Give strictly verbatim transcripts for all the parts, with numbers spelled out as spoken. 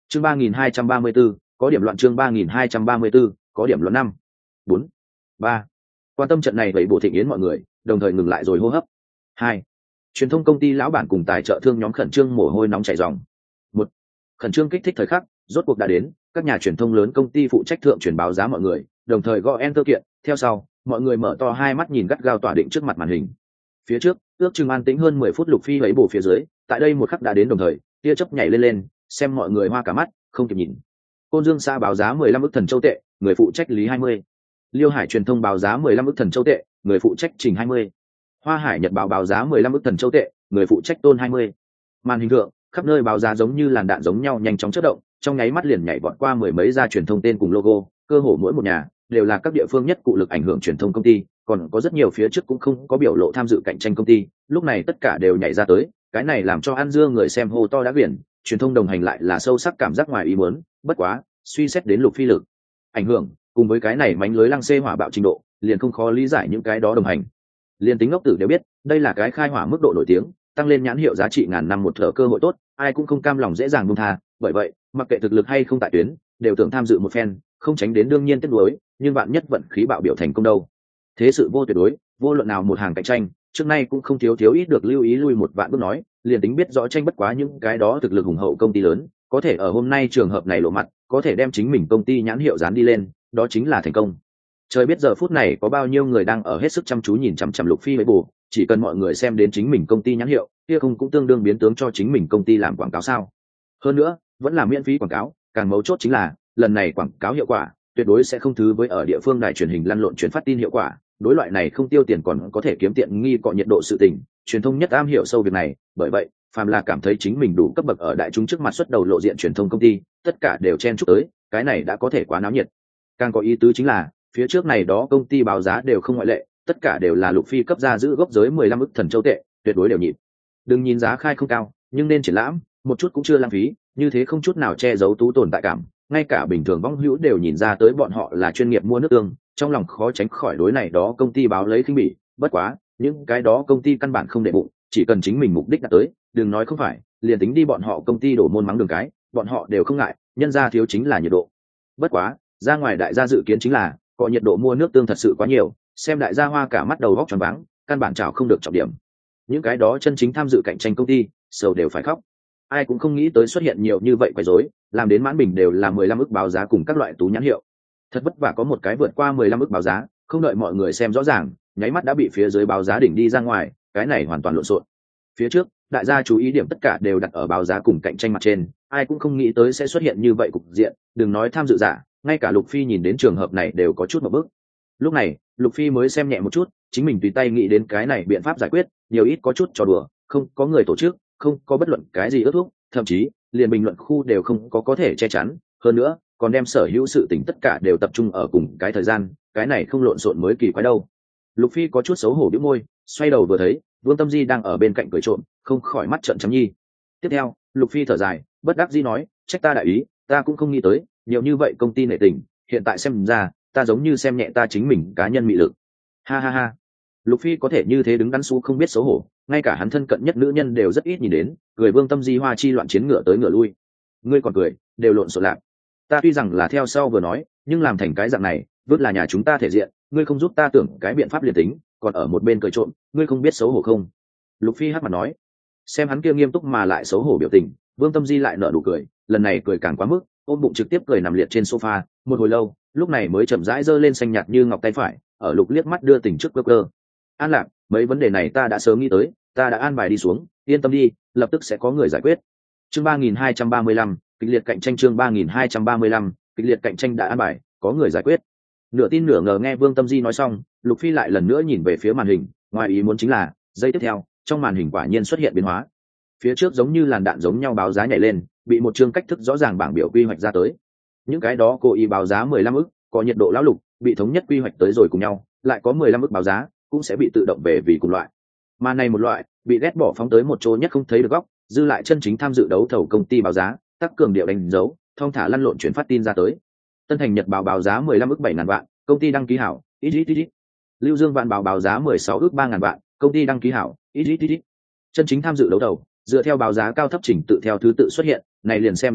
chương ba nghìn hai trăm ba mươi 3234, có điểm loạn chương ba nghìn hai trăm ba mươi 3234, có điểm loạn năm bốn ba. Quan tâm trận này vậy bộ thịnh yến mọi người đồng thời ngừng lại rồi hô hấp. Hai, truyền thông công ty lão bản cùng tài trợ thương nhóm khẩn trương mồ hôi nóng chảy ròng. Một, khẩn trương kích thích thời khắc rốt cuộc đã đến, các nhà truyền thông lớn công ty phụ trách thượng truyền báo giá mọi người đồng thời gõ enter kiện, theo sau mọi người mở to hai mắt nhìn gắt gao tỏa định trước mặt màn hình. Phía trước ước chừng an tĩnh hơn mười phút, Lục Phi lấy bổ phía dưới, tại đây một khắc đã đến, đồng thời tia chớp nhảy lên lên, xem mọi người hoa cả mắt không kịp nhìn. Côn Dương xã báo giá mười lăm ức thần châu tệ, người phụ trách Lý hai mươi. Liêu Hải truyền thông báo giá mười lăm ức thần châu tệ, người phụ trách Trình hai mươi. Hoa Hải Nhật báo báo giá mười lăm ức thần châu tệ, người phụ trách Tôn hai mươi. Màn hình thượng, khắp nơi báo giá giống như làn đạn giống nhau nhanh chóng chớp động, trong nháy mắt liền nhảy vọt qua mười mấy gia truyền thông tên cùng logo, cơ hồ mỗi một nhà đều là các địa phương nhất cụ lực ảnh hưởng truyền thông công ty, còn có rất nhiều phía trước cũng không có biểu lộ tham dự cạnh tranh công ty, lúc này tất cả đều nhảy ra tới, cái này làm cho An Dương người xem hô to đã biển, truyền thông đồng hành lại là sâu sắc cảm giác ngoài ý muốn, bất quá, suy xét đến Lục Phi lực ảnh hưởng, cùng với cái này mánh lưới lăng xê hỏa bạo trình độ, liền không khó lý giải những cái đó đồng hành. Liên tính ngốc tử đều biết, đây là cái khai hỏa mức độ nổi tiếng, tăng lên nhãn hiệu giá trị ngàn năm một thở cơ hội tốt, ai cũng không cam lòng dễ dàng buông tha, bởi vậy, mặc kệ thực lực hay không tại tuyến, đều tưởng tham dự một phen, không tránh đến đương nhiên tiếc nuối, nhưng bạn nhất vận khí bạo biểu thành công đâu. Thế sự vô tuyệt đối, vô luận nào một hàng cạnh tranh, trước nay cũng không thiếu thiếu ít được lưu ý lui một vạn bước nói, liền tính biết rõ tranh bất quá những cái đó thực lực hùng hậu công ty lớn, có thể ở hôm nay trường hợp này lộ mặt, có thể đem chính mình công ty nhãn hiệu dán đi lên, đó chính là thành công. Trời biết giờ phút này có bao nhiêu người đang ở hết sức chăm chú nhìn chằm chằm Lục Phi với bù, chỉ cần mọi người xem đến chính mình công ty nhãn hiệu, kia không cũng tương đương biến tướng cho chính mình công ty làm quảng cáo sao? Hơn nữa, vẫn là miễn phí quảng cáo, càng mấu chốt chính là, lần này quảng cáo hiệu quả tuyệt đối sẽ không thứ với ở địa phương đài truyền hình lăn lộn truyền phát tin hiệu quả, đối loại này không tiêu tiền còn có thể kiếm tiện nghi cọ nhiệt độ sự tình, truyền thông nhất am hiểu sâu việc này, bởi vậy, phàm là cảm thấy chính mình đủ cấp bậc ở đại chúng trước mặt xuất đầu lộ diện truyền thông công ty, tất cả đều chen chúc tới, cái này đã có thể quá náo nhiệt. Càng có ý tứ chính là, phía trước này đó công ty báo giá đều không ngoại lệ, tất cả đều là Lục Phi cấp ra giữ gốc giới mười lăm ức thần châu tệ, tuyệt đối đều nhịp. Đừng nhìn giá khai không cao, nhưng nên triển lãm, một chút cũng chưa lãng phí, như thế không chút nào che giấu tú tồn tại cảm, ngay cả bình thường vong hữu đều nhìn ra tới bọn họ là chuyên nghiệp mua nước tương, trong lòng khó tránh khỏi đối này đó công ty báo lấy khinh bỉ, bất quá, những cái đó công ty căn bản không để bụng, chỉ cần chính mình mục đích đạt tới, đừng nói không phải, liền tính đi bọn họ công ty đổ môn mắng đường cái, bọn họ đều không ngại, nhân ra thiếu chính là nhiệt độ. Bất quá, ra ngoài đại gia dự kiến chính là, có nhiệt độ mua nước tương thật sự quá nhiều, xem đại gia hoa cả mắt đầu góc tròn váng, căn bản chảo không được trọng điểm. Những cái đó chân chính tham dự cạnh tranh công ty, sầu đều phải khóc. Ai cũng không nghĩ tới xuất hiện nhiều như vậy quấy rối, làm đến mãn bình đều là mười lăm ức báo giá cùng các loại tú nhãn hiệu. Thật vất vả có một cái vượt qua mười lăm ức báo giá, không đợi mọi người xem rõ ràng, nháy mắt đã bị phía dưới báo giá đỉnh đi ra ngoài, cái này hoàn toàn lộn xộn. Phía trước, đại gia chú ý điểm tất cả đều đặt ở báo giá cùng cạnh tranh mặt trên, ai cũng không nghĩ tới sẽ xuất hiện như vậy cục diện, đừng nói tham dự giả, ngay cả Lục Phi nhìn đến trường hợp này đều có chút một bước. Lúc này, Lục Phi mới xem nhẹ một chút, chính mình tùy tay nghĩ đến cái này biện pháp giải quyết, nhiều ít có chút trò đùa, không có người tổ chức, không có bất luận cái gì ước thúc, thậm chí liền bình luận khu đều không có có thể che chắn, hơn nữa còn đem sở hữu sự tình tất cả đều tập trung ở cùng cái thời gian, cái này không lộn xộn mới kỳ quái đâu. Lục Phi có chút xấu hổ bĩu môi, xoay đầu vừa thấy Vương Tâm Di đang ở bên cạnh cười trộm, không khỏi mắt trợn trắng nhi. Tiếp theo, Lục Phi thở dài, bất đắc dĩ nói, trách ta đại ý, ta cũng không nghĩ tới nhiều như vậy công ty nể tình, hiện tại xem ra ta giống như xem nhẹ ta chính mình cá nhân mị lực. Ha ha ha. Lục Phi có thể như thế đứng đắn xú không biết xấu hổ, ngay cả hắn thân cận nhất nữ nhân đều rất ít nhìn đến, cười Vương Tâm Di hoa chi loạn chiến ngựa tới ngựa lui. Ngươi còn cười, đều lộn xộn lạc. Ta tuy rằng là theo sau vừa nói, nhưng làm thành cái dạng này, vứt là nhà chúng ta thể diện, ngươi không giúp ta tưởng cái biện pháp liền tính, còn ở một bên cười trộm, ngươi không biết xấu hổ không? Lục Phi hắc mặt nói. Xem hắn kia nghiêm túc mà lại xấu hổ biểu tình, Vương Tâm Di lại nở nụ cười, lần này cười càng quá mức, ôm bụng trực tiếp cười nằm liệt trên sofa, một hồi lâu, lúc này mới chậm rãi giơ lên xanh nhạt như ngọc tay phải, ở Lục liếc mắt đưa tình trước cơ cơ. An Lạc, mấy vấn đề này ta đã sớm nghĩ tới, ta đã an bài đi xuống, yên tâm đi, lập tức sẽ có người giải quyết. Chương ba nghìn hai trăm ba mươi lăm, kịch liệt cạnh tranh chương ba nghìn hai trăm ba mươi lăm, kịch liệt cạnh tranh đã an bài, có người giải quyết. Nửa tin nửa ngờ nghe Vương Tâm Di nói xong, Lục Phi lại lần nữa nhìn về phía màn hình, ngoài ý muốn chính là, giây tiếp theo, trong màn hình quả nhiên xuất hiện biến hóa. Phía trước giống như làn đạn giống nhau báo giá nhảy lên, bị một chương cách thức rõ ràng bảng biểu quy hoạch ra tới. Những cái đó cố ý báo giá mười lăm ức, có nhiệt độ lão lục, bị thống nhất quy hoạch tới rồi cùng nhau, lại có mười lăm ức báo giá, cũng sẽ bị tự động về vì cùng loại. Mà này một loại, bị ghét bỏ phóng tới một chỗ nhất không thấy được góc, dư lại chân chính tham dự đấu thầu công ty báo giá, tác cường điệu đánh dấu, thông thả lăn lộn chuyển phát tin ra tới. Tân Thành Nhật báo báo giá mười lăm ức bảy ngàn vạn, công ty đăng ký hảo, ít ít ít ít. Lưu Dương Vạn báo báo giá mười sáu ức ba ngàn vạn, công ty đăng ký hảo, ít ít ít ít. Chân chính tham dự đấu thầu, dựa theo báo giá cao thấp chỉnh tự theo thứ tự xuất hiện, này liền xem danh mạch,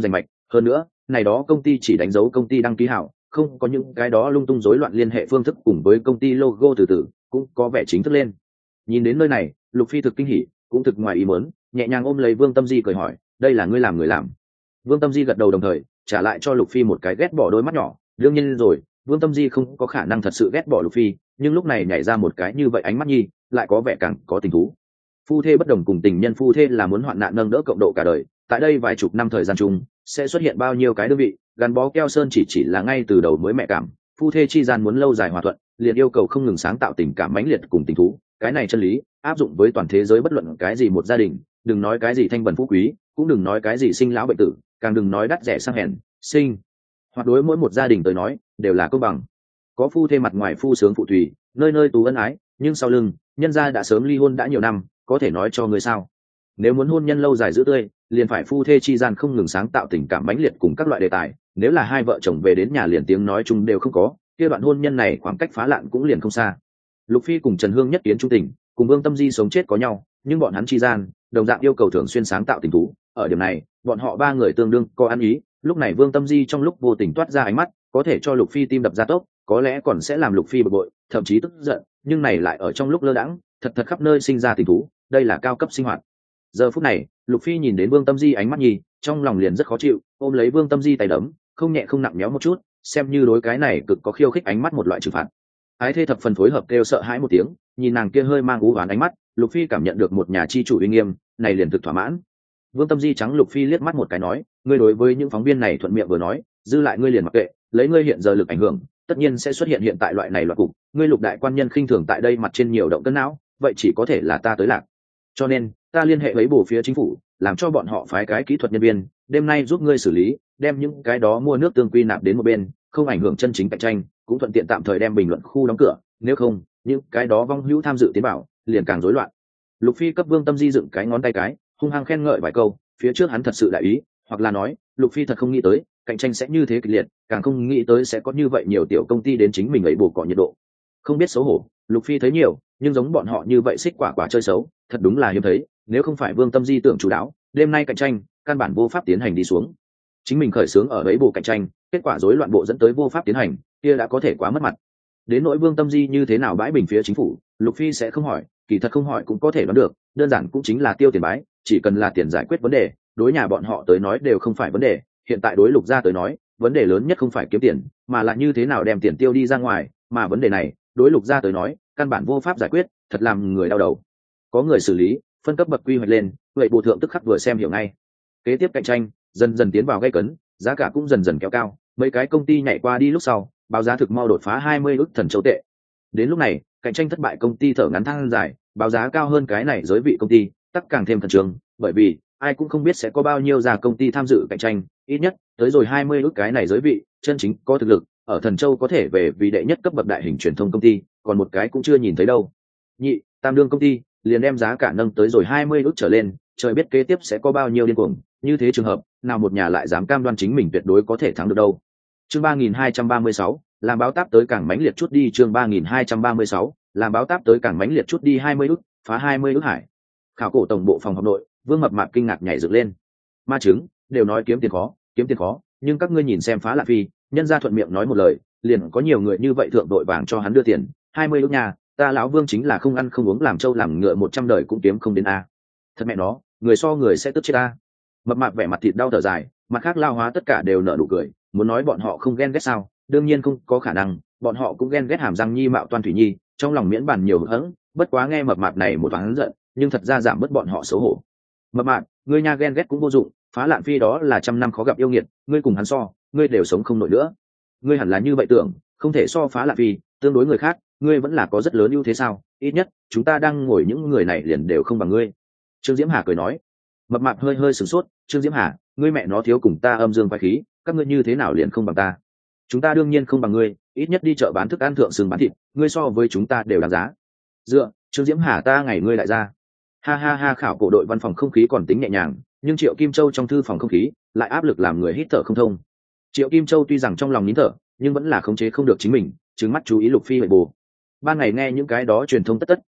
hơn nữa này đó công ty chỉ đánh dấu công ty đăng ký hảo, không có những cái đó lung tung rối loạn liên hệ phương thức cùng với công ty logo từ từ cũng có vẻ chính thức lên. Nhìn đến nơi này, Lục Phi thực kinh hỉ, cũng thực ngoài ý muốn, nhẹ nhàng ôm lấy Vương Tâm Di cười hỏi, đây là ngươi làm người làm? Vương Tâm Di gật đầu đồng thời trả lại cho Lục Phi một cái ghét bỏ đôi mắt nhỏ. Đương nhiên rồi, Vương Tâm Di không có khả năng thật sự ghét bỏ Lục Phi, nhưng lúc này nhảy ra một cái như vậy ánh mắt nhi, lại có vẻ càng có tình thú. Phu thê bất đồng cùng tình nhân phu thê là muốn hoạn nạn nâng đỡ cộng độ cả đời, tại đây vài chục năm thời gian chung sẽ xuất hiện bao nhiêu cái đơn vị gắn bó keo sơn chỉ chỉ là ngay từ đầu mới mẹ cảm. Phu thê chi gian muốn lâu dài hòa thuận, liền yêu cầu không ngừng sáng tạo tình cảm mãnh liệt cùng tình thú. Cái này chân lý áp dụng với toàn thế giới bất luận cái gì một gia đình, đừng nói cái gì thanh bần phú quý, cũng đừng nói cái gì sinh lão bệnh tử, càng đừng nói đắt rẻ sang hèn sinh hoặc đối mỗi một gia đình tới nói đều là công bằng. Có phu thê mặt ngoài phu sướng phụ tùy, nơi nơi tú ân ái, nhưng sau lưng nhân gia đã sớm ly hôn đã nhiều năm, có thể nói cho người sao? Nếu muốn hôn nhân lâu dài giữ tươi, liền phải phu thê chi gian không ngừng sáng tạo tình cảm mãnh liệt cùng các loại đề tài. Nếu là hai vợ chồng về đến nhà liền tiếng nói chung đều không có, kia đoạn hôn nhân này khoảng cách phá lạn cũng liền không xa. Lục Phi cùng Trần Hương nhất kiến trung tình, cùng Vương Tâm Di sống chết có nhau, nhưng bọn hắn chi gian đồng dạng yêu cầu thường xuyên sáng tạo tình thú. Ở điểm này, bọn họ ba người tương đương có ăn ý. Lúc này Vương Tâm Di trong lúc vô tình toát ra ánh mắt, có thể cho Lục Phi tim đập ra tốc, có lẽ còn sẽ làm Lục Phi bực bội, thậm chí tức giận, nhưng này lại ở trong lúc lơ đãng, thật thật khắp nơi sinh ra tình thú, đây là cao cấp sinh hoạt. Giờ phút này, Lục Phi nhìn đến Vương Tâm Di ánh mắt nhì, trong lòng liền rất khó chịu, ôm lấy Vương Tâm Di tay đấm, không nhẹ không nặng méo một chút, xem như đối cái này cực có khiêu khích ánh mắt một loại trừng phạt. Ái thê thập phần phối hợp kêu sợ hãi một tiếng, nhìn nàng kia hơi mang u uất ánh mắt, Lục Phi cảm nhận được một nhà chi chủ uy nghiêm, này liền thực thỏa mãn. Vương Tâm Di trắng Lục Phi liếc mắt một cái nói, ngươi đối với những phóng viên này thuận miệng vừa nói, dư lại ngươi liền mặc kệ, lấy ngươi hiện giờ lực ảnh hưởng, tất nhiên sẽ xuất hiện hiện tại loại này loạn cục, ngươi Lục đại quan nhân khinh thường tại đây mặt trên nhiều động cân não, vậy chỉ có thể là ta tới lạc. Cho nên, ta liên hệ với bổ phía chính phủ, làm cho bọn họ phái cái kỹ thuật nhân viên, đêm nay giúp ngươi xử lý, đem những cái đó mua nước tương quy nạp đến một bên, không ảnh hưởng chân chính cạnh tranh, cũng thuận tiện tạm thời đem bình luận khu đóng cửa, nếu không, những cái đó vong hữu tham dự tiến bảo, liền càng rối loạn. Lục Phi cấp Vương Tâm Di dựng cái ngón tay cái, hung hăng khen ngợi vài câu, phía trước hắn thật sự đại ý, hoặc là nói, Lục Phi thật không nghĩ tới, cạnh tranh sẽ như thế kịch liệt, càng không nghĩ tới sẽ có như vậy nhiều tiểu công ty đến chính mình ấy bổ cọ nhiệt độ. Không biết xấu hổ, Lục Phi thấy nhiều, nhưng giống bọn họ như vậy xích quả quả chơi xấu, thật đúng là hiếm thấy, nếu không phải Vương Tâm Di tưởng chủ đáo, đêm nay cạnh tranh, căn bản vô pháp tiến hành đi xuống. Chính mình khởi xướng ở ấy bộ cạnh tranh, kết quả rối loạn bộ dẫn tới vô pháp tiến hành, kia đã có thể quá mất mặt. Đến nỗi Vương Tâm Di như thế nào bãi bình phía chính phủ, Lục Phi sẽ không hỏi, kỳ thật không hỏi cũng có thể đoán được, đơn giản cũng chính là tiêu tiền bái, chỉ cần là tiền giải quyết vấn đề, đối nhà bọn họ tới nói đều không phải vấn đề. Hiện tại đối Lục gia tới nói, vấn đề lớn nhất không phải kiếm tiền, mà là như thế nào đem tiền tiêu đi ra ngoài, mà vấn đề này, đối Lục gia tới nói, căn bản vô pháp giải quyết, thật làm người đau đầu. Có người xử lý, phân cấp bậc quy hoạch lên, vậy bộ thượng tức khắc vừa xem hiểu ngay. Kế tiếp cạnh tranh dần dần tiến vào gay cấn, giá cả cũng dần dần kéo cao, mấy cái công ty nhảy qua đi lúc sau, báo giá thực mau đột phá hai mươi ức thần châu tệ. Đến lúc này, cạnh tranh thất bại công ty thở ngắn than dài, báo giá cao hơn cái này giới vị công ty, tất càng thêm khẩn trương, bởi vì ai cũng không biết sẽ có bao nhiêu gia công ty tham dự cạnh tranh, ít nhất tới rồi hai mươi ức cái này giới vị, chân chính có thực lực, ở Thần Châu có thể về vì đệ nhất cấp bậc đại hình truyền thông công ty, còn một cái cũng chưa nhìn thấy đâu. Nhị, tam đương công ty liền đem giá cả nâng tới rồi hai mươi ức trở lên, trời biết kế tiếp sẽ có bao nhiêu điên cuồng, như thế trường hợp, nào một nhà lại dám cam đoan chính mình tuyệt đối có thể thắng được đâu. Chương ba nghìn hai trăm ba mươi sáu, làm báo táp tới càng mãnh liệt chút đi, chương ba nghìn hai trăm ba mươi sáu, làm báo táp tới càng mãnh liệt chút đi hai mươi ức, phá hai mươi ức hải. Khảo cổ tổng bộ phòng học nội, Vương Mập Mạp kinh ngạc nhảy dựng lên. Ma chứng, đều nói kiếm tiền khó, kiếm tiền khó, nhưng các ngươi nhìn xem Phá Lạp Phi, nhân gia thuận miệng nói một lời, liền có nhiều người như vậy thượng đội vàng cho hắn đưa tiền, hai mươi ức nhà, ta lão Vương chính là không ăn không uống làm trâu làm ngựa một trăm đời cũng kiếm không đến a. Thật mẹ nó, người so người sẽ tức chết a. Mập Mạp vẻ mặt thịt đau thở dài, mặt khác lao hóa tất cả đều nở nụ cười, muốn nói bọn họ không ghen ghét sao, đương nhiên không có khả năng, bọn họ cũng ghen ghét Hàm Răng Nhi mạo Toan Thủy Nhi, trong lòng miễn bàn nhiều hững, bất quá nghe Mập Mạp này một thoáng giận, nhưng thật ra giảm bớt bọn họ xấu hổ. Mập Mạp, ngươi nha ghen ghét cũng vô dụng, Phá Lạn Phi đó là trăm năm khó gặp yêu nghiệt, ngươi cùng hắn so, ngươi đều sống không nổi nữa. Ngươi hẳn là như vậy tưởng, không thể so Phá Lạn Phi, tương đối người khác, ngươi vẫn là có rất lớn ưu thế sao? Ít nhất, chúng ta đang ngồi những người này liền đều không bằng ngươi. Trương Diễm Hà cười nói. Mập Mạp hơi hơi sửng sốt, Trương Diễm Hà, ngươi mẹ nó thiếu cùng ta âm dương quái khí, các ngươi như thế nào liền không bằng ta? Chúng ta đương nhiên không bằng ngươi, ít nhất đi chợ bán thức ăn thượng sừng bán thịt, ngươi so với chúng ta đều đáng giá. Dựa, Trương Diễm Hà ta ngày ngươi lại ra. Ha ha ha, khảo cổ đội văn phòng không khí còn tính nhẹ nhàng, nhưng Triệu Kim Châu trong thư phòng không khí lại áp lực làm người hít thở không thông. Triệu Kim Châu tuy rằng trong lòng nín thở, nhưng vẫn là khống chế không được chính mình, trừng mắt chú ý Lục Phi bệ bù. Ban ngày nghe những cái đó truyền thông tất tất,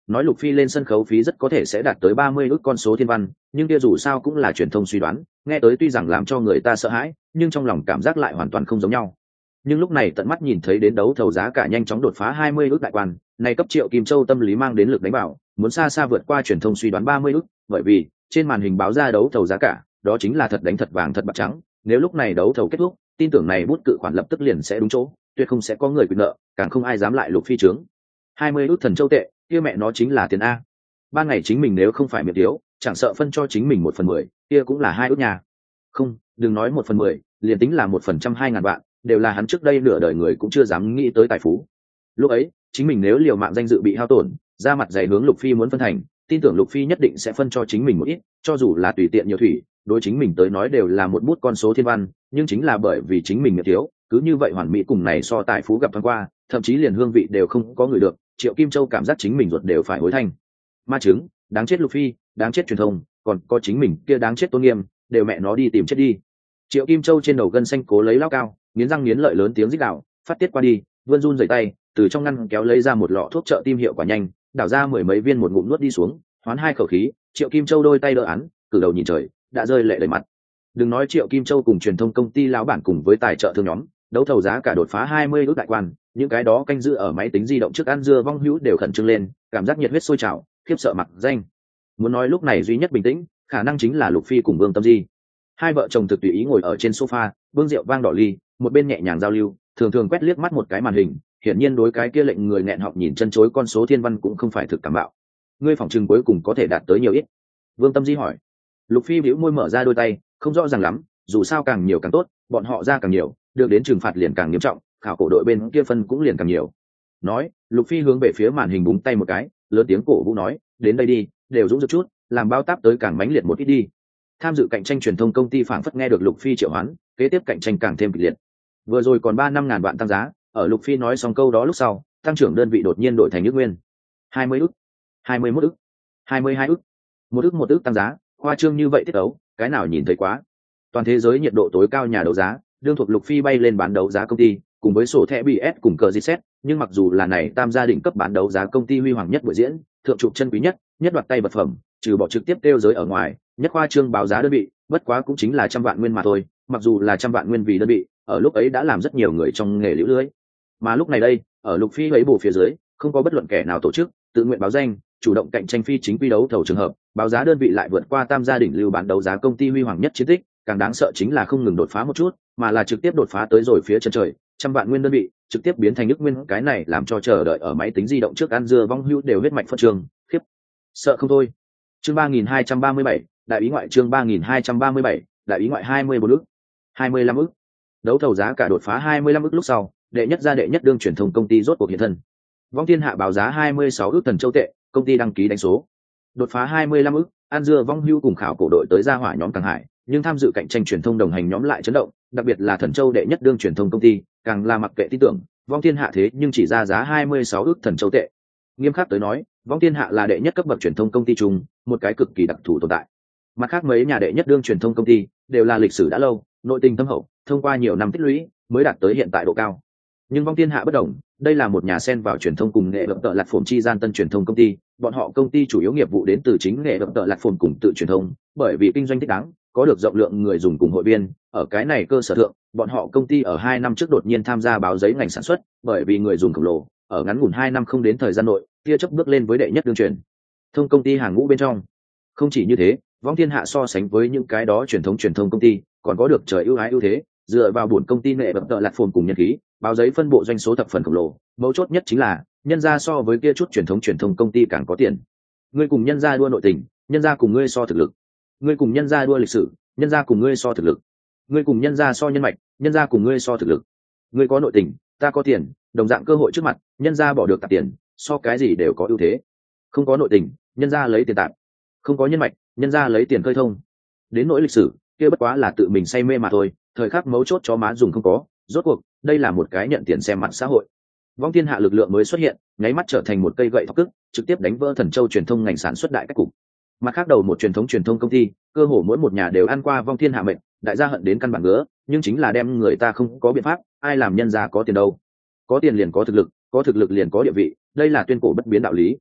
nói lục phi lên sân khấu phí rất có thể sẽ đạt tới ba mươi ước con số thiên văn, nhưng kia dù sao cũng là truyền thông suy đoán, nghe tới tuy rằng làm cho người ta sợ hãi, nhưng trong lòng cảm giác lại hoàn toàn không giống nhau. Nhưng lúc này tận mắt nhìn thấy đến đấu thầu giá cả nhanh chóng đột phá hai mươi ước đại quan, này cấp Triệu Kim Châu tâm lý mang đến lực đánh bảo, muốn xa xa vượt qua truyền thông suy đoán ba mươi ước, bởi vì trên màn hình báo ra đấu thầu giá cả, đó chính là thật đánh thật vàng thật bạc trắng, nếu lúc này đấu thầu kết thúc, tin tưởng này bút cự khoản lập tức liền sẽ đúng chỗ, tuyệt không sẽ có người quyền nợ, càng không ai dám lại lục phi trướng. hai mươi ước thần châu tệ, kia mẹ nó chính là tiền a. Ban ngày chính mình nếu không phải miệng thiếu, chẳng sợ phân cho chính mình một phần mười, kia cũng là hai ước nhà. Không, đừng nói một phần mười, liền tính là một phần trăm hai ngàn vạn, đều là hắn trước đây nửa đời người cũng chưa dám nghĩ tới tài phú. Lúc ấy, chính mình nếu liều mạng danh dự bị hao tổn, ra mặt dày hướng lục phi muốn phân thành, tin tưởng lục phi nhất định sẽ phân cho chính mình một ít, cho dù là tùy tiện nhiều thủy, đối chính mình tới nói đều là một bút con số thiên văn, nhưng chính là bởi vì chính mình miệng thiếu, cứ như vậy hoàn mỹ cùng này so tài phú gặp thoáng qua, thậm chí liền hương vị đều không có người được. Triệu Kim Châu cảm giác chính mình ruột đều phải hối thanh. Ma chứng, đáng chết lục phi, đáng chết truyền thông, còn có chính mình kia đáng chết tôn nghiêm, đều mẹ nó đi tìm chết đi. Triệu Kim Châu trên đầu gân xanh cố lấy lao cao, nghiến răng nghiến lợi lớn tiếng rít gào, phát tiết qua đi, vươn run rẩy tay, từ trong ngăn kéo lấy ra một lọ thuốc trợ tim hiệu quả nhanh, đảo ra mười mấy viên một ngụm nuốt đi xuống, hoán hai khẩu khí. Triệu Kim Châu đôi tay đỡ án, cử đầu nhìn trời, đã rơi lệ đầy mặt. Đừng nói Triệu Kim Châu cùng truyền thông công ty lão bản cùng với tài trợ thương nhóm, đấu thầu giá cả đột phá hai mươi ước đại quan, những cái đó canh giữ ở máy tính di động trước ăn dưa vong hữu đều khẩn trương lên, cảm giác nhiệt huyết sôi trào, khiếp sợ mặc danh. Muốn nói lúc này duy nhất bình tĩnh, khả năng chính là Lục Phi cùng Vương Tâm Di. Hai vợ chồng thực tùy ý ngồi ở trên sofa, bưng rượu vang đỏ ly, một bên nhẹ nhàng giao lưu, thường thường quét liếc mắt một cái màn hình, hiển nhiên đối cái kia lệnh người nghẹn họng nhìn chân chối con số thiên văn cũng không phải thực cảm bạo. Ngươi phỏng chừng cuối cùng có thể đạt tới nhiều ít? Vương Tâm Di hỏi. Lục Phi bĩu môi mở ra đôi tay, không rõ ràng lắm, dù sao càng nhiều càng tốt, bọn họ ra càng nhiều, được đến trừng phạt liền càng nghiêm trọng, khảo cổ đội bên kia phân cũng liền càng nhiều. Nói, Lục Phi hướng về phía màn hình búng tay một cái, lớn tiếng cổ vũ nói, đến đây đi, đều dũng dực chút, làm bao táp tới càng mãnh liệt một ít đi. Tham dự cạnh tranh truyền thông công ty phảng phất nghe được Lục Phi triệu hoán, kế tiếp cạnh tranh càng thêm kịch liệt. Vừa rồi còn ba năm ngàn vạn tăng giá, ở Lục Phi nói xong câu đó lúc sau, tăng trưởng đơn vị đột nhiên đổi thành nước nguyên. hai mươi ức, hai mươi mốt ức, hai mươi hai ức, một ức một ức tăng giá, khoa trương như vậy tiết ấu, cái nào nhìn thấy quá. Toàn thế giới nhiệt độ tối cao nhà đấu giá, đương thuộc Lục Phi bay lên bán đấu giá công ty, cùng với sổ thẻ bê ét cùng cờ giê xét, nhưng mặc dù là này tam gia định cấp bán đấu giá công ty huy hoàng nhất buổi diễn, thượng trục chân quý nhất, nhất đoạt tay vật phẩm, trừ bỏ trực tiếp tiêu giới ở ngoài, nhất khoa trương báo giá đơn vị, bất quá cũng chính là trăm vạn nguyên mà thôi, mặc dù là trăm vạn nguyên vì đơn vị, ở lúc ấy đã làm rất nhiều người trong nghề liễu lưới. Mà lúc này đây, ở Lục Phi ấy bù phía dưới, không có bất luận kẻ nào tổ chức, tự nguyện báo danh, chủ động cạnh tranh phi chính quy đấu thầu trường hợp, báo giá đơn vị lại vượt qua tam gia đỉnh lưu bán đấu giá công ty huy hoàng nhất chiến tích, càng đáng sợ chính là không ngừng đột phá một chút, mà là trực tiếp đột phá tới rồi phía chân trời, trăm vạn nguyên đơn vị, trực tiếp biến thành nước nguyên, cái này làm cho chờ đợi ở máy tính di động trước ăn dưa vong hưu đều huyết mạch phân trường, khiếp, sợ không thôi. Chương ba nghìn hai trăm ba mươi bảy, đại ý ngoại chương ba nghìn hai trăm ba mươi bảy, đại ý ngoại hai mươi bốn ức, hai mươi lăm ức. Đấu thầu giá cả đột phá hai mươi lăm ức lúc sau, đệ nhất gia đệ nhất đương truyền thông công ty rốt cuộc hiện thân. Vong Thiên Hạ báo giá hai mươi sáu ức thần châu tệ, công ty đăng ký đánh số. Đột phá hai mươi lăm ức, An Dưa Vong Hưu cùng khảo cổ đội tới ra hỏa nhóm Càng Hải, nhưng tham dự cạnh tranh truyền thông đồng hành nhóm lại chấn động, đặc biệt là Thần Châu đệ nhất đương truyền thông công ty, càng là mặc kệ tin tưởng, Vong Thiên Hạ thế nhưng chỉ ra giá hai mươi sáu ức thần châu tệ. Nghiêm khắc tới nói, Vong Thiên Hạ là đệ nhất cấp bậc truyền thông công ty chung, một cái cực kỳ đặc thù tồn tại. Mặt khác mấy nhà đệ nhất đương truyền thông công ty đều là lịch sử đã lâu, nội tình thâm hậu, thông qua nhiều năm tích lũy mới đạt tới hiện tại độ cao. Nhưng Vong Thiên Hạ bất đồng, đây là một nhà xen vào truyền thông cùng nghệ vật tợ lạc phồn chi gian tân truyền thông công ty, bọn họ công ty chủ yếu nghiệp vụ đến từ chính nghệ vật tợ lạc phồn cùng tự truyền thông, bởi vì kinh doanh thích đáng, có được rộng lượng người dùng cùng hội viên, ở cái này cơ sở thượng, bọn họ công ty ở hai năm trước đột nhiên tham gia báo giấy ngành sản xuất, bởi vì người dùng khổng lồ, ở ngắn ngủn hai năm không đến thời gian nội, tia chớp bước lên với đệ nhất đương truyền thông công ty hàng ngũ bên trong. Không chỉ như thế, Vong Thiên Hạ so sánh với những cái đó truyền thống truyền thông công ty, còn có được trời ưu ái ưu thế, dựa vào buồn công ty nghệ vật tợ lạc phồn cùng nhân khí, báo giấy phân bộ doanh số thập phần khổng lồ, mấu chốt nhất chính là nhân gia so với kia chút truyền thống truyền thông công ty càng có tiền. Ngươi cùng nhân gia đua nội tình, nhân gia cùng ngươi so thực lực. Ngươi cùng nhân gia đua lịch sử, nhân gia cùng ngươi so thực lực. Ngươi cùng nhân gia so nhân mạch, nhân gia cùng ngươi so thực lực. Ngươi có nội tình, ta có tiền, đồng dạng cơ hội trước mặt, nhân gia bỏ được tạp tiền, so cái gì đều có ưu thế. Không có nội tình, nhân gia lấy tiền tạp. Không có nhân mạch, nhân gia lấy tiền khơi thông. Đến nỗi lịch sử, kia bất quá là tự mình say mê mà thôi, thời khắc mấu chốt cho má dùng không có, rốt cuộc đây là một cái nhận tiền xem mặt xã hội. Vong Thiên Hạ lực lượng mới xuất hiện, nháy mắt trở thành một cây gậy thọc cức, trực tiếp đánh vỡ Thần Châu truyền thông ngành sản xuất đại cách cục. Mặt khác đầu một truyền thống truyền thông công ty, cơ hồ mỗi một nhà đều ăn qua Vong Thiên Hạ mệnh, đại gia hận đến căn bản ngứa, nhưng chính là đem người ta không có biện pháp, ai làm nhân gia có tiền đâu. Có tiền liền có thực lực, có thực lực liền có địa vị, đây là tuyên cổ bất biến đạo lý.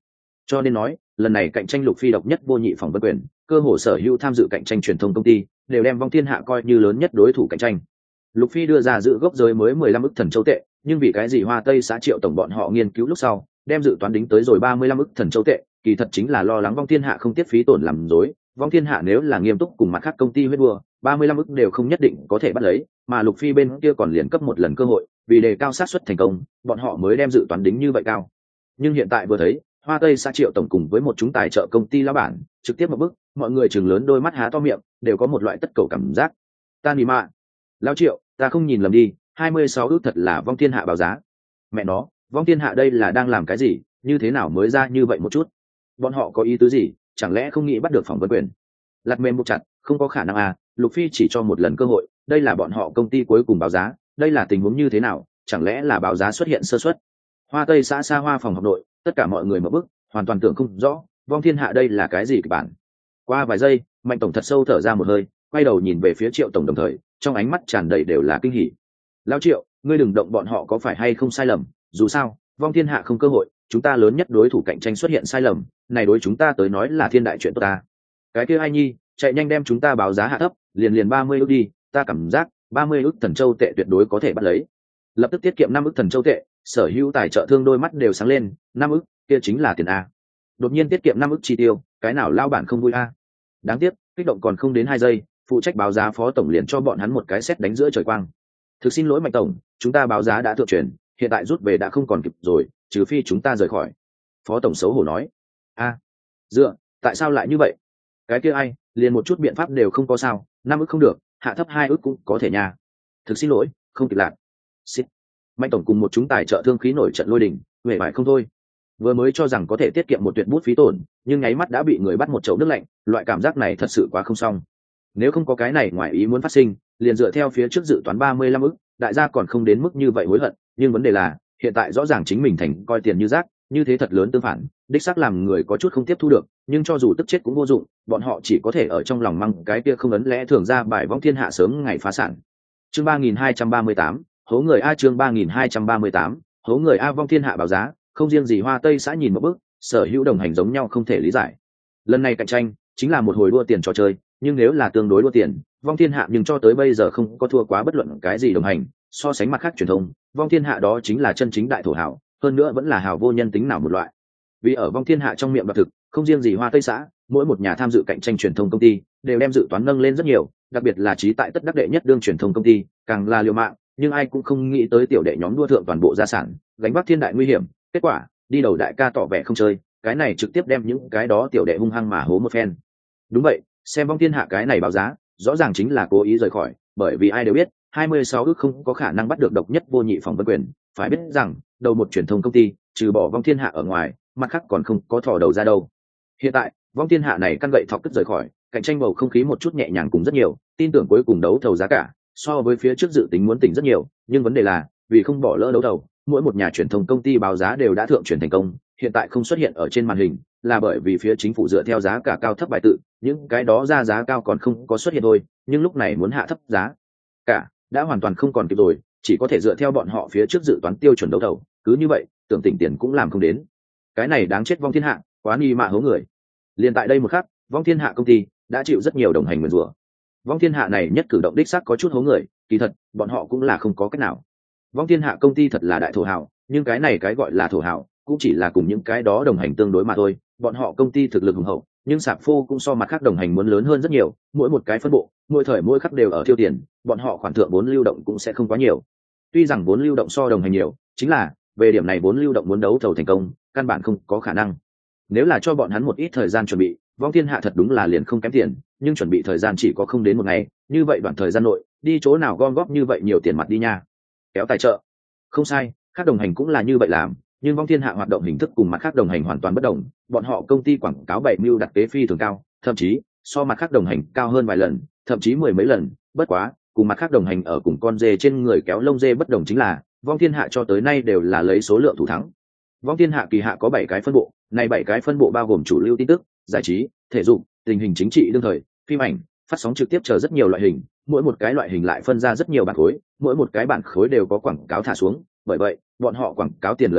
Cho nên nói lần này cạnh tranh Lục Phi độc nhất vô nhị phỏng vấn quyền, cơ hồ sở hữu tham dự cạnh tranh truyền thông công ty đều đem Vong Thiên Hạ coi như lớn nhất đối thủ cạnh tranh. Lục Phi đưa ra dự gốc giới mới mười lăm ức thần châu tệ, nhưng vì cái gì Hoa Tây xã Triệu tổng bọn họ nghiên cứu lúc sau, đem dự toán đính tới rồi ba mươi lăm ức thần châu tệ, kỳ thật chính là lo lắng Vong Thiên Hạ không tiết phí tổn làm dối. Vong Thiên Hạ nếu là nghiêm túc cùng mặt khác công ty huyết đua, ba mươi lăm ức đều không nhất định có thể bắt lấy, mà Lục Phi bên kia còn liền cấp một lần cơ hội, vì đề cao xác suất thành công, bọn họ mới đem dự toán đính như vậy cao. Nhưng hiện tại vừa thấy, Hoa Tây xã Triệu tổng cùng với một chúng tài trợ công ty lão bản, trực tiếp một bước, mọi người trừng lớn đôi mắt há to miệng, đều có một loại tất cầu cảm giác. Ta nỉ mạ, lão Triệu, ta không nhìn lầm đi, hai mươi sáu ước thật là Vong Thiên Hạ báo giá. Mẹ nó, Vong Thiên Hạ đây là đang làm cái gì, như thế nào mới ra như vậy một chút? Bọn họ có ý tứ gì, chẳng lẽ không nghĩ bắt được phỏng vấn quyền? Lạt mềm buộc chặt, không có khả năng à, Lục Phi chỉ cho một lần cơ hội, đây là bọn họ công ty cuối cùng báo giá, đây là tình huống như thế nào, chẳng lẽ là báo giá xuất hiện sơ suất? Hoa Tây xã xa hoa phòng học nội, tất cả mọi người mở bức, hoàn toàn tưởng không rõ, Vong Thiên Hạ đây là cái gì kịch bản. Qua vài giây, Mạnh tổng thật sâu thở ra một hơi, quay đầu nhìn về phía Triệu tổng đồng thời, trong ánh mắt tràn đầy đều là kinh hỉ. Lão Triệu, ngươi đừng động bọn họ có phải hay không sai lầm, dù sao, Vong Thiên Hạ không cơ hội, chúng ta lớn nhất đối thủ cạnh tranh xuất hiện sai lầm, này đối chúng ta tới nói là thiên đại chuyện tốt ta. Cái kia ai nhi, chạy nhanh đem chúng ta báo giá hạ thấp, liền liền ba mươi ức đi, ta cảm giác ba mươi ức thần châu tệ tuyệt đối có thể bắt lấy. Lập tức tiết kiệm năm ức thần châu tệ, sở hữu tài trợ thương đôi mắt đều sáng lên, năm ức, kia chính là tiền a. Đột nhiên tiết kiệm năm ức chi tiêu, cái nào lao bản không vui a. Đáng tiếc, kích động còn không đến hai giây, phụ trách báo giá phó tổng liền cho bọn hắn một cái sét đánh giữa trời quang. Thực xin lỗi Mạnh tổng, chúng ta báo giá đã thượng truyền, hiện tại rút về đã không còn kịp rồi, trừ phi chúng ta rời khỏi. Phó tổng xấu hổ nói. A, dựa, tại sao lại như vậy? Cái kia ai, liền một chút biện pháp đều không có sao, năm ức không được, hạ thấp hai ức cũng có thể nha. Thực xin lỗi, không kịp lạc. Xít. Mạnh tổng cùng một chúng tài trợ thương khí nổi trận lôi đình, huệ vải không thôi. Vừa mới cho rằng có thể tiết kiệm một tuyệt bút phí tổn, nhưng nháy mắt đã bị người bắt một chậu nước lạnh, loại cảm giác này thật sự quá không xong. Nếu không có cái này ngoài ý muốn phát sinh, liền dựa theo phía trước dự toán ba mươi lăm ức, đại gia còn không đến mức như vậy hối hận, nhưng vấn đề là, hiện tại rõ ràng chính mình thành coi tiền như rác, như thế thật lớn tương phản, đích xác làm người có chút không tiếp thu được, nhưng cho dù tức chết cũng vô dụng, bọn họ chỉ có thể ở trong lòng măng cái kia không ấn lẽ thường ra bài Vong Thiên Hạ sớm ngày phá sản. Chương ba nghìn hai trăm ba mươi tám, hố người a chương ba nghìn hai trăm ba mươi tám, hố người a Vong Thiên Hạ báo giá, không riêng gì Hoa Tây xã nhìn một bước, sở hữu đồng hành giống nhau không thể lý giải. Lần này cạnh tranh chính là một hồi đua tiền trò chơi, nhưng nếu là tương đối đua tiền, Vong Thiên Hạ nhưng cho tới bây giờ không có thua quá bất luận cái gì đồng hành, so sánh mặt khác truyền thông, Vong Thiên Hạ đó chính là chân chính đại thổ hảo, hơn nữa vẫn là hảo vô nhân tính nào một loại. Vì ở Vong Thiên Hạ trong miệng đoạt thực, không riêng gì Hoa Tây xã, mỗi một nhà tham dự cạnh tranh truyền thông công ty đều đem dự toán nâng lên rất nhiều, đặc biệt là trí tại tất đắc đệ nhất đương truyền thông công ty, càng là liều mạng, nhưng ai cũng không nghĩ tới tiểu đệ nhóm đua thượng toàn bộ gia sản, gánh vác thiên đại nguy hiểm, kết quả, đi đầu đại ca tỏ vẻ không chơi, cái này trực tiếp đem những cái đó tiểu đệ hung hăng mà hố một phen. Đúng vậy, xem Vong Thiên Hạ cái này báo giá, rõ ràng chính là cố ý rời khỏi, bởi vì ai đều biết, hai mươi sáu ước không có khả năng bắt được độc nhất vô nhị phỏng vấn quyền, phải biết rằng, đầu một truyền thông công ty, trừ bỏ Vong Thiên Hạ ở ngoài, mặt khác còn không có thò đầu ra đâu. Hiện tại, Vong Thiên Hạ này căn gậy thọc cất rời khỏi, cạnh tranh bầu không khí một chút nhẹ nhàng cùng rất nhiều, tin tưởng cuối cùng đấu thầu giá cả, so với phía trước dự tính muốn tỉnh rất nhiều, nhưng vấn đề là, vì không bỏ lỡ đấu thầu, mỗi một nhà truyền thông công ty báo giá đều đã thượng truyền thành công, hiện tại không xuất hiện ở trên màn hình, là bởi vì phía chính phủ dựa theo giá cả cao thấp bài tự, những cái đó ra giá cao còn không có xuất hiện thôi, nhưng lúc này muốn hạ thấp giá cả, đã hoàn toàn không còn kịp rồi, chỉ có thể dựa theo bọn họ phía trước dự toán tiêu chuẩn đấu thầu, cứ như vậy, tưởng tỉnh tiền cũng làm không đến. Cái này đáng chết Vong Thiên Hạ, quá nghi mạ hố người. Liên tại đây một khắc, Vong Thiên Hạ công ty đã chịu rất nhiều đồng hành nguyền rủa. Vong Thiên Hạ này nhất cử động đích xác có chút hố người, kỳ thật, bọn họ cũng là không có cách nào. Vong Thiên Hạ công ty thật là đại thổ hào, nhưng cái này cái gọi là thổ hào, cũng chỉ là cùng những cái đó đồng hành tương đối mà thôi. Bọn họ công ty thực lực hùng hậu, nhưng sạp phô cũng so mặt khác đồng hành muốn lớn hơn rất nhiều, mỗi một cái phân bộ, mỗi thời mỗi khắc đều ở tiêu tiền, bọn họ khoản thượng vốn lưu động cũng sẽ không quá nhiều. Tuy rằng vốn lưu động so đồng hành nhiều, chính là về điểm này vốn lưu động muốn đấu thầu thành công, căn bản không có khả năng. Nếu là cho bọn hắn một ít thời gian chuẩn bị, Vong Thiên Hạ thật đúng là liền không kém tiền, nhưng chuẩn bị thời gian chỉ có không đến một ngày, như vậy đoạn thời gian nội, đi chỗ nào gom góp như vậy nhiều tiền mặt đi nha. Kéo tài trợ. Không sai, các đồng hành cũng là như vậy làm, nhưng Vong Thiên Hạ hoạt động hình thức cùng mặt khác đồng hành hoàn toàn bất đồng, bọn họ công ty quảng cáo bảy mưu đặt kế phi thường cao, thậm chí so mặt khác đồng hành cao hơn vài lần, thậm chí mười mấy lần, bất quá, cùng mặt khác đồng hành ở cùng con dê trên người kéo lông dê bất đồng chính là, Vong Thiên Hạ cho tới nay đều là lấy số lượng thủ thắng. Vong Thiên Hạ kỳ hạ có bảy cái phân bộ, này bảy cái phân bộ bao gồm chủ lưu tin tức, giải trí, thể dục, tình hình chính trị đương thời, phim ảnh, phát sóng trực tiếp chờ rất nhiều loại hình, mỗi một cái loại hình lại phân ra rất nhiều bản khối, mỗi một cái bản khối đều có quảng cáo thả xuống, bởi vậy, bọn họ quảng cáo tiền lợi nhiều,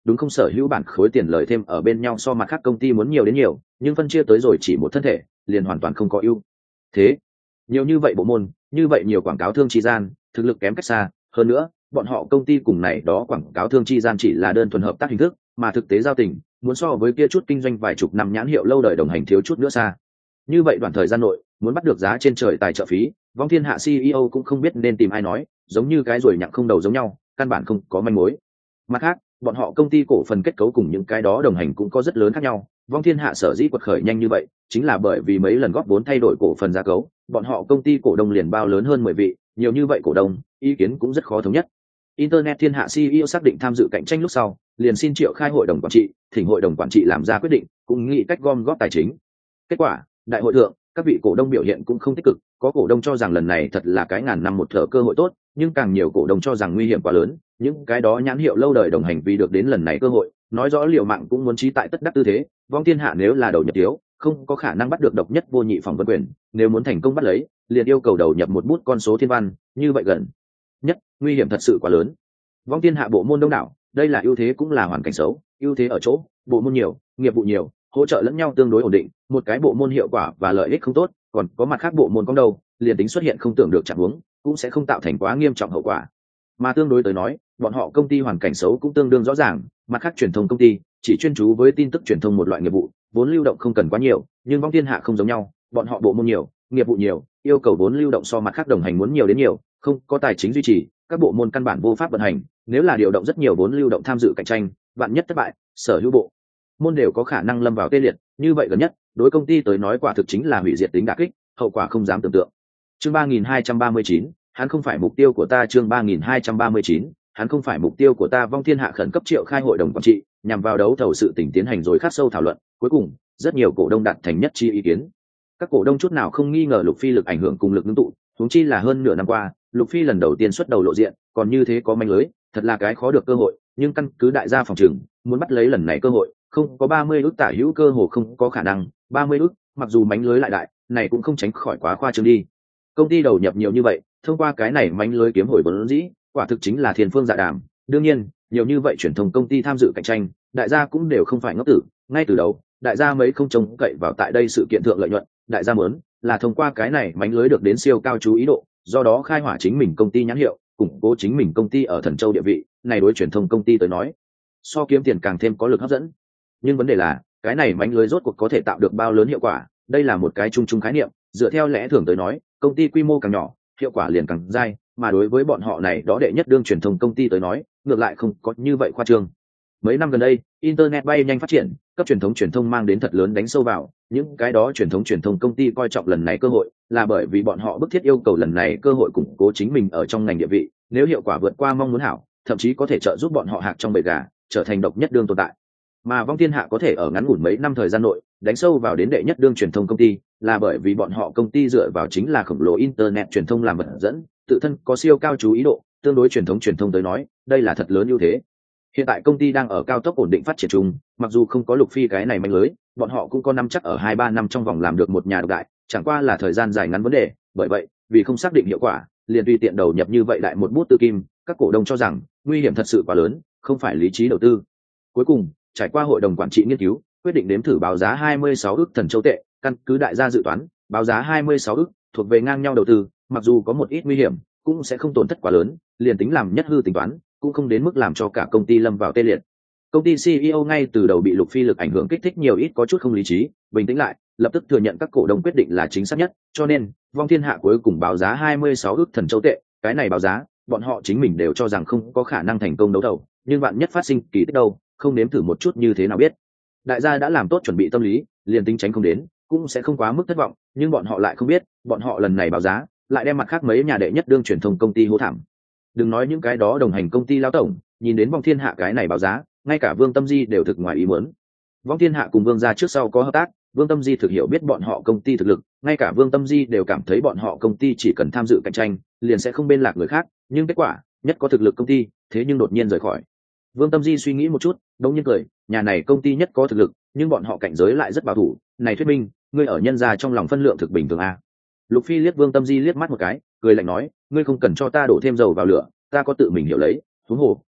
đúng không, sở hữu bản khối tiền lời thêm ở bên nhau so mặt khác công ty muốn nhiều đến nhiều, nhưng phân chia tới rồi chỉ một thân thể liền hoàn toàn không có ưu thế. Nhiều như vậy bộ môn, như vậy nhiều quảng cáo thương chi gian, thực lực kém cách xa. Hơn nữa bọn họ công ty cùng này đó quảng cáo thương chi gian chỉ là đơn thuần hợp tác hình thức, mà thực tế giao tình muốn so với kia chút kinh doanh vài chục năm nhãn hiệu lâu đời đồng hành thiếu chút nữa xa. Như vậy đoạn thời gian nội muốn bắt được giá trên trời tài trợ phí, Vong Thiên Hạ xê e ô cũng không biết nên tìm ai nói, giống như cái ruồi nhặng không đầu giống nhau, căn bản không có manh mối. Mặt khác bọn họ công ty cổ phần kết cấu cùng những cái đó đồng hành cũng có rất lớn khác nhau. Vong Thiên Hạ sở dĩ quật khởi nhanh như vậy chính là bởi vì mấy lần góp vốn thay đổi cổ phần gia cấu, bọn họ công ty cổ đông liền bao lớn hơn mười vị, nhiều như vậy cổ đông ý kiến cũng rất khó thống nhất. Internet Thiên Hạ xê e ô xác định tham dự cạnh tranh lúc sau liền xin triệu khai hội đồng quản trị, thỉnh hội đồng quản trị làm ra quyết định, cũng nghĩ cách gom góp tài chính. Kết quả đại hội thượng các vị cổ đông biểu hiện cũng không tích cực, có cổ đông cho rằng lần này thật là cái ngàn năm một thở cơ hội tốt, nhưng càng nhiều cổ đông cho rằng nguy hiểm quá lớn, những cái đó nhãn hiệu lâu đời đồng hành vì được đến lần này cơ hội, nói rõ liều mạng cũng muốn trí tại tất đắc tư thế. Vong Thiên Hạ nếu là đầu nhập thiếu, không có khả năng bắt được độc nhất vô nhị phỏng vấn quyền, nếu muốn thành công bắt lấy, liền yêu cầu đầu nhập một bút con số thiên văn, như vậy gần nhất nguy hiểm thật sự quá lớn. Vong Thiên Hạ bộ môn đông đảo, đây là ưu thế cũng là hoàn cảnh xấu. Ưu thế ở chỗ bộ môn nhiều, nghiệp vụ nhiều, hỗ trợ lẫn nhau tương đối ổn định, một cái bộ môn hiệu quả và lợi ích không tốt, còn có mặt khác bộ môn cong đầu, liền tính xuất hiện không tưởng được trạng huống, cũng sẽ không tạo thành quá nghiêm trọng hậu quả. Mà tương đối tới nói, bọn họ công ty hoàn cảnh xấu cũng tương đương rõ ràng. Mặt khác truyền thông công ty chỉ chuyên chú với tin tức truyền thông một loại nghiệp vụ, vốn lưu động không cần quá nhiều, nhưng Vong Thiên Hạ không giống nhau, bọn họ bộ môn nhiều, nghiệp vụ nhiều, yêu cầu vốn lưu động so mặt khác đồng hành muốn nhiều đến nhiều, không có tài chính duy trì, các bộ môn căn bản vô pháp vận hành. Nếu là điều động rất nhiều vốn lưu động tham dự cạnh tranh, vạn nhất thất bại, sở hữu bộ môn đều có khả năng lâm vào tê liệt, như vậy gần nhất đối công ty tới nói quả thực chính là hủy diệt tính đả kích, hậu quả không dám tưởng tượng. Chương ba nghìn hai trăm ba mươi chín, hắn không phải mục tiêu của ta. Chương ba nghìn hai trăm ba mươi chín, hắn không phải mục tiêu của ta. Vong Thiên Hạ khẩn cấp triệu khai hội đồng quản trị, nhằm vào đấu thầu sự tình tiến hành rồi khắc sâu thảo luận, cuối cùng rất nhiều cổ đông đạt thành nhất chi ý kiến. Các cổ đông chút nào không nghi ngờ Lục Phi lực ảnh hưởng cùng lực ngưng tụ, huống chi là hơn nửa năm qua Lục Phi lần đầu tiên xuất đầu lộ diện, còn như thế có manh lưới, thật là cái khó được cơ hội. Nhưng căn cứ đại gia phòng trừng, muốn bắt lấy lần này cơ hội, không có ba mươi ức tả hữu cơ hồ không có khả năng. Ba mươi ức, mặc dù mánh lưới lại đại, này cũng không tránh khỏi quá khoa trương đi. Công ty đầu nhập nhiều như vậy, thông qua cái này mánh lưới kiếm hồi vốn dĩ, quả thực chính là thiên phương dạ đàm. Đương nhiên, nhiều như vậy truyền thông công ty tham dự cạnh tranh, đại gia cũng đều không phải ngốc tử. Ngay từ đầu, đại gia mấy không trông cậy vào tại đây sự kiện thượng lợi nhuận, đại gia muốn là thông qua cái này mánh lưới được đến siêu cao chú ý độ, do đó khai hỏa chính mình công ty nhãn hiệu, củng cố chính mình công ty ở Thần Châu địa vị. Này đối truyền thông công ty tới nói, so kiếm tiền càng thêm có lực hấp dẫn. Nhưng vấn đề là, cái này mánh lưới rốt cuộc có thể tạo được bao lớn hiệu quả, đây là một cái chung chung khái niệm. Dựa theo lẽ thường tới nói, công ty quy mô càng nhỏ, hiệu quả liền càng dai, mà đối với bọn họ này đó đệ nhất đương truyền thông công ty tới nói, ngược lại không có như vậy khoa trương. Mấy năm gần đây, internet bay nhanh phát triển, cấp truyền thống truyền thông mang đến thật lớn đánh sâu vào, những cái đó truyền thống truyền thông công ty coi trọng lần này cơ hội, là bởi vì bọn họ bức thiết yêu cầu lần này cơ hội củng cố chính mình ở trong ngành địa vị, nếu hiệu quả vượt qua mong muốn hảo, thậm chí có thể trợ giúp bọn họ hạc trong bầy gà, trở thành độc nhất đương tồn tại. Mà Vong Thiên Hạ có thể ở ngắn ngủn mấy năm thời gian nội đánh sâu vào đến đệ nhất đương truyền thông công ty, là bởi vì bọn họ công ty dựa vào chính là khổng lồ internet truyền thông làm vật dẫn, tự thân có siêu cao chú ý độ, tương đối truyền thống truyền thông tới nói, đây là thật lớn ưu thế. Hiện tại công ty đang ở cao tốc ổn định phát triển chung, mặc dù không có Lục Phi cái này manh lưới, bọn họ cũng có năm chắc ở hai ba năm trong vòng làm được một nhà độc đại, chẳng qua là thời gian dài ngắn vấn đề. Bởi vậy, vì không xác định hiệu quả, liền tùy tiện đầu nhập như vậy đại một bút tư kim, các cổ đông cho rằng nguy hiểm thật sự quá lớn, không phải lý trí đầu tư. Cuối cùng, trải qua hội đồng quản trị nghiên cứu, quyết định đếm thử báo giá hai mươi sáu ức Thần Châu tệ, căn cứ đại gia dự toán, báo giá hai mươi sáu ức, thuộc về ngang nhau đầu tư, mặc dù có một ít nguy hiểm, cũng sẽ không tổn thất quá lớn, liền tính làm nhất hư tính toán, cũng không đến mức làm cho cả công ty lâm vào tê liệt. Công ty xê e ô ngay từ đầu bị Lục Phi lực ảnh hưởng kích thích nhiều ít có chút không lý trí, bình tĩnh lại, lập tức thừa nhận các cổ đông quyết định là chính xác nhất, cho nên Vong Thiên Hạ cuối cùng báo giá hai mươi sáu ức Thần Châu tệ, cái này báo giá, bọn họ chính mình đều cho rằng không có khả năng thành công đấu thầu, nhưng bạn nhất phát sinh kỳ tích đâu, không nếm thử một chút như thế nào biết. Đại gia đã làm tốt chuẩn bị tâm lý, liền tính tránh không đến, cũng sẽ không quá mức thất vọng, nhưng bọn họ lại không biết, bọn họ lần này báo giá, lại đem mặt khác mấy nhà đệ nhất đương truyền thông công ty hô thảm. Đừng nói những cái đó đồng hành công ty lão tổng, nhìn đến Vong Thiên Hạ cái này báo giá, ngay cả Vương Tâm Di đều thực ngoài ý muốn. Vong Thiên Hạ cùng Vương gia trước sau có hợp tác, Vương Tâm Di thực hiểu biết bọn họ công ty thực lực, ngay cả Vương Tâm Di đều cảm thấy bọn họ công ty chỉ cần tham dự cạnh tranh, liền sẽ không bên lạc người khác, nhưng kết quả, nhất có thực lực công ty, thế nhưng đột nhiên rời khỏi. Vương Tâm Di suy nghĩ một chút, đống nhiên cười, nhà này công ty nhất có thực lực, nhưng bọn họ cạnh giới lại rất bảo thủ, này thuyết minh, ngươi ở nhân gia trong lòng phân lượng thực bình thường a. Lục Phi liếc Vương Tâm Di liếc mắt một cái, cười lạnh nói, ngươi không cần cho ta đổ thêm dầu vào lửa, ta có tự mình hiểu lấy, huống hồ,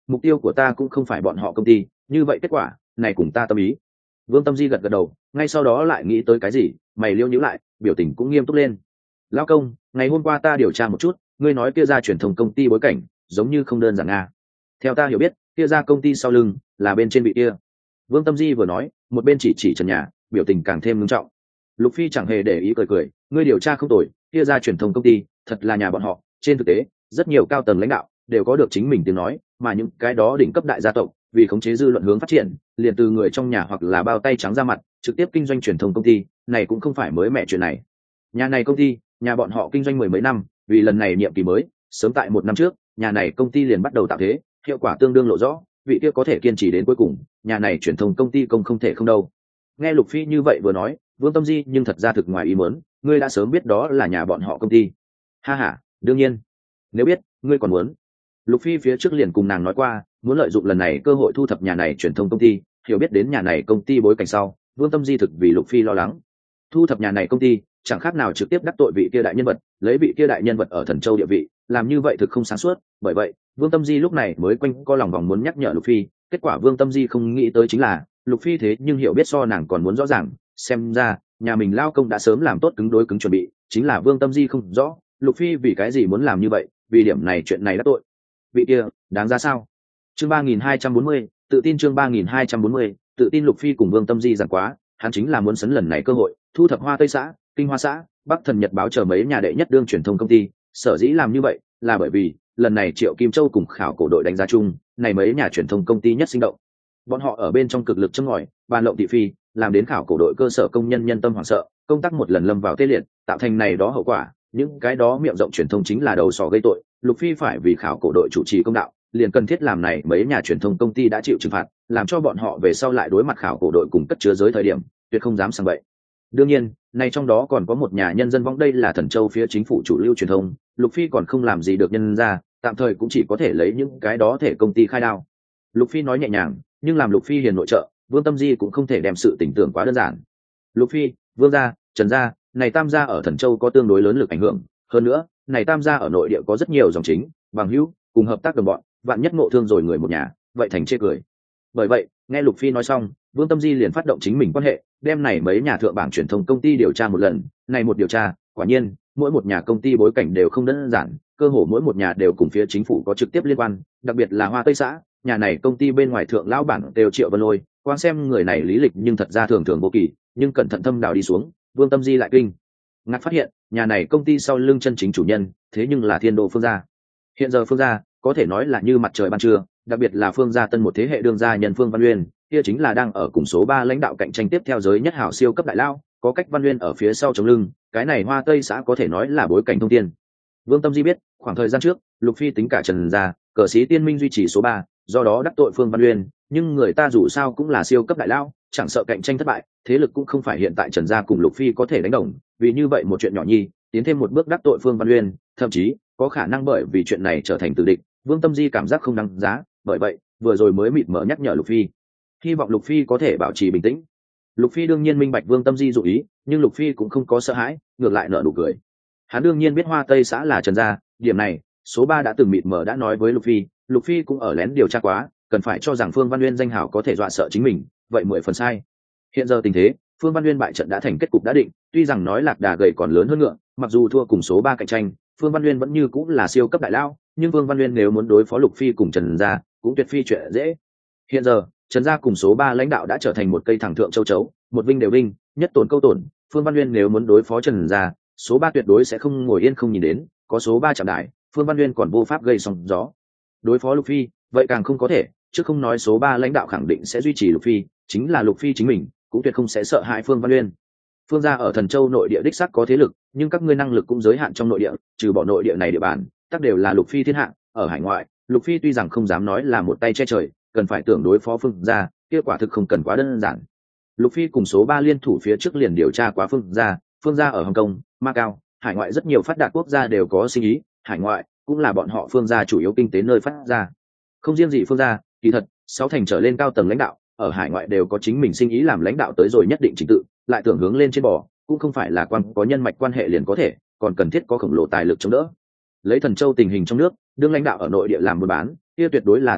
mục tiêu của ta cũng không phải bọn họ công ty, như vậy kết quả này cùng ta tâm ý. Vương Tâm Di gật gật đầu, ngay sau đó lại nghĩ tới cái gì, mày liêu nhíu lại, biểu tình cũng nghiêm túc lên. Lão công, ngày hôm qua ta điều tra một chút, ngươi nói kia ra truyền thông công ty bối cảnh giống như không đơn giản nga. Theo ta hiểu biết, kia ra công ty sau lưng là bên trên vị kia. Vương Tâm Di vừa nói, một bên chỉ chỉ trần nhà, biểu tình càng thêm nghiêm trọng. Lục Phi chẳng hề để ý, cười cười, ngươi điều tra không tồi, kia ra truyền thông công ty thật là nhà bọn họ. Trên thực tế, rất nhiều cao tầng lãnh đạo đều có được chính mình tiếng nói, mà những cái đó đỉnh cấp đại gia tộc vì khống chế dư luận hướng phát triển, liền từ người trong nhà hoặc là bao tay trắng ra mặt trực tiếp kinh doanh truyền thông công ty, này cũng không phải mới mẻ chuyện này. Nhà này công ty, nhà bọn họ kinh doanh mười mấy năm, vì lần này nhiệm kỳ mới, sớm tại một năm trước, nhà này công ty liền bắt đầu tạo thế, hiệu quả tương đương lộ rõ, vị kia có thể kiên trì đến cuối cùng, nhà này truyền thông công ty công không thể không đâu. Nghe Lục Phi như vậy vừa nói, Vương Tâm Di nhưng thật ra thực ngoài ý muốn, ngươi đã sớm biết đó là nhà bọn họ công ty. Ha ha, đương nhiên. Nếu biết, ngươi còn muốn. Lục Phi phía trước liền cùng nàng nói qua, muốn lợi dụng lần này cơ hội thu thập nhà này truyền thông công ty, hiểu biết đến nhà này công ty bối cảnh sau, Vương Tâm Di thực vì Lục Phi lo lắng. Thu thập nhà này công ty, chẳng khác nào trực tiếp đắc tội vị kia đại nhân vật, lấy vị kia đại nhân vật ở Thần Châu địa vị, làm như vậy thực không sáng suốt, bởi vậy, Vương Tâm Di lúc này mới quanh co lòng vòng muốn nhắc nhở Lục Phi, kết quả Vương Tâm Di không nghĩ tới chính là, Lục Phi thế nhưng hiểu biết so nàng còn muốn rõ ràng, xem ra, nhà mình lao công đã sớm làm tốt cứng đối cứng chuẩn bị, chính là Vương Tâm Di không rõ, Lục Phi vì cái gì muốn làm như vậy, vì điểm này chuyện này đã tội. Vị kia, đáng giá sao? Chương ba nghìn hai trăm bốn mươi, tự tin chương ba nghìn hai trăm bốn mươi, tự tin. Lục Phi cùng Vương Tâm Di giảng quá, hắn chính là muốn sấn lần này cơ hội, thu thập Hoa Tây xã, Kinh Hoa xã, Bắc Thần Nhật báo chờ mấy nhà đệ nhất đương truyền thông công ty, sở dĩ làm như vậy là bởi vì lần này Triệu Kim Châu cùng khảo cổ đội đánh giá chung, này mấy nhà truyền thông công ty nhất sinh động. Bọn họ ở bên trong cực lực châm ngòi, bàn lộng thị phi, làm đến khảo cổ đội cơ sở công nhân nhân tâm hoảng sợ, công tác một lần lâm vào tê liệt, tạo thành này đó hậu quả, những cái đó miệng rộng truyền thông chính là đầu sỏ gây tội. Lục Phi phải vì khảo cổ đội chủ trì công đạo, liền cần thiết làm này mấy nhà truyền thông công ty đã chịu trừng phạt, làm cho bọn họ về sau lại đối mặt khảo cổ đội cùng cất chứa giới thời điểm, tuyệt không dám sang vậy. Đương nhiên, này trong đó còn có một nhà nhân dân vong, đây là Thần Châu phía chính phủ chủ lưu truyền thông, Lục Phi còn không làm gì được nhân ra, tạm thời cũng chỉ có thể lấy những cái đó thể công ty khai đao. Lục Phi nói nhẹ nhàng, nhưng làm Lục Phi hiền nội trợ, Vương Tâm Di cũng không thể đem sự tình tưởng quá đơn giản. Lục Phi, Vương gia, Trần gia, này tam gia ở Thần Châu có tương đối lớn lực ảnh hưởng, hơn nữa, này tam gia ở nội địa có rất nhiều dòng chính, bằng hữu, cùng hợp tác đồng bọn, vạn nhất ngộ thương rồi người một nhà, vậy thành chê cười. Bởi vậy, nghe Lục Phi nói xong, Vương Tâm Di liền phát động chính mình quan hệ, đem này mấy nhà thượng bảng truyền thông công ty điều tra một lần, này một điều tra, quả nhiên, mỗi một nhà công ty bối cảnh đều không đơn giản, cơ hồ mỗi một nhà đều cùng phía chính phủ có trực tiếp liên quan, đặc biệt là Hoa Tây xã, nhà này công ty bên ngoài thượng lão bản đều Triệu Vân Lôi, quan xem người này lý lịch nhưng thật ra thường thường vô kỳ, nhưng cẩn thận thâm đào đi xuống, Vương Tâm Di lại kinh ngạc phát hiện, nhà này công ty sau lưng chân chính chủ nhân, thế nhưng là Thiên Đô Phương gia. Hiện giờ Phương gia có thể nói là như mặt trời ban trưa, đặc biệt là Phương gia tân một thế hệ đương gia nhân Phương Văn Uyên, kia chính là đang ở cùng số ba lãnh đạo cạnh tranh tiếp theo giới nhất hảo siêu cấp đại lao, có cách Văn Uyên ở phía sau chống lưng, cái này Hoa Tây xã có thể nói là bối cảnh thông thiên. Vương Tâm Di biết, khoảng thời gian trước, Lục Phi tính cả Trần gia, cờ sĩ Tiên Minh duy trì số ba, do đó đắc tội Phương Văn Uyên, nhưng người ta dù sao cũng là siêu cấp đại lao, chẳng sợ cạnh tranh thất bại, thế lực cũng không phải hiện tại Trần gia cùng Lục Phi có thể đánh đồng, vì như vậy một chuyện nhỏ nhi, tiến thêm một bước đắc tội Phương Văn Uyên, thậm chí có khả năng bởi vì chuyện này trở thành tử địch. Vương Tâm Di cảm giác không đáng giá, bởi vậy vừa rồi mới mịt mờ nhắc nhở Lục Phi, hy vọng Lục Phi có thể bảo trì bình tĩnh. Lục Phi đương nhiên minh bạch Vương Tâm Di dụ ý, nhưng Lục Phi cũng không có sợ hãi, ngược lại nở nụ cười. Hắn đương nhiên biết Hoa Tây xã là Trần gia, điểm này số ba đã từng mịt mờ đã nói với Lục Phi, Lục Phi cũng ở lén điều tra quá, cần phải cho rằng Phương Văn Uyên danh hảo có thể dọa sợ chính mình, vậy mười phần sai. Hiện giờ tình thế, Phương Văn Uyên bại trận đã thành kết cục đã định, tuy rằng nói lạc đà gầy còn lớn hơn ngựa, mặc dù thua cùng số ba cạnh tranh, Phương Văn Uyên vẫn như cũng là siêu cấp đại lao, nhưng Phương Văn Uyên nếu muốn đối phó Lục Phi cùng Trần gia, cũng tuyệt phi chuyện dễ. Hiện giờ, Trần gia cùng số ba lãnh đạo đã trở thành một cây thẳng thượng châu chấu, một vinh đều vinh, nhất tổn câu tổn, Phương Văn Uyên nếu muốn đối phó Trần gia, số ba tuyệt đối sẽ không ngồi yên không nhìn đến, có số ba chạm đại, Phương Văn Uyên còn vô pháp gây sóng gió. Đối phó Lục Phi, vậy càng không có thể, chứ không nói số ba lãnh đạo khẳng định sẽ duy trì Lục Phi, chính là Lục Phi chính mình cũng tuyệt không sẽ sợ hãi Phương Văn Uyên. Phương gia ở Thần Châu nội địa đích xác có thế lực, nhưng các ngươi năng lực cũng giới hạn trong nội địa, trừ bỏ nội địa này địa bàn, tất đều là Lục Phi thiên hạ, ở hải ngoại, Lục Phi tuy rằng không dám nói là một tay che trời, cần phải tưởng đối phó Phương gia, kết quả thực không cần quá đơn giản. Lục Phi cùng số ba liên thủ phía trước liền điều tra quá Phương gia, Phương gia ở Hồng Kông, Macau, hải ngoại rất nhiều phát đạt quốc gia đều có sinh ý, hải ngoại cũng là bọn họ Phương gia chủ yếu kinh tế nơi phát ra. Không riêng gì Phương gia, kỳ thật, sáu thành trở lên cao tầng lãnh đạo ở hải ngoại đều có chính mình sinh ý làm lãnh đạo tới rồi nhất định trình tự, lại tưởng hướng lên trên bò, cũng không phải là quan có nhân mạch quan hệ liền có thể, còn cần thiết có khổng lồ tài lực chống đỡ. Lấy Thần Châu tình hình trong nước, đương lãnh đạo ở nội địa làm buôn bán, kia tuyệt đối là tìm chết,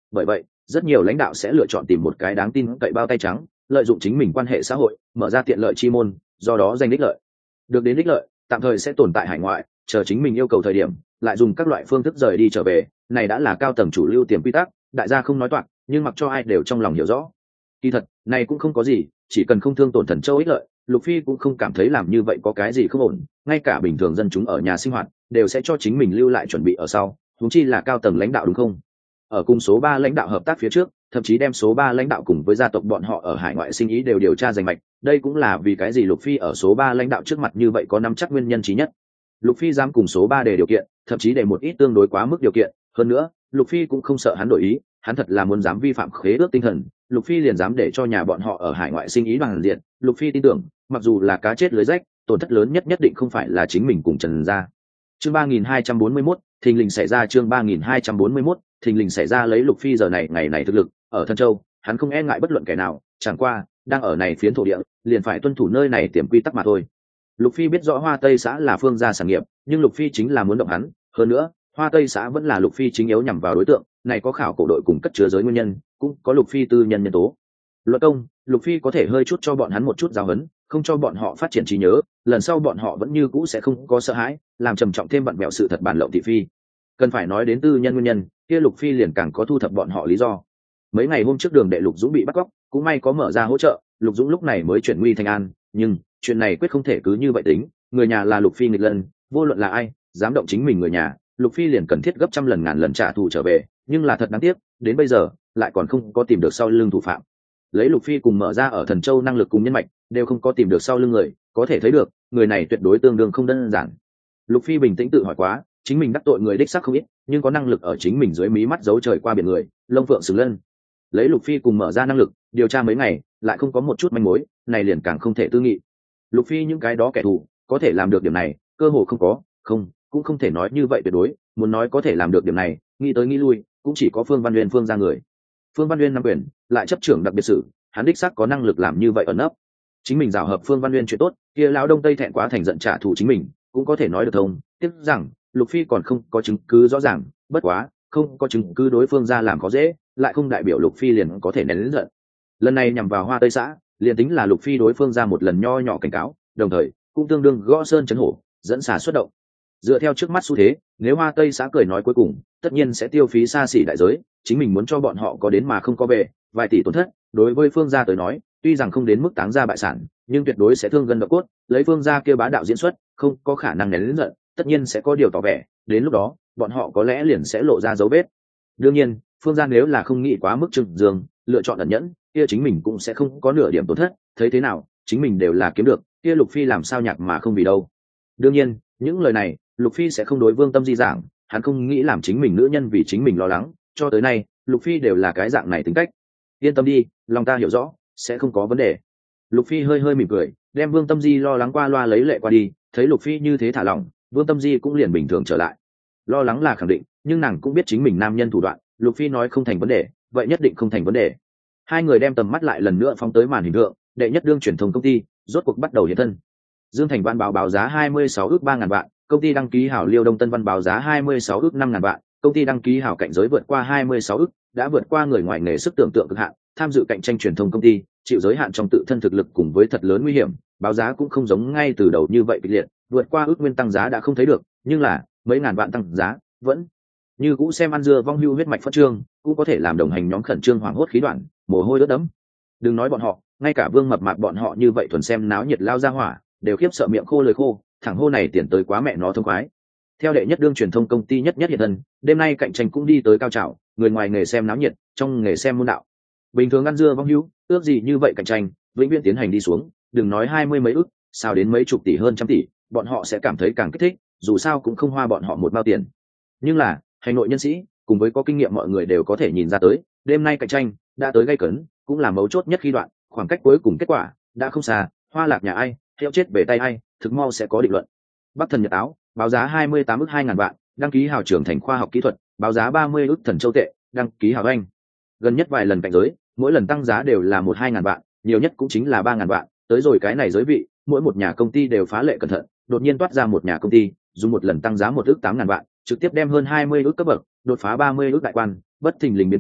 Bởi vậy rất nhiều lãnh đạo sẽ lựa chọn tìm một cái đáng tin cậy bao tay trắng, lợi dụng chính mình quan hệ xã hội mở ra tiện lợi chi môn, do đó giành đích lợi. Được đến đích lợi tạm thời sẽ tồn tại hải ngoại, chờ chính mình yêu cầu thời điểm lại dùng các loại phương thức rời đi trở về. Này đã là cao tầng chủ lưu tiềm quy tắc, đại gia không nói toạc, nhưng mặc cho ai đều trong lòng hiểu rõ. Kỳ thật này cũng không có gì, chỉ cần không thương tổn Thần Châu ích lợi, Lục Phi cũng không cảm thấy làm như vậy có cái gì không ổn. Ngay cả bình thường dân chúng ở nhà sinh hoạt đều sẽ cho chính mình lưu lại chuẩn bị ở sau, huống chi là cao tầng lãnh đạo, đúng không? Ở cùng số ba lãnh đạo hợp tác phía trước, thậm chí đem số ba lãnh đạo cùng với gia tộc bọn họ ở hải ngoại sinh ý đều điều tra rành mạch. Đây cũng là vì cái gì Lục Phi ở số ba lãnh đạo trước mặt như vậy có nắm chắc nguyên nhân chí nhất. Lục Phi dám cùng số ba đề điều kiện, thậm chí đề một ít tương đối quá mức điều kiện. Hơn nữa, Lục Phi cũng không sợ hắn đổi ý, hắn thật là muốn dám vi phạm khế ước tinh thần, Lục Phi liền dám để cho nhà bọn họ ở hải ngoại sinh ý bằng diện. Lục Phi tin tưởng, mặc dù là cá chết lưới rách, tổn thất lớn nhất nhất định không phải là chính mình cùng Trần gia. Chương ba nghìn hai trăm bốn mươi mốt, thình lình xảy ra chương ba nghìn hai trăm bốn mươi mốt, thình lình xảy ra lấy Lục Phi giờ này ngày này thực lực, ở Thần Châu, hắn không e ngại bất luận kẻ nào, chẳng qua, đang ở này phiến thổ địa, liền phải tuân thủ nơi này tiềm quy tắc mà thôi. Lục Phi biết rõ Hoa Tây xã là Phương gia sản nghiệp, nhưng Lục Phi chính là muốn động hắn, hơn nữa, Hoa Tây xã vẫn là Lục Phi chính yếu nhằm vào đối tượng, này có khảo cổ đội cùng cất chứa giới nguyên nhân, cũng có Lục Phi tư nhân nhân tố. Luật công, Lục Phi có thể hơi chút cho bọn hắn một chút giáo huấn, không cho bọn họ phát triển trí nhớ, lần sau bọn họ vẫn như cũ sẽ không có sợ hãi, làm trầm trọng thêm bận bẹo sự thật bản lộng thị phi. Cần phải nói đến tư nhân nguyên nhân, kia Lục Phi liền càng có thu thập bọn họ lý do. Mấy ngày hôm trước Đường Đệ Lục Dũng bị bắt cóc, cũng may có mở ra hỗ trợ, Lục Dũng lúc này mới chuyển nguy thành an, nhưng chuyện này quyết không thể cứ như vậy tính, người nhà là Lục Phi nghịch lân, vô luận là ai dám động chính mình người nhà, Lục Phi liền cần thiết gấp trăm lần ngàn lần trả thù trở về. Nhưng là thật đáng tiếc, đến bây giờ lại còn không có tìm được sau lưng thủ phạm. Lấy Lục Phi cùng mở ra ở Thần Châu năng lực cùng nhân mạch, đều không có tìm được sau lưng người, có thể thấy được người này tuyệt đối tương đương không đơn giản. Lục Phi bình tĩnh tự hỏi quá, chính mình đắc tội người đích xác không ít, nhưng có năng lực ở chính mình dưới mí mắt giấu trời qua biển người, lông phượng xứng lân. Lấy Lục Phi cùng mở ra năng lực điều tra mấy ngày, lại không có một chút manh mối, này liền càng không thể tư nghị. Lục Phi những cái đó kẻ thù có thể làm được điểm này, cơ hội không có, không, cũng không thể nói như vậy tuyệt đối. Muốn nói có thể làm được điểm này, nghĩ tới nghĩ lui, cũng chỉ có Phương Văn Uyên Phương ra người. Phương Văn Uyên nắm quyền, lại chấp trưởng đặc biệt sử, hắn đích xác có năng lực làm như vậy ẩn nấp. Chính mình rào hợp Phương Văn Uyên chuyện tốt, kia lão đông tây thẹn quá thành giận trả thù chính mình, cũng có thể nói được thông. Tiếc rằng Lục Phi còn không có chứng cứ rõ ràng, bất quá không có chứng cứ đối phương ra làm có dễ, lại không đại biểu Lục Phi liền có thể nén lớn giận. Lần này nhằm vào Hoa Tây xã, liền tính là Lục Phi đối phương ra một lần nho nhỏ cảnh cáo, đồng thời cũng tương đương gõ sơn chấn hổ, dẫn xà xuất động. Dựa theo trước mắt xu thế, nếu Hoa Tây xã cười nói cuối cùng, tất nhiên sẽ tiêu phí xa xỉ đại giới, chính mình muốn cho bọn họ có đến mà không có về, vài tỷ tổn thất, đối với Phương gia tới nói, tuy rằng không đến mức táng ra bại sản, nhưng tuyệt đối sẽ thương gần độ cốt, lấy Phương gia kia bá đạo diễn xuất, không có khả năng nén lớn giận, tất nhiên sẽ có điều tỏ vẻ, đến lúc đó, bọn họ có lẽ liền sẽ lộ ra dấu vết. Đương nhiên, Phương gia nếu là không nghĩ quá mức trừng dương, lựa chọn ẩn nhẫn, kia chính mình cũng sẽ không có nửa điểm tổn thất, thấy thế nào, chính mình đều là kiếm được, kia Lục Phi làm sao nhạc mà không vì đâu. Đương nhiên, những lời này, Lục Phi sẽ không đối Vương Tâm Di giảng, hắn không nghĩ làm chính mình nữ nhân vì chính mình lo lắng, cho tới nay, Lục Phi đều là cái dạng này tính cách. Yên tâm đi, lòng ta hiểu rõ, sẽ không có vấn đề. Lục Phi hơi hơi mỉm cười, đem Vương Tâm Di lo lắng qua loa lấy lệ qua đi, thấy Lục Phi như thế thả lỏng, Vương Tâm Di cũng liền bình thường trở lại. Lo lắng là khẳng định, nhưng nàng cũng biết chính mình nam nhân thủ đoạn, Lục Phi nói không thành vấn đề, vậy nhất định không thành vấn đề. Hai người đem tầm mắt lại lần nữa phóng tới màn hình tượng, đệ nhất đương truyền thông công ty rốt cuộc bắt đầu hiện thân. Dương Thành Văn báo báo giá hai mươi sáu ước ba ngàn vạn, công ty đăng ký hảo Liêu Đông Tân Văn báo giá hai mươi sáu ước năm ngàn vạn, công ty đăng ký hảo Cạnh Giới vượt qua hai mươi sáu ước, đã vượt qua người ngoài nghề sức tưởng tượng cực hạn, tham dự cạnh tranh truyền thông công ty, chịu giới hạn trong tự thân thực lực cùng với thật lớn nguy hiểm, báo giá cũng không giống ngay từ đầu như vậy kịch liệt, vượt qua ước nguyên tăng giá đã không thấy được, nhưng là mấy ngàn vạn tăng giá, vẫn như cũ xem ăn dưa vong hưu huyết mạch phát trương, cũng có thể làm đồng hành nhóm khẩn trương hoảng hốt khí đoạn, mồ hôi ướt đẫm. Đừng nói bọn họ, ngay cả Vương Mập Mạp bọn họ như vậy thuần xem náo nhiệt lao ra hỏa, đều khiếp sợ miệng khô lời khô, thằng hô này tiền tới quá mẹ nó thông khoái. Theo đệ nhất đương truyền thông công ty nhất nhất hiện thân, đêm nay cạnh tranh cũng đi tới cao trào, người ngoài nghề xem náo nhiệt, trong nghề xem môn đạo. Bình thường ăn dưa vong hưu, ước gì như vậy cạnh tranh, vĩnh viễn tiến hành đi xuống, đừng nói hai mươi mấy ước, sao đến mấy chục tỷ hơn trăm tỷ, bọn họ sẽ cảm thấy càng kích thích, dù sao cũng không hoa bọn họ một bao tiền. Nhưng là, hành nội nhân sĩ, cùng với có kinh nghiệm mọi người đều có thể nhìn ra tới, đêm nay cạnh tranh đã tới gay cấn, cũng là mấu chốt nhất khi đoạn, khoảng cách cuối cùng kết quả đã không xa, hoa lạc nhà ai, heo chết về tay ai, thực mau sẽ có định luận. Bắc Thần Nhật Áo báo giá hai mươi tám ước hai ngàn vạn, đăng ký hào trưởng thành khoa học kỹ thuật, báo giá ba mươi ước Thần Châu tệ, đăng ký hào anh. Gần nhất vài lần cạnh giới, mỗi lần tăng giá đều là một hai ngàn vạn, nhiều nhất cũng chính là ba ngàn vạn, tới rồi cái này giới vị, mỗi một nhà công ty đều phá lệ cẩn thận, đột nhiên toát ra một nhà công ty, dùng một lần tăng giá một ước tám ngàn vạn, trực tiếp đem hơn hai mươi ước cấp bậc, đột phá ba mươi ước đại quan, bất thình lình biến cố,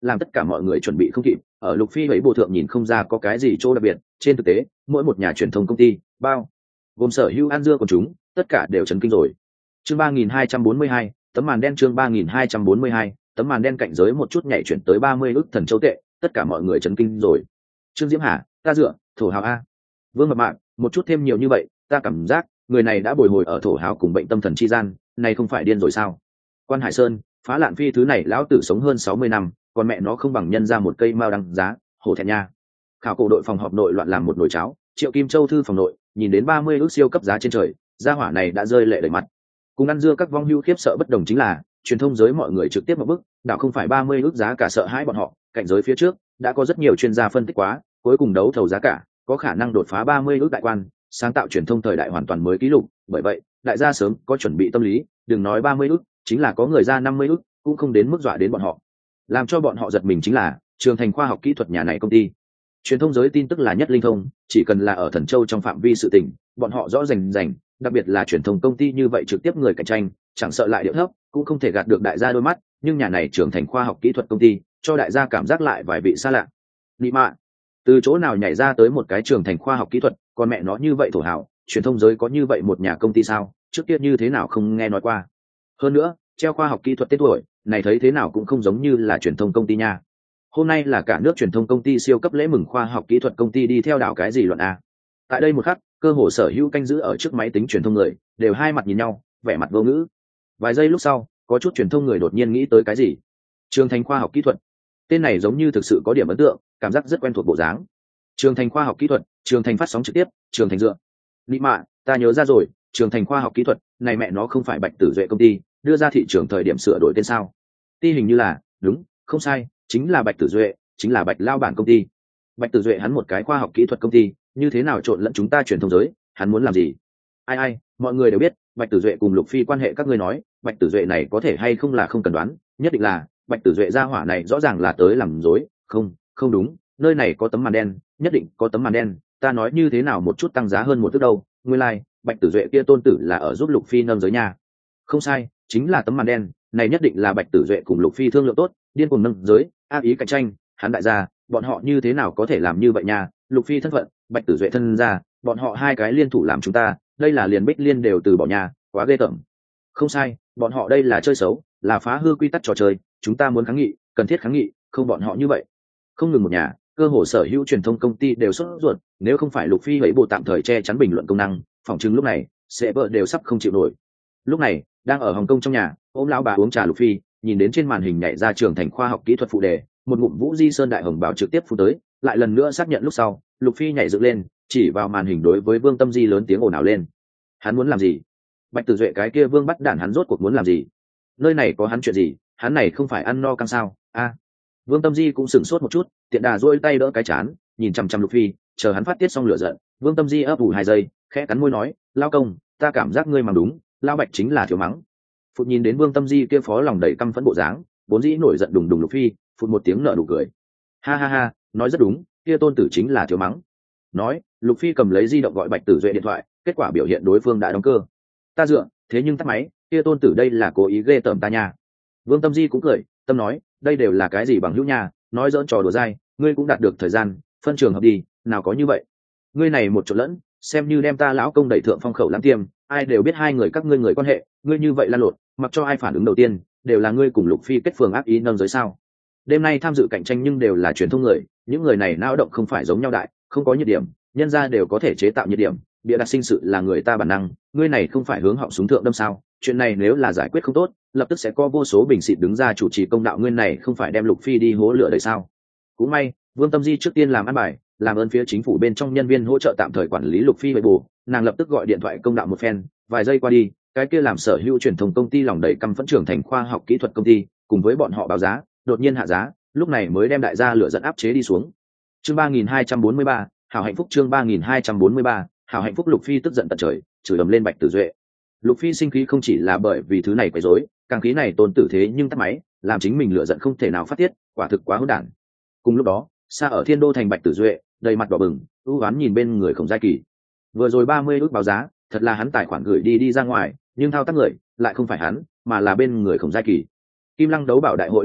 làm tất cả mọi người chuẩn bị không kịp. Ở lục phi ấy bộ thượng nhìn không ra có cái gì chỗ đặc biệt, trên thực tế mỗi một nhà truyền thông công ty bao gồm sở hữu ăn dưa của chúng tất cả đều chấn kinh rồi. Chương ba nghìn hai trăm bốn mươi hai, tấm màn đen. Chương ba nghìn hai trăm bốn mươi hai, tấm màn đen. Cạnh giới một chút nhảy chuyển tới ba mươi ức thần châu tệ, tất cả mọi người chấn kinh rồi. Trương Diễm Hà, ta dựa, thổ hào a. Vương Mập Mạp, một chút thêm nhiều như vậy, ta cảm giác người này đã bồi hồi ở thổ hào cùng bệnh tâm thần chi gian, này không phải điên rồi sao? Quan Hải Sơn, phá lạn phi thứ này lão tử sống hơn sáu mươi năm, còn mẹ nó không bằng nhân ra một cây mao đăng giá, hổ thẹn nha. Khảo cổ đội phòng họp nội loạn làm một nồi cháo, Triệu Kim Châu thư phòng nội, nhìn đến ba mươi ức siêu cấp giá trên trời, gia hỏa này đã rơi lệ đầy mặt. Cùng ăn dưa các vong hưu khiếp sợ bất đồng chính là, truyền thông giới mọi người trực tiếp một bức, đạo không phải ba mươi ức giá cả sợ hãi bọn họ, cạnh giới phía trước đã có rất nhiều chuyên gia phân tích quá, cuối cùng đấu thầu giá cả có khả năng đột phá ba mươi ức đại quan, sáng tạo truyền thông thời đại hoàn toàn mới kỷ lục, bởi vậy, đại gia sớm có chuẩn bị tâm lý, đừng nói ba mươi ức, chính là có người ra năm mươi ức, cũng không đến mức dọa đến bọn họ. Làm cho bọn họ giật mình chính là, Trường Thành khoa học kỹ thuật nhà này công ty. Truyền thông giới tin tức là nhất linh thông, chỉ cần là ở Thần Châu trong phạm vi sự tình, bọn họ rõ rành rành, đặc biệt là truyền thông công ty như vậy trực tiếp người cạnh tranh, chẳng sợ lại điệu thấp, cũng không thể gạt được đại gia đôi mắt, nhưng nhà này Trường Thành khoa học kỹ thuật công ty, cho đại gia cảm giác lại vài vị xa lạ. Nị mạ, từ chỗ nào nhảy ra tới một cái Trường Thành khoa học kỹ thuật, còn mẹ nó như vậy thổ hào, truyền thông giới có như vậy một nhà công ty sao, trước kia như thế nào không nghe nói qua. Hơn nữa, treo khoa học kỹ thuật tên tuổi, này thấy thế nào cũng không giống như là truyền thông công ty nha. Hôm nay là cả nước truyền thông công ty siêu cấp lễ mừng khoa học kỹ thuật công ty đi theo đảo cái gì luận a. Tại đây một khắc, cơ hồ sở hữu canh giữ ở trước máy tính truyền thông người, đều hai mặt nhìn nhau, vẻ mặt vô ngữ. Vài giây lúc sau, có chút truyền thông người đột nhiên nghĩ tới cái gì. Trường Thành khoa học kỹ thuật. Tên này giống như thực sự có điểm ấn tượng, cảm giác rất quen thuộc bộ dáng. Trường Thành khoa học kỹ thuật, Trường Thành phát sóng trực tiếp, Trường Thành dựa. Nị mạ, ta nhớ ra rồi, Trường Thành khoa học kỹ thuật, này mẹ nó không phải Bạch Tử Duệ công ty, đưa ra thị trường thời điểm sửa đổi tên sao? Ti hình như là, đúng, không sai, chính là Bạch Tử Duệ, chính là Bạch lao bản công ty. Bạch Tử Duệ hắn một cái khoa học kỹ thuật công ty, như thế nào trộn lẫn chúng ta truyền thông giới, hắn muốn làm gì? Ai ai, mọi người đều biết, Bạch Tử Duệ cùng Lục Phi quan hệ các ngươi nói, Bạch Tử Duệ này có thể hay không là không cần đoán, nhất định là, Bạch Tử Duệ gia hỏa này rõ ràng là tới làm dối, không, không đúng, nơi này có tấm màn đen, nhất định có tấm màn đen, ta nói như thế nào một chút tăng giá hơn một chút đâu, nguyên lai, like, Bạch Tử Duệ kia tôn tử là ở giúp Lục Phi nâng giới nhà. Không sai, chính là tấm màn đen, này nhất định là Bạch Tử Duệ cùng Lục Phi thương lượng tốt, điên cuồng nâng giới, ác ý cạnh tranh, hắn đại gia, bọn họ như thế nào có thể làm như vậy nha, Lục Phi thân phận, Bạch Tử Duệ thân gia, bọn họ hai cái liên thủ làm chúng ta, đây là liền Bích Liên đều từ bỏ nhà, quá ghê tởm. Không sai, bọn họ đây là chơi xấu, là phá hư quy tắc trò chơi, chúng ta muốn kháng nghị, cần thiết kháng nghị, không bọn họ như vậy. Không ngừng một nhà, cơ hồ sở hữu truyền thông công ty đều sốt ruột, nếu không phải Lục Phi ấy bộ tạm thời che chắn bình luận công năng, phỏng chứng lúc này, sẽ vợ đều sắp không chịu nổi. Lúc này, đang ở Hồng Kông trong nhà, ôm lão bà uống trà Lục Phi, nhìn đến trên màn hình nhảy ra Trường Thành khoa học kỹ thuật phụ đề, một ngụm Vũ Di Sơn đại hồng bảo trực tiếp phun tới, lại lần nữa xác nhận lúc sau, Lục Phi nhảy dựng lên, chỉ vào màn hình đối với Vương Tâm Di lớn tiếng ồn ào lên. Hắn muốn làm gì? Bạch Tử Duệ cái kia Vương bắt đản hắn rốt cuộc muốn làm gì? Nơi này có hắn chuyện gì? Hắn này không phải ăn no căng sao? A. Vương Tâm Di cũng sửng sốt một chút, tiện đà duỗi tay đỡ cái chán, nhìn chằm chằm Lục Phi, chờ hắn phát tiết xong lửa giận. Vương Tâm Di ấp ủ hai giây, khẽ cắn môi nói, "Lao công, ta cảm giác ngươi mắng đúng, Lao Bạch chính là thiếu mắng." Phụt nhìn đến Vương Tâm Di kia phó lòng đầy căm phẫn bộ dáng, vốn dĩ nổi giận đùng đùng Lục Phi, phụt một tiếng nở nụ cười. "Ha ha ha, nói rất đúng, kia tôn tử chính là thiếu mắng." Nói, Lục Phi cầm lấy di động gọi Bạch Tử Duệ điện thoại, kết quả biểu hiện đối phương đã đóng cơ. "Ta dựa, thế nhưng tắt máy, kia tôn tử đây là cố ý ghê tởm ta nha." Vương Tâm Di cũng cười, tâm nói, đây đều là cái gì bằng hữu nha, nói dỡn trò đùa dai, ngươi cũng đạt được thời gian, phân trường hợp đi, nào có như vậy. Ngươi này một chỗ lẫn, xem như đem ta lão công đẩy thượng phong khẩu lãng tiêm, ai đều biết hai người các ngươi người quan hệ, ngươi như vậy lan lộn, mặc cho ai phản ứng đầu tiên, đều là ngươi cùng Lục Phi kết phường ác ý nâng giới sao? Đêm nay tham dự cạnh tranh nhưng đều là truyền thông người, những người này não động không phải giống nhau đại, không có nhiệt điểm, nhân ra đều có thể chế tạo nhiệt điểm, bịa đặt sinh sự là người ta bản năng, ngươi này không phải hướng họng súng thượng đâm sao? Chuyện này nếu là giải quyết không tốt, lập tức sẽ có vô số bình xịt đứng ra chủ trì công đạo, ngươi này không phải đem Lục Phi đi hố lửa đấy sao? Cũng may, Vương Tâm Di trước tiên làm ăn bài, làm ơn phía chính phủ bên trong nhân viên hỗ trợ tạm thời quản lý Lục Phi bệ bù, nàng lập tức gọi điện thoại công đạo một phen, vài giây qua đi, cái kia làm sở hữu truyền thông công ty lòng đầy căm phẫn Trường Thành khoa học kỹ thuật công ty, cùng với bọn họ báo giá, đột nhiên hạ giá, lúc này mới đem đại gia lửa giận áp chế đi xuống. Chương ba nghìn hai trăm bốn mươi ba, hảo hạnh phúc. Chương ba nghìn hai trăm bốn mươi ba, hảo hạnh phúc. Lục Phi tức giận tận trời, chửi ầm lên Bạch Tử Duệ. Lục Phi sinh khí không chỉ là bởi vì thứ này quấy rối, càng khí này tôn tử thế nhưng tắt máy, làm chính mình lửa giận không thể nào phát tiết, quả thực quá hỗn đản. Cùng lúc đó, xa ở Thiên Đô thành Bạch Tử Duệ, đầy mặt đỏ bừng, u oán nhìn bên người Khổng Giai Kỳ. Vừa rồi ba mươi ức báo giá, thật là hắn tài khoản gửi đi đi ra ngoài, nhưng thao tác người lại không phải hắn, mà là bên người Khổng Giai Kỳ. Kim Lăng đấu bảo đại hội lúc sau,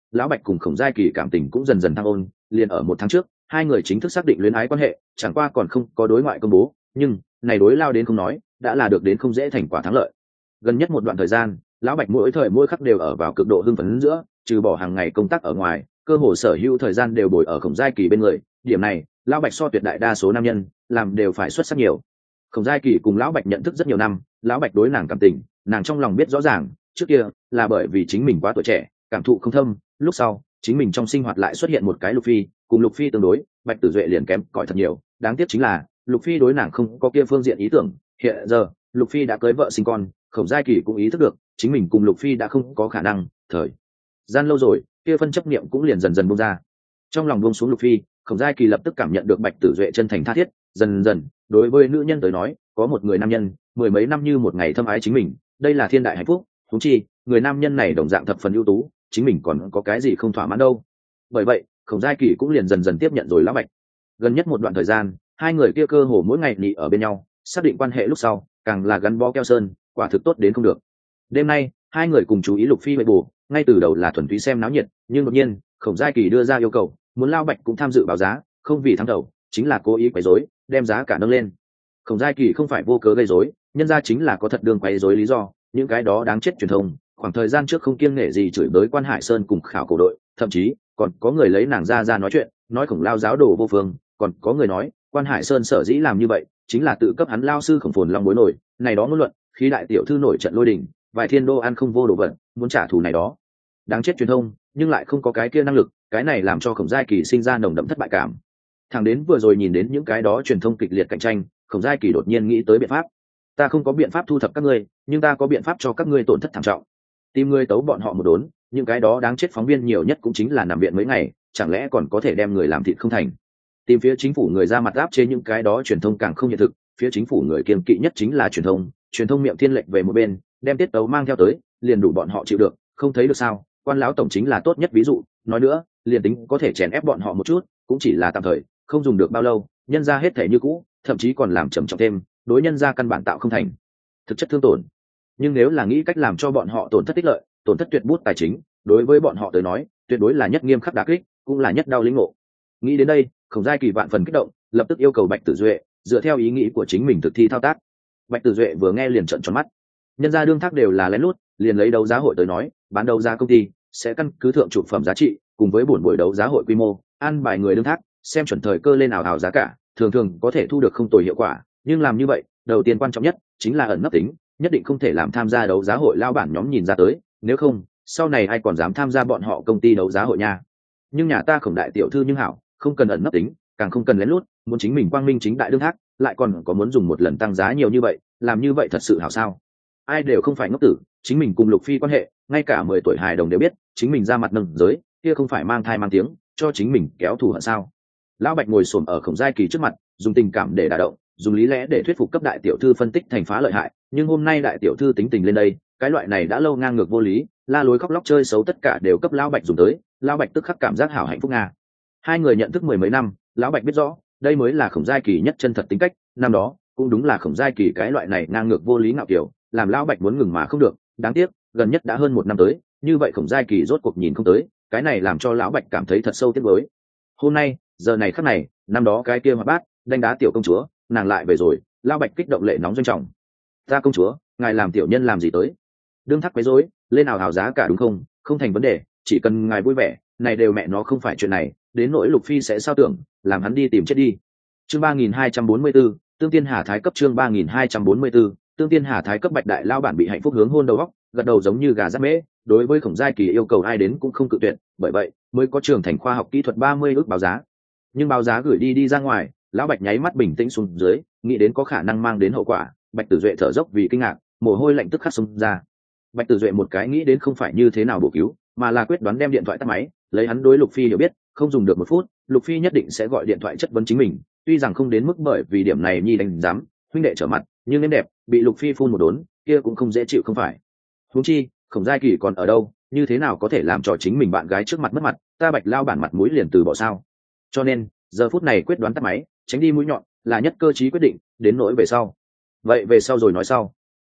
lão bạch cùng khổng giai kỳ cảm tình cũng dần dần thăng ôn. Liền ở một tháng trước, hai người chính thức xác định luyến ái quan hệ, chẳng qua còn không có đối ngoại công bố, nhưng này đối lao đến không nói, đã là được đến không dễ thành quả thắng lợi. Gần nhất một đoạn thời gian, lão bạch mỗi thời mỗi khắc đều ở vào cực độ hưng phấn giữa, trừ bỏ hàng ngày công tác ở ngoài, cơ hồ sở hữu thời gian đều bồi ở khổng giai kỳ bên người. Điểm này, lão bạch so tuyệt đại đa số nam nhân làm đều phải xuất sắc nhiều. Khổng giai kỳ cùng lão bạch nhận thức rất nhiều năm, lão bạch đối nàng cảm tình, nàng trong lòng biết rõ ràng, trước kia là bởi vì chính mình quá tuổi trẻ, cảm thụ không thâm, lúc sau chính mình trong sinh hoạt lại xuất hiện một cái Lục Phi, cùng Lục Phi tương đối, Bạch Tử Duệ liền kém cỏi thật nhiều. Đáng tiếc chính là Lục Phi đối nàng không có kia phương diện ý tưởng. Hiện giờ Lục Phi đã cưới vợ sinh con, khổng giai kỳ cũng ý thức được chính mình cùng Lục Phi đã không có khả năng. Thời gian lâu rồi, kia phân chấp niệm cũng liền dần dần buông ra. Trong lòng buông xuống Lục Phi, khổng giai kỳ lập tức cảm nhận được Bạch Tử Duệ chân thành tha thiết. Dần dần, đối với nữ nhân tới nói, có một người nam nhân mười mấy năm như một ngày thâm ái chính mình, đây là thiên đại hạnh phúc. Huống chi người nam nhân này đồng dạng thập phần ưu tú, chính mình còn có cái gì không thỏa mãn đâu. Bởi vậy khổng giai kỳ cũng liền dần dần tiếp nhận rồi lão bạch. Gần nhất một đoạn thời gian, hai người kia cơ hồ mỗi ngày nị ở bên nhau, xác định quan hệ lúc sau càng là gắn bó keo sơn, quả thực tốt đến không được. Đêm nay hai người cùng chú ý Lục Phi bệ bù, ngay từ đầu là thuần túy xem náo nhiệt, nhưng đột nhiên khổng giai kỳ đưa ra yêu cầu, muốn lão bạch cũng tham dự báo giá, không vì thắng đầu, chính là cố ý quấy rối, đem giá cả nâng lên. Khổng giai kỳ không phải vô cớ gây rối, nhân ra chính là có thật đường quấy rối lý do. Những cái đó đáng chết truyền thông, khoảng thời gian trước không kiêng nể gì chửi bới Quan Hải Sơn cùng khảo cổ đội, thậm chí còn có người lấy nàng ra ra nói chuyện, nói khổng lao giáo đồ vô phương, còn có người nói Quan Hải Sơn sở dĩ làm như vậy chính là tự cấp hắn lao sư khổng phồn long bối nổi. Này đó ngôn luận khi đại tiểu thư nổi trận lôi đình, vài thiên đô ăn không vô đồ vật, muốn trả thù này đó đáng chết truyền thông, nhưng lại không có cái kia năng lực, cái này làm cho khổng giai kỳ sinh ra nồng đậm thất bại cảm. Thằng đến vừa rồi nhìn đến những cái đó truyền thông kịch liệt cạnh tranh, khổng giai kỳ đột nhiên nghĩ tới biện pháp. Ta không có biện pháp thu thập các ngươi, nhưng ta có biện pháp cho các ngươi tổn thất thảm trọng. Tìm ngươi tấu bọn họ một đốn, những cái đó đáng chết phóng viên nhiều nhất cũng chính là nằm viện mấy ngày, chẳng lẽ còn có thể đem người làm thịt không thành. Tìm phía chính phủ người ra mặt áp chế những cái đó truyền thông càng không hiện thực, phía chính phủ người kiêng kỵ nhất chính là truyền thông, truyền thông miệng thiên lệch về một bên, đem tiết tấu mang theo tới, liền đủ bọn họ chịu được, không thấy được sao? Quan lão tổng chính là tốt nhất ví dụ, nói nữa, liền tính có thể chèn ép bọn họ một chút, cũng chỉ là tạm thời, không dùng được bao lâu, nhân ra hết thể như cũ, thậm chí còn làm trầm trọng thêm, đối nhân ra căn bản tạo không thành thực chất thương tổn. Nhưng nếu là nghĩ cách làm cho bọn họ tổn thất tích lợi, tổn thất tuyệt bút tài chính, đối với bọn họ tới nói tuyệt đối là nhất nghiêm khắc đả kích, cũng là nhất đau lĩnh ngộ. Nghĩ đến đây, khổng giai kỳ vạn phần kích động, lập tức yêu cầu Bạch Tử Duệ dựa theo ý nghĩ của chính mình thực thi thao tác. Bạch Tử Duệ vừa nghe liền trợn tròn mắt, nhân ra đương thác đều là lén lút, liền lấy đấu giá hội tới nói, bán đấu giá công ty sẽ căn cứ thượng trụ phẩm giá trị cùng với buổi buổi đấu giá hội quy mô, an bài người đương thác xem chuẩn thời cơ lên ảo ảo giá cả, thường thường có thể thu được không tồi hiệu quả. Nhưng làm như vậy, đầu tiên quan trọng nhất chính là ẩn nấp tính, nhất định không thể làm tham gia đấu giá hội lao bản nhóm nhìn ra tới, nếu không sau này ai còn dám tham gia bọn họ công ty đấu giá hội nha. Nhưng nhà ta Khổng đại tiểu thư nhưng hảo, không cần ẩn nấp tính, càng không cần lén lút, muốn chính mình quang minh chính đại đương thác, lại còn có muốn dùng một lần tăng giá nhiều như vậy, làm như vậy thật sự hảo sao? Ai đều không phải ngốc tử, chính mình cùng Lục Phi quan hệ, ngay cả mười tuổi hài đồng đều biết, chính mình ra mặt nâng giới, kia không phải mang thai mang tiếng, cho chính mình kéo thù hận sao? Lão Bạch ngồi xổm ở Khổng giai kỳ trước mặt, dùng tình cảm để đả động, dùng lý lẽ để thuyết phục cấp đại tiểu thư phân tích thành phá lợi hại. Nhưng hôm nay đại tiểu thư tính tình lên đây, cái loại này đã lâu ngang ngược vô lý, la lối khóc lóc chơi xấu tất cả đều cấp Lão Bạch dùng tới. Lão Bạch tức khắc cảm giác hảo hạnh phúc nga. Hai người nhận thức mười mấy năm, Lão Bạch biết rõ đây mới là Khổng giai kỳ nhất chân thật tính cách. Năm đó cũng đúng là Khổng giai kỳ cái loại này ngang ngược vô lý ngạo kiểu, làm Lão Bạch muốn ngừng mà không được. Đáng tiếc gần nhất đã hơn một năm tới, như vậy Khổng giai kỳ rốt cuộc nhìn không tới, cái này làm cho Lão Bạch cảm thấy thật sâu tiếc nuối. Hôm nay giờ này khắc này, năm đó cái kia hoạt bát đánh đá tiểu công chúa, nàng lại về rồi. Lão Bạch kích động lệ nóng doanh trọng. Ta công chúa, ngài làm tiểu nhân làm gì tới? Đương thắc quấy rối, lên nào hào giá cả đúng không? Không thành vấn đề, chỉ cần ngài vui vẻ, này đều mẹ nó không phải chuyện này, đến nỗi Lục Phi sẽ sao tưởng, làm hắn đi tìm chết đi. Chương ba nghìn hai trăm bốn mươi 4, Tương Tiên Hà Thái cấp chương ba nghìn hai trăm bốn mươi 4, Tương Tiên Hà Thái cấp. Bạch đại lao bản bị hạnh phúc hướng hôn đầu óc, gật đầu giống như gà rát mễ, đối với Khổng giai kỳ yêu cầu ai đến cũng không cự tuyệt, bởi vậy mới có trường thành khoa học kỹ thuật ba mươi ước báo giá. Nhưng báo giá gửi đi đi ra ngoài, Lão Bạch nháy mắt bình tĩnh xuống dưới, nghĩ đến có khả năng mang đến hậu quả. Bạch Tử Duệ thở dốc vì kinh ngạc, mồ hôi lạnh tức khắc xông ra. Bạch Tử Duệ một cái nghĩ đến không phải như thế nào bổ cứu, mà là quyết đoán đem điện thoại tắt máy, lấy hắn đối Lục Phi hiểu biết, không dùng được một phút, Lục Phi nhất định sẽ gọi điện thoại chất vấn chính mình. Tuy rằng không đến mức bởi vì điểm này nhi đánh dám huynh đệ trở mặt, nhưng em đẹp bị Lục Phi phun một đốn, kia cũng không dễ chịu không phải? Huống chi Khổng giai kỳ còn ở đâu, như thế nào có thể làm cho chính mình bạn gái trước mặt mất mặt, ta Bạch lao bản mặt mũi liền từ bỏ sao? Cho nên giờ phút này quyết đoán tắt máy, tránh đi mũi nhọn là nhất cơ trí quyết định. Đến nỗi về sau, vậy về sau rồi nói sau.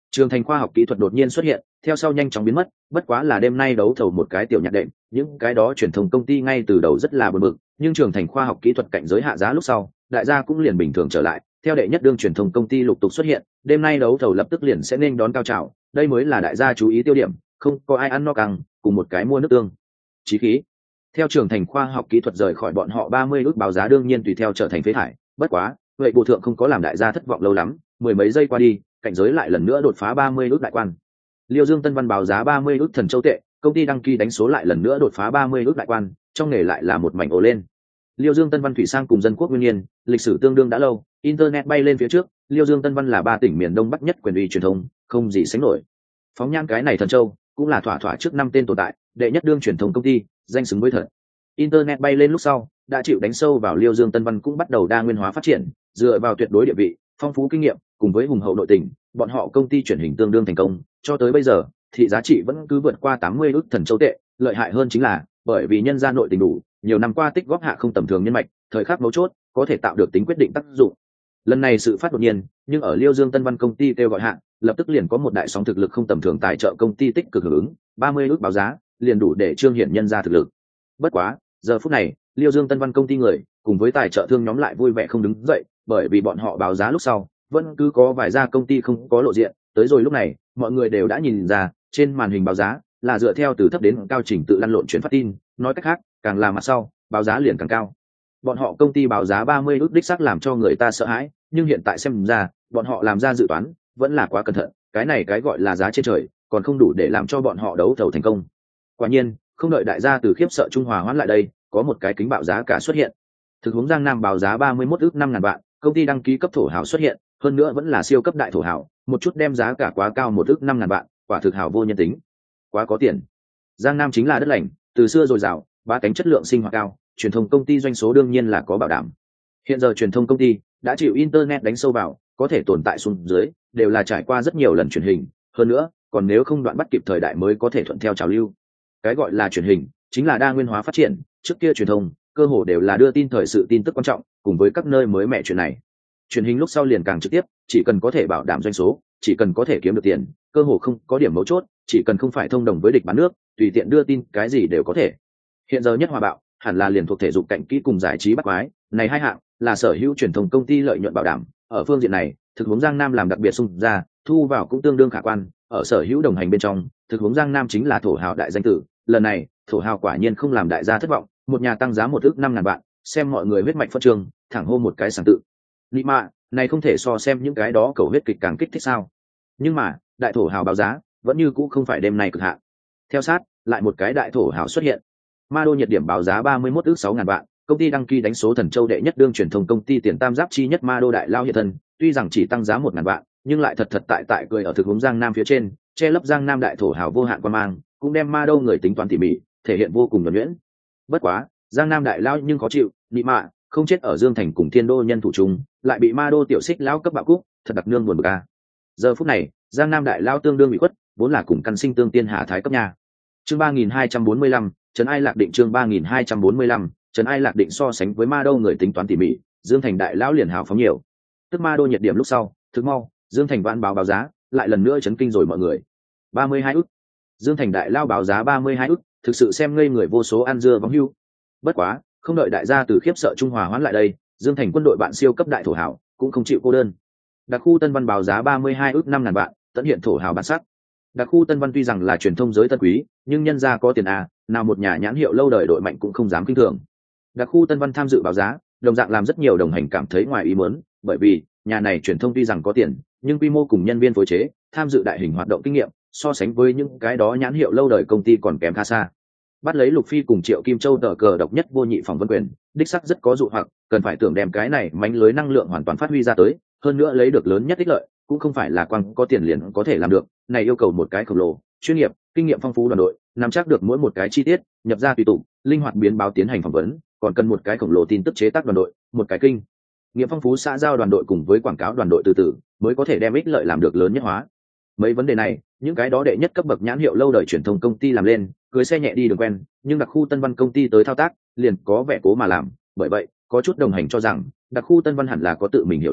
Trường Thành khoa học kỹ thuật đột nhiên xuất hiện, theo sau nhanh chóng biến mất, bất quá là đêm nay đấu thầu một cái tiểu nhạc đệm, những cái đó truyền thông công ty ngay từ đầu rất là buồn bực, nhưng Trường Thành khoa học kỹ thuật cạnh giới hạ giá lúc sau, đại gia cũng liền bình thường trở lại, theo đệ nhất đương truyền thông công ty lục tục xuất hiện, đêm nay đấu thầu lập tức liền sẽ nên đón cao trào, đây mới là đại gia chú ý tiêu điểm, không có ai ăn no căng, cùng một cái mua nước tương. Chí khí. Theo Trường Thành khoa học kỹ thuật rời khỏi bọn họ ba mươi ước báo giá đương nhiên tùy theo trở thành phế thải, bất quá, vậy bộ thượng không có làm đại gia thất vọng lâu lắm, mười mấy giây qua đi, cạnh giới lại lần nữa đột phá ba mươi ước đại quan. Liêu Dương Tân Văn báo giá ba mươi ước thần châu tệ, công ty đăng ký đánh số lại lần nữa đột phá ba mươi ước đại quan, trong nghề lại là một mảnh ồ lên. Liêu Dương Tân Văn thủy sang cùng dân quốc nguyên nhiên, lịch sử tương đương đã lâu, internet bay lên phía trước, Liêu Dương Tân Văn là ba tỉnh miền Đông Bắc nhất quyền uy truyền thông, không gì sánh nổi. Phóng nhan cái này thần châu, cũng là thỏa thỏa trước năm tên tồn tại, đệ nhất đương truyền thông công ty, danh xứng với thật. Internet bay lên lúc sau, đã chịu đánh sâu vào Liêu Dương Tân Văn cũng bắt đầu đa nguyên hóa phát triển, dựa vào tuyệt đối địa vị, phong phú kinh nghiệm, cùng với hùng hậu nội tình, bọn họ công ty truyền hình tương đương thành công, cho tới bây giờ, thị giá trị vẫn cứ vượt qua tám mươi ức thần châu tệ, lợi hại hơn chính là, bởi vì nhân gia nội tình đủ, nhiều năm qua tích góp hạ không tầm thường nhân mạch, thời khắc mấu chốt, có thể tạo được tính quyết định tác dụng. Lần này sự phát đột nhiên, nhưng ở Liêu Dương Tân Văn công ty kêu gọi hạ, lập tức liền có một đại sóng thực lực không tầm thường tài trợ công ty tích cực hưởng ứng, ba mươi ức báo giá, liền đủ để trương hiển nhân gia thực lực. Bất quá, giờ phút này, Liêu Dương Tân Văn công ty người, cùng với tài trợ thương nhóm lại vui vẻ không đứng dậy, bởi vì bọn họ báo giá lúc sau, vẫn cứ có vài gia công ty không có lộ diện, tới rồi lúc này, mọi người đều đã nhìn ra, trên màn hình báo giá là dựa theo từ thấp đến cao trình tự lăn lộn chuyển phát tin, nói cách khác, càng là mặt sau, báo giá liền càng cao. Bọn họ công ty báo giá ba mươi ức đích xác làm cho người ta sợ hãi, nhưng hiện tại xem ra, bọn họ làm ra dự toán, vẫn là quá cẩn thận, cái này cái gọi là giá trên trời, còn không đủ để làm cho bọn họ đấu thầu thành công. Quả nhiên, không đợi đại gia từ khiếp sợ trung hòa hoãn lại đây, có một cái kính bạo giá cả xuất hiện. Thực huống Giang Nam báo giá ba mươi mốt ức năm ngàn vạn, công ty đăng ký cấp thổ hào xuất hiện, hơn nữa vẫn là siêu cấp đại thổ hào, một chút đem giá cả quá cao một ức năm ngàn vạn, quả thực hào vô nhân tính, quá có tiền. Giang Nam chính là đất lành, từ xưa dồi dào, ba cánh chất lượng sinh hoạt cao, truyền thông công ty doanh số đương nhiên là có bảo đảm. Hiện giờ truyền thông công ty đã chịu internet đánh sâu vào, có thể tồn tại xuống dưới, đều là trải qua rất nhiều lần truyền hình, hơn nữa, còn nếu không đoạn bắt kịp thời đại mới có thể thuận theo trào lưu. Cái gọi là truyền hình, chính là đa nguyên hóa phát triển, trước kia truyền thông, cơ hồ đều là đưa tin thời sự tin tức quan trọng, cùng với các nơi mới mẻ chuyện này. Truyền hình lúc sau liền càng trực tiếp, chỉ cần có thể bảo đảm doanh số, chỉ cần có thể kiếm được tiền, cơ hồ không có điểm mấu chốt, chỉ cần không phải thông đồng với địch bán nước, tùy tiện đưa tin cái gì đều có thể. Hiện giờ Nhất Hòa Bạo hẳn là liền thuộc thể dục cạnh kỹ cùng giải trí bắt quái, này hai hạng là sở hữu truyền thông công ty lợi nhuận bảo đảm, ở phương diện này, thực huống Giang Nam làm đặc biệt sung ra, thu vào cũng tương đương khả quan, ở sở hữu đồng hành bên trong, thực huống Giang Nam chính là thổ hào đại danh tử, lần này, thổ hào quả nhiên không làm đại gia thất vọng, một nhà tăng giá một ức năm ngàn vạn, xem mọi người huyết mạch phân trường, thẳng hô một cái sáng tự. Nị mạ, này không thể so xem những cái đó cầu huyết kịch càng kích thích sao? Nhưng mà, đại thổ hào báo giá, vẫn như cũ không phải đêm nay cực hạn. Theo sát, lại một cái đại thổ hào xuất hiện. Ma Đô nhiệt điểm báo giá ba mươi mốt ức sáu ngàn vạn, công ty đăng ký đánh số Thần Châu đệ nhất đương truyền thông công ty tiền tam giáp chi nhất Ma Đô đại lao hiện thân, tuy rằng chỉ tăng giá một ngàn vạn, nhưng lại thật thật tại tại cười ở thực huống Giang Nam phía trên, che lấp Giang Nam đại thổ hào vô hạn quan mang, cũng đem Ma Đô người tính toán tỉ mỉ, thể hiện vô cùng nhuần nhuyễn. Bất quá, Giang Nam đại lao nhưng khó chịu, nị mạ, không chết ở Dương Thành cùng Thiên Đô nhân thủ chung, lại bị Ma Đô tiểu xích lão cấp bạo cúc, thật đặc nương buồn bực a. Giờ phút này, Giang Nam đại lao tương đương bị khuất, vốn là cùng căn sinh tương tiên hạ thái cấp nhà. Chương ba nghìn hai trăm bốn mươi lăm, Trấn Ai Lạc Định chương ba nghìn hai trăm bốn mươi lăm, Trấn Ai Lạc Định so sánh với Ma Đô người tính toán tỉ mỉ, Dương Thành đại lão liền hào phóng nhiều. Tức Ma Đô nhiệt điểm lúc sau, thực mau, Dương Thành vãn báo báo giá, lại lần nữa chấn kinh rồi mọi người. ba mươi hai ức. Dương Thành đại lao báo giá ba mươi hai ức, thực sự xem ngây người vô số ăn dưa vắng hưu. Bất quá, không đợi đại gia từ khiếp sợ trung hòa hoãn lại đây, Dương Thành quân đội bạn siêu cấp đại thổ hào cũng không chịu cô đơn. Đặc khu Tân Văn báo giá ba mươi hai ức năm ngàn vạn, tận hiện thổ hào bản sắc. Đặc khu Tân Văn tuy rằng là truyền thông giới tân quý, nhưng nhân gia có tiền à, nào một nhà nhãn hiệu lâu đời đội mạnh cũng không dám kinh thường. Đặc khu Tân Văn tham dự báo giá, đồng dạng làm rất nhiều đồng hành cảm thấy ngoài ý muốn, bởi vì nhà này truyền thông tuy rằng có tiền, nhưng quy mô cùng nhân viên phối chế, tham dự đại hình hoạt động kinh nghiệm, so sánh với những cái đó nhãn hiệu lâu đời công ty còn kém khá xa. Bắt lấy Lục Phi cùng Triệu Kim Châu tờ cờ độc nhất vô nhị phỏng vấn quyền, đích sắc rất có dụ hoặc, cần phải tưởng đem cái này mánh lưới năng lượng hoàn toàn phát huy ra tới, hơn nữa lấy được lớn nhất ích lợi, cũng không phải là quang có tiền liền có thể làm được, này yêu cầu một cái khổng lồ, chuyên nghiệp, kinh nghiệm phong phú đoàn đội, nắm chắc được mỗi một cái chi tiết, nhập ra tùy tụ, linh hoạt biến báo tiến hành phỏng vấn, còn cần một cái khổng lồ tin tức chế tác đoàn đội, một cái kinh nghiệm phong phú xã giao đoàn đội cùng với quảng cáo đoàn đội từ từ, mới có thể đem ích lợi làm được lớn nhất hóa. Mấy vấn đề này, những cái đó đệ nhất cấp bậc nhãn hiệu lâu đời truyền thông công ty làm lên, cưới xe nhẹ đi đường quen, nhưng đặc khu Tân Văn công ty tới thao tác, liền có vẻ cố mà làm, bởi vậy, có chút đồng hành cho rằng, đặc khu Tân Văn hẳn là có tự mình hiểu lấy,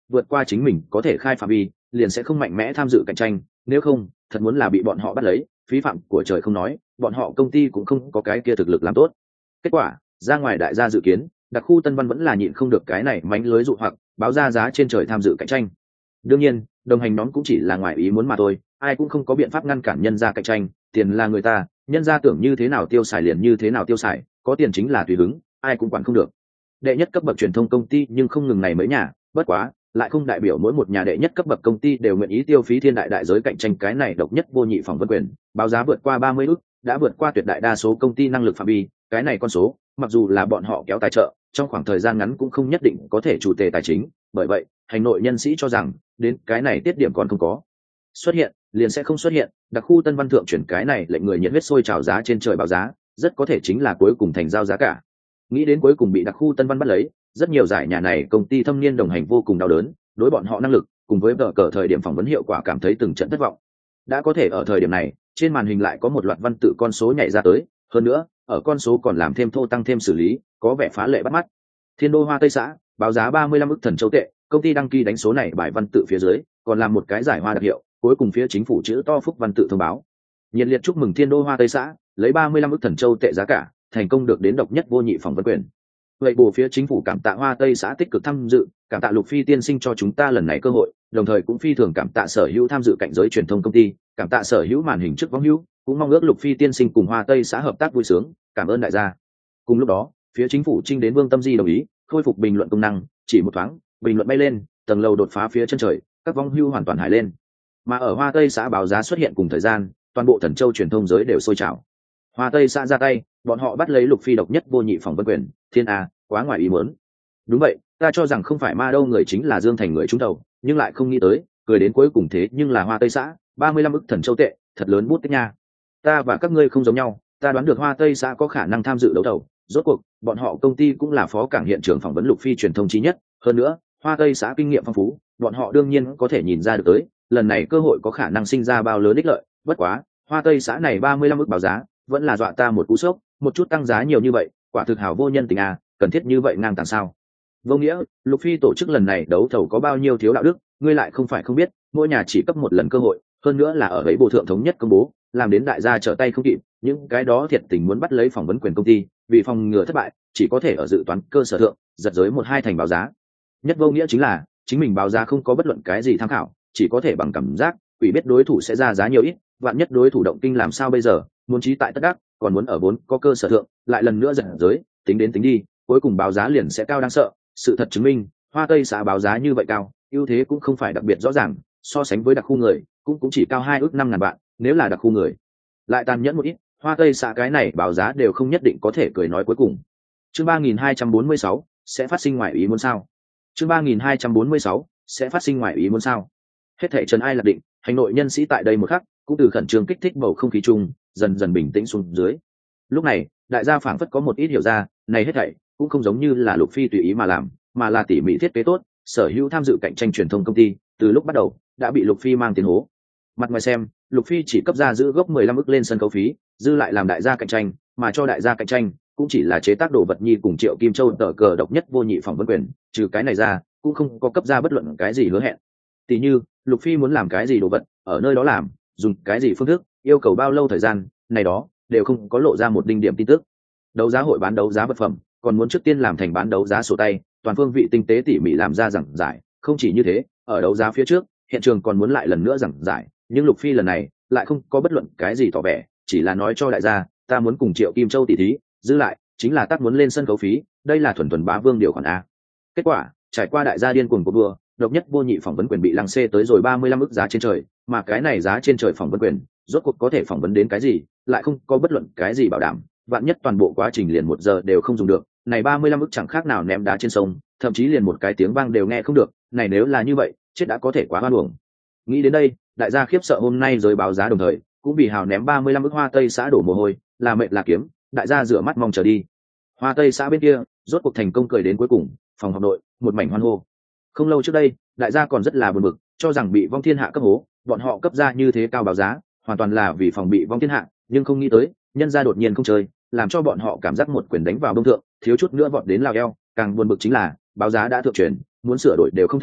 vượt qua chính mình có thể khai phạm vi liền sẽ không mạnh mẽ tham dự cạnh tranh, nếu không thật muốn là bị bọn họ bắt lấy, phí phạm của trời không nói, bọn họ công ty cũng không có cái kia thực lực làm tốt. Kết quả ra ngoài đại gia dự kiến, đặc khu Tân Văn vẫn là nhịn không được cái này mánh lưới dụ hoặc báo ra giá trên trời tham dự cạnh tranh. Đương nhiên đồng hành nhóm cũng chỉ là ngoài ý muốn mà thôi, ai cũng không có biện pháp ngăn cản nhân gia cạnh tranh, tiền là người ta, nhân gia tưởng như thế nào tiêu xài liền như thế nào tiêu xài, có tiền chính là tùy hứng, ai cũng quản không được. Đệ nhất cấp bậc truyền thông công ty nhưng không ngừng này mấy nhà, bất quá lại không đại biểu mỗi một nhà đệ nhất cấp bậc công ty đều nguyện ý tiêu phí thiên đại đại giới cạnh tranh cái này độc nhất vô nhị phỏng vấn quyền, báo giá vượt qua ba mươi ức, đã vượt qua tuyệt đại đa số công ty năng lực phạm vi, cái này con số, mặc dù là bọn họ kéo tài trợ, trong khoảng thời gian ngắn cũng không nhất định có thể chủ tề tài chính, bởi vậy, hành nội nhân sĩ cho rằng, đến cái này tiết điểm còn không có xuất hiện, liền sẽ không xuất hiện, đặc khu Tân Văn thượng chuyển cái này lệnh người nhiệt huyết sôi trào giá trên trời báo giá, rất có thể chính là cuối cùng thành giao giá cả. Nghĩ đến cuối cùng bị đặc khu Tân Văn bắt lấy, rất nhiều giải nhà này công ty thâm niên đồng hành vô cùng đau đớn, đối bọn họ năng lực cùng với vở cờ thời điểm phỏng vấn hiệu quả cảm thấy từng trận thất vọng. Đã có thể ở thời điểm này, trên màn hình lại có một loạt văn tự con số nhảy ra tới, hơn nữa, ở con số còn làm thêm thô tăng thêm xử lý, có vẻ phá lệ bắt mắt. Thiên đô Hoa Tây xã, báo giá ba mươi lăm ức thần châu tệ, công ty đăng ký đánh số này bài văn tự phía dưới, còn làm một cái giải hoa đặc hiệu, cuối cùng phía chính phủ chữ to phúc văn tự thông báo. Nhiệt liệt chúc mừng Thiên đô Hoa Tây xã, lấy ba mươi lăm ức thần châu tệ giá cả, thành công được đến độc nhất vô nhị phỏng vấn quyền. Vậy bù phía chính phủ cảm tạ Hoa Tây xã tích cực tham dự, cảm tạ Lục Phi tiên sinh cho chúng ta lần này cơ hội, đồng thời cũng phi thường cảm tạ sở hữu tham dự cạnh giới truyền thông công ty, cảm tạ sở hữu màn hình trước võng hữu, cũng mong ước Lục Phi tiên sinh cùng Hoa Tây xã hợp tác vui sướng, cảm ơn đại gia. Cùng lúc đó, phía chính phủ trinh đến Vương Tâm Di đồng ý khôi phục bình luận công năng, chỉ một thoáng, bình luận bay lên, tầng lầu đột phá phía chân trời, các vong hưu hoàn toàn hải lên. Mà ở Hoa Tây xã báo giá xuất hiện cùng thời gian, toàn bộ Thần Châu truyền thông giới đều sôi trào. Hoa Tây xã ra tay, bọn họ bắt lấy Lục Phi độc nhất vô nhị phỏng vấn quyền, thiên a, quá ngoài ý muốn. Đúng vậy, ta cho rằng không phải ma đâu người chính là Dương Thành người trúng đầu, nhưng lại không nghĩ tới, cười đến cuối cùng thế nhưng là Hoa Tây xã, ba mươi lăm ức thần châu tệ, thật lớn bút tích nha. Ta và các ngươi không giống nhau, ta đoán được Hoa Tây xã có khả năng tham dự đấu thầu, rốt cuộc, bọn họ công ty cũng là phó cảng hiện trường phỏng vấn Lục Phi truyền thông chí nhất, hơn nữa, Hoa Tây xã kinh nghiệm phong phú, bọn họ đương nhiên có thể nhìn ra được tới, lần này cơ hội có khả năng sinh ra bao lớn ích lợi, bất quá, Hoa Tây xã này ba mươi lăm ức báo giá, vẫn là dọa ta một cú sốc, một chút tăng giá nhiều như vậy, quả thực hảo vô nhân tình à, cần thiết như vậy ngang tàng sao? Vô nghĩa, Lục Phi tổ chức lần này đấu thầu có bao nhiêu thiếu đạo đức, ngươi lại không phải không biết, mỗi nhà chỉ cấp một lần cơ hội, hơn nữa là ở ấy bộ thượng thống nhất công bố, làm đến đại gia trở tay không kịp, những cái đó thiệt tình muốn bắt lấy phỏng vấn quyền công ty, vì phòng ngừa thất bại, chỉ có thể ở dự toán cơ sở thượng, giật giới một hai thành báo giá. Nhất vô nghĩa chính là, chính mình báo giá không có bất luận cái gì tham khảo, chỉ có thể bằng cảm giác, quỷ biết đối thủ sẽ ra giá nhiều ít, vạn nhất đối thủ động kinh làm sao bây giờ, muốn trí tại tất đắc, còn muốn ở vốn có cơ sở thượng, lại lần nữa giật giới, tính đến tính đi, cuối cùng báo giá liền sẽ cao đáng sợ. Sự thật chứng minh, Hoa Tây xã báo giá như vậy cao, ưu thế cũng không phải đặc biệt rõ ràng, so sánh với đặc khu người, cũng cũng chỉ cao hai ước năm ngàn vạn, nếu là đặc khu người, lại tàn nhẫn một ít, Hoa Tây xã cái này báo giá đều không nhất định có thể cười nói cuối cùng. Chương ba nghìn hai trăm bốn mươi sáu sẽ phát sinh ngoài ý muốn sao? Chương ba nghìn hai trăm bốn mươi sáu sẽ phát sinh ngoài ý muốn sao? Hết thảy trần ai lạc định, hành nội nhân sĩ tại đây một khắc, cũng từ khẩn trương kích thích bầu không khí chung, dần dần bình tĩnh xuống dưới. Lúc này, đại gia phảng phất có một ít hiểu ra, này hết thảy cũng không giống như là Lục Phi tùy ý mà làm, mà là tỉ mỉ thiết kế tốt, sở hữu tham dự cạnh tranh truyền thông công ty, từ lúc bắt đầu đã bị Lục Phi mang tiền hố. Mặt ngoài xem, Lục Phi chỉ cấp ra giữ gốc mười lăm ức lên sân khấu phí, dư lại làm đại gia cạnh tranh, mà cho đại gia cạnh tranh cũng chỉ là chế tác đồ vật nhi cùng Triệu Kim Châu tờ cờ độc nhất vô nhị phỏng vấn quyền, trừ cái này ra, cũng không có cấp ra bất luận cái gì hứa hẹn. Tỷ như, Lục Phi muốn làm cái gì đồ vật, ở nơi đó làm, dùng cái gì phương thức, yêu cầu bao lâu thời gian, này đó đều không có lộ ra một đinh điểm tin tức. Đấu giá hội bán đấu giá vật phẩm, còn muốn trước tiên làm thành bán đấu giá sổ tay, toàn phương vị tinh tế tỉ mỉ làm ra giảng giải, không chỉ như thế, ở đấu giá phía trước, hiện trường còn muốn lại lần nữa giảng giải, nhưng Lục Phi lần này lại không có bất luận cái gì tỏ vẻ, chỉ là nói cho đại gia, ta muốn cùng Triệu Kim Châu tỷ thí, giữ lại chính là tác muốn lên sân khấu phí, đây là thuần thuần bá vương điều khoản a. Kết quả, trải qua đại gia điên cuồng của đua, độc nhất vô nhị phỏng vấn quyền bị lăng xê tới rồi ba mươi lăm ức giá trên trời, mà cái này giá trên trời phỏng vấn quyền, rốt cuộc có thể phỏng vấn đến cái gì, lại không có bất luận cái gì bảo đảm, vạn nhất toàn bộ quá trình liền một giờ đều không dùng được, này ba mươi lăm ức chẳng khác nào ném đá trên sông, thậm chí liền một cái tiếng vang đều nghe không được, này nếu là như vậy, chết đã có thể quá hoan uổng. Nghĩ đến đây, đại gia khiếp sợ hôm nay giới báo giá đồng thời, cũng vì hào ném ba mươi lăm ức Hoa Tây xã đổ mồ hôi, là mệt là kiếm, đại gia rửa mắt mong chờ đi. Hoa Tây xã bên kia, rốt cuộc thành công cười đến cuối cùng, phòng họp nội, một mảnh hoan hô. Không lâu trước đây, đại gia còn rất là buồn bực, cho rằng bị vong thiên hạ cấp hố, bọn họ cấp ra như thế cao báo giá, hoàn toàn là vì phòng bị vong thiên hạ, nhưng không nghĩ tới, nhân gia đột nhiên không chơi, làm cho bọn họ cảm giác một quyền đánh vào đông thượng, thiếu chút nữa vọt đến lao eo, càng buồn bực chính là, báo giá đã thượng truyền, muốn sửa đổi đều không thể,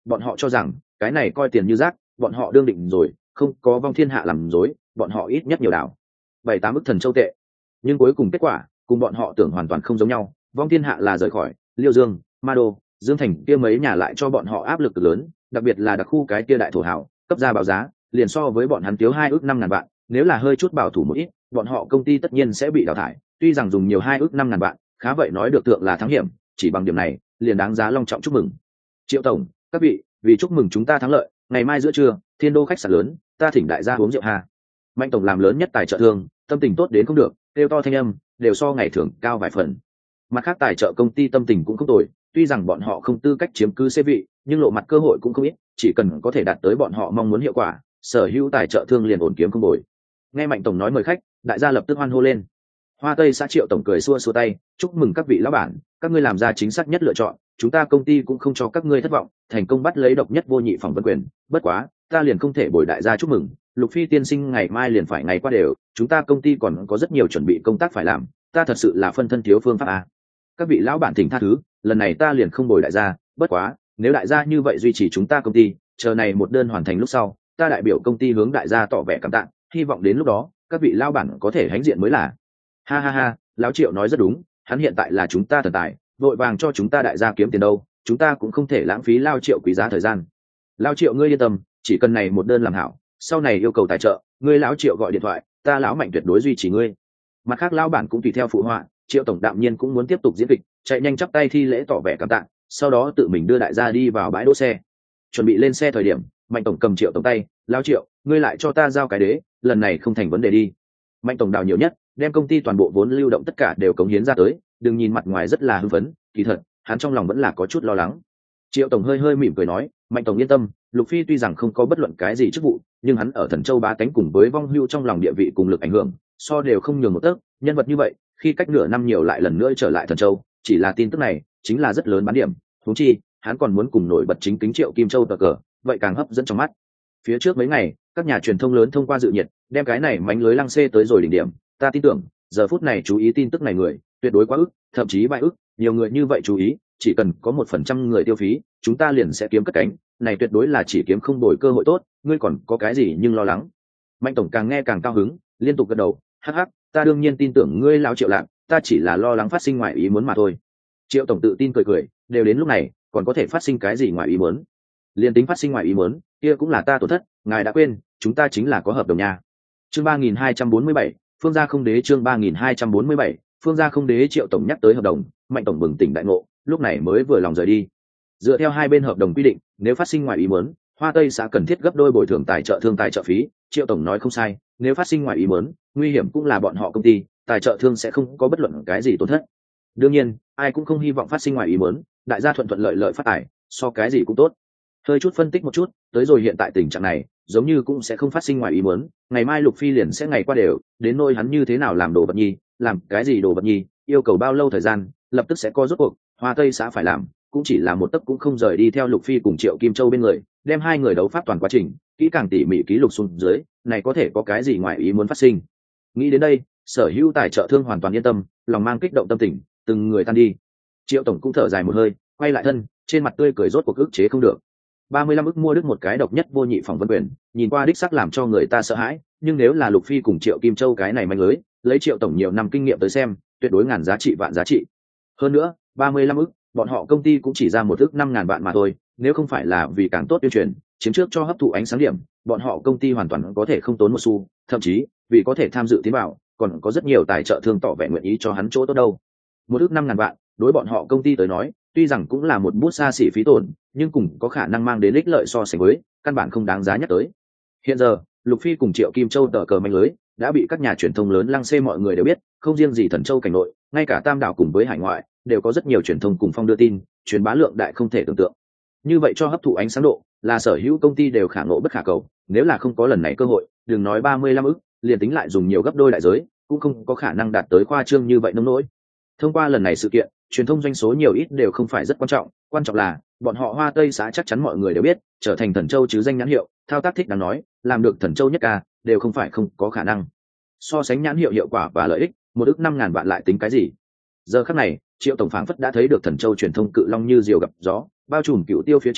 bọn họ cho rằng cái này coi tiền như rác, bọn họ đương định rồi, không có vong thiên hạ làm dối, bọn họ ít nhất nhiều đảo bảy tám ức thần châu tệ. Nhưng cuối cùng kết quả cùng bọn họ tưởng hoàn toàn không giống nhau. Vong thiên hạ là rời khỏi Liêu Dương, Ma Đô, Dương Thành kia mấy nhà lại cho bọn họ áp lực cực lớn, đặc biệt là đặc khu cái kia đại thổ hảo cấp ra báo giá liền so với bọn hắn thiếu hai ước năm ngàn vạn, nếu là hơi chút bảo thủ một ít bọn họ công ty tất nhiên sẽ bị đào thải. Tuy rằng dùng nhiều hai ước năm ngàn vạn khá vậy nói được tượng là thắng hiểm, chỉ bằng điểm này liền đáng giá long trọng chúc mừng. Triệu tổng, các vị, vì chúc mừng chúng ta thắng lợi, ngày mai giữa trưa Thiên Đô khách sạn lớn ta thỉnh đại gia uống rượu hà. Mạnh tổng làm lớn nhất tài trợ thương, tâm tình tốt đến không được, kêu to thanh âm đều so ngày thường cao vài phần. Mặt khác tài trợ công ty tâm tình cũng không tồi, tuy rằng bọn họ không tư cách chiếm cứ xê vị, nhưng lộ mặt cơ hội cũng không ít, chỉ cần có thể đạt tới bọn họ mong muốn hiệu quả, sở hữu tài trợ thương liền ổn kiếm không bồi. Nghe Mạnh tổng nói mời khách, đại gia lập tức hoan hô lên. Hoa Tây xã Triệu tổng cười xua xua tay, chúc mừng các vị lão bản, các ngươi làm ra chính xác nhất lựa chọn, chúng ta công ty cũng không cho các ngươi thất vọng, thành công bắt lấy độc nhất vô nhị phỏng vấn quyền. Bất quá ta liền không thể bồi đại gia chúc mừng, Lục Phi tiên sinh ngày mai liền phải ngày qua đều, chúng ta công ty còn có rất nhiều chuẩn bị công tác phải làm, ta thật sự là phân thân thiếu phương pháp à. Các vị lão bản thỉnh tha thứ, lần này ta liền không bồi đại gia, bất quá nếu đại gia như vậy duy trì chúng ta công ty, chờ này một đơn hoàn thành lúc sau, ta đại biểu công ty hướng đại gia tỏ vẻ cảm tạ, hy vọng đến lúc đó các vị lão bản có thể hãnh diện mới là. Ha ha ha, lão Triệu nói rất đúng, hắn hiện tại là chúng ta thần tài, vội vàng cho chúng ta đại gia kiếm tiền đâu, chúng ta cũng không thể lãng phí Lao Triệu quý giá thời gian. Lao Triệu ngươi yên tâm, chỉ cần này một đơn làm hảo, sau này yêu cầu tài trợ, ngươi lão Triệu gọi điện thoại, ta lão Mạnh tuyệt đối duy trì ngươi. Mặt khác lão bản cũng tùy theo phụ họa, Triệu tổng đạm nhiên cũng muốn tiếp tục diễn kịch, chạy nhanh chắp tay thi lễ tỏ vẻ cảm tạ, sau đó tự mình đưa đại gia đi vào bãi đỗ xe. Chuẩn bị lên xe thời điểm, Mạnh tổng cầm Triệu tổng tay, Lao Triệu, ngươi lại cho ta giao cái đế, lần này không thành vấn đề đi. Mạnh tổng đào nhiều nhất, đem công ty toàn bộ vốn lưu động tất cả đều cống hiến ra tới, đừng nhìn mặt ngoài rất là hưng phấn, kỳ thật hắn trong lòng vẫn là có chút lo lắng. Triệu tổng hơi hơi mỉm cười nói, Mạnh tổng yên tâm, Lục Phi tuy rằng không có bất luận cái gì chức vụ, nhưng hắn ở Thần Châu bá tánh cùng với vong hưu trong lòng địa vị cùng lực ảnh hưởng, so đều không nhường một tấc, nhân vật như vậy, khi cách nửa năm nhiều lại lần nữa trở lại Thần Châu, chỉ là tin tức này chính là rất lớn bán điểm, huống chi, hắn còn muốn cùng nổi bật chính kính Triệu Kim Châu cờ cờ, vậy càng hấp dẫn trong mắt. Phía trước mấy ngày, các nhà truyền thông lớn thông qua dự nhiệt, đem cái này mánh lưới lăng xê tới rồi đỉnh điểm, ta tin tưởng, giờ phút này chú ý tin tức này người, tuyệt đối quá ức, thậm chí vài ức, nhiều người như vậy chú ý, chỉ cần có một phần trăm người tiêu phí, chúng ta liền sẽ kiếm cất cánh, này tuyệt đối là chỉ kiếm không đổi cơ hội tốt, ngươi còn có cái gì nhưng lo lắng. Mạnh tổng càng nghe càng cao hứng, liên tục gật đầu, hắc hắc, ta đương nhiên tin tưởng ngươi lão Triệu Lạc, ta chỉ là lo lắng phát sinh ngoài ý muốn mà thôi. Triệu tổng tự tin cười cười, đều đến lúc này, còn có thể phát sinh cái gì ngoài ý muốn? Liên tính phát sinh ngoài ý muốn, kia cũng là ta tổn thất, ngài đã quên, chúng ta chính là có hợp đồng nha. Chương ba nghìn hai trăm bốn mươi bảy, Phương gia không đế chương ba nghìn hai trăm bốn mươi bảy, Phương gia không đế. Triệu tổng nhắc tới hợp đồng, Mạnh tổng bừng tỉnh đại ngộ, lúc này mới vừa lòng rời đi. Dựa theo hai bên hợp đồng quy định, nếu phát sinh ngoài ý muốn, Hoa Tây xã cần thiết gấp đôi bồi thường tài trợ thương tài trợ phí, Triệu tổng nói không sai, nếu phát sinh ngoài ý muốn, nguy hiểm cũng là bọn họ công ty, tài trợ thương sẽ không có bất luận cái gì tổn thất. Đương nhiên, ai cũng không hy vọng phát sinh ngoài ý muốn, đại gia thuận thuận lợi lợi phát tài, so cái gì cũng tốt. Hơi chút phân tích một chút, tới rồi hiện tại tình trạng này, giống như cũng sẽ không phát sinh ngoài ý muốn, ngày mai Lục Phi liền sẽ ngày qua đều, đến nỗi hắn như thế nào làm đồ vật nhi, làm cái gì đồ vật nhi, yêu cầu bao lâu thời gian, lập tức sẽ có rốt cuộc, Hoa Tây xã phải làm, cũng chỉ là một tấc cũng không rời đi theo Lục Phi cùng Triệu Kim Châu bên người, đem hai người đấu pháp toàn quá trình, kỹ càng tỉ mỉ ký lục xuống dưới, này có thể có cái gì ngoài ý muốn phát sinh. Nghĩ đến đây, sở hữu tài trợ thương hoàn toàn yên tâm, lòng mang kích động tâm tình, từng người tan đi. Triệu tổng cũng thở dài một hơi, quay lại thân, trên mặt tươi cười rốt cuộc ức chế không được. ba mươi lăm ức mua đứt một cái độc nhất vô nhị phỏng vấn quyền, nhìn qua đích sắc làm cho người ta sợ hãi, nhưng nếu là Lục Phi cùng Triệu Kim Châu cái này manh lưới, lấy Triệu tổng nhiều năm kinh nghiệm tới xem, tuyệt đối ngàn giá trị vạn giá trị. Hơn nữa, ba mươi lăm ức, bọn họ công ty cũng chỉ ra một ức năm ngàn vạn mà thôi, nếu không phải là vì càng tốt tuyên truyền, chiếm trước cho hấp thụ ánh sáng điểm, bọn họ công ty hoàn toàn có thể không tốn một xu, thậm chí, vì có thể tham dự tiến vào, còn có rất nhiều tài trợ thương tỏ vẻ nguyện ý cho hắn chỗ tốt đâu. Một ức năm ngàn vạn, đối bọn họ công ty tới nói, tuy rằng cũng là một bút xa xỉ phí tổn, nhưng cũng có khả năng mang đến ích lợi so sánh với, căn bản không đáng giá nhắc tới. Hiện giờ, Lục Phi cùng Triệu Kim Châu tờ cờ manh lưới đã bị các nhà truyền thông lớn lăng xê mọi người đều biết, không riêng gì Thần Châu cảnh nội, ngay cả Tam đảo cùng với hải ngoại đều có rất nhiều truyền thông cùng phong đưa tin, truyền bá lượng đại không thể tưởng tượng. Như vậy cho hấp thụ ánh sáng độ, là sở hữu công ty đều khả ngộ bất khả cầu, nếu là không có lần này cơ hội, đừng nói ba mươi lăm ức, liền tính lại dùng nhiều gấp đôi đại giới, cũng không có khả năng đạt tới khoa trương như vậy nông nỗi. Thông qua lần này sự kiện, truyền thông doanh số nhiều ít đều không phải rất quan trọng, quan trọng là bọn họ Hoa Tây xã chắc chắn mọi người đều biết, trở thành Thần Châu chứ danh nhãn hiệu, thao tác thích đáng nói, làm được Thần Châu nhất ca, đều không phải không có khả năng. So sánh nhãn hiệu hiệu quả và lợi ích, một ức năm ngàn vạn lại tính cái gì? Giờ khắc này, Triệu tổng phảng phất đã thấy được Thần Châu truyền thông cự long như diều gặp gió, bao trùm cựu tiêu phía trên,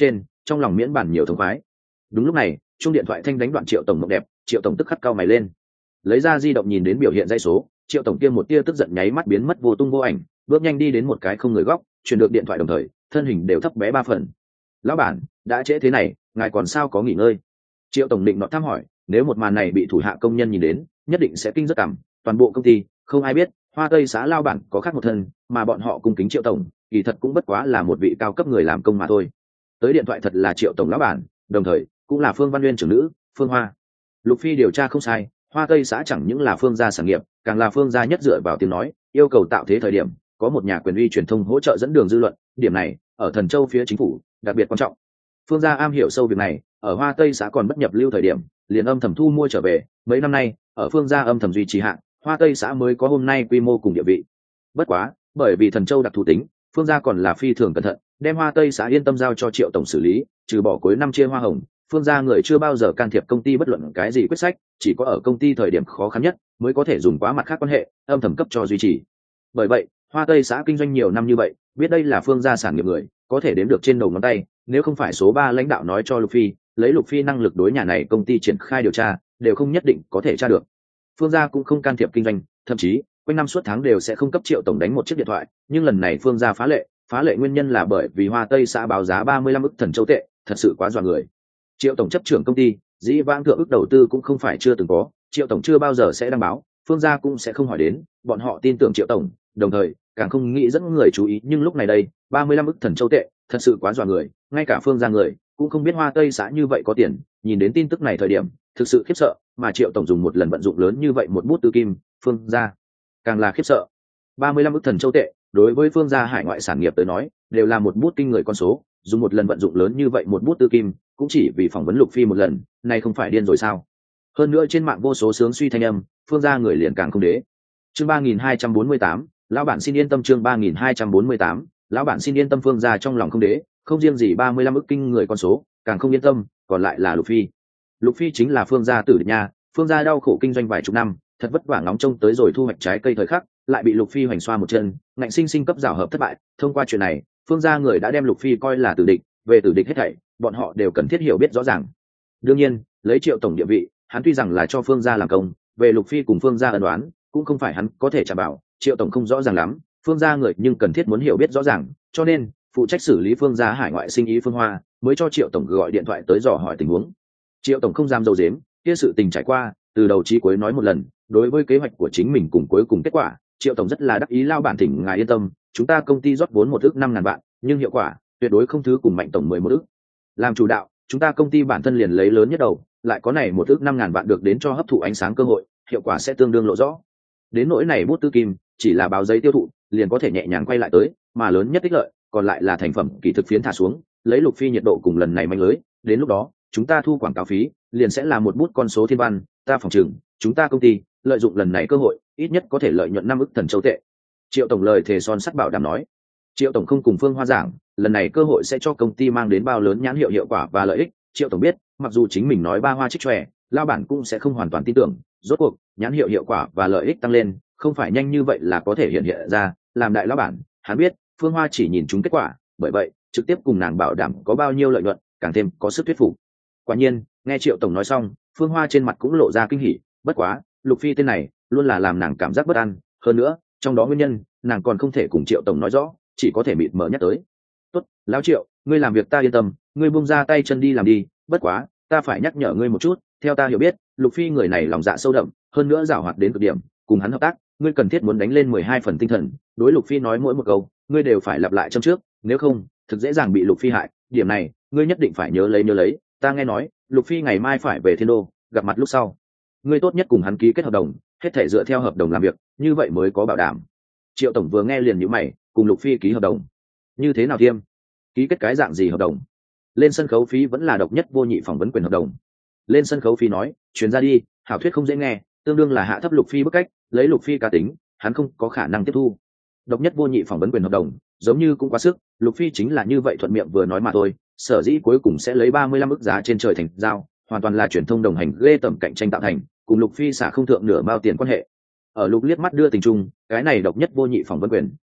trong lòng miễn bản nhiều thống khoái. Đúng lúc này chuông điện thoại thanh đánh đoạn Triệu tổng mộng đẹp. Triệu tổng tức khắc cau mày lên, lấy ra di động nhìn đến biểu hiện dãy số. Triệu tổng kia một tia tức giận nháy mắt biến mất vô tung vô ảnh, bước nhanh đi đến một cái không người góc, chuyển được điện thoại đồng thời thân hình đều thấp bé ba phần. Lão bản, đã trễ thế này ngài còn sao có nghỉ ngơi? Triệu tổng định nọ thăm hỏi. Nếu một màn này bị thủ hạ công nhân nhìn đến nhất định sẽ kinh rất cảm. Toàn bộ công ty không ai biết Hoa Tây xã lao bản có khác một thân, mà bọn họ cung kính Triệu tổng kỳ thật cũng bất quá là một vị cao cấp người làm công mà thôi. Tới điện thoại thật là Triệu tổng lão bản, đồng thời cũng là Phương Văn Nguyên trưởng nữ Phương Hoa. Lục Phi điều tra không sai, Hoa Tây xã chẳng những là Phương gia sản nghiệp, càng là Phương gia nhất dựa vào tiếng nói, yêu cầu tạo thế thời điểm có một nhà quyền uy truyền thông hỗ trợ dẫn đường dư luận, điểm này ở Thần Châu phía chính phủ đặc biệt quan trọng. Phương gia am hiểu sâu việc này, ở Hoa Tây xã còn bất nhập lưu thời điểm liền âm thầm thu mua trở về, mấy năm nay ở Phương gia âm thầm duy trì hạn, Hoa Tây xã mới có hôm nay quy mô cùng địa vị. Bất quá bởi vì Thần Châu đặc thù tính, Phương gia còn là phi thường cẩn thận, đem Hoa Tây xã yên tâm giao cho Triệu tổng xử lý, trừ bỏ cuối năm chia hoa hồng, Phương gia người chưa bao giờ can thiệp công ty bất luận cái gì quyết sách, chỉ có ở công ty thời điểm khó khăn nhất mới có thể dùng quá mặt khác quan hệ âm thầm cấp cho duy trì. Bởi vậy Hoa Tây xã kinh doanh nhiều năm như vậy, biết đây là Phương gia sản nghiệp người có thể đếm được trên đầu ngón tay, nếu không phải số ba lãnh đạo nói cho Lục Phi, lấy Lục Phi năng lực đối nhà này công ty triển khai điều tra, đều không nhất định có thể tra được. Phương gia cũng không can thiệp kinh doanh, thậm chí quanh năm suốt tháng đều sẽ không cấp Triệu tổng đánh một chiếc điện thoại, nhưng lần này Phương gia phá lệ, phá lệ nguyên nhân là bởi vì Hoa Tây xã báo giá ba mươi lăm ức Thần Châu tệ, thật sự quá dọa người. Triệu tổng chấp trưởng công ty, dĩ vãng thượng ức đầu tư cũng không phải chưa từng có, Triệu tổng chưa bao giờ sẽ đăng báo, Phương gia cũng sẽ không hỏi đến, bọn họ tin tưởng Triệu tổng, đồng thời càng không nghĩ dẫn người chú ý, nhưng lúc này đây ba mươi lăm ức Thần Châu tệ thật sự quá dọa người, ngay cả Phương gia người cũng không biết Hoa Tây xã như vậy có tiền, nhìn đến tin tức này thời điểm thực sự khiếp sợ, mà Triệu tổng dùng một lần vận dụng lớn như vậy một bút tư kim, Phương gia càng là khiếp sợ. ba mươi lăm ức Thần Châu tệ đối với Phương gia hải ngoại sản nghiệp tới nói đều là một bút kinh người con số, dùng một lần vận dụng lớn như vậy một bút tư kim cũng chỉ vì phỏng vấn Lục Phi một lần, này không phải điên rồi sao? Hơn nữa trên mạng vô số sướng suy thanh âm, Phương gia người liền càng không đế. Chương ba nghìn hai trăm bốn mươi tám, lão bản xin yên tâm. Chương ba nghìn hai trăm bốn mươi tám, lão bản xin yên tâm. Phương gia trong lòng không đế, không riêng gì ba mươi lăm ức kinh người con số, càng không yên tâm còn lại là Lục Phi. Lục Phi chính là Phương gia tử địch nha, Phương gia đau khổ kinh doanh vài chục năm, thật vất vả ngóng trông tới rồi thu hoạch trái cây thời khắc, lại bị Lục Phi hoành xoa một chân, ngạnh sinh sinh cấp giảo hợp thất bại. Thông qua chuyện này, Phương gia người đã đem Lục Phi coi là tử địch, về tử địch hết thảy bọn họ đều cần thiết hiểu biết rõ ràng. Đương nhiên lấy Triệu tổng địa vị, hắn tuy rằng là cho Phương gia làm công, về Lục Phi cùng Phương gia ân đoán cũng không phải hắn có thể trả bảo, Triệu tổng không rõ ràng lắm Phương gia người, nhưng cần thiết muốn hiểu biết rõ ràng, cho nên phụ trách xử lý Phương gia hải ngoại sinh ý Phương Hoa mới cho Triệu tổng gọi điện thoại tới dò hỏi tình huống. Triệu tổng không dám dầu dếm, kia sự tình trải qua từ đầu chí cuối nói một lần, đối với kế hoạch của chính mình cùng cuối cùng kết quả, Triệu tổng rất là đắc ý. Lao bản thỉnh ngài yên tâm, chúng ta công ty rót vốn một ước năm ngàn vạn, nhưng hiệu quả tuyệt đối không thứ cùng Mạnh tổng mười một ước. Làm chủ đạo, chúng ta công ty bản thân liền lấy lớn nhất đầu, lại có này một ước năm ngàn vạn được đến cho hấp thụ ánh sáng cơ hội, hiệu quả sẽ tương đương lộ rõ. Đến nỗi này bút tư kim, chỉ là báo giấy tiêu thụ liền có thể nhẹ nhàng quay lại tới, mà lớn nhất ích lợi còn lại là thành phẩm kỳ thực phiến thả xuống, lấy Lục Phi nhiệt độ cùng lần này manh lưới, đến lúc đó chúng ta thu quảng cáo phí liền sẽ là một bút con số thiên văn. Ta phòng chừng chúng ta công ty lợi dụng lần này cơ hội ít nhất có thể lợi nhuận năm ức Thần Châu tệ. Triệu tổng lời thề son sắt bảo đảm nói. Triệu tổng không cùng Phương Hoa giảng lần này cơ hội sẽ cho công ty mang đến bao lớn nhãn hiệu hiệu quả và lợi ích. Triệu tổng biết, mặc dù chính mình nói ba hoa trích tròe, lao bản cũng sẽ không hoàn toàn tin tưởng, rốt cuộc nhãn hiệu hiệu quả và lợi ích tăng lên không phải nhanh như vậy là có thể hiện hiện ra. Làm đại lao bản, hắn biết Phương Hoa chỉ nhìn chúng kết quả, bởi vậy trực tiếp cùng nàng bảo đảm có bao nhiêu lợi nhuận càng thêm có sức thuyết phục. Quả nhiên nghe Triệu tổng nói xong, Phương Hoa trên mặt cũng lộ ra kinh hỉ. Bất quá Lục Phi tên này luôn là làm nàng cảm giác bất an, hơn nữa trong đó nguyên nhân nàng còn không thể cùng Triệu tổng nói rõ, chỉ có thể mịt mờ nhắc tới. Tốt, lão Triệu, ngươi làm việc ta yên tâm, ngươi buông ra tay chân đi làm đi. Bất quá ta phải nhắc nhở ngươi một chút, theo ta hiểu biết Lục Phi người này lòng dạ sâu đậm, hơn nữa giảo hoạt đến cực điểm, cùng hắn hợp tác ngươi cần thiết muốn đánh lên mười hai phần tinh thần, đối Lục Phi nói mỗi một câu ngươi đều phải lặp lại trong trước, nếu không thực dễ dàng bị Lục Phi hại. Điểm này ngươi nhất định phải nhớ lấy nhớ lấy. Ta nghe nói Lục Phi ngày mai phải về Thiên Đô, gặp mặt lúc sau ngươi tốt nhất cùng hắn ký kết hợp đồng, hết thể dựa theo hợp đồng làm việc, như vậy mới có bảo đảm. Triệu tổng vừa nghe liền nhíu mày, cùng Lục Phi ký hợp đồng như thế nào thiêm? Ký kết cái dạng gì hợp đồng? Lên sân khấu phí vẫn là độc nhất vô nhị phỏng vấn quyền hợp đồng. Lên sân khấu phí nói chuyến ra đi, hảo thuyết không dễ nghe, tương đương là hạ thấp Lục Phi bức cách, lấy Lục Phi cá tính hắn không có khả năng tiếp thu. Độc nhất vô nhị phỏng vấn quyền hợp đồng giống như cũng quá sức, Lục Phi chính là như vậy thuận miệng vừa nói mà thôi, sở dĩ cuối cùng sẽ lấy ba mươi lăm ức giá trên trời thành giao, hoàn toàn là truyền thông đồng hành ghê tởm cạnh tranh tạo thành, cùng Lục Phi xả không thượng nửa bao tiền quan hệ. Ở Lục liếc mắt đưa tình trung, cái này độc nhất vô nhị phỏng vấn quyền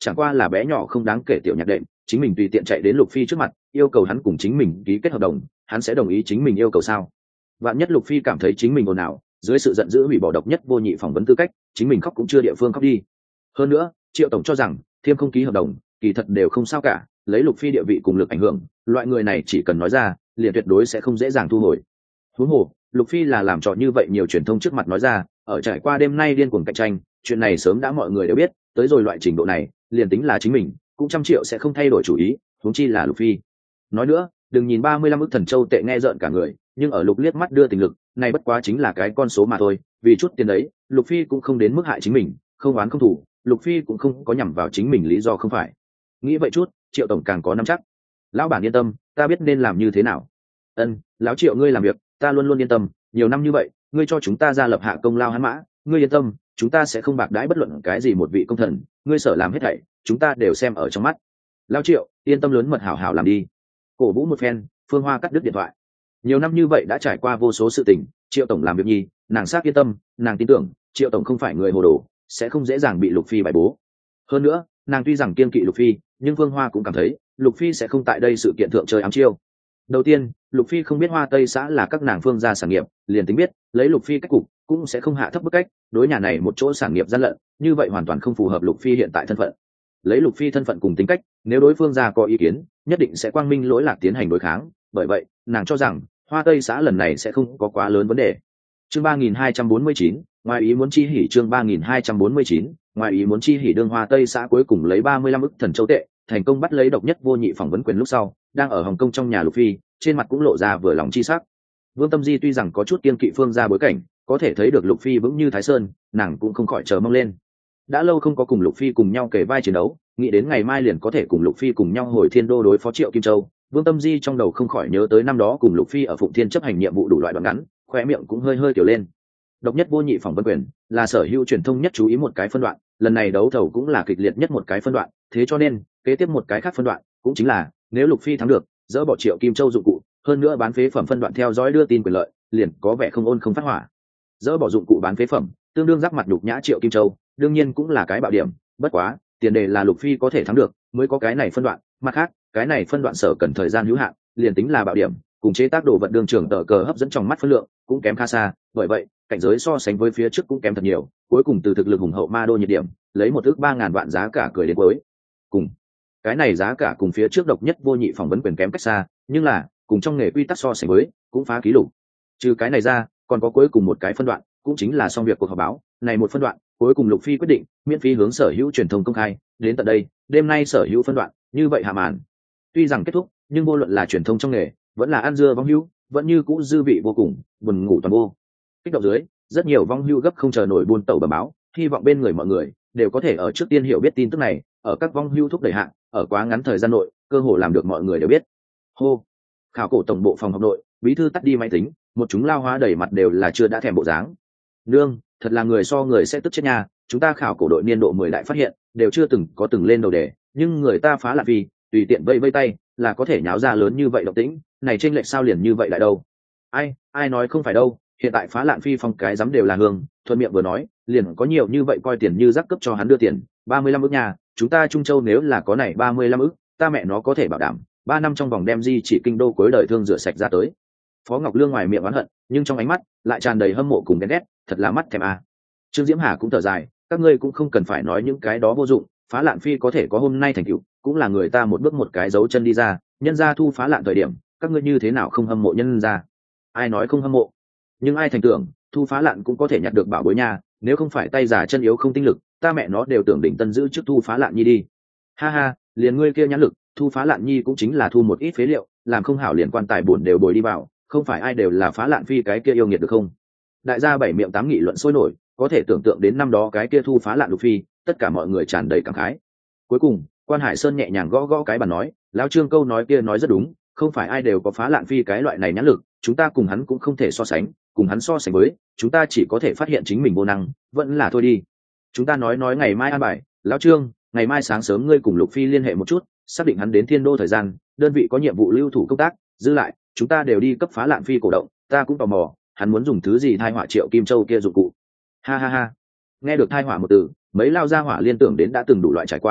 chẳng qua là bé nhỏ không đáng kể tiểu nhạc đệm, chính mình tùy tiện chạy đến Lục Phi trước mặt yêu cầu hắn cùng chính mình ký kết hợp đồng, hắn sẽ đồng ý chính mình yêu cầu sao? Vạn nhất Lục Phi cảm thấy chính mình ồn ào, dưới sự giận dữ hủy bỏ độc nhất vô nhị phỏng vấn tư cách, chính mình khóc cũng chưa địa phương khóc đi. Hơn nữa Triệu tổng cho rằng Thiêm không ký hợp đồng kỳ thật đều không sao cả, lấy Lục Phi địa vị cùng lực ảnh hưởng, loại người này chỉ cần nói ra liền tuyệt đối sẽ không dễ dàng thu hồi. Huống hồ Lục Phi là làm trò như vậy nhiều truyền thông trước mặt nói ra, ở trải qua đêm nay điên cuồng cạnh tranh, chuyện này sớm đã mọi người đều biết, tới rồi loại trình độ này liền tính là chính mình cũng trăm triệu sẽ không thay đổi chủ ý, huống chi là Lục Phi. Nói nữa đừng nhìn ba mươi lăm ức thần châu tệ nghe rợn cả người, nhưng ở Lục liếc mắt đưa tình lực này bất quá chính là cái con số mà thôi, vì chút tiền đấy Lục Phi cũng không đến mức hại chính mình, không oán không thủ, Lục Phi cũng không có nhằm vào chính mình lý do không phải. Nghĩ vậy chút Triệu tổng càng có nắm chắc. Lão bản yên tâm, ta biết nên làm như thế nào. Ân, lão Triệu ngươi làm việc ta luôn luôn yên tâm, nhiều năm như vậy ngươi cho chúng ta ra lập hạ công lao hắn mã, ngươi yên tâm chúng ta sẽ không bạc đãi bất luận cái gì một vị công thần, ngươi sở làm hết thảy chúng ta đều xem ở trong mắt. Lão Triệu yên tâm lớn mật hảo hảo làm đi. Cổ vũ một phen, Phương Hoa cắt đứt điện thoại. Nhiều năm như vậy đã trải qua vô số sự tình, Triệu tổng làm việc nhi nàng xác yên tâm, nàng tin tưởng Triệu tổng không phải người hồ đồ, sẽ không dễ dàng bị Lục Phi bài bố. Hơn nữa nàng tuy rằng kiên kỵ Lục Phi, nhưng Phương Hoa cũng cảm thấy Lục Phi sẽ không tại đây sự kiện thượng chơi ám chiêu. Đầu tiên Lục Phi không biết Hoa Tây xã là các nàng Phương gia sản nghiệp, liền tính biết lấy Lục Phi cách cục cũng sẽ không hạ thấp bức cách đối nhà này một chỗ sản nghiệp gian lận, như vậy hoàn toàn không phù hợp Lục Phi hiện tại thân phận. Lấy Lục Phi thân phận cùng tính cách, nếu đối phương gia có ý kiến nhất định sẽ quang minh lỗi lạc tiến hành đối kháng, bởi vậy nàng cho rằng Hoa Tây xã lần này sẽ không có quá lớn vấn đề. Chương ba nghìn hai trăm bốn mươi chín, ngoài ý muốn chi hỉ. Chương ba nghìn hai trăm bốn mươi chín, ngoài ý muốn chi hỉ. Đương Hoa Tây xã cuối cùng lấy ba mươi lăm ức thần châu tệ thành công bắt lấy độc nhất vô nhị phỏng vấn quyền lúc sau, đang ở Hồng Kông trong nhà Lục Phi trên mặt cũng lộ ra vừa lòng chi sắc. Vương Tâm Di tuy rằng có chút kiên kỵ Phương gia bối cảnh, có thể thấy được Lục Phi vững như Thái Sơn, nàng cũng không khỏi chờ mong lên. Đã lâu không có cùng Lục Phi cùng nhau kề vai chiến đấu, nghĩ đến ngày mai liền có thể cùng Lục Phi cùng nhau hồi Thiên Đô đối phó Triệu Kim Châu, Vương Tâm Di trong đầu không khỏi nhớ tới năm đó cùng Lục Phi ở Phụng Thiên chấp hành nhiệm vụ đủ loại đoạn ngắn, khóe miệng cũng hơi hơi tiểu lên. Độc nhất vô nhị phỏng vấn quyền là sở hữu truyền thông nhất chú ý một cái phân đoạn, lần này đấu thầu cũng là kịch liệt nhất một cái phân đoạn, thế cho nên kế tiếp một cái khác phân đoạn cũng chính là nếu Lục Phi thắng được, dỡ bỏ Triệu Kim Châu dụng cụ, hơn nữa bán phế phẩm phân đoạn theo dõi đưa tin quyền lợi, liền có vẻ không ôn không phát hỏa. Dỡ bỏ dụng cụ bán phế phẩm, tương đương giáp mặt nhục nhã Triệu Kim Châu, đương nhiên cũng là cái bạo điểm, bất quá tiền đề là Lục Phi có thể thắng được mới có cái này phân đoạn, mặt khác cái này phân đoạn sở cần thời gian hữu hạn, liền tính là bạo điểm cùng chế tác đồ vật đường trưởng tờ cờ hấp dẫn trong mắt phân lượng cũng kém khá xa, bởi vậy cảnh giới so sánh với phía trước cũng kém thật nhiều, cuối cùng từ thực lực hùng hậu ma đô nhiệt điểm lấy một ước ba ngàn vạn giá cả cười đến cuối cùng. Cái này giá cả cùng phía trước độc nhất vô nhị phỏng vấn quyền kém cách xa, nhưng là cùng trong nghề quy tắc so sánh với cũng phá kỷ lục. Trừ cái này ra còn có cuối cùng một cái phân đoạn, cũng chính là xong việc cuộc họp báo này một phân đoạn, cuối cùng Lục Phi quyết định miễn phí hướng sở hữu truyền thông công khai, đến tận đây đêm nay sở hữu phân đoạn như vậy hạ màn. Tuy rằng kết thúc, nhưng vô luận là truyền thông trong nghề vẫn là ăn dưa vong hữu vẫn như cũ dư vị vô cùng, buồn ngủ toàn vô. Kích động dưới, rất nhiều vong hữu gấp không chờ nổi buôn tẩu bẩm báo, hy vọng bên người mọi người đều có thể ở trước tiên hiểu biết tin tức này, ở các vong hữu thúc đẩy hạn, ở quá ngắn thời gian nội cơ hội làm được mọi người đều biết. Hô, khảo cổ tổng bộ phòng học nội, bí thư tắt đi máy tính, một chúng lao hóa đầy mặt đều là chưa đã thèm bộ dáng. Nương, thật là người so người sẽ tức chết nha, chúng ta khảo cổ đội niên độ mười đại phát hiện đều chưa từng có từng lên đầu đề, nhưng người ta phá lạ vì tùy tiện vây vây tay là có thể nháo ra lớn như vậy động tĩnh, này chênh lệch sao liền như vậy lại đâu? Ai, ai nói không phải đâu, hiện tại phá lạn phi phong cái dám đều là hương, thuận miệng vừa nói, liền có nhiều như vậy coi tiền như rác cấp cho hắn đưa tiền, ba mươi lăm ức nhà, chúng ta Trung Châu nếu là có này ba mươi lăm ức, ta mẹ nó có thể bảo đảm, ba năm trong vòng đem di chỉ kinh đô cuối đời thương rửa sạch ra tới. Phó Ngọc Lương ngoài miệng oán hận, nhưng trong ánh mắt lại tràn đầy hâm mộ cùng ghen ghét, thật là mắt thèm à. Trương Diễm Hà cũng thở dài, các ngươi cũng không cần phải nói những cái đó vô dụng, phá lạn phi có thể có hôm nay thành tựu, cũng là người ta một bước một cái dấu chân đi ra, nhân gia thu phá lạn thời điểm, các ngươi như thế nào không hâm mộ nhân gia? Ai nói không hâm mộ? Nhưng ai thành tưởng, thu phá lạn cũng có thể nhặt được bảo bối nha, nếu không phải tay giả chân yếu không tinh lực, ta mẹ nó đều tưởng đỉnh tân giữ trước thu phá lạn nhi đi. Ha ha, liền ngươi kia nhãn lực, thu phá lạn nhi cũng chính là thu một ít phế liệu, làm không hảo liền quan tài buồn đều bồi đi vào, không phải ai đều là phá lạn phi cái kia yêu nghiệt được không? Đại gia bảy miệng tám nghị luận sôi nổi, có thể tưởng tượng đến năm đó cái kia thu phá lạn Lục Phi, tất cả mọi người tràn đầy cảm khái. Cuối cùng Quan Hải Sơn nhẹ nhàng gõ gõ cái bàn nói, lão Trương câu nói kia nói rất đúng, không phải ai đều có phá lạn phi cái loại này nhãn lực, chúng ta cùng hắn cũng không thể so sánh, cùng hắn so sánh với chúng ta chỉ có thể phát hiện chính mình vô năng, vẫn là thôi đi. Chúng ta nói nói ngày mai an bài, lão Trương, ngày mai sáng sớm ngươi cùng Lục Phi liên hệ một chút, xác định hắn đến Thiên Đô thời gian, đơn vị có nhiệm vụ lưu thủ công tác, giữ lại chúng ta đều đi cấp phá lạn phi cổ động, ta cũng tò mò hắn muốn dùng thứ gì thai họa Triệu Kim Châu kia dụng cụ. Ha ha ha, nghe được thai họa một từ, mấy lao gia hỏa liên tưởng đến đã từng đủ loại trải qua,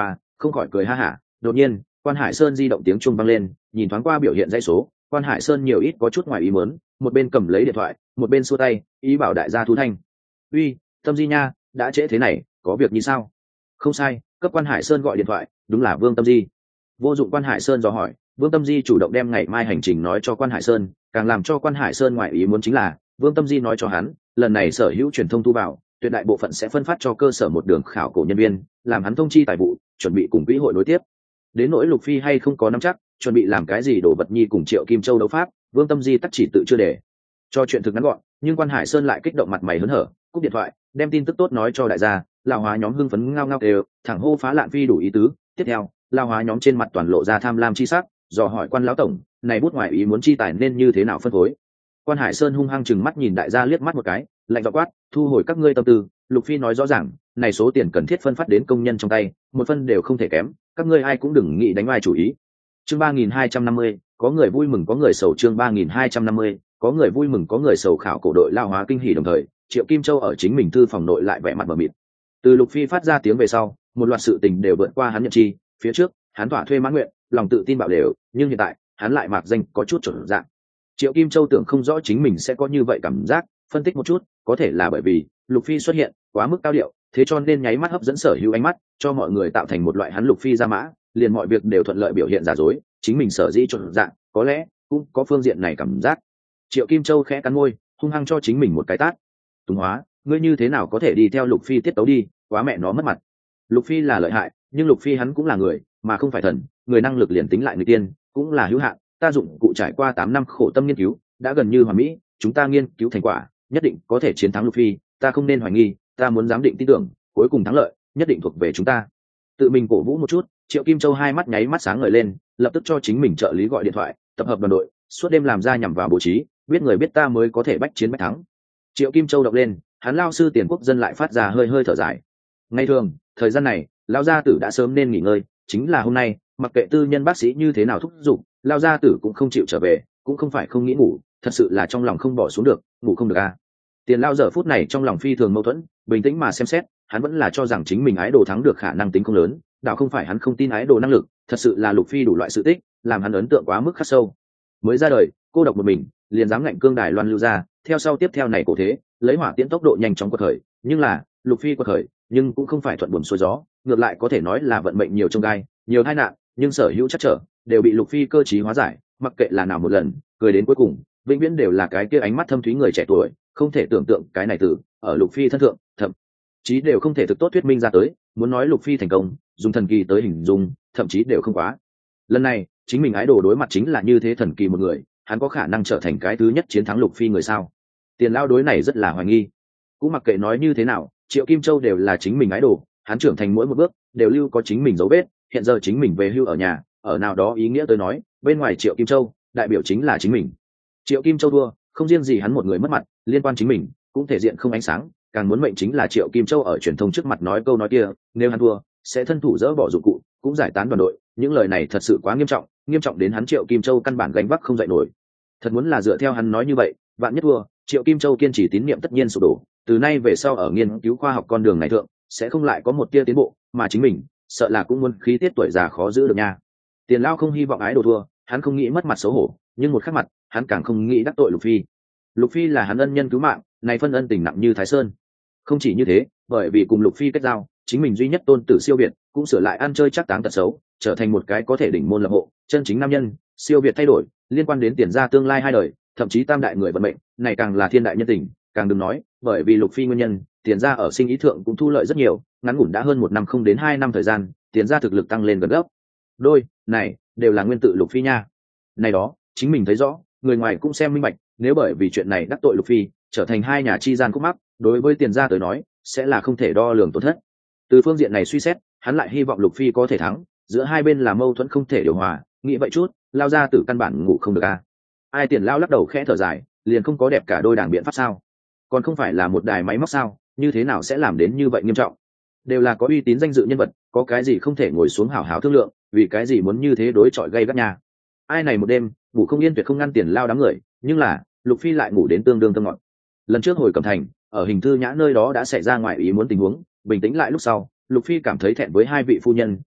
không khỏi cười ha hả. Đột nhiên Quan Hải Sơn di động tiếng chuông vang lên, nhìn thoáng qua biểu hiện dãy số, Quan Hải Sơn nhiều ít có chút ngoài ý muốn, một bên cầm lấy điện thoại, một bên xua tay, ý bảo đại gia thu thanh. Uy, Tâm Di nha, đã trễ thế này, có việc như sao? Không sai, cấp Quan Hải Sơn gọi điện thoại, đúng là Vương Tâm Di. Vô dụng, Quan Hải Sơn dò hỏi. Vương Tâm Di chủ động đem ngày mai hành trình nói cho Quan Hải Sơn, càng làm cho Quan Hải Sơn ngoài ý muốn chính là Vương Tâm Di nói cho hắn, lần này sở hữu truyền thông thu vào, tuyệt đại bộ phận sẽ phân phát cho cơ sở một đường khảo cổ nhân viên, làm hắn thông chi tài vụ, chuẩn bị cùng quỹ hội nối tiếp. Đến nỗi Lục Phi hay không có nắm chắc, chuẩn bị làm cái gì đổ vật nhi cùng Triệu Kim Châu đấu pháp, Vương Tâm Di tắc chỉ tự chưa để. Cho chuyện thực ngắn gọn, nhưng Quan Hải Sơn lại kích động mặt mày hớn hở, cúp điện thoại, đem tin tức tốt nói cho đại gia, lão hóa nhóm hưng phấn ngao ngao đều, thẳng hô phá lạn phi đủ ý tứ. Tiếp theo, lão hóa nhóm trên mặt toàn lộ ra tham lam chi sắc, dò hỏi Quan lão tổng, này bút ngoài ý muốn chi tài nên như thế nào phân phối. Quan Hải Sơn hung hăng chừng mắt nhìn đại gia liếc mắt một cái, lạnh giọng quát, thu hồi các ngươi tâm tư. Lục Phi nói rõ ràng, này số tiền cần thiết phân phát đến công nhân trong tay, một phân đều không thể kém, các ngươi ai cũng đừng nghĩ đánh ai chủ ý. Chương ba nghìn hai trăm năm mươi, có người vui mừng có người sầu. Chương ba nghìn hai trăm năm mươi, có người vui mừng có người sầu. Khảo cổ đội lao hóa kinh hỉ đồng thời, Triệu Kim Châu ở chính mình thư phòng nội lại vẻ mặt mờ mịt. Từ Lục Phi phát ra tiếng về sau, một loạt sự tình đều vượt qua hắn nhận chi. Phía trước, hắn thỏa thuê mãn nguyện, lòng tự tin bạo đều, nhưng hiện tại, hắn lại mạc danh có chút chuẩn dạng. Triệu Kim Châu tưởng không rõ chính mình sẽ có như vậy cảm giác, phân tích một chút, có thể là bởi vì Lục Phi xuất hiện quá mức cao điệu, thế cho nên nháy mắt hấp dẫn sở hữu ánh mắt, cho mọi người tạo thành một loại hắn Lục Phi ra mã, liền mọi việc đều thuận lợi biểu hiện giả dối, chính mình sở dĩ chuẩn dạng, có lẽ cũng có phương diện này cảm giác. Triệu Kim Châu khẽ cắn môi, hung hăng cho chính mình một cái tát. Tùng Hóa, ngươi như thế nào có thể đi theo Lục Phi tiết tấu đi, quá mẹ nó mất mặt. Lục Phi là lợi hại, nhưng Lục Phi hắn cũng là người, mà không phải thần, người năng lực liền tính lại người tiên, cũng là hữu hạn. Ta dụng cụ trải qua tám năm khổ tâm nghiên cứu, đã gần như hoàn mỹ, chúng ta nghiên cứu thành quả, nhất định có thể chiến thắng Lục Phi, ta không nên hoài nghi, ta muốn giám định tin tưởng, cuối cùng thắng lợi nhất định thuộc về chúng ta. Tự mình cổ vũ một chút, Triệu Kim Châu hai mắt nháy mắt sáng ngời lên, lập tức cho chính mình trợ lý gọi điện thoại, tập hợp đoàn đội, suốt đêm làm ra nhằm vào bố trí, biết người biết ta mới có thể bách chiến bách thắng. Triệu Kim Châu động lên, hắn lao sư Tiền Quốc dân lại phát ra hơi hơi thở dài. Ngày thường, thời gian này, lao gia tử đã sớm nên nghỉ ngơi, chính là hôm nay, mặc kệ tư nhân bác sĩ như thế nào thúc giục, lao gia tử cũng không chịu trở về, cũng không phải không nghĩ ngủ, thật sự là trong lòng không bỏ xuống được, ngủ không được à. Tiền lao giờ phút này trong lòng phi thường mâu thuẫn, bình tĩnh mà xem xét, hắn vẫn là cho rằng chính mình ái đồ thắng được khả năng tính không lớn, đạo không phải hắn không tin ái đồ năng lực, thật sự là Lục Phi đủ loại sự tích, làm hắn ấn tượng quá mức khắc sâu. Mới ra đời, cô độc một mình, liền dám ngạnh cương đài loan lưu ra, theo sau tiếp theo này cổ thế, lấy hỏa tiễn tốc độ nhanh chóng quật khởi, nhưng là, Lục Phi quật khởi, nhưng cũng không phải thuận buồm xuôi gió, ngược lại có thể nói là vận mệnh nhiều chông gai, nhiều tai nạn, nhưng sở hữu chắc trở, đều bị Lục Phi cơ trí hóa giải, mặc kệ là nào một lần, cười đến cuối cùng, vĩnh viễn đều là cái kia ánh mắt thâm thúy người trẻ tuổi, không thể tưởng tượng cái này từ ở Lục Phi thân thượng, thậm chí đều không thể thực tốt thuyết minh ra tới, muốn nói Lục Phi thành công, dùng thần kỳ tới hình dung, thậm chí đều không quá. Lần này, chính mình ái đồ đối mặt chính là như thế thần kỳ một người, hắn có khả năng trở thành cái thứ nhất chiến thắng Lục Phi người sao? Tiền lao đối này rất là hoài nghi. Cũng mặc kệ nói như thế nào, Triệu Kim Châu đều là chính mình ái đồ, hắn trưởng thành mỗi một bước đều lưu có chính mình dấu vết, hiện giờ chính mình về hưu ở nhà, ở nào đó ý nghĩa tới nói, bên ngoài Triệu Kim Châu, đại biểu chính là chính mình. Triệu Kim Châu thua, không riêng gì hắn một người mất mặt, liên quan chính mình cũng thể diện không ánh sáng, càng muốn mệnh chính là Triệu Kim Châu ở truyền thông trước mặt nói câu nói kia, nếu hắn thua, sẽ thân thủ dỡ bỏ dụng cụ, cũng giải tán đoàn đội, những lời này thật sự quá nghiêm trọng, nghiêm trọng đến hắn Triệu Kim Châu căn bản gánh vác không dậy nổi. Thật muốn là dựa theo hắn nói như vậy, vạn nhất thua, Triệu Kim Châu kiên trì tín niệm tất nhiên sụp đổ, từ nay về sau ở nghiên cứu khoa học con đường này thượng, sẽ không lại có một tia tiến bộ, mà chính mình, sợ là cũng muốn khí tiết tuổi già khó giữ được nha. Tiền lao không hy vọng ái đồ thua, hắn không nghĩ mất mặt xấu hổ, nhưng một khắc mặt, hắn càng không nghĩ đắc tội Lục Phi. Lục Phi là hắn ân nhân cứu mạng, này phân ân tình nặng như Thái Sơn. Không chỉ như thế, bởi vì cùng Lục Phi kết giao, chính mình duy nhất tôn tử siêu việt, cũng sửa lại ăn chơi chắc táng tật xấu, trở thành một cái có thể đỉnh môn lập hộ, chân chính nam nhân, siêu việt thay đổi, liên quan đến tiền gia tương lai hai đời, thậm chí tam đại người vận mệnh, này càng là thiên đại nhân tình, càng đừng nói, bởi vì Lục Phi nguyên nhân, tiền gia ở sinh ý thượng cũng thu lợi rất nhiều, ngắn ngủn đã hơn một năm không đến hai năm thời gian, tiền gia thực lực tăng lên gần gấp đôi, này đều là nguyên tự Lục Phi nha. Này đó, chính mình thấy rõ, người ngoài cũng xem minh bạch, nếu bởi vì chuyện này đắc tội Lục Phi, trở thành hai nhà chi gian khúc mắc, đối với tiền gia tới nói, sẽ là không thể đo lường tổn thất. Từ phương diện này suy xét, hắn lại hy vọng Lục Phi có thể thắng, giữa hai bên là mâu thuẫn không thể điều hòa, nghĩ vậy chút, lao ra từ căn bản ngủ không được a. Ai tiền lao lắc đầu khẽ thở dài, liền không có đẹp cả đôi đảng biện pháp sao? Còn không phải là một đài máy móc sao, như thế nào sẽ làm đến như vậy nghiêm trọng? Đều là có uy tín danh dự nhân vật, có cái gì không thể ngồi xuống hảo hảo thương lượng, vì cái gì muốn như thế đối chọi gay gắt nha. Ai này một đêm ngủ không yên tuyệt không ngăn tiền lao đám người, nhưng là Lục Phi lại ngủ đến tương đương tâm ngọt. Lần trước hồi Cẩm Thành, ở Hình Thư Nhã nơi đó đã xảy ra ngoài ý muốn tình huống, bình tĩnh lại lúc sau, Lục Phi cảm thấy thẹn với hai vị phu nhân,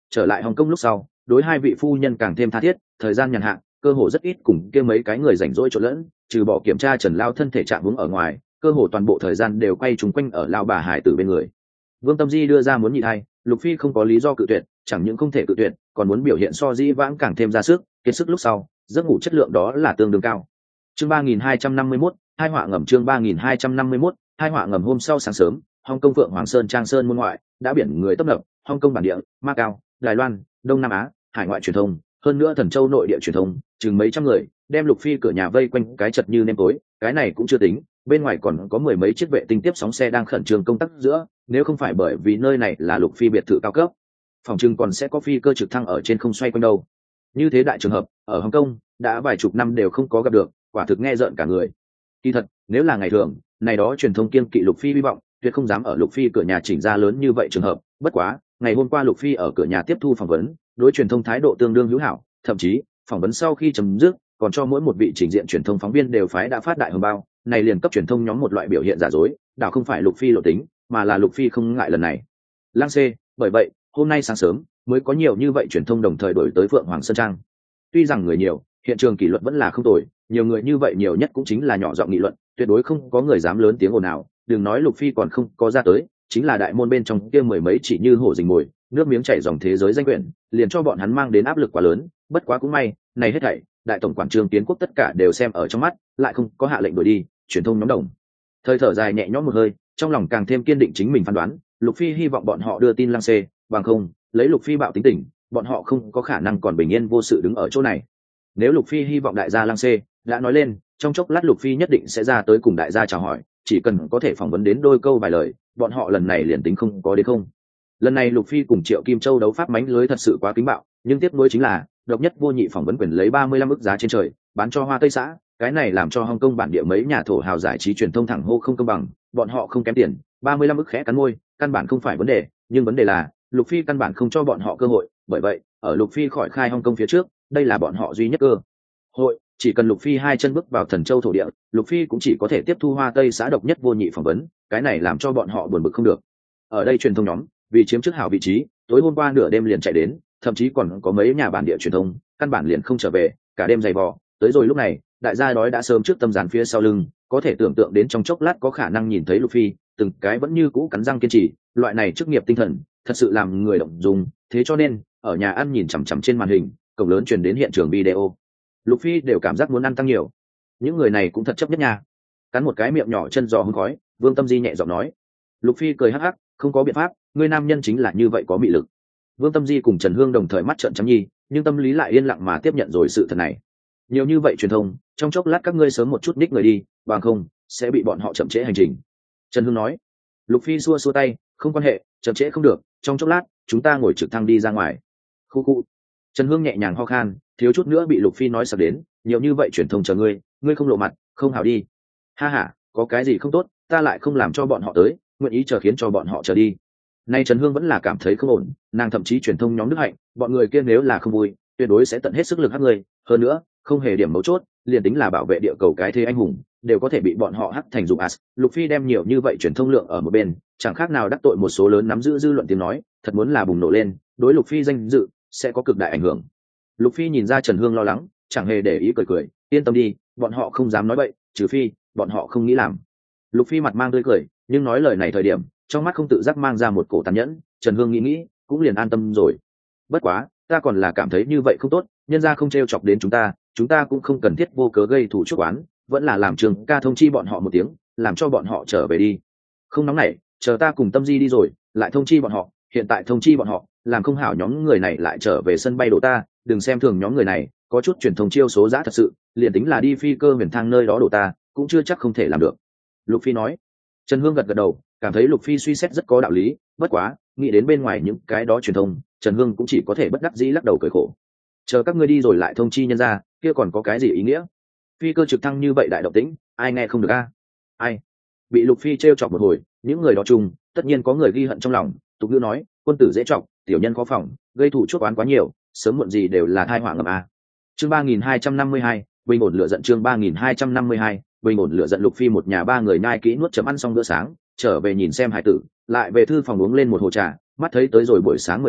Trở lại Hồng Kông lúc sau, đối hai vị phu nhân càng thêm tha thiết, thời gian nhàn hạ, cơ hồ rất ít cùng kia mấy cái người rảnh rỗi trộn lẫn, trừ bỏ kiểm tra Trần Lao thân thể trạng huống ở ngoài, cơ hồ toàn bộ thời gian đều quay trúng quanh ở lão bà hải tử bên người. Vương Tâm Di đưa ra muốn nhị thai, Lục Phi không có lý do cự tuyệt, chẳng những không thể cự tuyệt, còn muốn biểu hiện so dĩ vãng càng thêm ra sức, kiệt sức lúc sau, giấc ngủ chất lượng đó là tương đương cao. Chương ba nghìn hai trăm năm mươi mốt, hai họa ngầm chương ba nghìn hai trăm năm mươi mốt, hai họa ngầm hôm sau sáng sớm, Hồng Kông Phượng Hoàng Sơn Trang Sơn môn ngoại, đã biển người tấp nập, Hồng Kông bản địa, Macau, Đài Loan, Đông Nam Á, hải ngoại truyền thông, hơn nữa Thần Châu nội địa truyền thông, chừng mấy trăm người, đem Lục Phi cửa nhà vây quanh cái chật như nêm tối, cái này cũng chưa tính, bên ngoài còn có mười mấy chiếc vệ tinh tiếp sóng xe đang khẩn trương công tác giữa, nếu không phải bởi vì nơi này là Lục Phi biệt thự cao cấp, phòng trưng còn sẽ có phi cơ trực thăng ở trên không xoay quanh đâu. Như thế đại trường hợp, ở Hồng Kông, đã vài chục năm đều không có gặp được, quả thực nghe rợn cả người. Kỳ thật, nếu là ngày thường, này đó truyền thông kiêng kỵ Lục Phi hy vọng, tuyệt không dám ở Lục Phi cửa nhà chỉnh ra lớn như vậy trường hợp, bất quá, ngày hôm qua Lục Phi ở cửa nhà tiếp thu phỏng vấn, đối truyền thông thái độ tương đương hữu hảo, thậm chí, phỏng vấn sau khi chấm dứt, còn cho mỗi một vị trình diện truyền thông phóng viên đều phái đã phát đại hồng bao, này liền cấp truyền thông nhóm một loại biểu hiện giả dối, đảo không phải Lục Phi lộ tính, mà là Lục Phi không ngại lần này. Lang C, bởi vậy, hôm nay sáng sớm mới có nhiều như vậy truyền thông đồng thời đổi tới Phượng Hoàng Sơn Trang. Tuy rằng người nhiều, hiện trường kỷ luật vẫn là không tồi, nhiều người như vậy nhiều nhất cũng chính là nhỏ giọng nghị luận, tuyệt đối không có người dám lớn tiếng ồn ào, đừng nói Lục Phi còn không có ra tới, chính là đại môn bên trong kia mười mấy chỉ như hổ rình mồi, nước miếng chảy dòng thế giới danh quyển, liền cho bọn hắn mang đến áp lực quá lớn, bất quá cũng may, này hết thảy, đại tổng quản Trương Kiến Quốc tất cả đều xem ở trong mắt, lại không có hạ lệnh đuổi đi, truyền thông nhóm đồng. Thời thở dài nhẹ nhõm một hơi, trong lòng càng thêm kiên định chính mình phán đoán, Lục Phi hy vọng bọn họ đưa tin Lăng Xê, bằng không, lấy Lục Phi bạo tính tình, bọn họ không có khả năng còn bình yên vô sự đứng ở chỗ này. Nếu Lục Phi hy vọng đại gia Lăng Xê đã nói lên, trong chốc lát Lục Phi nhất định sẽ ra tới cùng đại gia chào hỏi, chỉ cần có thể phỏng vấn đến đôi câu vài lời, bọn họ lần này liền tính không có đến không. Lần này Lục Phi cùng Triệu Kim Châu đấu pháp mánh lưới thật sự quá kính bạo, nhưng tiếp nối chính là độc nhất vô nhị phỏng vấn quyền lấy ba mươi lăm ức giá trên trời, bán cho Hoa Tây xã, cái này làm cho Hồng Kông bản địa mấy nhà thổ hào giải trí truyền thông thẳng hô không công bằng, bọn họ không kém tiền, ba mươi lăm ức khẽ cắn môi, căn bản không phải vấn đề, nhưng vấn đề là Lục Phi căn bản không cho bọn họ cơ hội, bởi vậy, ở Lục Phi khỏi khai Hồng Kông phía trước, đây là bọn họ duy nhất cơ hội, chỉ cần Lục Phi hai chân bước vào Thần Châu thổ địa, Lục Phi cũng chỉ có thể tiếp thu Hoa Tây xã độc nhất vô nhị phỏng vấn, cái này làm cho bọn họ buồn bực không được. Ở đây truyền thông nhóm, vì chiếm trước hảo vị trí, tối hôm qua nửa đêm liền chạy đến, thậm chí còn có mấy nhà bản địa truyền thông, căn bản liền không trở về, cả đêm dày vò, tới rồi lúc này, đại gia đói đã sớm trước tâm gián phía sau lưng, có thể tưởng tượng đến trong chốc lát có khả năng nhìn thấy Lục Phi, từng cái vẫn như cũ cắn răng kiên trì, loại này chức nghiệp tinh thần, thật sự làm người động dung, thế cho nên, ở nhà ăn nhìn chằm chằm trên màn hình, cổng lớn truyền đến hiện trường video. Lục Phi đều cảm giác muốn ăn tăng nhiều. Những người này cũng thật chấp nhất nha. Cắn một cái miệng nhỏ chân giò hương khói, Vương Tâm Di nhẹ giọng nói. Lục Phi cười hắc hắc, không có biện pháp, người nam nhân chính là như vậy có mị lực. Vương Tâm Di cùng Trần Hương đồng thời mắt trợn trắng nhi, nhưng tâm lý lại yên lặng mà tiếp nhận rồi sự thật này. Nhiều như vậy truyền thông, trong chốc lát các ngươi sớm một chút ních người đi, bằng không sẽ bị bọn họ chậm trễ hành trình. Trần Hương nói. Lục Phi xua xua tay, không quan hệ, chậm trễ không được, trong chốc lát chúng ta ngồi trực thăng đi ra ngoài. Khu khu. Trần Hương nhẹ nhàng ho khan, thiếu chút nữa bị Lục Phi nói sặc đến, nhiều như vậy truyền thông chờ ngươi, ngươi không lộ mặt, không hảo đi. Ha ha, có cái gì không tốt, ta lại không làm cho bọn họ tới, nguyện ý chờ khiến cho bọn họ chờ đi. Nay Trần Hương vẫn là cảm thấy không ổn, nàng thậm chí truyền thông nhóm Đức Hạnh, bọn người kia nếu là không vui, tuyệt đối sẽ tận hết sức lực hắc người, hơn nữa, không hề điểm mấu chốt, liền tính là bảo vệ địa cầu cái thế anh hùng, đều có thể bị bọn họ hắc thành dụng as. Lục Phi đem nhiều như vậy truyền thông lượng ở một bên, chẳng khác nào đắc tội một số lớn nắm giữ dư luận tiếng nói, thật muốn là bùng nổ lên, đối Lục Phi danh dự sẽ có cực đại ảnh hưởng. Lục Phi nhìn ra Trần Hương lo lắng, chẳng hề để ý cười cười, yên tâm đi, bọn họ không dám nói bậy, trừ phi bọn họ không nghĩ làm. Lục Phi mặt mang tươi cười, nhưng nói lời này thời điểm, trong mắt không tự giác mang ra một cổ tàn nhẫn. Trần Hương nghĩ nghĩ, cũng liền an tâm rồi. Bất quá, ta còn là cảm thấy như vậy không tốt, nhân ra không trêu chọc đến chúng ta, chúng ta cũng không cần thiết vô cớ gây thù chuốc oán, vẫn là làm Trường ca thông chi bọn họ một tiếng, làm cho bọn họ trở về đi. Không nóng nảy, chờ ta cùng Tâm Di đi rồi, lại thông chi bọn họ, hiện tại thông chi bọn họ, làm không hảo nhóm người này lại trở về sân bay đổ ta, đừng xem thường nhóm người này, có chút truyền thông chiêu số giã thật sự, liền tính là đi phi cơ huyền thang nơi đó đổ ta, cũng chưa chắc không thể làm được. Lục Phi nói. Trần Hương gật gật đầu, cảm thấy Lục Phi suy xét rất có đạo lý, bất quá, nghĩ đến bên ngoài những cái đó truyền thông, Trần Hương cũng chỉ có thể bất đắc dĩ lắc đầu cười khổ. Chờ các ngươi đi rồi lại thông chi nhân ra, kia còn có cái gì ý nghĩa? Phi cơ trực thăng như vậy đại động tĩnh, ai nghe không được a? Ai? Bị Lục Phi trêu chọc một hồi, những người đó chung, tất nhiên có người ghi hận trong lòng, tục ngữ nói, quân tử dễ chọc, tiểu nhân khó phòng, gây thủ chuốc oán quá nhiều, sớm muộn gì đều là tai họa ngầm a. Chương ba nghìn hai trăm năm mươi hai, bình ổn lửa giận chương ba nghìn hai trăm năm mươi hai, bình ổn lửa giận. Lục Phi một nhà ba người nhai kỹ nuốt chấm ăn xong bữa sáng, trở về nhìn xem hải tử, lại về thư phòng uống lên một hồ trà, mắt thấy tới rồi buổi sáng mười giờ,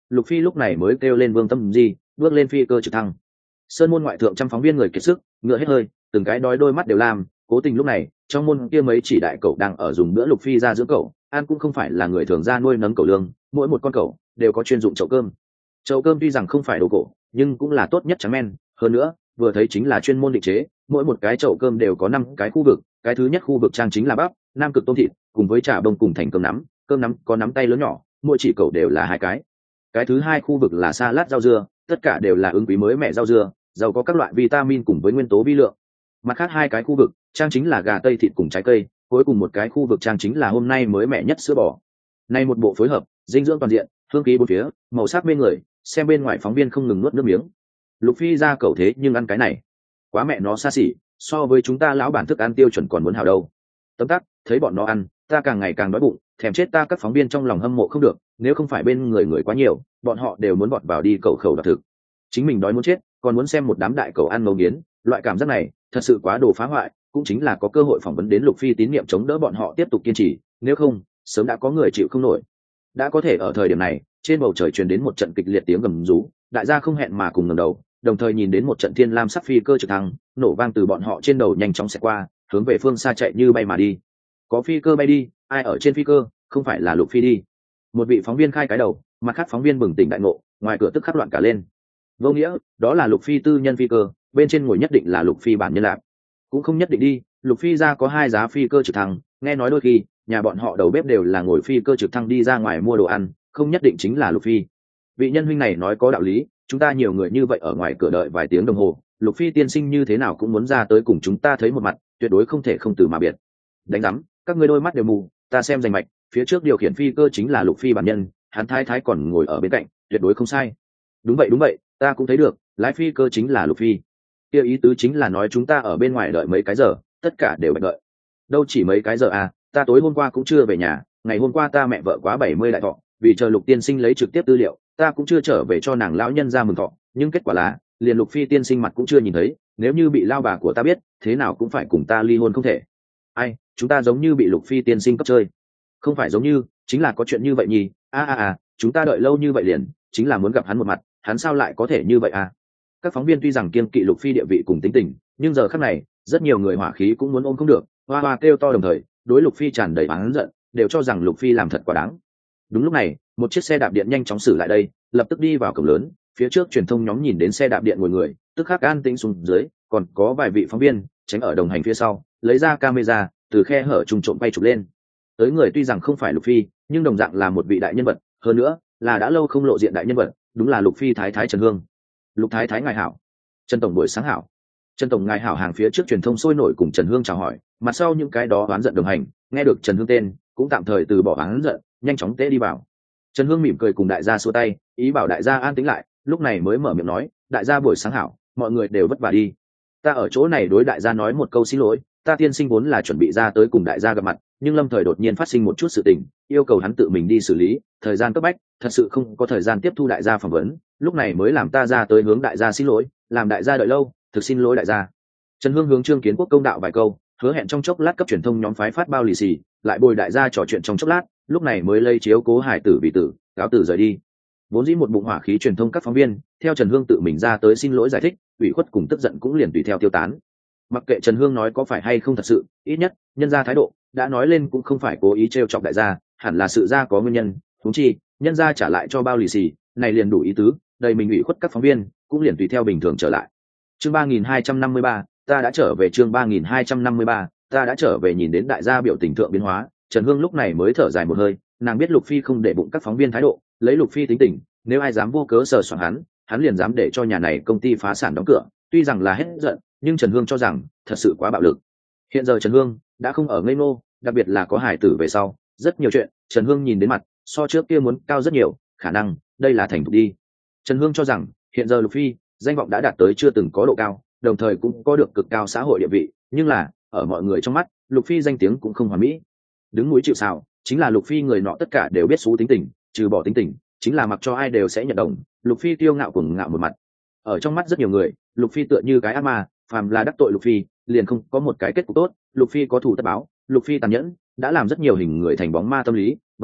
Lục Phi lúc này mới kêu lên Vương Tâm Di bước lên phi cơ trực thăng. Sơn môn ngoại thượng trăm phóng viên người kiệt sức ngựa hết hơi, từng cái đói đôi mắt đều làm. Cố tình lúc này trong môn kia mấy chỉ đại cậu đang ở dùng bữa Lục Phi ra dưỡng cậu, ăn cũng không phải là người thường ra nuôi nấng cậu lương, mỗi một con cậu đều có chuyên dụng chậu cơm. Chậu cơm tuy rằng không phải đồ cổ nhưng cũng là tốt nhất trắng men, hơn nữa vừa thấy chính là chuyên môn định chế, mỗi một cái chậu cơm đều có năm cái khu vực. Cái thứ nhất khu vực trang chính là bắp, nam cực tôm thịt cùng với chả bông cùng thành cơm nắm, cơm nắm có nắm tay lớn nhỏ, mỗi chỉ cậu đều là hai cái. Cái thứ hai khu vực là salad rau dưa, tất cả đều là ứng quý mới mẹ rau dưa, giàu có các loại vitamin cùng với nguyên tố vi lượng. Mặt khác hai cái khu vực trang chính là gà tây thịt cùng trái cây, cuối cùng một cái khu vực trang chính là hôm nay mới mẹ nhất sữa bò. Nay một bộ phối hợp dinh dưỡng toàn diện, hương khí bốn phía, màu sắc mê người, xem bên ngoài phóng viên không ngừng nuốt nước miếng. Lục Phi ra cầu thế nhưng ăn cái này quá mẹ nó xa xỉ, so với chúng ta lão bản thức ăn tiêu chuẩn còn muốn hảo đâu. Tấm tắc thấy bọn nó ăn ta càng ngày càng đói bụng, thèm chết ta. Các phóng viên trong lòng hâm mộ không được, nếu không phải bên người người quá nhiều bọn họ đều muốn bọt vào đi cầu khẩu đặc thực. Chính mình đói muốn chết còn muốn xem một đám đại cầu ăn ngấu nghiến, loại cảm giác này thật sự quá đồ phá hoại. Cũng chính là có cơ hội phỏng vấn đến Lục Phi tín nhiệm chống đỡ bọn họ tiếp tục kiên trì, nếu không sớm đã có người chịu không nổi. Đã có thể ở thời điểm này trên bầu trời truyền đến một trận kịch liệt tiếng gầm rú, đại gia không hẹn mà cùng ngẩng đầu, đồng thời nhìn đến một trận thiên lam sắc phi cơ trực thăng nổ vang từ bọn họ trên đầu nhanh chóng xẹt qua, hướng về phương xa chạy như bay mà đi. Có phi cơ bay đi, ai ở trên phi cơ? Không phải là Lục Phi đi. Một vị phóng viên khai cái đầu, mặt khác phóng viên bừng tỉnh đại ngộ, ngoài cửa tức khắc loạn cả lên. Vô nghĩa, đó là Lục Phi tư nhân phi cơ, bên trên ngồi nhất định là Lục Phi bản nhân lạc. Cũng không nhất định đi, Lục Phi ra có hai giá phi cơ trực thăng, nghe nói đôi khi nhà bọn họ đầu bếp đều là ngồi phi cơ trực thăng đi ra ngoài mua đồ ăn, không nhất định chính là Lục Phi. Vị nhân huynh này nói có đạo lý, chúng ta nhiều người như vậy ở ngoài cửa đợi vài tiếng đồng hồ, Lục Phi tiên sinh như thế nào cũng muốn ra tới cùng chúng ta thấy một mặt, tuyệt đối không thể không từ mà biệt. Đánh rắm, các ngươi đôi mắt đều mù, ta xem rành mạch, phía trước điều khiển phi cơ chính là Lục Phi bản nhân, hắn thái thái còn ngồi ở bên cạnh, tuyệt đối không sai. Đúng vậy đúng vậy, ta cũng thấy được, lái phi cơ chính là Lục Phi. Kia ý tứ chính là nói chúng ta ở bên ngoài đợi mấy cái giờ, tất cả đều bạch đợi. Đâu chỉ mấy cái giờ à, ta tối hôm qua cũng chưa về nhà, ngày hôm qua ta mẹ vợ quá bảy mươi đại thọ, vì chờ Lục tiên sinh lấy trực tiếp tư liệu, ta cũng chưa trở về cho nàng lão nhân ra mừng thọ, nhưng kết quả là liền Lục Phi tiên sinh mặt cũng chưa nhìn thấy, nếu như bị lao bà của ta biết, thế nào cũng phải cùng ta ly hôn không thể. Ai, chúng ta giống như bị Lục Phi tiên sinh cấp chơi. Không phải giống như, chính là có chuyện như vậy nhỉ. A a a, chúng ta đợi lâu như vậy liền, chính là muốn gặp hắn một mặt, hắn sao lại có thể như vậy à? Các phóng viên tuy rằng kiêng kỵ Lục Phi địa vị cùng tính tình, nhưng giờ khắc này, rất nhiều người hỏa khí cũng muốn ôm không được, hoa hoa kêu to đồng thời, đối Lục Phi tràn đầy oán giận, đều cho rằng Lục Phi làm thật quá đáng. Đúng lúc này, một chiếc xe đạp điện nhanh chóng xử lại đây, lập tức đi vào cổng lớn. Phía trước truyền thông nhóm nhìn đến xe đạp điện ngồi người, tức khắc an tĩnh xuống dưới, còn có vài vị phóng viên tránh ở đồng hành phía sau, lấy ra camera từ khe hở trùng trộm bay chụp lên. Tới người tuy rằng không phải Lục Phi, nhưng đồng dạng là một vị đại nhân vật, hơn nữa là đã lâu không lộ diện đại nhân vật, đúng là Lục Phi thái thái Trần Hương. Lục thái thái ngài hảo. Trần tổng buổi sáng hảo. Trần tổng ngài hảo. Hàng phía trước truyền thông sôi nổi cùng Trần Hương chào hỏi, mặt sau những cái đó oán giận đồng hành nghe được Trần Hương tên cũng tạm thời từ bỏ oán giận, nhanh chóng tế đi vào. Trần Hương mỉm cười cùng đại gia xua tay, ý bảo đại gia an tĩnh lại, lúc này mới mở miệng nói, đại gia buổi sáng hảo, mọi người đều vất vả đi. Ta ở chỗ này đối đại gia nói một câu xin lỗi, ta tiên sinh vốn là chuẩn bị ra tới cùng đại gia gặp mặt, nhưng lâm thời đột nhiên phát sinh một chút sự tình, yêu cầu hắn tự mình đi xử lý, thời gian cấp bách, thật sự không có thời gian tiếp thu đại gia phỏng vấn, lúc này mới làm ta ra tới hướng đại gia xin lỗi, làm đại gia đợi lâu, thực xin lỗi đại gia. Trần Hương hướng Trương Kiến Quốc công đạo vài câu, hứa hẹn trong chốc lát cấp truyền thông nhóm phái phát bao lì xì, lại bồi đại gia trò chuyện trong chốc lát, lúc này mới lây chiếu cố hải tử vì tử, cáo tử rời đi. Vốn dĩ một bụng hỏa khí truyền thông các phóng viên, theo Trần Hương tự mình ra tới xin lỗi giải thích, ủy khuất cùng tức giận cũng liền tùy theo tiêu tán. Mặc kệ Trần Hương nói có phải hay không thật sự, ít nhất nhân gia thái độ đã nói lên cũng không phải cố ý trêu chọc đại gia, hẳn là sự ra có nguyên nhân, huống chi nhân gia trả lại cho bao lì xì, này liền đủ ý tứ, đầy mình ủy khuất các phóng viên cũng liền tùy theo bình thường trở lại. Chương ba nghìn hai trăm năm mươi ba, ta đã trở về. Chương ba nghìn hai trăm năm mươi ba, ta đã trở về. Nhìn đến đại gia biểu tình thượng biến hóa, Trần Hương lúc này mới thở dài một hơi, nàng biết Lục Phi không để bụng các phóng viên thái độ, lấy Lục Phi tính tình, nếu ai dám vô cớ sờ soạng hắn, hắn liền dám để cho nhà này công ty phá sản đóng cửa. Tuy rằng là hết giận, nhưng Trần Hương cho rằng thật sự quá bạo lực. Hiện giờ Trần Hương đã không ở ngây ngô, đặc biệt là có hải tử về sau, rất nhiều chuyện Trần Hương nhìn đến mặt so trước kia muốn cao rất nhiều, khả năng đây là thành thục đi. Trần Hương cho rằng hiện giờ Lục Phi danh vọng đã đạt tới chưa từng có độ cao, đồng thời cũng có được cực cao xã hội địa vị, nhưng là ở mọi người trong mắt, Lục Phi danh tiếng cũng không hoàn mỹ. Đứng núi chịu sào, chính là Lục Phi người nọ tất cả đều biết xú tính tình, trừ bỏ tính tình, chính là mặc cho ai đều sẽ nhận đồng. Lục Phi kiêu ngạo cuồng ngạo một mặt. Ở trong mắt rất nhiều người, Lục Phi tựa như cái ác ma, phàm là đắc tội Lục Phi, liền không có một cái kết cục tốt. Lục Phi có thù tất báo, Lục Phi tàn nhẫn, đã làm rất nhiều hình người thành bóng ma tâm lý, bởi vậy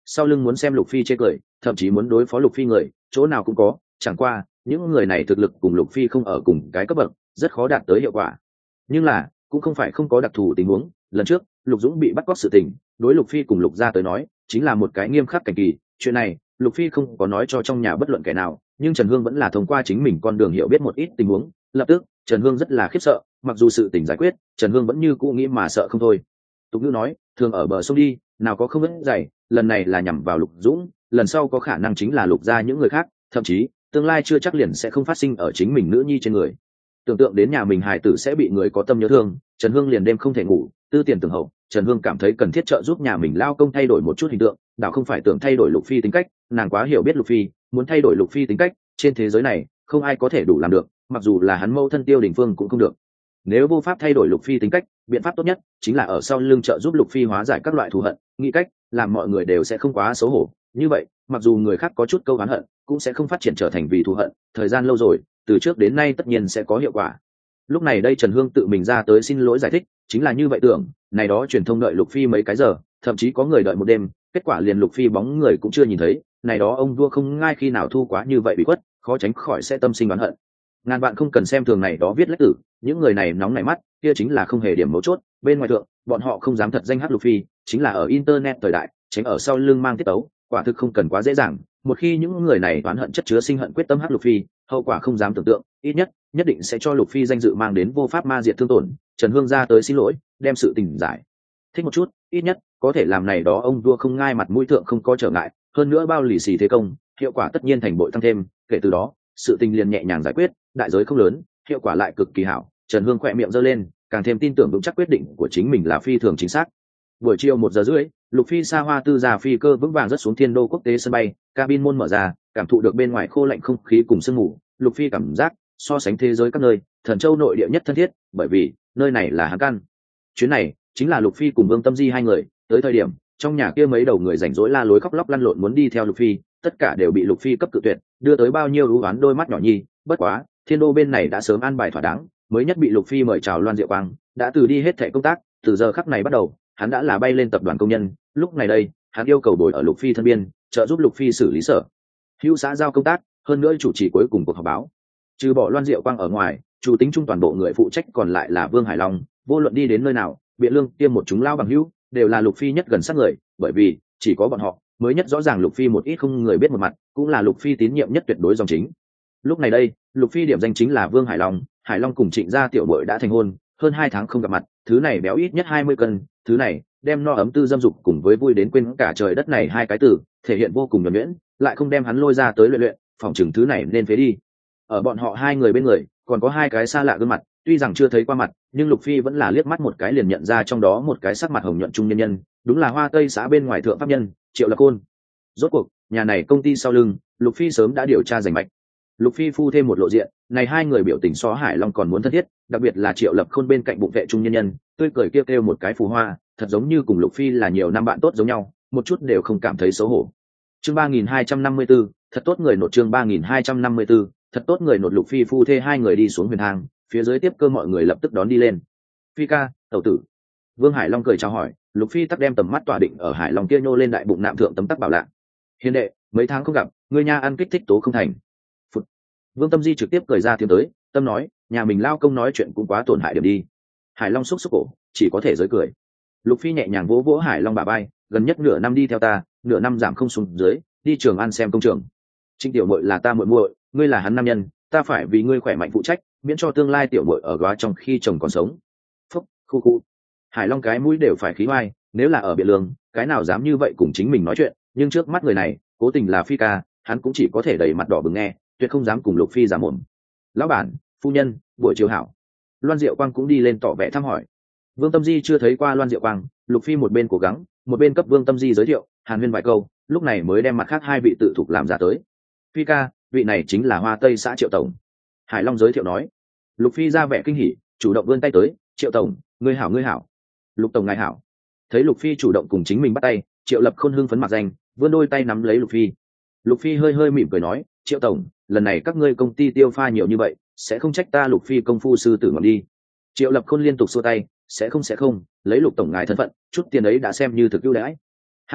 sau lưng muốn xem Lục Phi chê cười, thậm chí muốn đối phó Lục Phi người chỗ nào cũng có, chẳng qua những người này thực lực cùng Lục Phi không ở cùng cái cấp bậc, rất khó đạt tới hiệu quả. Nhưng là cũng không phải không có đặc thù tình huống. Lần trước Lục Dũng bị bắt cóc sự tình, đối Lục Phi cùng Lục gia tới nói chính là một cái nghiêm khắc cảnh kỳ. Chuyện này Lục Phi không có nói cho trong nhà bất luận kẻ nào, nhưng Trần Hương vẫn là thông qua chính mình con đường hiểu biết một ít tình huống. Lập tức Trần Hương rất là khiếp sợ, mặc dù sự tình giải quyết, Trần Hương vẫn như cũ nghĩ mà sợ không thôi. Tục ngữ nói thường ở bờ sông đi, nào có không vết dày, lần này là nhằm vào Lục Dũng, lần sau có khả năng chính là Lục gia những người khác, thậm chí tương lai chưa chắc liền sẽ không phát sinh ở chính mình nữ nhi trên người. Tưởng tượng đến nhà mình hài tử sẽ bị người có tâm nhớ thương, Trần Hương liền đêm không thể ngủ, tư tiền tưởng hậu. Trần Hương cảm thấy cần thiết trợ giúp nhà mình lao công thay đổi một chút hình tượng, đảo không phải tưởng thay đổi Lục Phi tính cách, nàng quá hiểu biết Lục Phi, muốn thay đổi Lục Phi tính cách, trên thế giới này không ai có thể đủ làm được, mặc dù là hắn mâu thân Tiêu Đình Phương cũng không được. Nếu vô pháp thay đổi Lục Phi tính cách, biện pháp tốt nhất chính là ở sau lưng trợ giúp Lục Phi hóa giải các loại thù hận, nghĩ cách làm mọi người đều sẽ không quá xấu hổ. Như vậy, mặc dù người khác có chút câu oán hận, cũng sẽ không phát triển trở thành vì thù hận, thời gian lâu rồi, từ trước đến nay tất nhiên sẽ có hiệu quả. Lúc này đây Trần Hương tự mình ra tới xin lỗi giải thích, chính là như vậy tưởng, này đó truyền thông đợi Lục Phi mấy cái giờ, thậm chí có người đợi một đêm, kết quả liền Lục Phi bóng người cũng chưa nhìn thấy, này đó ông vua không ngai khi nào thu quá như vậy bị khuất, khó tránh khỏi sẽ tâm sinh oán hận. Ngàn bạn không cần xem thường này đó viết lách tử, những người này nóng nảy mắt, kia chính là không hề điểm mấu chốt, bên ngoài thượng, bọn họ không dám thật danh hát Lục Phi, chính là ở internet thời đại, tránh ở sau lưng mang tiết tấu, quả thực không cần quá dễ dàng. Một khi những người này oán hận chất chứa sinh hận quyết tâm hát Lục Phi, hậu quả không dám tưởng tượng, ít nhất nhất định sẽ cho Lục Phi danh dự mang đến vô pháp ma diệt thương tổn. Trần Hương ra tới xin lỗi, đem sự tình giải thích một chút, ít nhất có thể làm này đó ông vua không ngai mặt mũi thượng không có trở ngại, hơn nữa bao lì xì thế công, hiệu quả tất nhiên thành bội tăng thêm. Kể từ đó sự tình liền nhẹ nhàng giải quyết, đại giới không lớn, hiệu quả lại cực kỳ hảo. Trần Hương khỏe miệng giơ lên, càng thêm tin tưởng vững chắc quyết định của chính mình là phi thường chính xác. Buổi chiều một giờ rưỡi, Lục Phi xa hoa tư gia phi cơ vững vàng rớt xuống Thiên Đô quốc tế sân bay, cabin môn mở ra, cảm thụ được bên ngoài khô lạnh không khí cùng sương mù, Lục Phi cảm giác so sánh thế giới các nơi, Thần Châu nội địa nhất thân thiết, bởi vì nơi này là hắn căn. Chuyến này chính là Lục Phi cùng Vương Tâm Di hai người, tới thời điểm trong nhà kia mấy đầu người rảnh rỗi la lối khóc lóc lăn lộn muốn đi theo Lục Phi, tất cả đều bị Lục Phi cấp cự tuyệt, đưa tới bao nhiêu ưu oán đôi mắt nhỏ nhi. Bất quá Thiên Đô bên này đã sớm an bài thỏa đáng, mới nhất bị Lục Phi mời chào Loan Diệu Quang, đã từ đi hết thẻ công tác, từ giờ khắc này bắt đầu, hắn đã là bay lên tập đoàn công nhân. Lúc này đây, hắn yêu cầu đổi ở Lục Phi thân biên, trợ giúp Lục Phi xử lý sở hữu xã giao công tác, hơn nữa chủ trì cuối cùng cuộc họp báo. Trừ bỏ Loan Diệu Quang ở ngoài, chủ tính chung toàn bộ người phụ trách còn lại là Vương Hải Long. Vô luận đi đến nơi nào, Biện Lương tiêm một chúng lao bằng hữu, đều là Lục Phi nhất gần sát người, bởi vì chỉ có bọn họ mới nhất rõ ràng Lục Phi một ít không người biết một mặt, cũng là Lục Phi tín nhiệm nhất tuyệt đối dòng chính. Lúc này đây, Lục Phi điểm danh chính là Vương Hải Long. Hải Long cùng Trịnh gia tiểu bội đã thành hôn, hơn hai tháng không gặp mặt, thứ này béo ít nhất hai mươi cân, thứ này đem no ấm tư dâm dục cùng với vui đến quên cả trời đất này hai cái từ thể hiện vô cùng nhuần nhuyễn, lại không đem hắn lôi ra tới luyện luyện, phòng chừng thứ này nên phế đi. Ở bọn họ hai người bên người còn có hai cái xa lạ gương mặt, tuy rằng chưa thấy qua mặt, nhưng Lục Phi vẫn là liếc mắt một cái liền nhận ra trong đó một cái sắc mặt hồng nhuận trung nhân nhân, đúng là Hoa Tây xã bên ngoài thượng pháp nhân Triệu Lập Khôn. Rốt cuộc nhà này công ty sau lưng, Lục Phi sớm đã điều tra rành mạch. Lục Phi phu thêm một lộ diện, này hai người biểu tình so Hải Long còn muốn thân thiết, đặc biệt là Triệu Lập Khôn bên cạnh bụng vệ trung nhân nhân, tươi cười kêu kêu một cái phù hoa, thật giống như cùng Lục Phi là nhiều năm bạn tốt giống nhau, một chút đều không cảm thấy xấu hổ. Chương ba nghìn hai trăm năm mươi tư, thật tốt người nột. Chương ba nghìn hai trăm năm mươi tư, thật tốt người nột. Lục Phi phu thê hai người đi xuống huyền thang, phía dưới tiếp cơ mọi người lập tức đón đi lên. Phi ca, tẩu tử. Vương Hải Long cười chào hỏi, Lục Phi tắc đem tầm mắt tỏa định ở Hải Long kia nhô lên đại bụng nạm thượng tấm tắc bảo lạ. Hiền đệ, mấy tháng không gặp, ngươi nha ăn kích thích tố không thành. Phụt. Vương Tâm Di trực tiếp cười ra tiếng tới, tâm nói, nhà mình lao công nói chuyện cũng quá tổn hại điểm đi. Hải Long xúc xúc cổ, chỉ có thể giới cười. Lục Phi nhẹ nhàng vỗ vỗ Hải Long bả vai, gần nhất nửa năm đi theo ta, nửa năm giảm không xuống dưới, đi trường ăn xem công trường. Trịnh tiểu muội là ta muội muội, ngươi là hắn nam nhân, ta phải vì ngươi khỏe mạnh phụ trách, miễn cho tương lai tiểu muội ở góa trong khi chồng còn sống. Phúc, khu khu. Hải Long cái mũi đều phải khí hoai, nếu là ở Biện Lương, cái nào dám như vậy cùng chính mình nói chuyện, nhưng trước mắt người này, cố tình là Phi ca, hắn cũng chỉ có thể đầy mặt đỏ bừng nghe, tuyệt không dám cùng Lục Phi giả mồm. Lão bản, phu nhân, buổi chiều hảo. Loan Diệu Quang cũng đi lên tỏ vẻ thăm hỏi. Vương Tâm Di chưa thấy qua Loan Diệu Quang, Lục Phi một bên cố gắng, một bên cấp Vương Tâm Di giới thiệu, hàn huyên vài câu, lúc này mới đem mặt khác hai vị tự thuộc làm giả tới. Phi ca, vị này chính là Hoa Tây xã Triệu tổng. Hải Long giới thiệu nói. Lục Phi ra vẻ kinh hỉ, chủ động vươn tay tới, Triệu tổng, ngươi hảo ngươi hảo. Lục tổng ngài hảo. Thấy Lục Phi chủ động cùng chính mình bắt tay, Triệu Lập Khôn hưng phấn mặt danh, vươn đôi tay nắm lấy Lục Phi. Lục Phi hơi hơi mỉm cười nói, Triệu tổng, lần này các ngươi công ty tiêu pha nhiều như vậy, sẽ không trách ta Lục Phi công phu sư tử ngọc đi. Triệu Lập Khôn liên tục xua tay, sẽ không sẽ không, lấy Lục tổng ngài thân phận, chút tiền ấy đã xem như thực ưu đãi. Ha ha,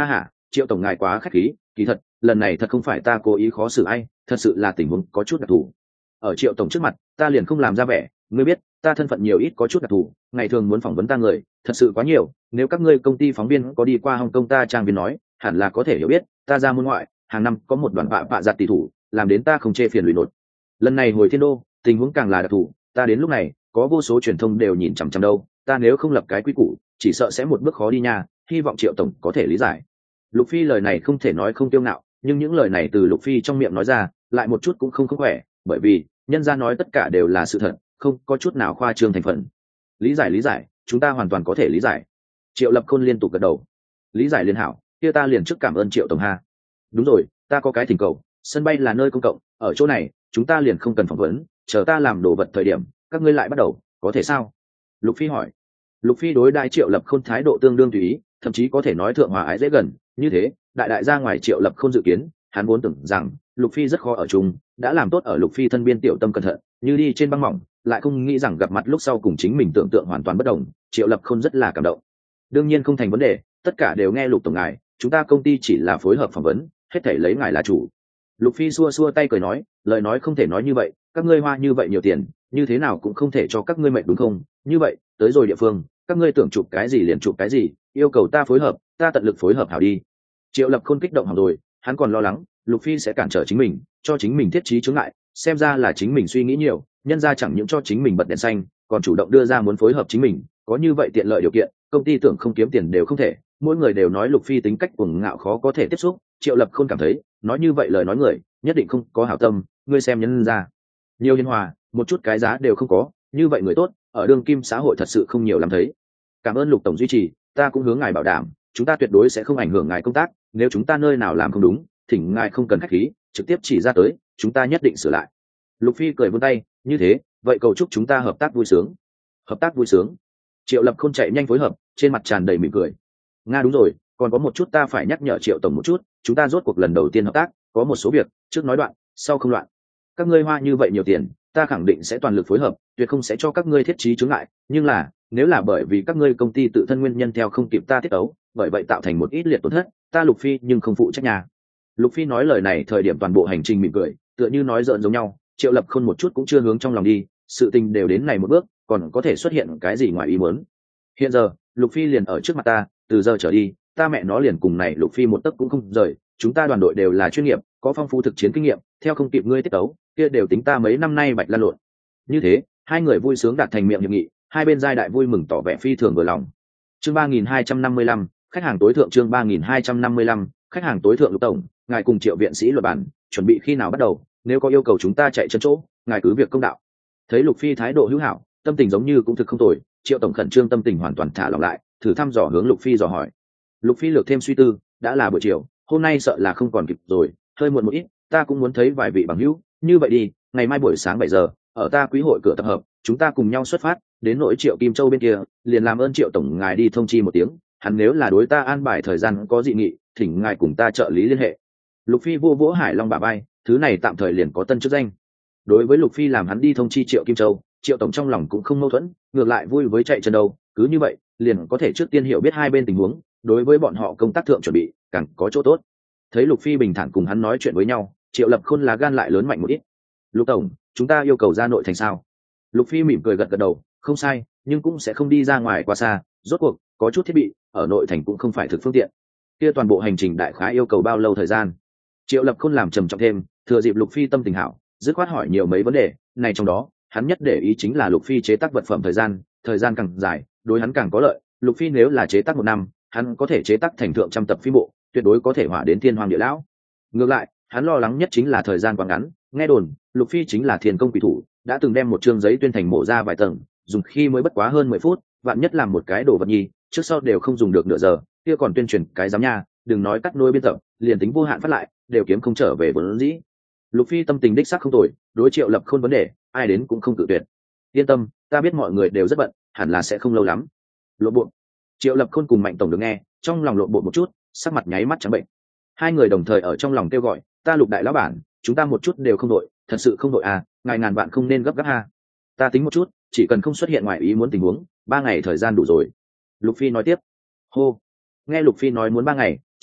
Triệu tổng ngài quá khách khí, kỳ thật lần này thật không phải ta cố ý khó xử ai, thật sự là tình huống có chút đặc thù. Ở Triệu tổng trước mặt ta liền không làm ra vẻ, ngươi biết ta thân phận nhiều ít có chút đặc thù, ngày thường muốn phỏng vấn ta người thật sự quá nhiều, nếu các ngươi công ty phóng viên có đi qua Hồng Kông ta trang viên nói hẳn là có thể hiểu biết, ta ra môn ngoại hàng năm có một đoàn bạ bạ giặt tỷ thủ, làm đến ta không chê phiền lụy nột. Lần này hồi Thiên Đô tình huống càng là đặc thù, ta đến lúc này có vô số truyền thông đều nhìn chằm chằm đâu, ta nếu không lập cái quy củ chỉ sợ sẽ một bước khó đi nha, hy vọng Triệu tổng có thể lý giải. Lục Phi lời này không thể nói không tiêu ngạo, nhưng những lời này từ Lục Phi trong miệng nói ra lại một chút cũng không không khỏe, bởi vì nhân gia nói tất cả đều là sự thật, không có chút nào khoa trương thành phần. Lý giải lý giải, chúng ta hoàn toàn có thể lý giải. Triệu Lập Khôn liên tục gật đầu. Lý giải liên hảo, kia ta liền trước cảm ơn Triệu tổng ha. Đúng rồi, ta có cái thỉnh cầu, sân bay là nơi công cộng, ở chỗ này chúng ta liền không cần phỏng vấn, chờ ta làm đồ vật thời điểm các ngươi lại bắt đầu, có thể sao? Lục Phi hỏi. Lục Phi đối đại Triệu Lập Khôn thái độ tương đương tùy ý, thậm chí có thể nói thượng hòa ái dễ gần, như thế đại đại ra ngoài Triệu Lập Khôn dự kiến, hắn vốn tưởng rằng Lục Phi rất khó ở chung, đã làm tốt ở Lục Phi thân biên tiểu tâm cẩn thận, như đi trên băng mỏng, lại không nghĩ rằng gặp mặt lúc sau cùng chính mình tưởng tượng hoàn toàn bất đồng. Triệu Lập Khôn rất là cảm động. Đương nhiên không thành vấn đề, tất cả đều nghe Lục tổng ngài, chúng ta công ty chỉ là phối hợp phỏng vấn, hết thảy lấy ngài là chủ. Lục Phi xua xua tay cười nói, lời nói không thể nói như vậy, các ngươi hoa như vậy nhiều tiền, như thế nào cũng không thể cho các ngươi mệnh đúng không? Như vậy tới rồi địa phương các ngươi tưởng chụp cái gì liền chụp cái gì, yêu cầu ta phối hợp ta tận lực phối hợp hảo đi. Triệu Lập Khôn kích động hỏng rồi, hắn còn lo lắng Lục Phi sẽ cản trở chính mình, cho chính mình thiết trí chướng ngại, xem ra là chính mình suy nghĩ nhiều, nhân ra chẳng những cho chính mình bật đèn xanh còn chủ động đưa ra muốn phối hợp chính mình, có như vậy tiện lợi điều kiện công ty tưởng không kiếm tiền đều không thể. Mỗi người đều nói Lục Phi tính cách cuồng ngạo khó có thể tiếp xúc, Triệu Lập Khôn cảm thấy nói như vậy lời nói người nhất định không có hảo tâm, ngươi xem nhân ra nhiều hiền hòa, một chút cái giá đều không có, như vậy người tốt ở đương kim xã hội thật sự không nhiều lắm thấy. Cảm ơn Lục tổng duy trì, ta cũng hướng ngài bảo đảm chúng ta tuyệt đối sẽ không ảnh hưởng ngài công tác, nếu chúng ta nơi nào làm không đúng thỉnh ngài không cần khách khí, trực tiếp chỉ ra tới, chúng ta nhất định sửa lại. Lục Phi cười vươn tay, như thế vậy cầu chúc chúng ta hợp tác vui sướng. Hợp tác vui sướng. Triệu Lập Khôn chạy nhanh phối hợp, trên mặt tràn đầy mỉm cười. Nga đúng rồi, còn có một chút ta phải nhắc nhở Triệu tổng một chút, chúng ta rốt cuộc lần đầu tiên hợp tác, có một số việc trước nói đoạn sau không đoạn. Các ngươi hoa như vậy nhiều tiền, ta khẳng định sẽ toàn lực phối hợp, tuyệt không sẽ cho các ngươi thiết trí chướng ngại, nhưng là nếu là bởi vì các ngươi công ty tự thân nguyên nhân theo không kịp ta tiết tấu, bởi vậy tạo thành một ít liệt tổn thất, ta Lục Phi nhưng không phụ trách nhà. Lục Phi nói lời này thời điểm toàn bộ hành trình mỉm cười, tựa như nói giỡn giống nhau. Triệu Lập Khôn một chút cũng chưa hướng trong lòng đi, sự tình đều đến này một bước còn có thể xuất hiện cái gì ngoài ý muốn. Hiện giờ Lục Phi liền ở trước mặt ta, từ giờ trở đi ta mẹ nó liền cùng này Lục Phi một tấc cũng không rời, chúng ta đoàn đội đều là chuyên nghiệp, có phong phú thực chiến kinh nghiệm, theo không kịp ngươi tiết tấu kia đều tính ta mấy năm nay bạch lan lộn. Như thế hai người vui sướng đạt thành miệng hiệp nghị, hai bên giai đại vui mừng tỏ vẻ phi thường vừa lòng. Chương ba nghìn hai trăm năm mươi lăm, khách hàng tối thượng. Chương ba nghìn hai trăm năm mươi lăm, khách hàng tối thượng. Lục tổng, ngài cùng Triệu viện sĩ luật bản chuẩn bị khi nào bắt đầu, nếu có yêu cầu chúng ta chạy chân chỗ ngài cứ việc công đạo. Thấy Lục Phi thái độ hữu hảo, tâm tình giống như cũng thực không tồi, Triệu tổng khẩn trương tâm tình hoàn toàn thả lỏng lại, thử thăm dò hướng Lục Phi dò hỏi. Lục Phi lược thêm suy tư, đã là buổi chiều, hôm nay sợ là không còn kịp rồi, hơi muộn một ít, ta cũng muốn thấy vài vị bằng hữu, như vậy đi, ngày mai buổi sáng bảy giờ ở ta quý hội cửa tập hợp, chúng ta cùng nhau xuất phát, đến nội Triệu Kim Châu bên kia, liền làm ơn Triệu tổng ngài đi thông chi một tiếng, hắn nếu là đối ta an bài thời gian có dị nghị, thỉnh ngài cùng ta trợ lý liên hệ. Lục Phi vô vỗ Hải Long bả vai, thứ này tạm thời liền có tân chức danh. Đối với Lục Phi làm hắn đi thông chi Triệu Kim Châu, Triệu tổng trong lòng cũng không mâu thuẫn, ngược lại vui với chạy chân đâu, cứ như vậy liền có thể trước tiên hiểu biết hai bên tình huống, đối với bọn họ công tác thượng chuẩn bị càng có chỗ tốt. Thấy Lục Phi bình thản cùng hắn nói chuyện với nhau, Triệu Lập Khôn là gan lại lớn mạnh một ít. Lục tổng, chúng ta yêu cầu ra nội thành sao? Lục Phi mỉm cười gật gật đầu, không sai, nhưng cũng sẽ không đi ra ngoài quá xa, rốt cuộc có chút thiết bị ở nội thành cũng không phải thực phương tiện. Kia toàn bộ hành trình đại khái yêu cầu bao lâu thời gian? Triệu Lập Khôn làm trầm trọng thêm, thừa dịp Lục Phi tâm tình hảo, dứt khoát hỏi nhiều mấy vấn đề, này trong đó hắn nhất để ý chính là Lục Phi chế tác vật phẩm thời gian, thời gian càng dài đối hắn càng có lợi. Lục Phi nếu là chế tác một năm, hắn có thể chế tác thành thượng trăm tập phim bộ, tuyệt đối có thể hỏa đến thiên hoàng địa lão. Ngược lại hắn lo lắng nhất chính là thời gian quá ngắn, nghe đồn Lục Phi chính là thiền công quỷ thủ, đã từng đem một chương giấy tuyên thành mổ ra vài tầng, dùng khi mới bất quá hơn mười phút, vạn nhất làm một cái đồ vật nhi trước sau đều không dùng được nửa giờ, kia còn tuyên truyền cái giám nha, đừng nói cắt nối biên tập, liền tính vô hạn phát lại đều kiếm không trở về vốn dĩ. Lục Phi tâm tình đích xác không tồi, đối Triệu Lập Khôn vấn đề ai đến cũng không tự tuyệt. Yên tâm, ta biết mọi người đều rất bận, hẳn là sẽ không lâu lắm. Lộ bộ. Triệu Lập Khôn cùng Mạnh tổng được nghe, trong lòng lộn bộ một chút, sắc mặt nháy mắt trắng bệnh. Hai người đồng thời ở trong lòng kêu gọi, ta Lục đại lão bản, chúng ta một chút đều không đội, thật sự không đội à, ngài ngàn bạn không nên gấp gáp ha. Ta tính một chút, chỉ cần không xuất hiện ngoài ý muốn tình huống, ba ngày thời gian đủ rồi. Lục Phi nói tiếp. Hô. Nghe Lục Phi nói muốn ba ngày, Triệu,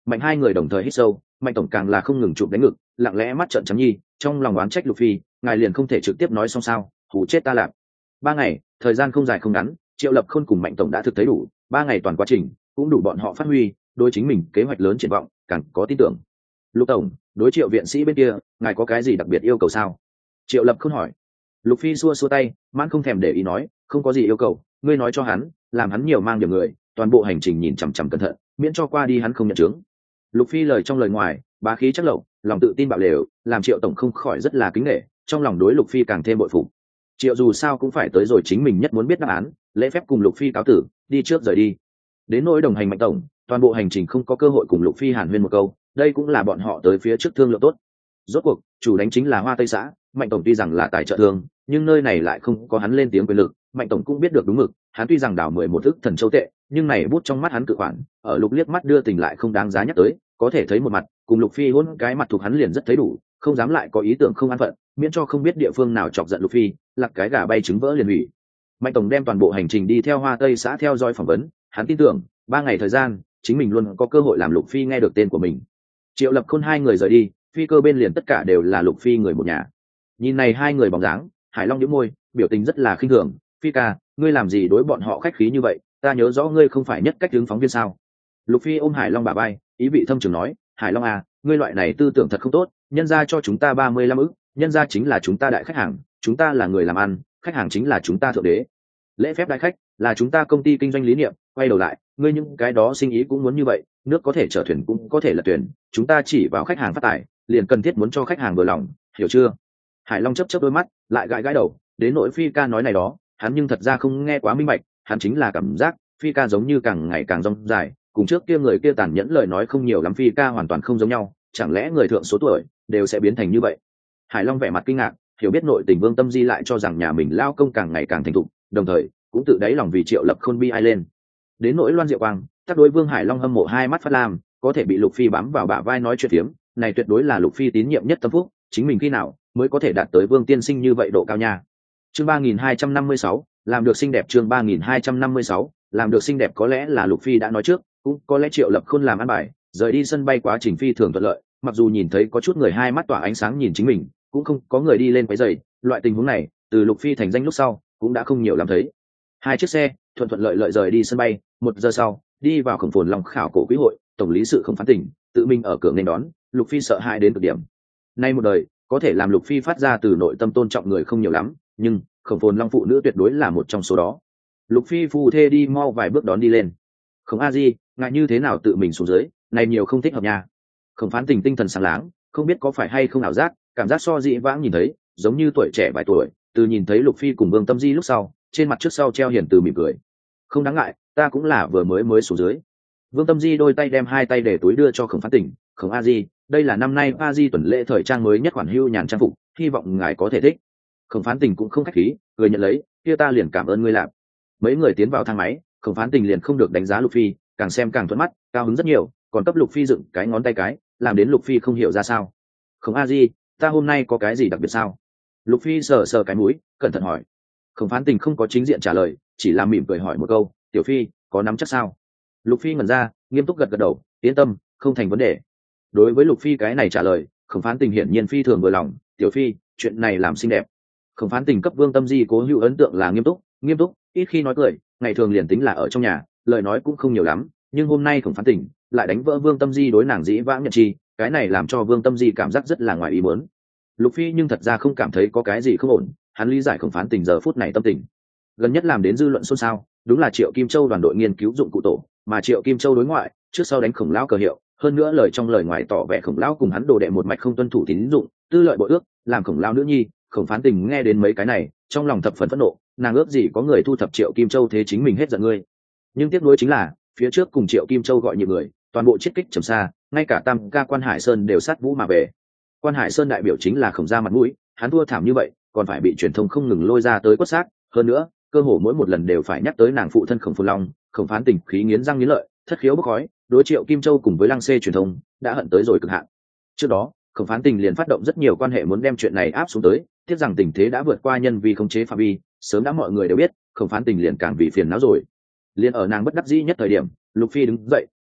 Mạnh hai người đồng thời hít sâu, Mạnh tổng càng là không ngừng chụp đánh ngực, lặng lẽ mắt trợn trắng nhi, trong lòng oán trách Lục Phi, ngài liền không thể trực tiếp nói xong sao, hù chết ta lạp. Ba ngày, thời gian không dài không ngắn, Triệu Lập Khôn cùng Mạnh tổng đã thực thấy đủ, ba ngày toàn quá trình, cũng đủ bọn họ phát huy, đối chính mình kế hoạch lớn triển vọng, càng có tin tưởng. Lục tổng, đối Triệu viện sĩ bên kia, ngài có cái gì đặc biệt yêu cầu sao? Triệu Lập Khôn hỏi. Lục Phi xua xua tay, mãn không thèm để ý nói, không có gì yêu cầu, ngươi nói cho hắn, làm hắn nhiều mang điểm người, toàn bộ hành trình nhìn chằm chằm cẩn thận, miễn cho qua đi hắn không nhận chứng. Lục Phi lời trong lời ngoài, bá khí chắc lậu, lòng tự tin bạo lều, làm Triệu tổng không khỏi rất là kính nể, trong lòng đối Lục Phi càng thêm bội phục. Triệu dù sao cũng phải tới rồi chính mình nhất muốn biết đáp án, lễ phép cùng Lục Phi cáo tử, đi trước rời đi. Đến nỗi đồng hành Mạnh tổng, toàn bộ hành trình không có cơ hội cùng Lục Phi hàn huyên một câu, đây cũng là bọn họ tới phía trước thương lượng tốt. Rốt cuộc, chủ đánh chính là Hoa Tây xã, Mạnh tổng tuy rằng là tài trợ thương, nhưng nơi này lại không có hắn lên tiếng quyền lực, Mạnh tổng cũng biết được đúng mực, hắn tuy rằng đảo mười một ức thần châu tệ, nhưng này bút trong mắt hắn cự khoản, ở Lục liếc mắt đưa tình lại không đáng giá nhắc tới, có thể thấy một mặt, cùng Lục Phi hôn cái mặt thuộc hắn liền rất thấy đủ, không dám lại có ý tưởng không an phận, miễn cho không biết địa phương nào chọc giận Lục Phi, lặc cái gà bay trứng vỡ liền hủy. Mạnh tổng đem toàn bộ hành trình đi theo Hoa Tây xã theo dõi phỏng vấn, hắn tin tưởng, ba ngày thời gian, chính mình luôn có cơ hội làm Lục Phi nghe được tên của mình. Triệu Lập Khôn hai người rời đi, phi cơ bên liền tất cả đều là Lục Phi người một nhà. Nhìn này hai người bóng dáng, Hải Long nhếch môi, biểu tình rất là khinh thường, Phi ca, ngươi làm gì đối bọn họ khách khí như vậy, ta nhớ rõ ngươi không phải nhất cách hướng phóng viên sao? Lục Phi ôm Hải Long bả vai, ý vị thâm trường nói, Hải Long à, ngươi loại này tư tưởng thật không tốt, nhân ra cho chúng ta ba mươi lăm ức, nhân ra chính là chúng ta đại khách hàng, chúng ta là người làm ăn, khách hàng chính là chúng ta thượng đế. Lễ phép đại khách là chúng ta công ty kinh doanh lý niệm, quay đầu lại, ngươi những cái đó sinh ý cũng muốn như vậy, nước có thể chở thuyền cũng có thể là thuyền, chúng ta chỉ vào khách hàng phát tài, liền cần thiết muốn cho khách hàng vừa lòng, hiểu chưa? Hải Long chớp chớp đôi mắt, lại gãi gãi đầu, đến nỗi Phi ca nói này đó, hắn nhưng thật ra không nghe quá minh bạch, hắn chính là cảm giác Phi ca giống như càng ngày càng rong dài, cùng trước kia người kia tàn nhẫn lời nói không nhiều lắm, Phi ca hoàn toàn không giống nhau, chẳng lẽ người thượng số tuổi đều sẽ biến thành như vậy? Hải Long vẻ mặt kinh ngạc, hiểu biết nội tình Vương Tâm Di lại cho rằng nhà mình lao công càng ngày càng thành thục, đồng thời cũng tự đáy lòng vì Triệu Lập Khôn bi ai lên. Đến nỗi Loan Diệu Quang, tác đối Vương Hải Long hâm mộ hai mắt phát lam, có thể bị Lục Phi bám vào bả vai nói chuyện phiếm, này tuyệt đối là Lục Phi tín nhiệm nhất tâm phúc, chính mình khi nào mới có thể đạt tới Vương tiên sinh như vậy độ cao nha. Chương ba nghìn hai trăm năm mươi sáu, làm được xinh đẹp. Chương ba nghìn hai trăm năm mươi sáu, làm được xinh đẹp. Có lẽ là Lục Phi đã nói trước, cũng có lẽ Triệu Lập Khôn làm ăn bài, rời đi sân bay quá trình phi thường thuận lợi, mặc dù nhìn thấy có chút người hai mắt tỏa ánh sáng nhìn chính mình, cũng không có người đi lên quấy rầy, loại tình huống này, từ Lục Phi thành danh lúc sau, cũng đã không nhiều lắm thấy. Hai chiếc xe thuận thuận lợi lợi rời đi sân bay, một giờ sau, đi vào Khổng Phồn Long khảo cổ quý hội, tổng lý sự Không Phán Tỉnh tự mình ở cửa nên đón, Lục Phi sợ hãi đến cực điểm. Nay một đời, có thể làm Lục Phi phát ra từ nội tâm tôn trọng người không nhiều lắm, nhưng Khổng Phồn Long phụ nữ tuyệt đối là một trong số đó. Lục Phi phù thê đi mau vài bước đón đi lên. Khổng A Di, ngại như thế nào tự mình xuống dưới, này nhiều không thích hợp nha. Khổng Phán Tỉnh tinh thần sáng láng, không biết có phải hay không ảo giác, cảm giác so dị vãng nhìn thấy, giống như tuổi trẻ vài tuổi, từ nhìn thấy Lục Phi cùng Vương Tâm Di lúc sau, trên mặt trước sau treo hiền từ mỉm cười. Không đáng ngại, ta cũng là vừa mới mới xuống dưới. Vương Tâm Di đôi tay đem hai tay để túi đưa cho Khổng Phán Tỉnh, Khổng A Di, đây là năm nay A Di tuần lễ thời trang mới nhất khoản hưu nhàn trang phục, hy vọng ngài có thể thích. Khổng Phán Tỉnh cũng không khách khí, cười nhận lấy, kia ta liền cảm ơn ngươi làm. Mấy người tiến vào thang máy, Khổng Phán Tỉnh liền không được đánh giá Lục Phi, càng xem càng thuận mắt, cao hứng rất nhiều, còn cấp Lục Phi dựng cái ngón tay cái, làm đến Lục Phi không hiểu ra sao. Khổng A Di, ta hôm nay có cái gì đặc biệt sao? Lục Phi sờ sờ cái mũi, cẩn thận hỏi. Khổng Phán Tình không có chính diện trả lời, chỉ là mỉm cười hỏi một câu, tiểu Phi, có nắm chắc sao? Lục Phi ngẩn ra, nghiêm túc gật gật đầu, yên tâm, không thành vấn đề. Đối với Lục Phi cái này trả lời, Khổng Phán Tình hiển nhiên phi thường vừa lòng, tiểu Phi, chuyện này làm xinh đẹp. Khổng Phán Tình cấp Vương Tâm Di cố hữu ấn tượng là nghiêm túc, nghiêm túc, ít khi nói cười, ngày thường liền tính là ở trong nhà, lời nói cũng không nhiều lắm, nhưng hôm nay Khổng Phán Tình lại đánh vỡ Vương Tâm Di đối nàng dĩ vãng nhận chi, cái này làm cho Vương Tâm Di cảm giác rất là ngoài ý muốn. Lục Phi nhưng thật ra không cảm thấy có cái gì không ổn, hắn lý giải Khổng Phán Tình giờ phút này tâm tình. Gần nhất làm đến dư luận xôn xao, đúng là Triệu Kim Châu đoàn đội nghiên cứu dụng cụ tổ, mà Triệu Kim Châu đối ngoại, trước sau đánh Khổng lão cờ hiệu, hơn nữa lời trong lời ngoài tỏ vẻ Khổng lão cùng hắn đồ đệ một mạch không tuân thủ tín dụng, tư lợi bội ước, làm Khổng lão nữ nhi. Khổng Phán Tình nghe đến mấy cái này, trong lòng thập phần phẫn nộ, nàng ước gì có người thu thập Triệu Kim Châu thế chính mình hết giận ngươi. Nhưng tiếc nuối chính là, phía trước cùng Triệu Kim Châu gọi nhiều người, toàn bộ chiết kích trầm xa, ngay cả Tam ca Quan Hải Sơn đều sát vũ mà về. Quan Hải Sơn đại biểu chính là Khổng gia mặt mũi, hắn thua thảm như vậy, còn phải bị truyền thông không ngừng lôi ra tới quất xác, hơn nữa, cơ hồ mỗi một lần đều phải nhắc tới nàng phụ thân Khổng Phồn Long. Khổng Phán Tình khí nghiến răng nghiến lợi, thất khiếu bốc khói, đối Triệu Kim Châu cùng với Lăng Xê truyền thông đã hận tới rồi cực hạn. Trước đó, Khổng Phán Tình liền phát động rất nhiều quan hệ muốn đem chuyện này áp xuống tới, tiếc rằng tình thế đã vượt qua nhân vi khống chế phạm vi, sớm đã mọi người đều biết, Khổng Phán Tình liền càng vì phiền não rồi. Liên ở nàng bất đắc dĩ nhất thời điểm, Lục Phi đứng dậy,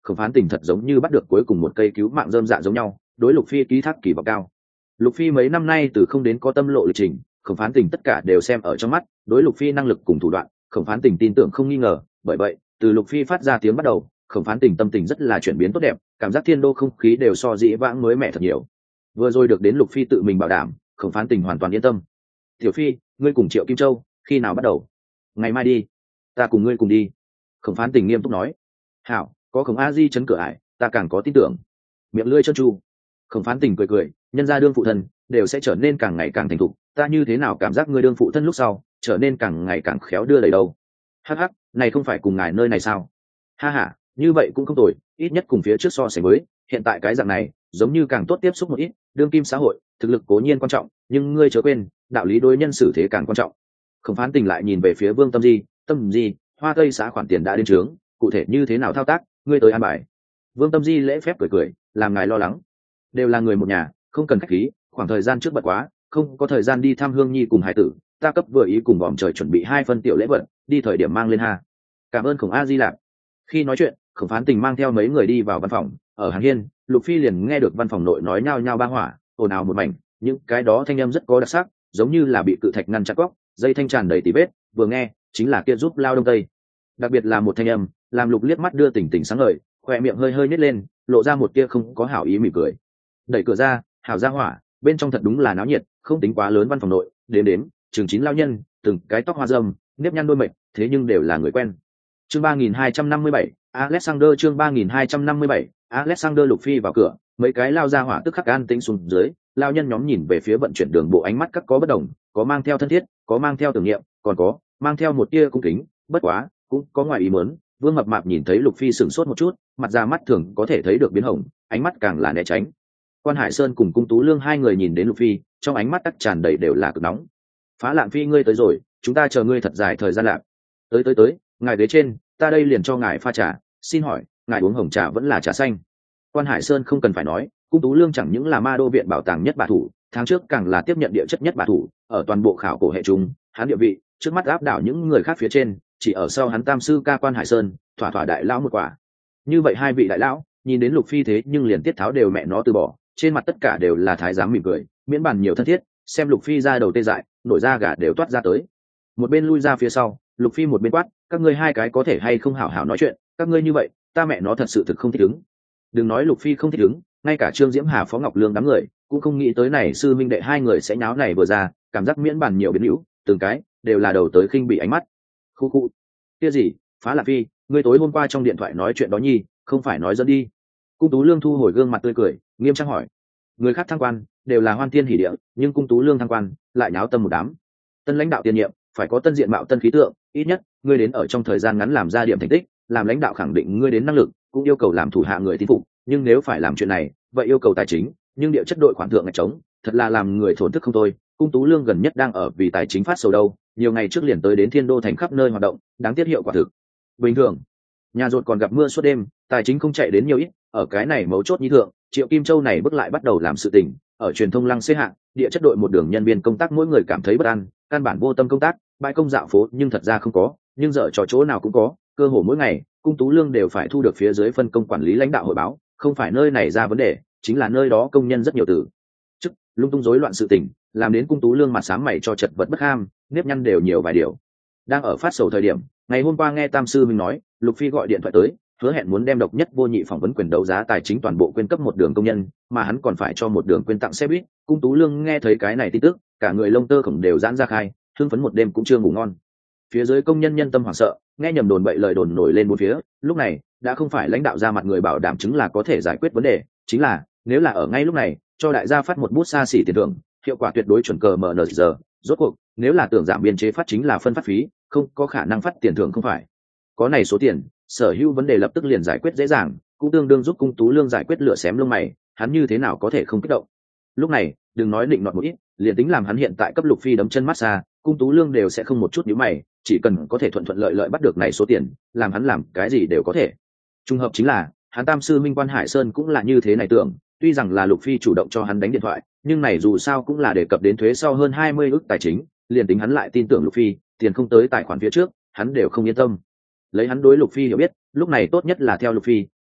Khổng Phán Tình thật giống như bắt được cuối cùng một cây cứu mạng rơm dạ giống nhau, đối Lục Phi ký thác kỳ vọng cao. Lục Phi mấy năm nay từ không đến có tâm lộ lịch trình, Khổng Phán Tình tất cả đều xem ở trong mắt, đối Lục Phi năng lực cùng thủ đoạn, Khổng Phán Tình tin tưởng không nghi ngờ, bởi vậy, từ Lục Phi phát ra tiếng bắt đầu, Khổng Phán Tình tâm tình rất là chuyển biến tốt đẹp, cảm giác thiên đô không khí đều so dĩ vãng mới mẻ thật nhiều. Vừa rồi được đến Lục Phi tự mình bảo đảm, Khổng Phán Tình hoàn toàn yên tâm. "Tiểu Phi, ngươi cùng Triệu Kim Châu, khi nào bắt đầu?" "Ngày mai đi." "Ta cùng ngươi cùng đi." Khổng Phán Tình nghiêm túc nói. "Hảo, có Khổng A Di chấn cửa ải, ta càng có tin tưởng." Miệng lưỡi trơn tru. Khổng Phán Tình cười cười, nhân gia đương phụ thân đều sẽ trở nên càng ngày càng thành thục, ta như thế nào cảm giác ngươi đương phụ thân lúc sau trở nên càng ngày càng khéo đưa đẩy đâu. Hắc hắc, này không phải cùng ngài nơi này sao? Ha ha, như vậy cũng không tồi, ít nhất cùng phía trước so sánh với, hiện tại cái dạng này giống như càng tốt tiếp xúc một ít. Đương kim xã hội, thực lực cố nhiên quan trọng, nhưng ngươi chớ quên, đạo lý đối nhân xử thế càng quan trọng. Khổng Phán Tình lại nhìn về phía Vương Tâm Di, Tâm Di, Hoa Tây xã khoản tiền đã đến trướng, cụ thể như thế nào thao tác, ngươi tới an bài. Vương Tâm Di lễ phép cười cười, làm ngài lo lắng. Đều là người một nhà, không cần khách khí, khoảng thời gian trước bận quá, không có thời gian đi thăm Hương Nhi cùng hải tử, ta cấp vừa ý cùng bòm trời chuẩn bị hai phân tiểu lễ vật, đi thời điểm mang lên ha. Cảm ơn Khổng A Di Lạp. Khi nói chuyện, Khổng Phán Tình mang theo mấy người đi vào văn phòng, ở hàng hiên, Lục Phi liền nghe được văn phòng nội nói nhao nhao ba hỏa, ồn ào một mảnh, những cái đó thanh âm rất có đặc sắc, giống như là bị cự thạch ngăn chặn góc, dây thanh tràn đầy tỉ vết, vừa nghe, chính là kia giúp lao đông tây. Đặc biệt là một thanh âm, làm Lục liếc mắt đưa tỉnh tỉnh sáng ngời, khóe miệng hơi hơi nhếch lên, lộ ra một tia không có hảo ý mỉm cười. Đẩy cửa ra, hảo ra hỏa, bên trong thật đúng là náo nhiệt, không tính quá lớn văn phòng nội, đến đến, chừng chín lao nhân, từng cái tóc hoa râm, nếp nhăn đôi mệt, thế nhưng đều là người quen. Chương ba nghìn hai trăm năm mươi bảy, Alexander chương ba nghìn hai trăm năm mươi bảy, Alexander. Lục Phi vào cửa, mấy cái lao ra hỏa tức khắc an tĩnh xuống dưới, lao nhân nhóm nhìn về phía vận chuyển đường bộ ánh mắt các có bất đồng, có mang theo thân thiết, có mang theo tưởng niệm, còn có mang theo một tia cung kính, bất quá, cũng có ngoài ý muốn. Vương Mập Mạp nhìn thấy Lục Phi sửng sốt một chút, mặt ra mắt thường có thể thấy được biến hồng, ánh mắt càng là né tránh. Quan Hải Sơn cùng Cung Tú Lương hai người nhìn đến Lục Phi, trong ánh mắt tắc tràn đầy đều là cực nóng. "Phá Lạn Phi ngươi tới rồi, chúng ta chờ ngươi thật dài thời gian lạc." "Tới tới tới, ngài ghế trên, ta đây liền cho ngài pha trà, xin hỏi, ngài uống hồng trà vẫn là trà xanh?" Quan Hải Sơn không cần phải nói, Cung Tú Lương chẳng những là Ma Đô viện bảo tàng nhất bà thủ, tháng trước càng là tiếp nhận địa chất nhất bà thủ, ở toàn bộ khảo cổ hệ chúng, hắn địa vị trước mắt áp đảo những người khác phía trên, chỉ ở sau hắn tam sư ca Quan Hải Sơn, thỏa thỏa đại lão một quả. Như vậy hai vị đại lão, nhìn đến Lục Phi thế nhưng liền tiết tháo đều mẹ nó từ bỏ, trên mặt tất cả đều là thái giám mỉm cười, miễn bàn nhiều thân thiết, xem Lục Phi ra đầu tê dại, nổi da gà đều toát ra tới. Một bên lui ra phía sau, Lục Phi một bên quát, "Các ngươi hai cái có thể hay không hảo hảo nói chuyện, các ngươi như vậy, ta mẹ nó thật sự thực không thích ứng." Đừng nói Lục Phi không thích ứng, ngay cả Trương Diễm Hà, Phó Ngọc Lương đám người cũng không nghĩ tới này sư minh đệ hai người sẽ nháo này vừa ra, cảm giác miễn bàn nhiều biến hữu, từng cái đều là đầu tới khinh bị ánh mắt. Khu khu, kia gì, Phá Lạp Phi, ngươi tối hôm qua trong điện thoại nói chuyện đó nhi, không phải nói dẫn đi. Cung Tú Lương thu hồi gương mặt tươi cười, nghiêm trang hỏi. Người khác thăng quan đều là hoan thiên hỉ địa, nhưng Cung Tú Lương thăng quan lại nháo tâm một đám. Tân lãnh đạo tiền nhiệm phải có tân diện mạo tân khí tượng, ít nhất ngươi đến ở trong thời gian ngắn làm ra điểm thành tích, làm lãnh đạo khẳng định ngươi đến năng lực, cũng yêu cầu làm thủ hạ người tín phục, nhưng nếu phải làm chuyện này, vậy yêu cầu tài chính, nhưng địa chất đội khoản thượng ngạch trống, thật là làm người thổn thức không thôi. Cung Tú Lương gần nhất đang ở vì tài chính phát sầu đâu, nhiều ngày trước liền tới đến Thiên Đô thành khắp nơi hoạt động, đáng tiếc hiệu quả thực bình thường. Nhà rột còn gặp mưa suốt đêm, tài chính không chạy đến nhiều ít, ở cái này mấu chốt như thượng, Triệu Kim Châu này bước lại bắt đầu làm sự tình, ở truyền thông lăng xế hạng, địa chất đội một đường nhân viên công tác mỗi người cảm thấy bất an, căn bản vô tâm công tác, bãi công dạo phố nhưng thật ra không có, nhưng dở trò chỗ nào cũng có, cơ hồ mỗi ngày, Cung Tú Lương đều phải thu được phía dưới phân công quản lý lãnh đạo hội báo, không phải nơi này ra vấn đề, chính là nơi đó công nhân rất nhiều từ chức, lung tung rối loạn sự tình, làm đến Cung Tú Lương mặt xám mày cho chật vật bất ham, nếp nhăn đều nhiều vài điều. Đang ở phát sầu thời điểm, ngày hôm qua nghe Tam sư mình nói, Lục Phi gọi điện thoại tới, hứa hẹn muốn đem độc nhất vô nhị phỏng vấn quyền đấu giá tài chính toàn bộ quyên cấp một đường công nhân, mà hắn còn phải cho một đường quyên tặng xe buýt. Cung Tú Lương nghe thấy cái này tin tức, cả người lông tơ khổng đều giãn ra khai, hưng phấn một đêm cũng chưa ngủ ngon. Phía dưới công nhân nhân tâm hoảng sợ, nghe nhầm đồn bậy lời đồn nổi lên bốn phía, lúc này đã không phải lãnh đạo ra mặt người bảo đảm chứng là có thể giải quyết vấn đề, chính là nếu là ở ngay lúc này cho đại gia phát một bút xa xỉ tiền thưởng, hiệu quả tuyệt đối chuẩn cờ em en giờ. Rốt cuộc nếu là tưởng giảm biên chế phát chính là phân phát phí, không có khả năng phát tiền thưởng không phải. Có này số tiền, sở hữu vấn đề lập tức liền giải quyết dễ dàng, cũng tương đương giúp Cung Tú Lương giải quyết lửa xém lông mày, hắn như thế nào có thể không kích động. Lúc này đừng nói định nọt một ít, liền tính làm hắn hiện tại cấp Lục Phi đấm chân massage, Cung Tú Lương đều sẽ không một chút nhíu mày, chỉ cần có thể thuận thuận lợi lợi bắt được này số tiền, làm hắn làm cái gì đều có thể. Trùng hợp chính là hắn tam sư Minh Quan Hải Sơn cũng là như thế này tưởng, tuy rằng là Lục Phi chủ động cho hắn đánh điện thoại, nhưng này dù sao cũng là đề cập đến thuế sau hơn hai mươi ức tài chính, liền tính hắn lại tin tưởng Lục Phi, tiền không tới tài khoản phía trước, hắn đều không yên tâm. Lấy hắn đối Lục Phi hiểu biết, lúc này tốt nhất là theo Lục Phi,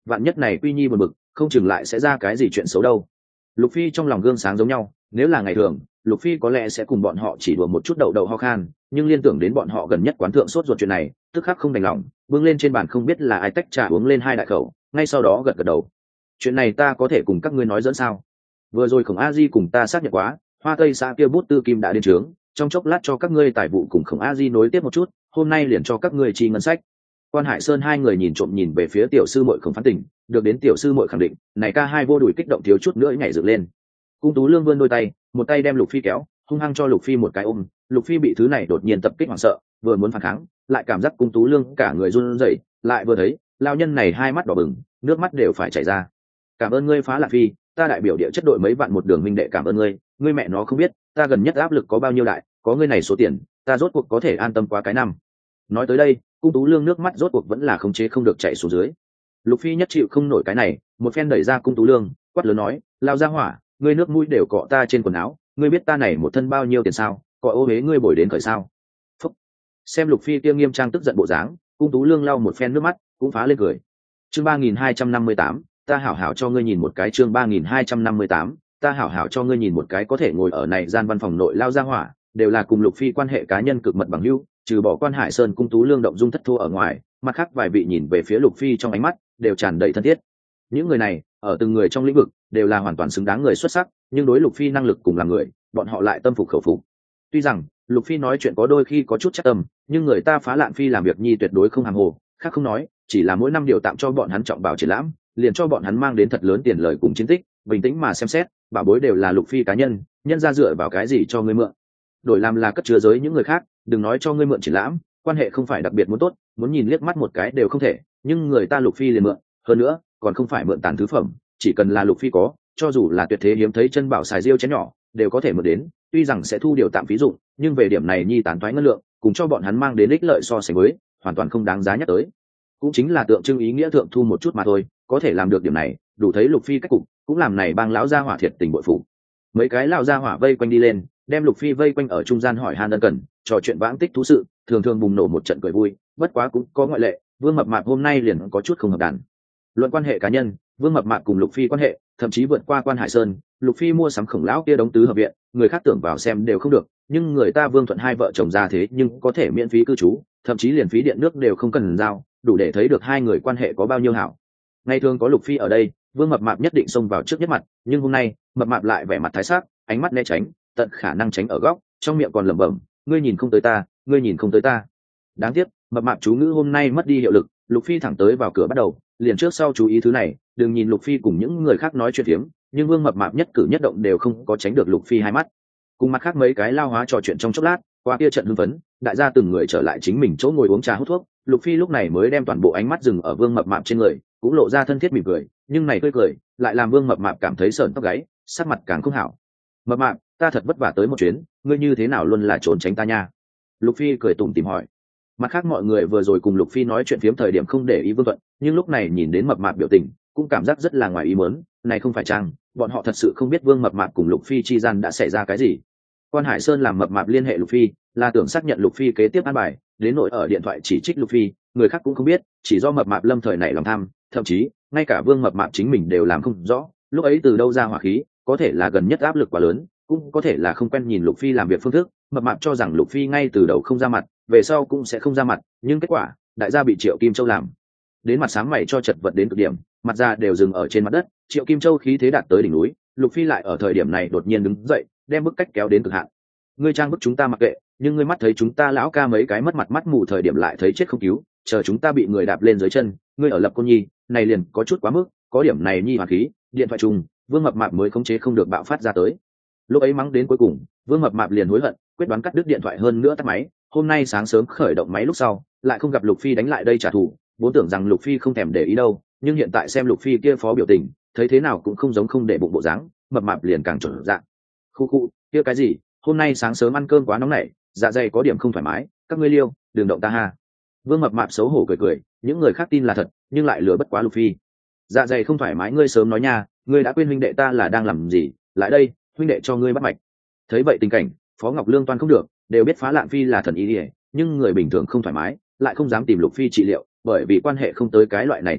vạn nhất này quy nhi buồn bực không chừng lại sẽ ra cái gì chuyện xấu đâu. Lục Phi trong lòng gương sáng giống nhau, nếu là ngày thường Lục Phi có lẽ sẽ cùng bọn họ chỉ đùa một chút đậu đậu ho khan, nhưng liên tưởng đến bọn họ gần nhất quán thượng sốt ruột chuyện này, tức khắc không đành lòng, bưng lên trên bàn không biết là ai tách trà uống lên hai đại khẩu, ngay sau đó gật gật đầu. Chuyện này ta có thể cùng các ngươi nói dẫn sao? Vừa rồi Khổng A Di cùng ta xác nhận quá, Hoa Tây xã kia bút tư kim đã đến trướng, trong chốc lát cho các ngươi tài vụ cùng Khổng A Di nối tiếp một chút, hôm nay liền cho các ngươi chi ngân sách. Quan Hải Sơn hai người nhìn trộm nhìn về phía tiểu sư muội Khổng Phán Tình, được đến tiểu sư muội khẳng định, này ca hai vô đùi kích động thiếu chút nữa nhảy dựng lên. Cung Tú Lương vươn đôi tay, một tay đem Lục Phi kéo, hung hăng cho Lục Phi một cái ôm. Lục Phi bị thứ này đột nhiên tập kích hoảng sợ, vừa muốn phản kháng, lại cảm giác Cung Tú Lương cả người run rẩy, lại vừa thấy, lao nhân này hai mắt đỏ bừng, nước mắt đều phải chảy ra. Cảm ơn ngươi Phá Lạc Phi, ta đại biểu địa chất đội mấy vạn một đường minh đệ cảm ơn ngươi, ngươi mẹ nó không biết, ta gần nhất áp lực có bao nhiêu đại, có ngươi này số tiền, ta rốt cuộc có thể an tâm qua cái năm. Nói tới đây, Cung Tú Lương nước mắt rốt cuộc vẫn là khống chế không được chảy xuống dưới. Lục Phi nhất chịu không nổi cái này, một phen đẩy ra Cung Tú Lương, quát lớn nói, lao ra hỏa, ngươi nước mũi đều cọ ta trên quần áo, ngươi biết ta này một thân bao nhiêu tiền sao, cọ ô hế ngươi bồi đến khởi sao. Phúc. Xem Lục Phi kia nghiêm trang tức giận bộ dáng, Cung Tú Lương lau một phen nước mắt, cũng phá lên cười. Chương ba nghìn hai trăm năm mươi tám, ta hảo hảo cho ngươi nhìn một cái. Chương ba nghìn hai trăm năm mươi tám, ta hảo hảo cho ngươi nhìn một cái. Có thể ngồi ở này gian văn phòng nội lao ra hỏa, đều là cùng Lục Phi quan hệ cá nhân cực mật bằng hữu, trừ bỏ Quan Hải Sơn Cung Tú Lương động dung thất thố ở ngoài, mặt khác vài vị nhìn về phía Lục Phi trong ánh mắt đều tràn đầy thân thiết. Những người này ở từng người trong lĩnh vực đều là hoàn toàn xứng đáng người xuất sắc, nhưng đối Lục Phi năng lực cùng làm người, bọn họ lại tâm phục khẩu phục. Tuy rằng Lục Phi nói chuyện có đôi khi có chút chắc tâm, nhưng người ta Phá Lạn Phi làm việc nhi tuyệt đối không hàm hồ, khác không nói, chỉ là mỗi năm điều tạm cho bọn hắn trọng bảo triển lãm, liền cho bọn hắn mang đến thật lớn tiền lời cùng chiến tích. Bình tĩnh mà xem xét, bảo bối đều là Lục Phi cá nhân, nhân ra dựa vào cái gì cho ngươi mượn, đổi làm là cất chứa giới những người khác, đừng nói cho ngươi mượn triển lãm, quan hệ không phải đặc biệt muốn tốt, muốn nhìn liếc mắt một cái đều không thể, nhưng người ta Lục Phi liền mượn, hơn nữa còn không phải mượn tàn thứ phẩm, chỉ cần là Lục Phi có, cho dù là tuyệt thế hiếm thấy chân bảo xài diêu chén nhỏ đều có thể mượn đến. Tuy rằng sẽ thu điều tạm ví dụ, nhưng về điểm này nhi tán thoái ngân lượng cùng cho bọn hắn mang đến ích lợi so sánh với, hoàn toàn không đáng giá nhắc tới, cũng chính là tượng trưng ý nghĩa thượng thu một chút mà thôi. Có thể làm được điểm này, đủ thấy Lục Phi cách cục, cũng làm này bang lão gia hỏa thiệt tình bội phụ. Mấy cái lão gia hỏa vây quanh đi lên, đem Lục Phi vây quanh ở trung gian hỏi han ân cần, trò chuyện vãng tích thú sự, thường thường bùng nổ một trận cười vui. Bất quá cũng có ngoại lệ, Vương Mập Mạp hôm nay liền có chút không hợp đàn. Luận quan hệ cá nhân, Vương Mập Mạp cùng Lục Phi quan hệ thậm chí vượt qua Quan Hải Sơn. Lục Phi mua sắm Khổng lão kia đống tứ hợp viện, người khác tưởng vào xem đều không được, nhưng người ta Vương Thuận hai vợ chồng ra thế nhưng có thể miễn phí cư trú, thậm chí liền phí điện nước đều không cần giao, đủ để thấy được hai người quan hệ có bao nhiêu hảo. Ngày thường có Lục Phi ở đây, Vương Mập Mạp nhất định xông vào trước nhất mặt, nhưng hôm nay Mập Mạp lại vẻ mặt thái sắc, ánh mắt né tránh, tận khả năng tránh ở góc, trong miệng còn lẩm bẩm, ngươi nhìn không tới ta, ngươi nhìn không tới ta. Đáng tiếc Mập Mạp chú ngữ hôm nay mất đi hiệu lực. Lục Phi thẳng tới vào cửa bắt đầu, liền trước sau chú ý thứ này, đừng nhìn Lục Phi cùng những người khác nói chuyện phiếm, nhưng Vương Mập Mạp nhất cử nhất động đều không có tránh được Lục Phi hai mắt. Cùng mặt khác mấy cái lao hóa trò chuyện trong chốc lát, qua kia trận hưng phấn, đại gia từng người trở lại chính mình chỗ ngồi uống trà hút thuốc. Lục Phi lúc này mới đem toàn bộ ánh mắt dừng ở Vương Mập Mạp trên người, cũng lộ ra thân thiết mỉm cười, nhưng này tươi cười lại làm Vương Mập Mạp cảm thấy sởn tóc gáy, sắc mặt càng không hảo. Mập Mạp, ta thật vất vả tới một chuyến, ngươi như thế nào luôn là trốn tránh ta nha? Lục Phi cười tủm tỉm hỏi. Mặt khác mọi người vừa rồi cùng Lục Phi nói chuyện phiếm thời điểm không để ý Vương Thuận, nhưng lúc này nhìn đến Mập Mạp biểu tình, cũng cảm giác rất là ngoài ý muốn. Này không phải chăng, bọn họ thật sự không biết Vương Mập Mạp cùng Lục Phi chi gian đã xảy ra cái gì. Quan Hải Sơn làm Mập Mạp liên hệ Lục Phi, là tưởng xác nhận Lục Phi kế tiếp an bài, đến nội ở điện thoại chỉ trích Lục Phi, người khác cũng không biết, chỉ do Mập Mạp lâm thời nảy lòng tham, thậm chí ngay cả Vương Mập Mạp chính mình đều làm không rõ, lúc ấy từ đâu ra hỏa khí, có thể là gần nhất áp lực quá lớn, cũng có thể là không quen nhìn Lục Phi làm việc phương thức. Mập Mạp cho rằng Lục Phi ngay từ đầu không ra mặt, về sau cũng sẽ không ra mặt, nhưng kết quả đại gia bị Triệu Kim Châu làm đến mặt sáng mày cho chật vật đến cực điểm, mặt ra đều dừng ở trên mặt đất. Triệu Kim Châu khí thế đạt tới đỉnh núi, Lục Phi lại ở thời điểm này đột nhiên đứng dậy, đem bức cách kéo đến cực hạn. Ngươi trang bức chúng ta mặc kệ, nhưng ngươi mắt thấy chúng ta lão ca mấy cái mất mặt mắt mù thời điểm lại thấy chết không cứu, chờ chúng ta bị người đạp lên dưới chân, ngươi ở lập côn nhi, này liền có chút quá mức, có điểm này nhi hoàn khí. Điện thoại trùng, Vương Mập Mạp mới khống chế không được bạo phát ra tới. Lúc ấy mắng đến cuối cùng, Vương Mập Mạp liền hối hận, quyết đoán cắt đứt điện thoại hơn nữa tắt máy. Hôm nay sáng sớm khởi động máy lúc sau, lại không gặp Lục Phi đánh lại đây trả thù, vốn tưởng rằng Lục Phi không thèm để ý đâu, nhưng hiện tại xem Lục Phi kia phó biểu tình, thấy thế nào cũng không giống không để bụng bộ dáng. Mập Mạp liền càng chuẩn dạng. Khu khu, kia cái gì, hôm nay sáng sớm ăn cơm quá nóng nảy, dạ dày có điểm không thoải mái, các ngươi liêu, đừng động ta ha. Vương Mập Mạp xấu hổ cười cười, những người khác tin là thật, nhưng lại lừa bất quá Lục Phi. Dạ dày không thoải mái ngươi sớm nói nha, ngươi đã quên huynh đệ ta là đang làm gì, lại đây, huynh đệ cho ngươi bắt mạch. Thấy vậy tình cảnh, Phó Ngọc Lương toan không được, đều biết Phá Lạn Phi là thần y điề, nhưng người bình thường không thoải mái, lại không dám tìm Lục Phi trị liệu, bởi vì quan hệ không tới cái loại này trình độ,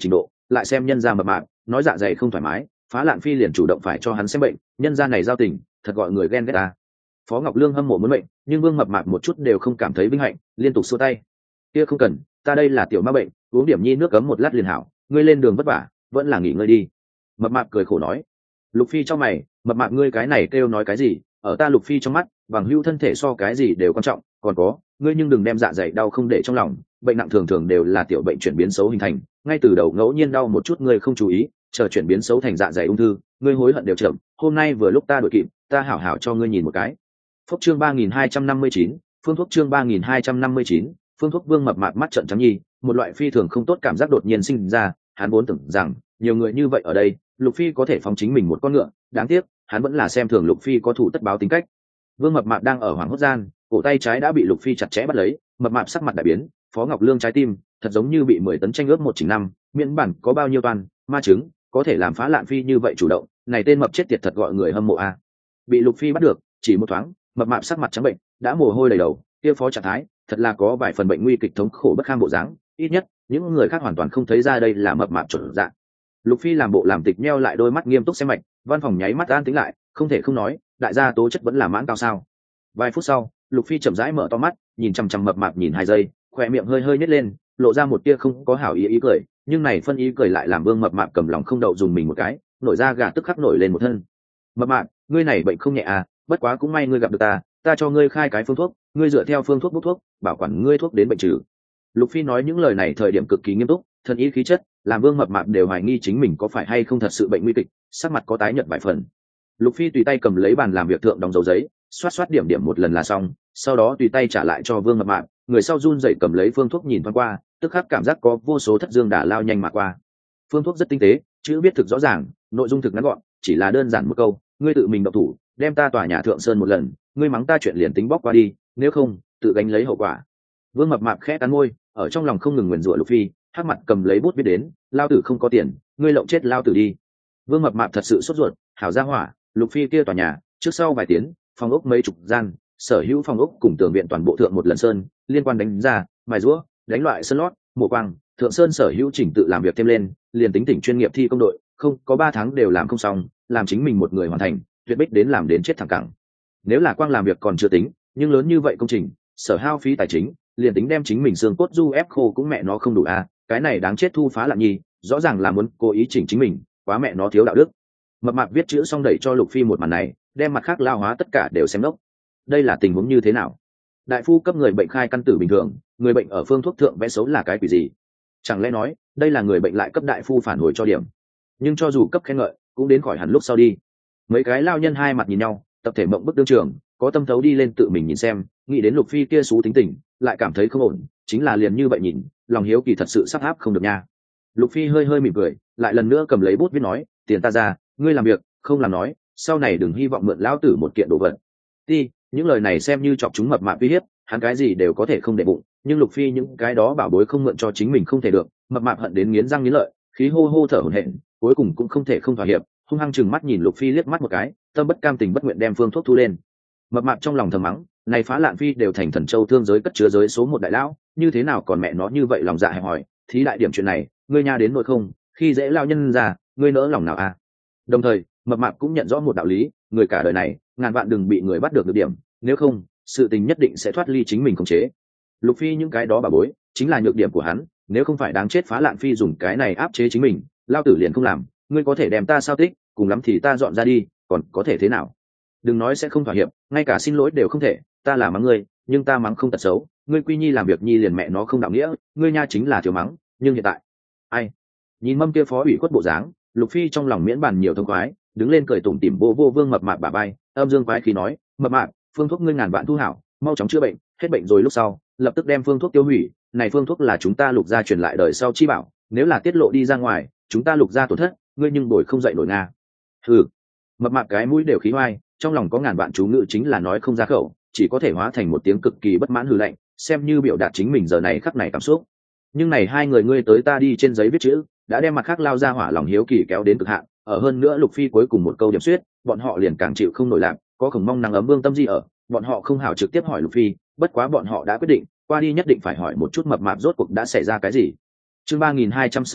lại xem nhân gia mập mạp nói dạ dày không thoải mái, Phá Lạn Phi liền chủ động phải cho hắn xem bệnh, nhân gia này giao tình thật gọi người ghen ghét ta. Phó Ngọc Lương hâm mộ muốn bệnh, nhưng Vương Mập Mạp một chút đều không cảm thấy vinh hạnh, liên tục xua tay. Kia không cần, ta đây là tiểu ma bệnh, uống điểm nhi nước cấm một lát liền hảo, ngươi lên đường vất vả, vẫn là nghỉ ngơi đi. Mập Mạp cười khổ nói. Lục Phi trong mày, Mập Mạp ngươi cái này kêu nói cái gì? Ở ta Lục Phi trong mắt, bằng hữu thân thể so cái gì đều quan trọng, còn có, ngươi nhưng đừng đem dạ dày đau không để trong lòng, bệnh nặng thường thường đều là tiểu bệnh chuyển biến xấu hình thành, ngay từ đầu ngẫu nhiên đau một chút ngươi không chú ý, chờ chuyển biến xấu thành dạ dày ung thư, ngươi hối hận đều chậm, hôm nay vừa lúc ta đuổi kịp, ta hảo hảo cho ngươi nhìn một cái. Phúc chương ba nghìn hai trăm năm mươi chín, phương thuốc chương ba nghìn hai trăm năm mươi chín, phương thuốc. Vương Mập Mạp mắt trợn trắng nhi, một loại phi thường không tốt cảm giác đột nhiên sinh ra, hắn vốn tưởng rằng nhiều người như vậy ở đây, Lục Phi có thể phóng chính mình một con ngựa, đáng tiếc, hắn vẫn là xem thường Lục Phi có thủ tất báo tính cách. Vương Mập Mạp đang ở hoàng hốt gian, cổ tay trái đã bị Lục Phi chặt chẽ bắt lấy, Mập Mạp sắc mặt đại biến, Phó Ngọc Lương trái tim thật giống như bị mười tấn tranh ướp một chỉnh năm, miễn bản có bao nhiêu toàn ma chứng, có thể làm Phá Lạn Phi như vậy chủ động, này tên mập chết tiệt thật gọi người hâm mộ a. Bị Lục Phi bắt được, chỉ một thoáng, Mập Mạp sắc mặt trắng bệnh, đã mồ hôi đầy đầu, kia phó trạng thái, thật là có vài phần bệnh nguy kịch thống khổ bất kham bộ dáng, ít nhất, những người khác hoàn toàn không thấy ra đây là Mập Mạp chuẩn dạng. Lục Phi làm bộ làm tịch nheo lại đôi mắt nghiêm túc xem mạch, văn phòng nháy mắt an tĩnh lại, không thể không nói, đại gia tố chất vẫn là mãn cao sao. Vài phút sau, Lục Phi chậm rãi mở to mắt, nhìn chằm chằm Mập Mạp nhìn hai giây, khóe miệng hơi hơi nhếch lên, lộ ra một tia không có hảo ý ý cười, nhưng này phân ý cười lại làm Vương Mập Mạp cầm lòng không đậu dùng mình một cái, nổi ra gà tức khắc nổi lên một thân. Mập Mạp, ngươi này bệnh không nhẹ à, bất quá cũng may ngươi gặp được ta, ta cho ngươi khai cái phương thuốc, ngươi dựa theo phương thuốc bút thuốc, bảo quản ngươi thuốc đến bệnh trừ. Lục Phi nói những lời này thời điểm cực kỳ nghiêm túc, thân ý khí chất, làm Vương Mập Mạp đều hoài nghi chính mình có phải hay không thật sự bệnh nguy kịch, sắc mặt có tái nhợt vài phần. Lục Phi tùy tay cầm lấy bàn làm việc thượng đóng dấu giấy, xoát xoát điểm điểm một lần là xong, sau đó tùy tay trả lại cho Vương Mập Mạp, người sau run rẩy cầm lấy phương thuốc nhìn thoáng qua, tức khắc cảm giác có vô số thất dương đả lao nhanh mà qua. Phương thuốc rất tinh tế, chữ viết thực rõ ràng, nội dung thực ngắn gọn, chỉ là đơn giản một câu, ngươi tự mình động thủ, đem ta tòa nhà thượng sơn một lần, ngươi mắng ta chuyện liền tính bóc qua đi, nếu không, tự gánh lấy hậu quả. Vương Mập Mạp khẽ cắn môi, ở trong lòng không ngừng nguyền rủa Lục Phi, hắc mặt cầm lấy bút viết đến, lao tử không có tiền, ngươi lộng chết lao tử đi. Vương Mập Mạp thật sự sốt ruột, hảo gia hỏa, Lục Phi kia tòa nhà, trước sau vài tiếng, phòng ốc mấy chục gian, sở hữu phòng ốc cùng tường viện toàn bộ thượng một lần sơn, liên quan đánh ra, mài rũa, đánh loại sơn lót, mổ quang, thượng sơn sở hữu chỉnh tự làm việc thêm lên, liền tính tỉnh chuyên nghiệp thi công đội, không, có ba tháng đều làm không xong, làm chính mình một người hoàn thành, tuyệt bích đến làm đến chết thẳng cẳng. Nếu là quang làm việc còn chưa tính, nhưng lớn như vậy công trình, sở hao phí tài chính, liền tính đem chính mình xương cốt du ép khô cũng mẹ nó không đủ à, cái này đáng chết thu Phá Lạn nhi, rõ ràng là muốn cố ý chỉnh chính mình, quá mẹ nó thiếu đạo đức. Mập Mạp viết chữ xong đẩy cho Lục Phi một màn này, đem mặt khác lao hóa tất cả đều xem đốc. Đây là tình huống như thế nào? Đại phu cấp người bệnh khai căn tử bình thường, người bệnh ở phương thuốc thượng vẽ xấu là cái quỷ gì? Chẳng lẽ nói, đây là người bệnh lại cấp đại phu phản hồi cho điểm? Nhưng cho dù cấp khen ngợi, cũng đến khỏi hẳn lúc sau đi. Mấy cái lao nhân hai mặt nhìn nhau, tập thể mộng bức đương trường, có tâm thấu đi lên tự mình nhìn xem, nghĩ đến Lục Phi kia xú tính tình, lại cảm thấy không ổn, chính là liền như vậy nhìn, lòng hiếu kỳ thật sự sắp áp không được nha. Lục Phi hơi hơi mỉm cười, lại lần nữa cầm lấy bút viết nói, tiền ta ra, ngươi làm việc, không làm nói, sau này đừng hy vọng mượn lão tử một kiện đồ vật. Đi, những lời này xem như chọc chúng Mập Mạp uy hiếp, hắn cái gì đều có thể không để bụng, nhưng Lục Phi những cái đó bảo bối không mượn cho chính mình không thể được, Mập Mạp hận đến nghiến răng nghiến lợi, khí hô hô thở hổn hển, cuối cùng cũng không thể không thỏa hiệp, hung hăng chừng mắt nhìn Lục Phi liếc mắt một cái, tâm bất cam tình bất nguyện đem phương thuốc thu lên. Mập Mạp trong lòng thầm mắng, này Phá Lạn Phi đều thành Thần Châu thương giới cất chứa giới số một đại lão, như thế nào còn mẹ nó như vậy lòng dạ hẹp hòi, thí đại điểm chuyện này, ngươi nha đến nội không, khi dễ lao nhân ra, ngươi nỡ lòng nào à? Đồng thời, Mập Mạp cũng nhận rõ một đạo lý, người cả đời này, ngàn vạn đừng bị người bắt được được điểm, nếu không, sự tình nhất định sẽ thoát ly chính mình khống chế. Lục Phi những cái đó bà bối, chính là nhược điểm của hắn, nếu không phải đáng chết Phá Lạn Phi dùng cái này áp chế chính mình, lao tử liền không làm, ngươi có thể đem ta sao tích, cùng lắm thì ta dọn ra đi, còn có thể thế nào? Đừng nói sẽ không thỏa hiệp, ngay cả xin lỗi đều không thể, ta là mắng ngươi, nhưng ta mắng không tật xấu, ngươi quy nhi làm việc nhi liền mẹ nó không đạo nghĩa, ngươi nha chính là thiếu mắng, nhưng hiện tại, ai? Nhìn Mâm kia phó ủy khuất bộ dáng, Lục Phi trong lòng miễn bàn nhiều thông khoái, đứng lên cười tủm tỉm vô vô Vương Mập Mạp bả vai, âm dương quái khí nói, Mập Mạp, phương thuốc ngươi ngàn vạn thu hảo, mau chóng chữa bệnh, hết bệnh rồi lúc sau, lập tức đem phương thuốc tiêu hủy, này phương thuốc là chúng ta Lục gia truyền lại đời sau chi bảo, nếu là tiết lộ đi ra ngoài, chúng ta Lục gia tổn thất, ngươi nhưng bồi không dậy nổi nga. Hừ. Mập Mạp cái mũi đều khí hoai, trong lòng có ngàn vạn chú ngữ chính là nói không ra khẩu, chỉ có thể hóa thành một tiếng cực kỳ bất mãn hừ lạnh, xem như biểu đạt chính mình giờ này khắc này cảm xúc. Nhưng này hai người ngươi tới ta đi trên giấy viết chữ, đã đem mặt khác lao ra hỏa lòng hiếu kỳ kéo đến cực hạn, ở hơn nữa Lục Phi cuối cùng một câu điểm xuyết, bọn họ liền càng chịu không nổi lạc, có khổng mong năng ấm Vương Tâm Di ở, bọn họ không hảo trực tiếp hỏi Lục Phi, bất quá bọn họ đã quyết định, qua đi nhất định phải hỏi một chút Mập Mạp rốt cuộc đã xảy ra cái gì. Chương ba nghìn hai trăm sáu mươi,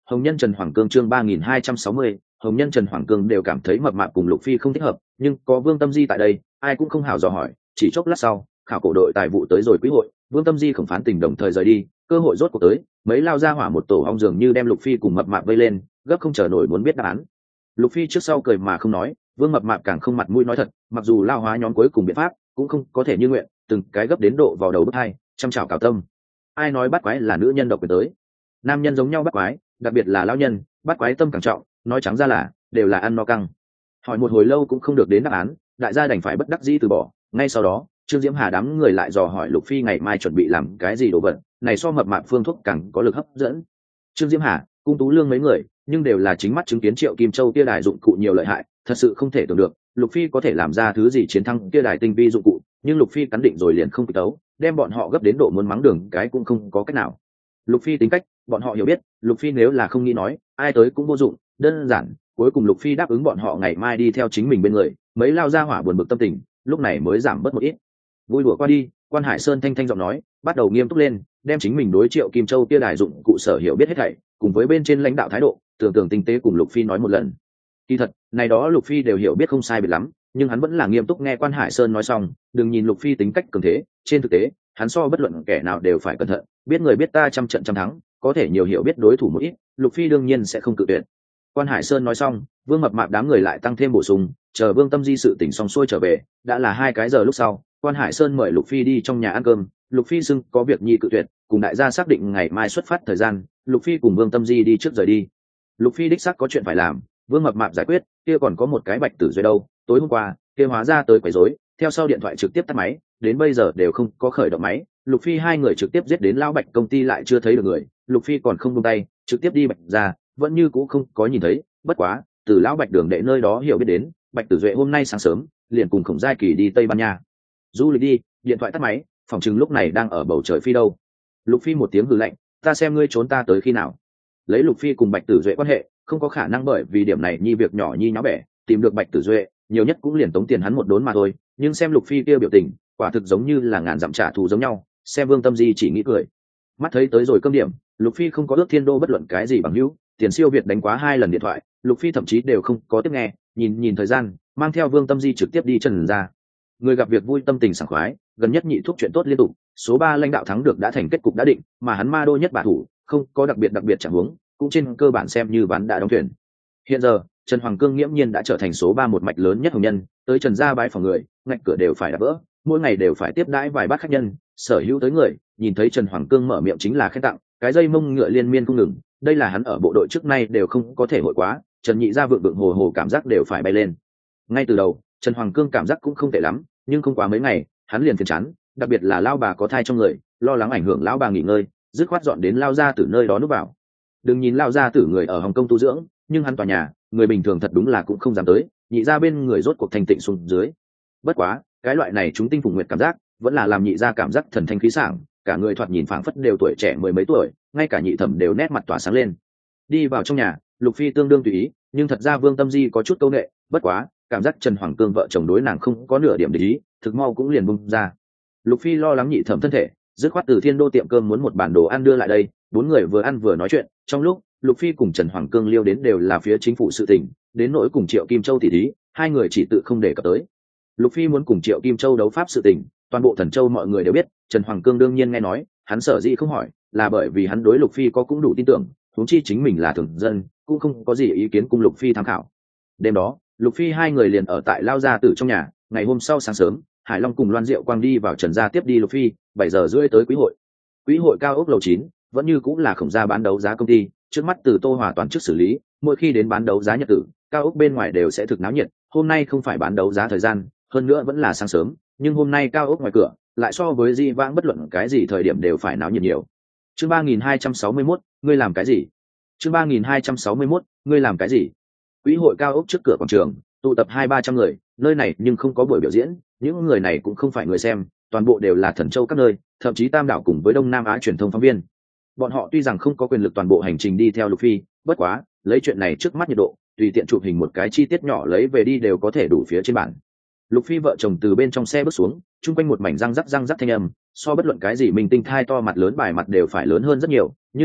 Hồng Nhân Trần Hoàng Cương chương ba nghìn hai trăm sáu mươi, Hồng Nhân Trần Hoàng Cương đều cảm thấy mập mạp cùng Lục Phi không thích hợp, nhưng có Vương Tâm Di tại đây, ai cũng không hảo dò hỏi, chỉ chốc lát sau, khảo cổ đội tài vụ tới rồi quý hội, Vương Tâm Di khổng phán tình đồng thời rời đi, cơ hội rốt cuộc tới, mấy lao ra hỏa một tổ ong dường như đem Lục Phi cùng mập mạp vây lên, gấp không chờ nổi muốn biết đáp án. Lục Phi trước sau cười mà không nói, Vương mập mạp càng không mặt mũi nói thật, mặc dù lao hóa nhóm cuối cùng biện pháp cũng không có thể như nguyện, từng cái gấp đến độ vào đầu bứt hai, chăm chảo cào tâm. Ai nói bắt quái là nữ nhân độc quyền tới? Nam nhân giống nhau bắt quái, đặc biệt là lão nhân, bắt quái tâm càng trọng, nói trắng ra là đều là ăn no căng. Hỏi một hồi lâu cũng không được đến đáp án, đại gia đành phải bất đắc dĩ từ bỏ. Ngay sau đó, Trương Diễm Hà đám người lại dò hỏi Lục Phi ngày mai chuẩn bị làm cái gì đồ vật, này so mập mạp phương thuốc càng có lực hấp dẫn. Trương Diễm Hà, Cung Tú Lương mấy người, nhưng đều là chính mắt chứng kiến Triệu Kim Châu kia đài dụng cụ nhiều lợi hại, thật sự không thể tưởng được, Lục Phi có thể làm ra thứ gì chiến thắng kia đài tinh vi dụng cụ, nhưng Lục Phi cắn định rồi liền không kịch tấu, đem bọn họ gấp đến độ muốn mắng đường cái cũng không có cách nào. Lục Phi tính cách, bọn họ hiểu biết, Lục Phi nếu là không nghĩ nói, ai tới cũng vô dụng, đơn giản, cuối cùng Lục Phi đáp ứng bọn họ ngày mai đi theo chính mình bên người, mấy lao ra hỏa buồn bực tâm tình, lúc này mới giảm bớt một ít. Vui đùa qua đi, Quan Hải Sơn thanh thanh giọng nói, bắt đầu nghiêm túc lên, đem chính mình đối Triệu Kim Châu kia đài dụng cụ sở hiểu biết hết thảy, cùng với bên trên lãnh đạo thái độ, tưởng tượng tinh tế cùng Lục Phi nói một lần. Kỳ thật, này đó Lục Phi đều hiểu biết không sai biệt lắm, nhưng hắn vẫn là nghiêm túc nghe Quan Hải Sơn nói xong, đừng nhìn Lục Phi tính cách cường thế, trên thực tế, hắn so bất luận kẻ nào đều phải cẩn thận, biết người biết ta trăm trận trăm thắng, có thể nhiều hiểu biết đối thủ một ít, Lục Phi đương nhiên sẽ không cự tuyệt. Quan Hải Sơn nói xong, Vương mập mạp đám người lại tăng thêm bổ sung, chờ Vương Tâm Di sự tỉnh xong xuôi trở về, đã là hai cái giờ lúc sau, Quan Hải Sơn mời Lục Phi đi trong nhà ăn cơm, Lục Phi xưng có việc nhi cự tuyệt, cùng đại gia xác định ngày mai xuất phát thời gian, Lục Phi cùng Vương Tâm Di đi trước rời đi. Lục Phi đích xác có chuyện phải làm, Vương mập mạp giải quyết, kia còn có một cái Bạch Tử Duệ đâu, tối hôm qua, kia hóa ra tới quấy rối, theo sau điện thoại trực tiếp tắt máy, đến bây giờ đều không có khởi động máy, Lục Phi hai người trực tiếp giết đến lão Bạch công ty lại chưa thấy được người, Lục Phi còn không buông tay, trực tiếp đi Bạch ra, vẫn như cũ không có nhìn thấy, bất quá, từ lão Bạch đường đệ nơi đó hiểu biết đến, Bạch Tử Duệ hôm nay sáng sớm, liền cùng Khổng Giai Kỳ đi Tây Ban Nha. Du lịch đi, điện thoại tắt máy, phòng chừng lúc này đang ở bầu trời phi đâu. Lục Phi một tiếng hừ lạnh, ta xem ngươi trốn ta tới khi nào. Lấy Lục Phi cùng Bạch Tử Duệ quan hệ, không có khả năng bởi vì điểm này nhi việc nhỏ nhi nháo bẻ, tìm được Bạch Tử Duệ, nhiều nhất cũng liền tống tiền hắn một đốn mà thôi, nhưng xem Lục Phi kia biểu tình, quả thực giống như là ngàn dặm trả thù giống nhau, xem Vương Tâm Di chỉ nghĩ cười. Mắt thấy tới rồi cơm điểm, Lục Phi không có ước Thiên Đô bất luận cái gì bằng hữu, Tiền Siêu Việt đánh quá hai lần điện thoại, Lục Phi thậm chí đều không có tiếp nghe, nhìn nhìn thời gian, mang theo Vương Tâm Di trực tiếp đi Trần ra. Người gặp việc vui tâm tình sảng khoái, gần nhất nhị thuốc chuyện tốt liên tục, số ba lãnh đạo thắng được đã thành kết cục đã định, mà hắn ma đô nhất bả thủ, không có đặc biệt đặc biệt chẳng huống, cũng trên cơ bản xem như ván đã đóng thuyền. Hiện giờ, Trần Hoàng Cương nghiễm nhiên đã trở thành số ba một mạch lớn nhất hồng nhân, tới Trần gia bái phòng người, ngạch cửa đều phải đạp vỡ, mỗi ngày đều phải tiếp đãi vài bát khách nhân, sở hữu tới người, nhìn thấy Trần Hoàng Cương mở miệng chính là khen tặng, cái dây mông ngựa liên miên không ngừng, đây là hắn ở bộ đội trước nay đều không có thể hội quá, Trần Nhị gia vượng vượng hồ hồ cảm giác đều phải bay lên. Ngay từ đầu, Trần Hoàng Cương cảm giác cũng không tệ lắm, nhưng không quá mấy ngày, hắn liền phiền chán, đặc biệt là lao bà có thai trong người, lo lắng ảnh hưởng lão bà nghỉ ngơi, dứt khoát dọn đến lao gia tử nơi đó núp vào. Đừng nhìn lao gia tử người ở Hồng Kông tu dưỡng, nhưng hắn tòa nhà, người bình thường thật đúng là cũng không dám tới, nhị gia bên người rốt cuộc thanh tịnh xuống dưới. Bất quá, cái loại này chúng tinh phùng nguyệt cảm giác, vẫn là làm nhị gia cảm giác thần thanh khí sảng, cả người thoạt nhìn phảng phất đều tuổi trẻ mười mấy tuổi, ngay cả nhị thẩm đều nét mặt tỏa sáng lên. Đi vào trong nhà, Lục Phi tương đương tùy ý, nhưng thật ra Vương Tâm Di có chút câu nệ, bất quá, cảm giác Trần Hoàng Cương vợ chồng đối nàng không có nửa điểm để ý, thực mau cũng liền bung ra. Lục Phi lo lắng nhị thẩm thân thể, dứt khoát từ Thiên Đô tiệm cơm muốn một bản đồ ăn đưa lại đây, bốn người vừa ăn vừa nói chuyện, trong lúc Lục Phi cùng Trần Hoàng Cương liêu đến đều là phía chính phủ sự tình, đến nỗi cùng Triệu Kim Châu tỷ thí, hai người chỉ tự không để cập tới. Lục Phi muốn cùng Triệu Kim Châu đấu pháp sự tình, toàn bộ Thần Châu mọi người đều biết, Trần Hoàng Cương đương nhiên nghe nói, hắn sở dĩ không hỏi, là bởi vì hắn đối Lục Phi có cũng đủ tin tưởng, huống chi chính mình là thường dân, cũng không có gì ý kiến cùng Lục Phi tham khảo. Đêm đó, Lục Phi hai người liền ở tại lao gia tử trong nhà, ngày hôm sau sáng sớm, Hải Long cùng Loan Diệu Quang đi vào Trần gia tiếp đi Lục Phi, bảy giờ rưỡi tới quý hội. Quý hội cao ốc lầu chín, vẫn như cũng là Khổng gia bán đấu giá công ty, trước mắt từ Tô Hòa toàn chức xử lý, mỗi khi đến bán đấu giá nhật tử, cao ốc bên ngoài đều sẽ thực náo nhiệt, hôm nay không phải bán đấu giá thời gian, hơn nữa vẫn là sáng sớm, nhưng hôm nay cao ốc ngoài cửa, lại so với di vãng bất luận cái gì thời điểm đều phải náo nhiệt nhiều. Chương ba nghìn hai trăm sáu mươi mốt, ngươi làm cái gì? Chương ba nghìn hai trăm sáu mươi mốt, ngươi làm cái gì? Quý hội cao ốc trước cửa quảng trường, tụ tập hai ba trăm người, nơi này nhưng không có buổi biểu diễn, những người này cũng không phải người xem, toàn bộ đều là Thần Châu các nơi, thậm chí Tam đảo cùng với Đông Nam Á truyền thông phóng viên. Bọn họ tuy rằng không có quyền lực toàn bộ hành trình đi theo Lục Phi, bất quá, lấy chuyện này trước mắt nhiệt độ, tùy tiện chụp hình một cái chi tiết nhỏ lấy về đi đều có thể đủ phía trên bản. Lục Phi vợ chồng từ bên trong xe bước xuống, chung quanh một mảnh răng rắc răng rắc thanh âm, so bất luận cái gì mình tinh thai to mặt lớn bài mặt đều phải lớn hơn rất nhiều, nhưng là,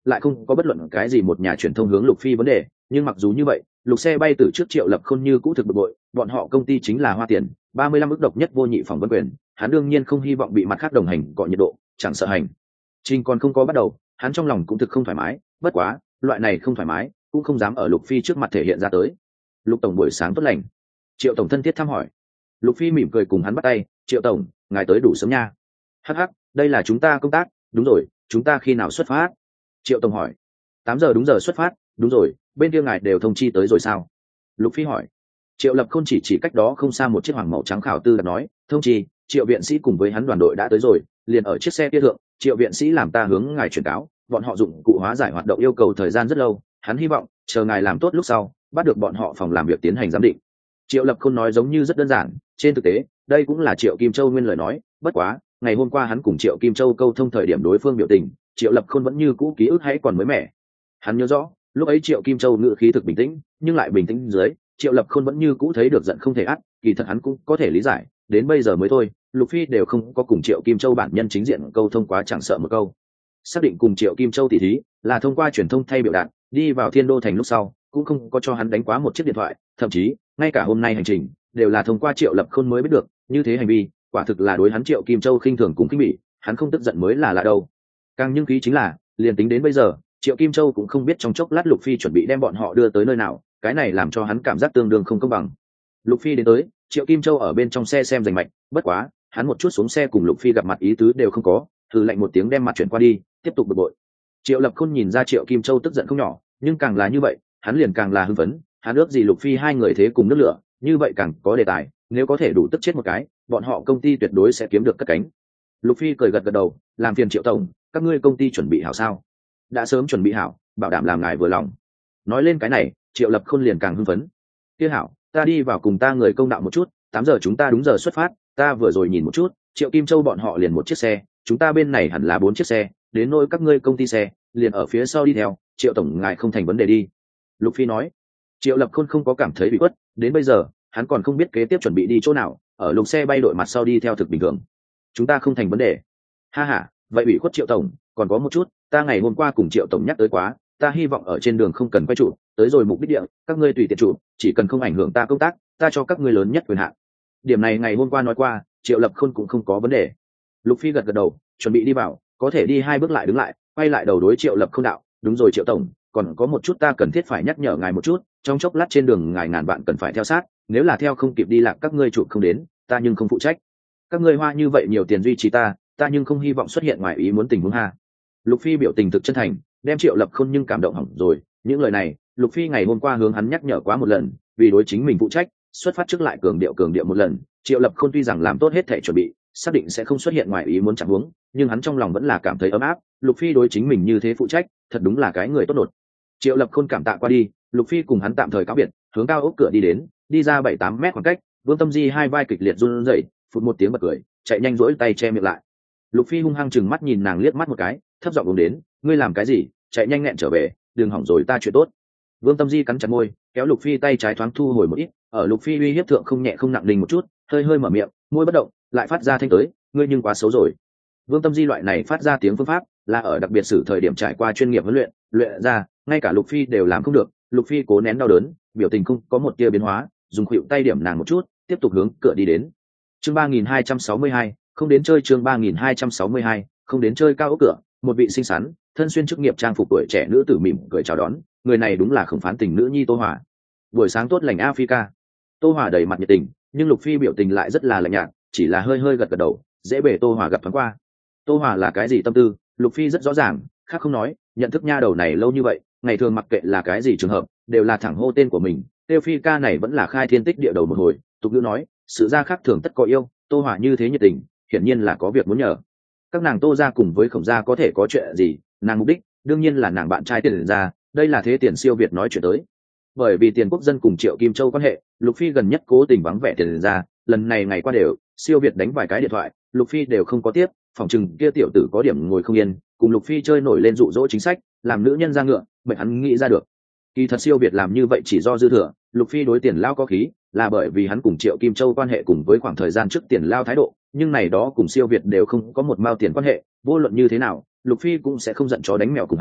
lại không có bất luận cái gì một nhà truyền thông hướng Lục Phi vấn đề, nhưng mặc dù như vậy, Lục xe bay từ trước Triệu Lập Khôn như cũ thực bực bội, bọn họ công ty chính là hoa tiền, ba mươi lăm ức độc nhất vô nhị phỏng vấn quyền, hắn đương nhiên không hy vọng bị mặt khác đồng hành cọ nhiệt độ, chẳng sợ hành. Trình còn không có bắt đầu, hắn trong lòng cũng thực không thoải mái, bất quá, loại này không thoải mái, cũng không dám ở Lục Phi trước mặt thể hiện ra tới. Lục tổng buổi sáng tốt lành. Triệu tổng thân thiết thăm hỏi. Lục Phi mỉm cười cùng hắn bắt tay, Triệu tổng, ngài tới đủ sớm nha. Hắc hắc, đây là chúng ta công tác, đúng rồi, chúng ta khi nào xuất phát? Triệu tổng hỏi. Tám giờ đúng giờ xuất phát, đúng rồi, bên kia ngài đều thông chi tới rồi sao? Lục Phi hỏi. Triệu Lập Khôn chỉ chỉ cách đó không xa một chiếc hoàng màu trắng khảo tư đặt nói, thông chi, Triệu viện sĩ cùng với hắn đoàn đội đã tới rồi, liền ở chiếc xe kia thượng, Triệu viện sĩ làm ta hướng ngài truyền cáo, bọn họ dụng cụ hóa giải hoạt động yêu cầu thời gian rất lâu, hắn hy vọng chờ ngài làm tốt lúc sau, bắt được bọn họ phòng làm việc tiến hành giám định. Triệu Lập Khôn nói giống như rất đơn giản, trên thực tế, đây cũng là Triệu Kim Châu nguyên lời nói, bất quá, ngày hôm qua hắn cùng Triệu Kim Châu câu thông thời điểm đối phương biểu tình, Triệu Lập Khôn vẫn như cũ ký ức hãy còn mới mẻ. Hắn nhớ rõ, lúc ấy Triệu Kim Châu ngữ khí thực bình tĩnh, nhưng lại bình tĩnh dưới, Triệu Lập Khôn vẫn như cũ thấy được giận không thể ắt, kỳ thật hắn cũng có thể lý giải, đến bây giờ mới thôi, Lục Phi đều không có cùng Triệu Kim Châu bản nhân chính diện câu thông quá chẳng sợ một câu. Xác định cùng Triệu Kim Châu tỉ thí, là thông qua truyền thông thay biểu đạt, đi vào Thiên Đô thành lúc sau, cũng không có cho hắn đánh quá một chiếc điện thoại, thậm chí, ngay cả hôm nay hành trình, đều là thông qua Triệu Lập Khôn mới biết được, như thế hành vi, quả thực là đối hắn Triệu Kim Châu khinh thường cùng khinh bỉ, hắn không tức giận mới là lạ đâu. Càng nhưng khí chính là, liền tính đến bây giờ, Triệu Kim Châu cũng không biết trong chốc lát Lục Phi chuẩn bị đem bọn họ đưa tới nơi nào, cái này làm cho hắn cảm giác tương đương không công bằng. Lục Phi đến tới, Triệu Kim Châu ở bên trong xe xem rành mạch, bất quá, hắn một chút xuống xe cùng Lục Phi gặp mặt ý tứ đều không có, thử lạnh một tiếng đem mặt chuyển qua đi, tiếp tục bực bội. Triệu Lập Khôn nhìn ra Triệu Kim Châu tức giận không nhỏ, nhưng càng là như vậy, hắn liền càng là hưng phấn, hắn ước gì Lục Phi hai người thế cùng nước lửa, như vậy càng có đề tài, nếu có thể đủ tức chết một cái, bọn họ công ty tuyệt đối sẽ kiếm được cất cánh. Lục Phi cười gật gật đầu, làm phiền Triệu tổng, các ngươi công ty chuẩn bị hảo sao? Đã sớm chuẩn bị hảo, bảo đảm làm ngài vừa lòng. Nói lên cái này, Triệu Lập Khôn liền càng hưng phấn. Kia hảo, ta đi vào cùng ta người công đạo một chút, tám giờ chúng ta đúng giờ xuất phát, ta vừa rồi nhìn một chút, Triệu Kim Châu bọn họ liền một chiếc xe, chúng ta bên này hẳn là bốn chiếc xe, đến nỗi các ngươi công ty xe, liền ở phía sau đi theo, Triệu tổng ngài không thành vấn đề đi. Lục Phi nói. Triệu Lập Khôn không có cảm thấy bị quất, đến bây giờ, hắn còn không biết kế tiếp chuẩn bị đi chỗ nào, ở Lục xe bay đội mặt sau đi theo thực bình thường. Chúng ta không thành vấn đề. Ha ha, vậy ủy khuất Triệu tổng, còn có một chút, ta ngày hôm qua cùng Triệu tổng nhắc tới quá, ta hy vọng ở trên đường không cần quay trụ, tới rồi mục đích địa, các ngươi tùy tiện trụ, chỉ cần không ảnh hưởng ta công tác, ta cho các ngươi lớn nhất quyền hạn. Điểm này ngày hôm qua nói qua, Triệu Lập Khôn cũng không có vấn đề. Lục Phi gật gật đầu, chuẩn bị đi vào, có thể đi hai bước lại đứng lại, quay lại đầu đối Triệu Lập Khôn đạo, đúng rồi Triệu tổng, còn có một chút ta cần thiết phải nhắc nhở ngài một chút, trong chốc lát trên đường ngài ngàn vạn cần phải theo sát, nếu là theo không kịp đi lạc các ngươi chụp không đến, ta nhưng không phụ trách. Các ngươi hoa như vậy nhiều tiền duy trì ta, ta nhưng không hy vọng xuất hiện ngoài ý muốn tình huống ha. Lục Phi biểu tình thực chân thành, đem Triệu Lập Khôn nhưng cảm động hỏng rồi, những lời này, Lục Phi ngày hôm qua hướng hắn nhắc nhở quá một lần, vì đối chính mình phụ trách, xuất phát trước lại cường điệu cường điệu một lần, Triệu Lập Khôn tuy rằng làm tốt hết thể chuẩn bị, xác định sẽ không xuất hiện ngoài ý muốn chẳng huống, nhưng hắn trong lòng vẫn là cảm thấy ấm áp, Lục Phi đối chính mình như thế phụ trách, thật đúng là cái người tốt nột. Triệu Lập Khôn cảm tạ qua đi, Lục Phi cùng hắn tạm thời cáo biệt, hướng cao ốc cửa đi đến, đi ra bảy tám mét khoảng cách, Vương Tâm Di hai vai kịch liệt run rẩy, phụt một tiếng bật cười, chạy nhanh rỗi tay che miệng lại. Lục Phi hung hăng chừng mắt nhìn nàng liếc mắt một cái, thấp giọng uống đến, ngươi làm cái gì, chạy nhanh nghẹn trở về, đừng hỏng rồi ta chuyện tốt. Vương Tâm Di cắn chặt môi, kéo Lục Phi tay trái thoáng thu hồi một ít, ở Lục Phi uy hiếp thượng không nhẹ không nặng đình một chút, hơi hơi mở miệng, môi bất động, lại phát ra thanh tới, ngươi nhưng quá xấu rồi. Vương Tâm Di loại này phát ra tiếng phương pháp, là ở đặc biệt sử thời điểm trải qua chuyên nghiệp huấn luyện, luyện ra, ngay cả Lục Phi đều làm không được. Lục Phi cố nén đau đớn, biểu tình không có một tia biến hóa, dùng khuỷu tay điểm nàng một chút, tiếp tục hướng cửa đi đến. Chương ba nghìn hai trăm sáu mươi hai, không đến chơi chương ba nghìn hai trăm sáu mươi hai, không đến chơi cao ốc cửa, một vị xinh xắn, thân xuyên chức nghiệp trang phục tuổi trẻ nữ tử mỉm cười chào đón, người này đúng là Khổng Phán Tình nữ nhi Tô Hòa. Buổi sáng tốt lành Africa. Tô Hòa đầy mặt nhiệt tình, nhưng Lục Phi biểu tình lại rất là lạnh nhạt, chỉ là hơi hơi gật gật đầu, dễ bề Tô Hòa gặp thoáng qua. Tô Hòa là cái gì tâm tư, Lục Phi rất rõ ràng, khác không nói, nhận thức nha đầu này lâu như vậy, ngày thường mặc kệ là cái gì trường hợp, đều là thẳng hô tên của mình. Tiêu Phi ca này vẫn là khai thiên tích địa đầu một hồi, tục ngữ nói, sự ra khác thường tất có yêu, Tô Hòa như thế nhiệt tình, hiển nhiên là có việc muốn nhờ. Các nàng Tô gia cùng với Khổng gia có thể có chuyện gì, nàng mục đích đương nhiên là nàng bạn trai Tiền gia, đây là thế Tiền siêu việt nói chuyện tới. Bởi vì Tiền quốc dân cùng Triệu Kim Châu quan hệ, Lục Phi gần nhất cố tình vắng vẻ Tiền gia, lần này ngày qua đều, siêu việt đánh vài cái điện thoại, Lục Phi đều không có tiếp, phòng chừng kia tiểu tử có điểm ngồi không yên, cùng Lục Phi chơi nổi lên dụ dỗ chính sách, làm nữ nhân ra ngựa, mệnh hắn nghĩ ra được. Kỳ thật siêu việt làm như vậy chỉ do dư thừa, Lục Phi đối Tiền lao có khí, là bởi vì hắn cùng Triệu Kim Châu quan hệ cùng với khoảng thời gian trước Tiền lao thái độ, nhưng này đó cùng siêu việt đều không có một mao tiền quan hệ, vô luận như thế nào, Lục Phi cũng sẽ không giận chó đánh mèo cùng hắn,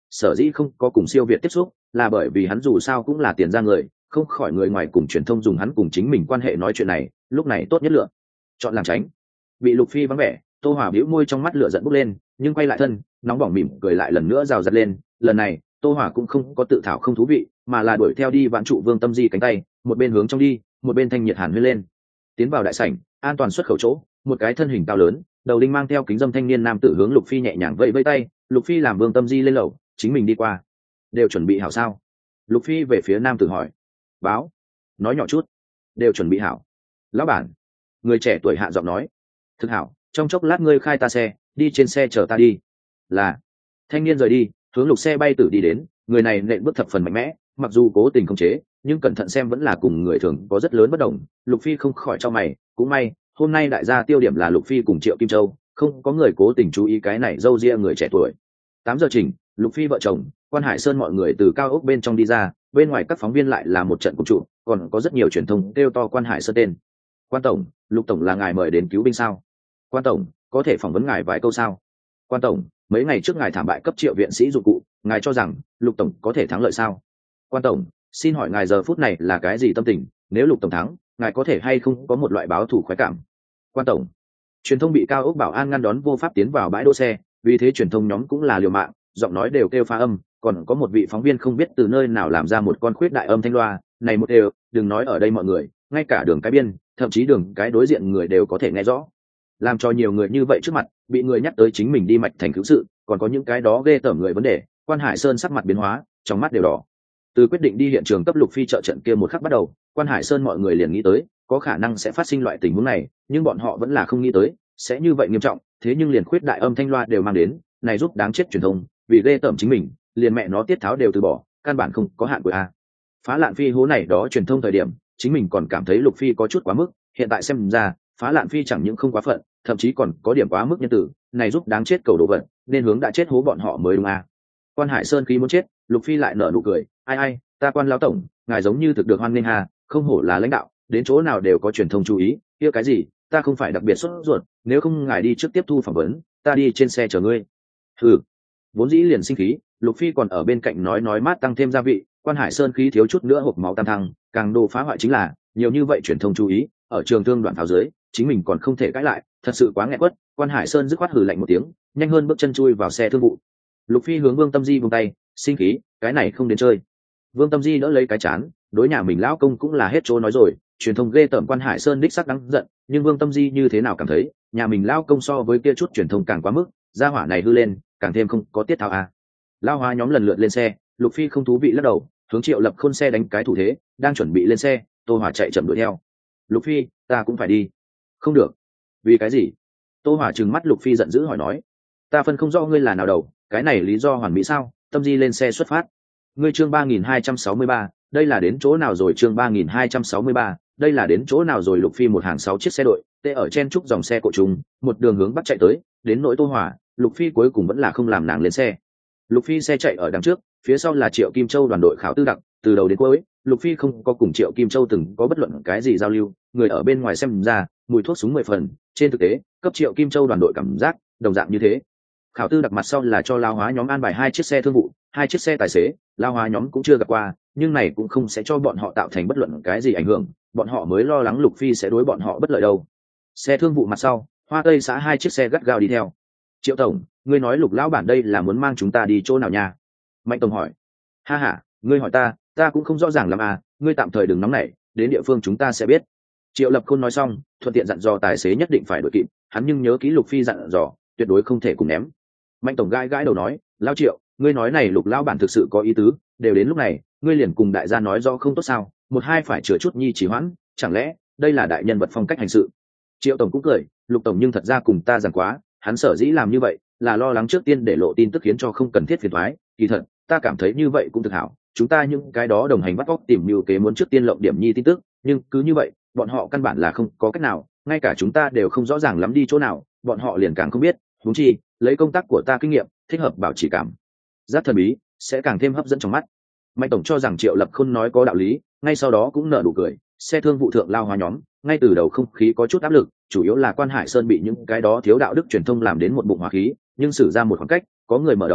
sở dĩ không có cùng siêu việt tiếp xúc là bởi vì hắn dù sao cũng là tiền ra người, không khỏi người ngoài cùng truyền thông dùng hắn cùng chính mình quan hệ nói chuyện này, lúc này tốt nhất lựa chọn làm tránh. Bị Lục Phi vắng vẻ, Tô Hòa bĩu môi trong mắt lửa giận bốc lên, nhưng quay lại thân, nóng bỏng mỉm cười lại lần nữa rào rạt lên. Lần này Tô Hòa cũng không có tự thảo không thú vị, mà là đuổi theo đi vãn trụ Vương Tâm Di cánh tay, một bên hướng trong đi, một bên thanh nhiệt hàn huyên lên. Tiến vào đại sảnh, an toàn xuất khẩu chỗ, một cái thân hình cao lớn, đầu đinh mang theo kính dâm thanh niên nam tử hướng Lục Phi nhẹ nhàng vẫy vẫy tay. Lục Phi làm Vương Tâm Di lên lầu, chính mình đi qua. Đều chuẩn bị hảo sao? Lục Phi về phía nam tử hỏi. Báo. Nói nhỏ chút. Đều chuẩn bị hảo. Lão bản. Người trẻ tuổi hạ giọng nói. Thực hảo, trong chốc lát ngươi khai ta xe, đi trên xe chờ ta đi. Là. Thanh niên rời đi, hướng Lục xe bay tử đi đến. Người này nện bước thập phần mạnh mẽ, mặc dù cố tình khống chế, nhưng cẩn thận xem vẫn là cùng người thường có rất lớn bất đồng. Lục Phi không khỏi cho mày, cũng may hôm nay đại gia tiêu điểm là Lục Phi cùng Triệu Kim Châu, không có người cố tình chú ý cái này dâu ria người trẻ tuổi. Tám giờ chỉnh, Lục Phi vợ chồng, Quan Hải Sơn mọi người từ cao ốc bên trong đi ra, bên ngoài các phóng viên lại là một trận cùng trụ, còn có rất nhiều truyền thông kêu to Quan Hải Sơn tên. Quan tổng, Lục tổng là ngài mời đến cứu binh sao? Quan tổng, có thể phỏng vấn ngài vài câu sao? Quan tổng, mấy ngày trước ngài thảm bại cấp Triệu viện sĩ dụng cụ, ngài cho rằng Lục tổng có thể thắng lợi sao? Quan tổng, xin hỏi ngài giờ phút này là cái gì tâm tình? Nếu Lục tổng thắng, ngài có thể hay không có một loại báo thù khoái cảm? Quan tổng, truyền thông bị cao ốc bảo an ngăn đón vô pháp tiến vào bãi đỗ xe, vì thế truyền thông nhóm cũng là liều mạng, giọng nói đều kêu pha âm, còn có một vị phóng viên không biết từ nơi nào làm ra một con khuyết đại âm thanh loa, này một đều, đừng nói ở đây mọi người, ngay cả đường cái biên, thậm chí đường cái đối diện người đều có thể nghe rõ. Làm cho nhiều người như vậy trước mặt, bị người nhắc tới chính mình đi mạch thành cứu sự, còn có những cái đó ghê tởm người vấn đề, Quan Hải Sơn sắc mặt biến hóa, trong mắt đều đỏ. Từ quyết định đi hiện trường cấp Lục Phi trợ trận kia một khắc bắt đầu, Quan Hải Sơn mọi người liền nghĩ tới, có khả năng sẽ phát sinh loại tình huống này, nhưng bọn họ vẫn là không nghĩ tới sẽ như vậy nghiêm trọng, thế nhưng liền khuyết đại âm thanh loa đều mang đến, này giúp đáng chết truyền thông, vì ghê tởm chính mình, liền mẹ nó tiết tháo đều từ bỏ, căn bản không có hạn của a. Phá Lạn Phi hố này đó truyền thông thời điểm, chính mình còn cảm thấy Lục Phi có chút quá mức, hiện tại xem ra, Phá Lạn Phi chẳng những không quá phận, thậm chí còn có điểm quá mức nhân tử, này giúp đáng chết cầu đồ vật, nên hướng đã chết hố bọn họ mới đúng a. Quan Hải Sơn khí muốn chết, Lục Phi lại nở nụ cười, ai ai, ta Quan lão tổng, ngài giống như thực được hoan nghênh hà, không hổ là lãnh đạo, đến chỗ nào đều có truyền thông chú ý, kia cái gì, ta không phải đặc biệt sốt ruột, nếu không ngài đi trước tiếp thu phỏng vấn, ta đi trên xe chờ ngươi. Hừ. Vốn dĩ liền sinh khí, Lục Phi còn ở bên cạnh nói nói mát tăng thêm gia vị, Quan Hải Sơn khí thiếu chút nữa hộp máu tam thăng, càng đồ phá hoại chính là, nhiều như vậy truyền thông chú ý, ở trường thương đoạn pháo dưới, chính mình còn không thể cãi lại, thật sự quá nghẹn quất. Quan Hải Sơn dứt khoát hừ lạnh một tiếng, nhanh hơn bước chân chui vào xe thương vụ. Lục Phi hướng Vương Tâm Di vung tay, sinh khí, cái này không đến chơi. Vương Tâm Di đỡ lấy cái chán, đối nhà mình lão công cũng là hết chỗ nói rồi, truyền thông ghê tởm Quan Hải Sơn đích sắc đáng giận, nhưng Vương Tâm Di như thế nào cảm thấy, nhà mình lão công so với kia chút truyền thông càng quá mức, gia hỏa này hư lên, càng thêm không có tiết tháo à. Lao hóa nhóm lần lượt lên xe, Lục Phi không thú vị lắc đầu, hướng Triệu Lập Khôn xe đánh cái thủ thế, đang chuẩn bị lên xe, Tô Hòa chạy chậm đuổi theo. Lục Phi, ta cũng phải đi. Không được. Vì cái gì? Tô Hòa trừng mắt Lục Phi giận dữ hỏi nói. Ta phân không rõ ngươi là nào đầu, cái này lý do hoàn mỹ sao? Tâm Di lên xe xuất phát. Ngươi chương ba nghìn hai trăm sáu mươi ba, đây là đến chỗ nào rồi? Chương ba nghìn hai trăm sáu mươi ba, đây là đến chỗ nào rồi? Lục Phi một hàng sáu chiếc xe đội, tê ở chen trúc dòng xe cộ trùng, một đường hướng bắc chạy tới, đến nỗi Tô Hòa, Lục Phi cuối cùng vẫn là không làm nàng lên xe. Lục Phi xe chạy ở đằng trước, phía sau là Triệu Kim Châu đoàn đội khảo tư đặc, từ đầu đến cuối, Lục Phi không có cùng Triệu Kim Châu từng có bất luận cái gì giao lưu, người ở bên ngoài xem ra, mùi thuốc súng mười phần, trên thực tế, cấp Triệu Kim Châu đoàn đội cảm giác đồng dạng như thế. Khảo tư đặc mặt sau là cho lao hóa nhóm an bài hai chiếc xe thương vụ, hai chiếc xe tài xế, lao hóa nhóm cũng chưa gặp qua, nhưng này cũng không sẽ cho bọn họ tạo thành bất luận cái gì ảnh hưởng, bọn họ mới lo lắng Lục Phi sẽ đối bọn họ bất lợi đâu. Xe thương vụ mặt sau, Hoa Tây xã hai chiếc xe gắt gao đi theo. Triệu tổng, ngươi nói Lục lão bản đây là muốn mang chúng ta đi chỗ nào nha? Mạnh tổng hỏi. Ha ha, ngươi hỏi ta, ta cũng không rõ ràng lắm à, ngươi tạm thời đừng nóng nảy, đến địa phương chúng ta sẽ biết. Triệu Lập Khôn nói xong, thuận tiện dặn dò tài xế nhất định phải đuổi kịp, hắn nhưng nhớ kỹ Lục Phi dặn dò, tuyệt đối không thể cùng ném. Mạnh tổng gãi gãi đầu nói, lão Triệu, ngươi nói này Lục lão bản thực sự có ý tứ, đều đến lúc này, ngươi liền cùng đại gia nói rõ không tốt sao? Một hai phải chừa chút nhi chỉ hoãn, chẳng lẽ đây là đại nhân vật phong cách hành sự? Triệu tổng cũng cười, Lục tổng nhưng thật ra cùng ta giằng quá, hắn sở dĩ làm như vậy là lo lắng trước tiên để lộ tin tức khiến cho không cần thiết phiền toái, kỳ thật ta cảm thấy như vậy cũng thực hảo, chúng ta những cái đó đồng hành bắt óc tìm mưu kế muốn trước tiên lộng điểm nhi tin tức, nhưng cứ như vậy bọn họ căn bản là không có cách nào, ngay cả chúng ta đều không rõ ràng lắm đi chỗ nào, bọn họ liền càng không biết, huống chi lấy công tác của ta kinh nghiệm thích hợp bảo trì cảm giác thần bí sẽ càng thêm hấp dẫn trong mắt. Mạnh tổng cho rằng Triệu Lập Khôn nói có đạo lý, ngay sau đó cũng nở nụ cười. Xe thương vụ thượng lao hóa nhóm ngay từ đầu không khí có chút áp lực, chủ yếu là Quan Hải Sơn bị những cái đó thiếu đạo đức truyền thông làm đến một bụng hỏa khí, nhưng xử ra một khoảng cách, có người mở đầu,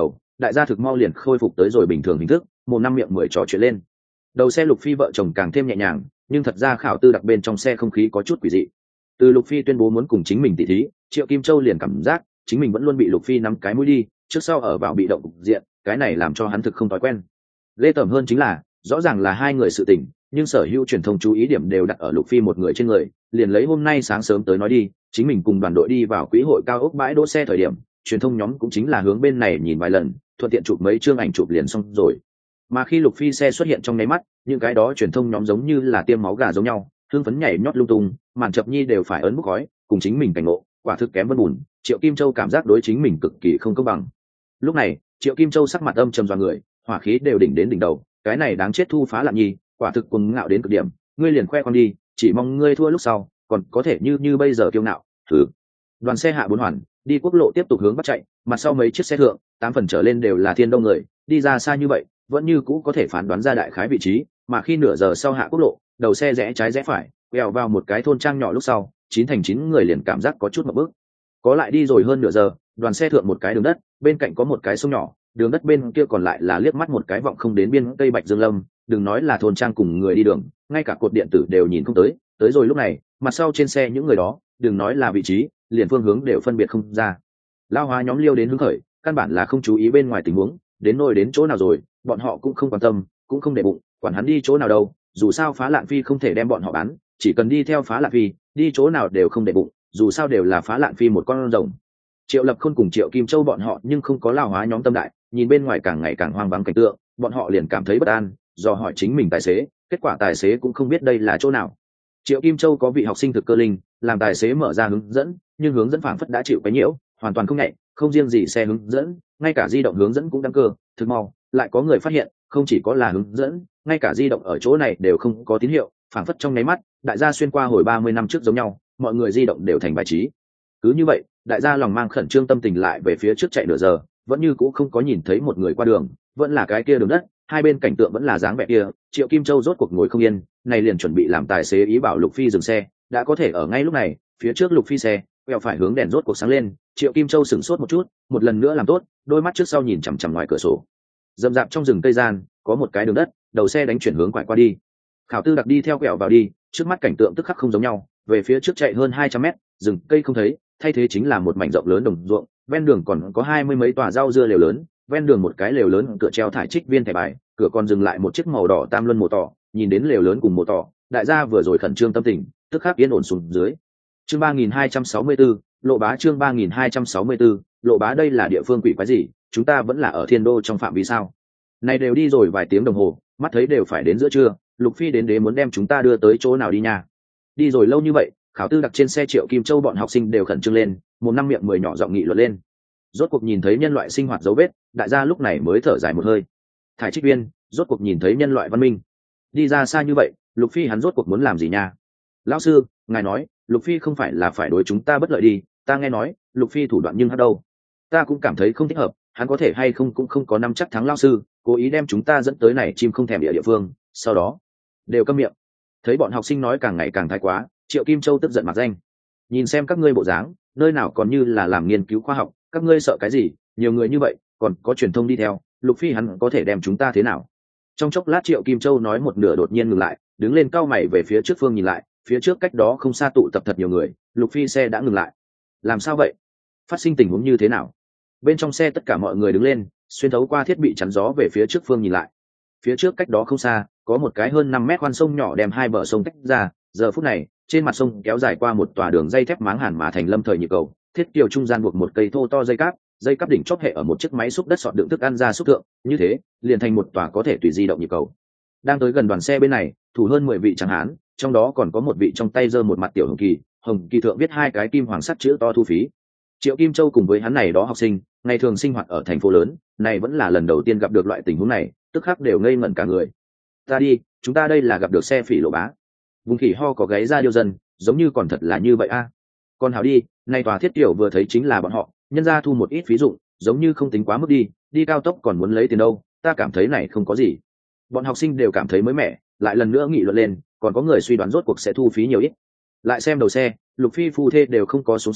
đại gia thực mau liền khôi phục tới rồi bình thường hình thức, một năm miệng mười trò chuyện lên. Đầu xe Lục Phi vợ chồng càng thêm nhẹ nhàng, nhưng thật ra Khảo Tư Đặc bên trong xe không khí có chút quỷ dị. Từ Lục Phi tuyên bố muốn cùng chính mình tỉ thí, Triệu Kim Châu liền cảm giác chính mình vẫn luôn bị Lục Phi nắm cái mũi đi, trước sau ở vào bị động cục diện, cái này làm cho hắn thực không thói quen. Ghê tởm hơn chính là, rõ ràng là hai người sự tình, nhưng sở hữu truyền thông chú ý điểm đều đặt ở Lục Phi một người trên người, liền lấy hôm nay sáng sớm tới nói đi, chính mình cùng đoàn đội đi vào quỹ hội cao ốc bãi đỗ xe thời điểm, truyền thông nhóm cũng chính là hướng bên này nhìn vài lần, thuận tiện chụp mấy chương ảnh chụp liền xong rồi. Mà khi Lục Phi xe xuất hiện trong nháy mắt, những cái đó truyền thông nhóm giống như là tiêm máu gà giống nhau, hưng phấn nhảy nhót lung tung, màn chập nhi đều phải ấn bút khói, cùng chính mình cảnh ngộ, quả thực kém vân bùn. Triệu Kim Châu cảm giác đối chính mình cực kỳ không công bằng. Lúc này, Triệu Kim Châu sắc mặt âm trầm dọa người, hỏa khí đều đỉnh đến đỉnh đầu, cái này đáng chết Thu Phá Lạn Nhi, quả thực cuồng ngạo đến cực điểm, ngươi liền khoe con đi, chỉ mong ngươi thua lúc sau, còn có thể như như bây giờ kiêu ngạo. Thử. Đoàn xe hạ bốn hoàn, đi quốc lộ tiếp tục hướng bắc chạy, mặt sau mấy chiếc xe thượng, tám phần trở lên đều là thiên đông người, đi ra xa như vậy, vẫn như cũ có thể phán đoán ra đại khái vị trí, mà khi nửa giờ sau hạ quốc lộ, đầu xe rẽ trái rẽ phải, quẹo vào một cái thôn trang nhỏ lúc sau, chín thành chín người liền cảm giác có chút một bước. Có lại đi rồi hơn nửa giờ, đoàn xe thượng một cái đường đất, bên cạnh có một cái sông nhỏ, đường đất bên kia còn lại là liếc mắt một cái vọng không đến biên cây bạch dương lâm, đừng nói là thôn trang cùng người đi đường, ngay cả cột điện tử đều nhìn không tới. Tới rồi lúc này, mặt sau trên xe những người đó, đừng nói là vị trí, liền phương hướng đều phân biệt không ra. Lao Hóa nhóm liêu đến hứng khởi, căn bản là không chú ý bên ngoài tình huống, đến nôi đến chỗ nào rồi, bọn họ cũng không quan tâm, cũng không để bụng, quản hắn đi chỗ nào đâu, dù sao Phá Lạn Phi không thể đem bọn họ bán, chỉ cần đi theo Phá Lạn Phi, đi chỗ nào đều không để bụng, dù sao đều là Phá Lạn Phi một con rồng. Triệu Lập Khôn cùng Triệu Kim Châu bọn họ nhưng không có Lao Hóa nhóm tâm đại, nhìn bên ngoài càng ngày càng hoang vắng cảnh tượng, bọn họ liền cảm thấy bất an, do hỏi chính mình tài xế, kết quả tài xế cũng không biết đây là chỗ nào. Triệu Kim Châu có vị học sinh thực cơ linh, làm tài xế mở ra hướng dẫn, nhưng hướng dẫn phảng phất đã chịu cái nhiễu, hoàn toàn không nhạy, không riêng gì xe hướng dẫn, ngay cả di động hướng dẫn cũng đăng cơ, thực mau, lại có người phát hiện, không chỉ có là hướng dẫn, ngay cả di động ở chỗ này đều không có tín hiệu, phảng phất trong nháy mắt, đại gia xuyên qua hồi ba mươi năm trước giống nhau, mọi người di động đều thành bài trí. Cứ như vậy, đại gia lòng mang khẩn trương tâm tình lại về phía trước chạy nửa giờ, vẫn như cũ không có nhìn thấy một người qua đường, vẫn là cái kia đường đất, hai bên cảnh tượng vẫn là dáng vẻ kia. Triệu Kim Châu rốt cuộc ngồi không yên, này liền chuẩn bị làm tài xế ý bảo Lục Phi dừng xe, đã có thể ở ngay lúc này, phía trước Lục Phi xe quẹo phải hướng đèn rốt cuộc sáng lên. Triệu Kim Châu sửng sốt một chút, một lần nữa làm tốt, đôi mắt trước sau nhìn chằm chằm ngoài cửa sổ. Dầm dạp trong rừng cây gian, có một cái đường đất, đầu xe đánh chuyển hướng quải qua đi. Khảo Tư Đặc đi theo quẹo vào đi, trước mắt cảnh tượng tức khắc không giống nhau, về phía trước chạy hơn hai trăm mét, rừng cây không thấy, thay thế chính là một mảnh rộng lớn đồng ruộng, ven đường còn có hai mươi mấy tòa rau dưa lều lớn, ven đường một cái lều lớn cửa treo thải trích viên thẻ bài, cửa còn dừng lại một chiếc màu đỏ tam luân mổ tỏ, nhìn đến lều lớn cùng mổ tỏ, đại gia vừa rồi khẩn trương tâm tình, tức khắc yên ổn xuống dưới. Chương ba nghìn hai trăm sáu mươi tư, Lộ Bá. Chương ba nghìn hai trăm sáu mươi tư, Lộ Bá. Đây là địa phương quỷ quái gì, chúng ta vẫn là ở Thiên Đô trong phạm vi sao? Này đều đi rồi vài tiếng đồng hồ, mắt thấy đều phải đến giữa trưa, Lục Phi đến đế muốn đem chúng ta đưa tới chỗ nào đi nha? Đi rồi lâu như vậy, Khảo Tư Đặc trên xe Triệu Kim Châu bọn học sinh đều khẩn trương lên, một năm miệng mười nhỏ giọng nghị luận lên. Rốt cuộc nhìn thấy nhân loại sinh hoạt dấu vết, đại gia lúc này mới thở dài một hơi. Thải trích viên, rốt cuộc nhìn thấy nhân loại văn minh. Đi ra xa như vậy, Lục Phi hắn rốt cuộc muốn làm gì nha? Lão sư, ngài nói, Lục Phi không phải là phải đối chúng ta bất lợi đi, ta nghe nói, Lục Phi thủ đoạn nhưng hắc đâu. Ta cũng cảm thấy không thích hợp, hắn có thể hay không cũng không có nắm chắc thắng lão sư, cố ý đem chúng ta dẫn tới này chim không thèm địa địa phương, sau đó đều câm miệng. Thấy bọn học sinh nói càng ngày càng thái quá, Triệu Kim Châu tức giận mặt danh. Nhìn xem các ngươi bộ dáng, nơi nào còn như là làm nghiên cứu khoa học, các ngươi sợ cái gì, nhiều người như vậy, còn có truyền thông đi theo, Lục Phi hắn có thể đem chúng ta thế nào? Trong chốc lát Triệu Kim Châu nói một nửa đột nhiên ngừng lại, đứng lên cau mày về phía trước phương nhìn lại, phía trước cách đó không xa tụ tập thật nhiều người, Lục Phi xe đã ngừng lại. Làm sao vậy? Phát sinh tình huống như thế nào? Bên trong xe tất cả mọi người đứng lên, xuyên thấu qua thiết bị chắn gió về phía trước phương nhìn lại. Phía trước cách đó không xa, có một cái hơn năm mét khoan sông nhỏ đem hai bờ sông tách ra, giờ phút này, trên mặt sông kéo dài qua một tòa đường dây thép máng hàn mà thành lâm thời nhịp cầu, thiết kiều trung gian buộc một cây thô to dây cáp, dây cáp đỉnh chóp hệ ở một chiếc máy xúc đất sọt đựng thức ăn ra xúc thượng, như thế, liền thành một tòa có thể tùy di động nhịp cầu. Đang tới gần đoàn xe bên này, thủ hơn mười vị tráng hán, trong đó còn có một vị trong tay giơ một mặt tiểu hồng kỳ, hồng kỳ thượng viết hai cái kim hoàng sắt chữ to thu phí. Triệu Kim Châu cùng với hắn này đó học sinh, ngày thường sinh hoạt ở thành phố lớn, này vẫn là lần đầu tiên gặp được loại tình huống này, tức khắc đều ngây ngẩn cả người. Ta đi, chúng ta đây là gặp được xe phỉ Lộ Bá. Vùng khỉ ho có gáy ra điêu dân, giống như còn thật là như vậy a. À. Còn hảo đi, nay tòa thiết tiểu vừa thấy chính là bọn họ, nhân ra thu một ít phí dụng, giống như không tính quá mức đi, đi cao tốc còn muốn lấy tiền đâu, ta cảm thấy này không có gì. Bọn học sinh đều cảm thấy mới mẻ, lại lần nữa nghị luận lên, còn có người suy đoán rốt cuộc sẽ thu phí nhiều ít. Lại xem đầu xe, Lục Phi phu thê đều không có xuống xe,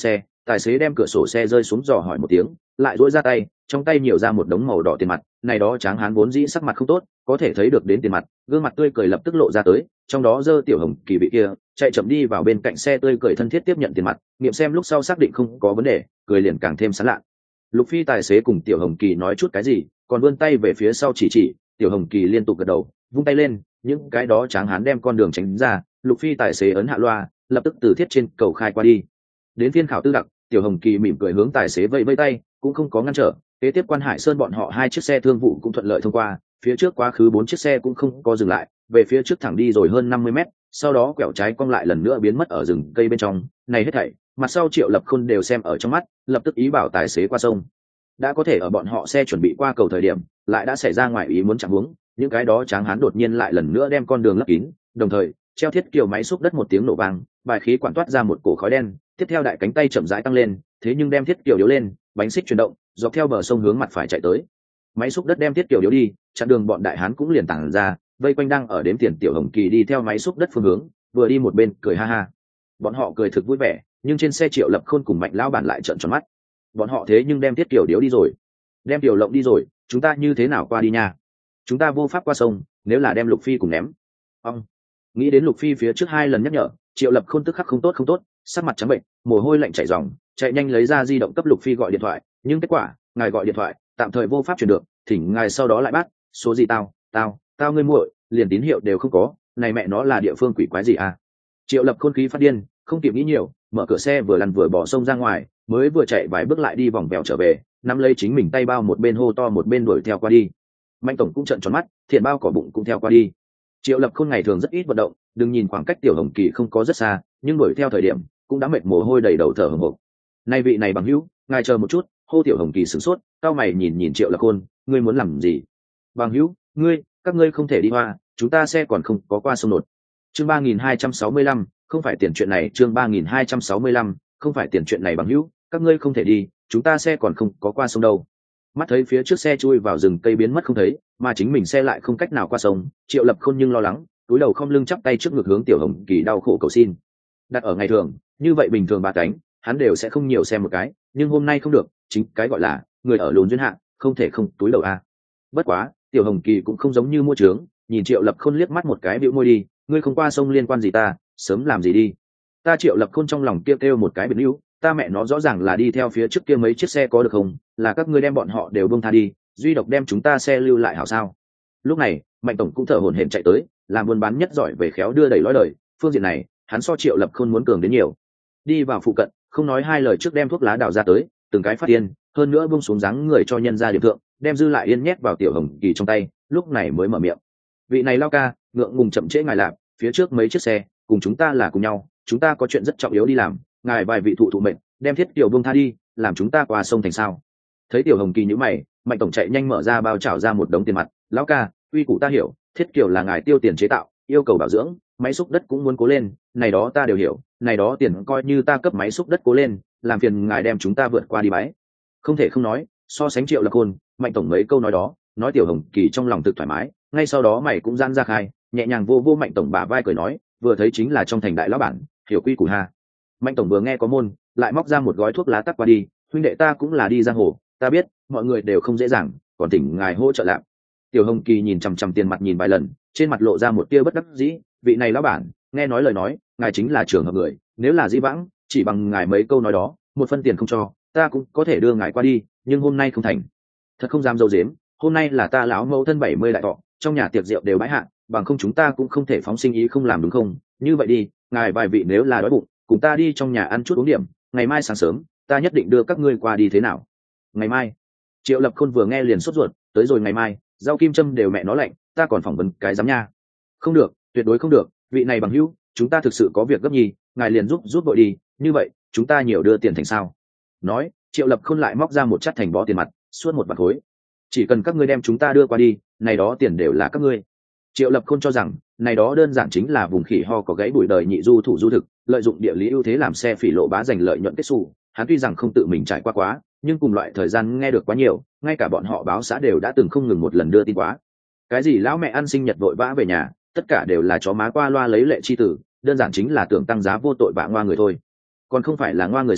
Tài xế đem cửa sổ xe rơi xuống dò hỏi một tiếng, lại duỗi ra tay, trong tay nhiều ra một đống màu đỏ tiền mặt. Này đó tráng hán vốn dĩ sắc mặt không tốt, có thể thấy được đến tiền mặt, gương mặt tươi cười lập tức lộ ra tới, trong đó dơ Tiểu Hồng Kỳ vị kia chạy chậm đi vào bên cạnh xe tươi cười thân thiết tiếp nhận tiền mặt, nghiệm xem lúc sau xác định không có vấn đề, cười liền càng thêm sán lạ. Lục Phi tài xế cùng Tiểu Hồng Kỳ nói chút cái gì, còn vươn tay về phía sau chỉ chỉ. Tiểu Hồng Kỳ liên tục gật đầu, vung tay lên, những cái đó tráng hán đem con đường tránh ra. Lục Phi tài xế ấn hạ loa, lập tức từ thiết trên cầu khai qua đi. Đến phiên Khảo Tư Đặc, Tiểu Hồng Kỳ mỉm cười hướng tài xế vẫy vẫy tay, cũng không có ngăn trở. Kế tiếp Quan Hải Sơn bọn họ hai chiếc xe thương vụ cũng thuận lợi thông qua, phía trước quá khứ bốn chiếc xe cũng không có dừng lại, về phía trước thẳng đi rồi hơn năm mươi mét, sau đó quẹo trái cong lại lần nữa biến mất ở rừng cây bên trong. Này hết thảy, mặt sau Triệu Lập Khôn đều xem ở trong mắt, lập tức ý bảo tài xế qua sông. Đã có thể ở bọn họ xe chuẩn bị qua cầu thời điểm, lại đã xảy ra ngoài ý muốn chẳng huống, những cái đó tráng hán đột nhiên lại lần nữa đem con đường lấp kín, đồng thời treo thiết kiều máy xúc đất một tiếng nổ vang, bài khí quản toát ra một cổ khói đen, tiếp theo đại cánh tay chậm rãi tăng lên, thế nhưng đem thiết kiều điếu lên, bánh xích chuyển động, dọc theo bờ sông hướng mặt phải chạy tới. Máy xúc đất đem thiết kiều điếu đi, chặn đường bọn đại hán cũng liền tản ra, vây quanh đang ở đếm tiền Tiểu Hồng Kỳ đi theo máy xúc đất phương hướng, vừa đi một bên cười ha ha. Bọn họ cười thực vui vẻ, nhưng trên xe Triệu Lập Khôn cùng Mạnh lão bản lại trợn tròn mắt. Bọn họ thế nhưng đem thiết kiều điếu đi rồi, đem tiểu lộng đi rồi, chúng ta như thế nào qua đi nha? Chúng ta vô pháp qua sông, nếu là đem Lục Phi cùng ném. Ông nghĩ đến Lục Phi phía trước hai lần nhắc nhở, Triệu Lập Khôn tức khắc không tốt không tốt, sắc mặt trắng bệnh, mồ hôi lạnh chảy ròng, chạy nhanh lấy ra di động cấp Lục Phi gọi điện thoại, nhưng kết quả, ngài gọi điện thoại, tạm thời vô pháp truyền được, thỉnh ngài sau đó lại bắt, số gì tao, tao, tao ngươi muội, liền tín hiệu đều không có, này mẹ nó là địa phương quỷ quái gì à? Triệu Lập Khôn khí phát điên, không kịp nghĩ nhiều, mở cửa xe vừa lăn vừa bỏ sông ra ngoài, mới vừa chạy vài bước lại đi vòng vèo trở về, nắm lấy chính mình tay bao một bên hô to một bên đuổi theo qua đi. Mạnh tổng cũng trợn tròn mắt, thiện bao cỏ bụng cũng theo qua đi. Triệu Lập Khôn ngày thường rất ít vận động, đừng nhìn khoảng cách Tiểu Hồng Kỳ không có rất xa, nhưng đuổi theo thời điểm cũng đã mệt mồ hôi đầy đầu thở hổn hộc. Nay vị này bằng hữu, ngài chờ một chút, hô Tiểu Hồng Kỳ sửng sốt, cao mày nhìn nhìn Triệu Lập Khôn, ngươi muốn làm gì? Bằng hữu, ngươi, các ngươi không thể đi hoa, chúng ta xe còn không có qua sông nột. Chương ba nghìn hai trăm sáu mươi lăm, không phải tiền chuyện này, chương ba nghìn hai trăm sáu mươi lăm, không phải tiền chuyện này bằng hữu, các ngươi không thể đi, chúng ta xe còn không có qua sông đâu. Mắt thấy phía trước xe chui vào rừng cây biến mất không thấy, mà chính mình xe lại không cách nào qua sông, Triệu Lập Khôn nhưng lo lắng, túi đầu không lưng chắp tay trước ngực hướng Tiểu Hồng Kỳ đau khổ cầu xin. Đặt ở ngày thường, như vậy bình thường ba cánh, hắn đều sẽ không nhiều xem một cái, nhưng hôm nay không được, chính cái gọi là người ở lùn duyên hạ, không thể không túi đầu a. Bất quá, Tiểu Hồng Kỳ cũng không giống như mua trướng, nhìn Triệu Lập Khôn liếc mắt một cái bĩu môi đi, ngươi không qua sông liên quan gì ta, sớm làm gì đi. Ta Triệu Lập Khôn trong lòng kêu kêu một cái biệt níu, ta mẹ nó rõ ràng là đi theo phía trước kia mấy chiếc xe có được không, là các ngươi đem bọn họ đều buông tha đi, duy độc đem chúng ta xe lưu lại hảo sao? Lúc này Mạnh tổng cũng thở hổn hển chạy tới, làm buôn bán nhất giỏi về khéo đưa đẩy lối lời, phương diện này hắn so Triệu Lập Khôn muốn cường đến nhiều. Đi vào phụ cận, không nói hai lời trước đem thuốc lá đào ra tới, từng cái phát yên, hơn nữa buông xuống dáng người cho nhân ra điểm thượng, đem dư lại yên nhét vào Tiểu Hồng Kỳ trong tay, lúc này mới mở miệng. Vị này lao ca, ngượng ngùng chậm trễ ngài làm, phía trước mấy chiếc xe cùng chúng ta là cùng nhau, chúng ta có chuyện rất trọng yếu đi làm, ngài vài vị thụ thụ mệnh, đem thiết Tiểu buông tha đi, làm chúng ta qua sông thành sao? Thấy Tiểu Hồng Kỳ nhíu mày, Mạnh tổng chạy nhanh mở ra bao trảo ra một đống tiền mặt, lão ca, uy củ ta hiểu, thiết Kiều là ngài tiêu tiền chế tạo, yêu cầu bảo dưỡng, máy xúc đất cũng muốn cố lên, này đó ta đều hiểu, này đó tiền coi như ta cấp máy xúc đất cố lên, làm phiền ngài đem chúng ta vượt qua đi bái. Không thể không nói, so sánh Triệu Lập Khôn, Mạnh tổng mấy câu nói đó, nói Tiểu Hồng Kỳ trong lòng thực thoải mái, ngay sau đó mày cũng giãn ra khai, nhẹ nhàng vô vô Mạnh tổng bả vai cười nói, vừa thấy chính là trong thành đại lão bản, hiểu quy củ ha. Mạnh tổng vừa nghe có môn, lại móc ra một gói thuốc lá tắt qua đi, huynh đệ ta cũng là đi giang hồ, ta biết mọi người đều không dễ dàng, còn thỉnh ngài hỗ trợ làm. Tiểu Hồng Kỳ nhìn chằm chằm tiền mặt nhìn vài lần, trên mặt lộ ra một tia bất đắc dĩ, vị này lão bản, nghe nói lời nói, ngài chính là trưởng hợp người, nếu là dĩ vãng, chỉ bằng ngài mấy câu nói đó, một phân tiền không cho, ta cũng có thể đưa ngài qua đi, nhưng hôm nay không thành. Thật không dám dâu dếm, hôm nay là ta lão mẫu thân bảy mươi đại thọ, trong nhà tiệc rượu đều bãi hạn, bằng không chúng ta cũng không thể phóng sinh ý không làm đúng không? Như vậy đi, ngài vài vị nếu là đói bụng, cùng ta đi trong nhà ăn chút uống điểm, ngày mai sáng sớm, ta nhất định đưa các ngươi qua đi thế nào? Ngày mai? Triệu Lập Khôn vừa nghe liền sốt ruột, tới rồi ngày mai, rau kim châm đều mẹ nó lạnh, ta còn phỏng vấn cái dám nha. Không được, tuyệt đối không được, vị này bằng hữu, chúng ta thực sự có việc gấp nhì, ngài liền giúp giúp vội đi, như vậy, chúng ta nhiều đưa tiền thành sao? Nói, Triệu Lập Khôn lại móc ra một chắt thành bó tiền mặt, suốt một bạc khối. Chỉ cần các ngươi đem chúng ta đưa qua đi, này đó tiền đều là các ngươi. Triệu Lập Khôn cho rằng, này đó đơn giản chính là vùng khỉ ho có gãy bụi đời nhị du thủ du thực, lợi dụng địa lý ưu thế làm xe phỉ lộ bá giành lợi nhuận kết xu. Hắn tuy rằng không tự mình trải qua quá, nhưng cùng loại thời gian nghe được quá nhiều, ngay cả bọn họ báo xã đều đã từng không ngừng một lần đưa tin quá. Cái gì lão mẹ ăn sinh nhật vội vã về nhà, tất cả đều là chó má qua loa lấy lệ chi tử, đơn giản chính là tưởng tăng giá vô tội vạ ngoa người thôi. Còn không phải là ngoa người sao?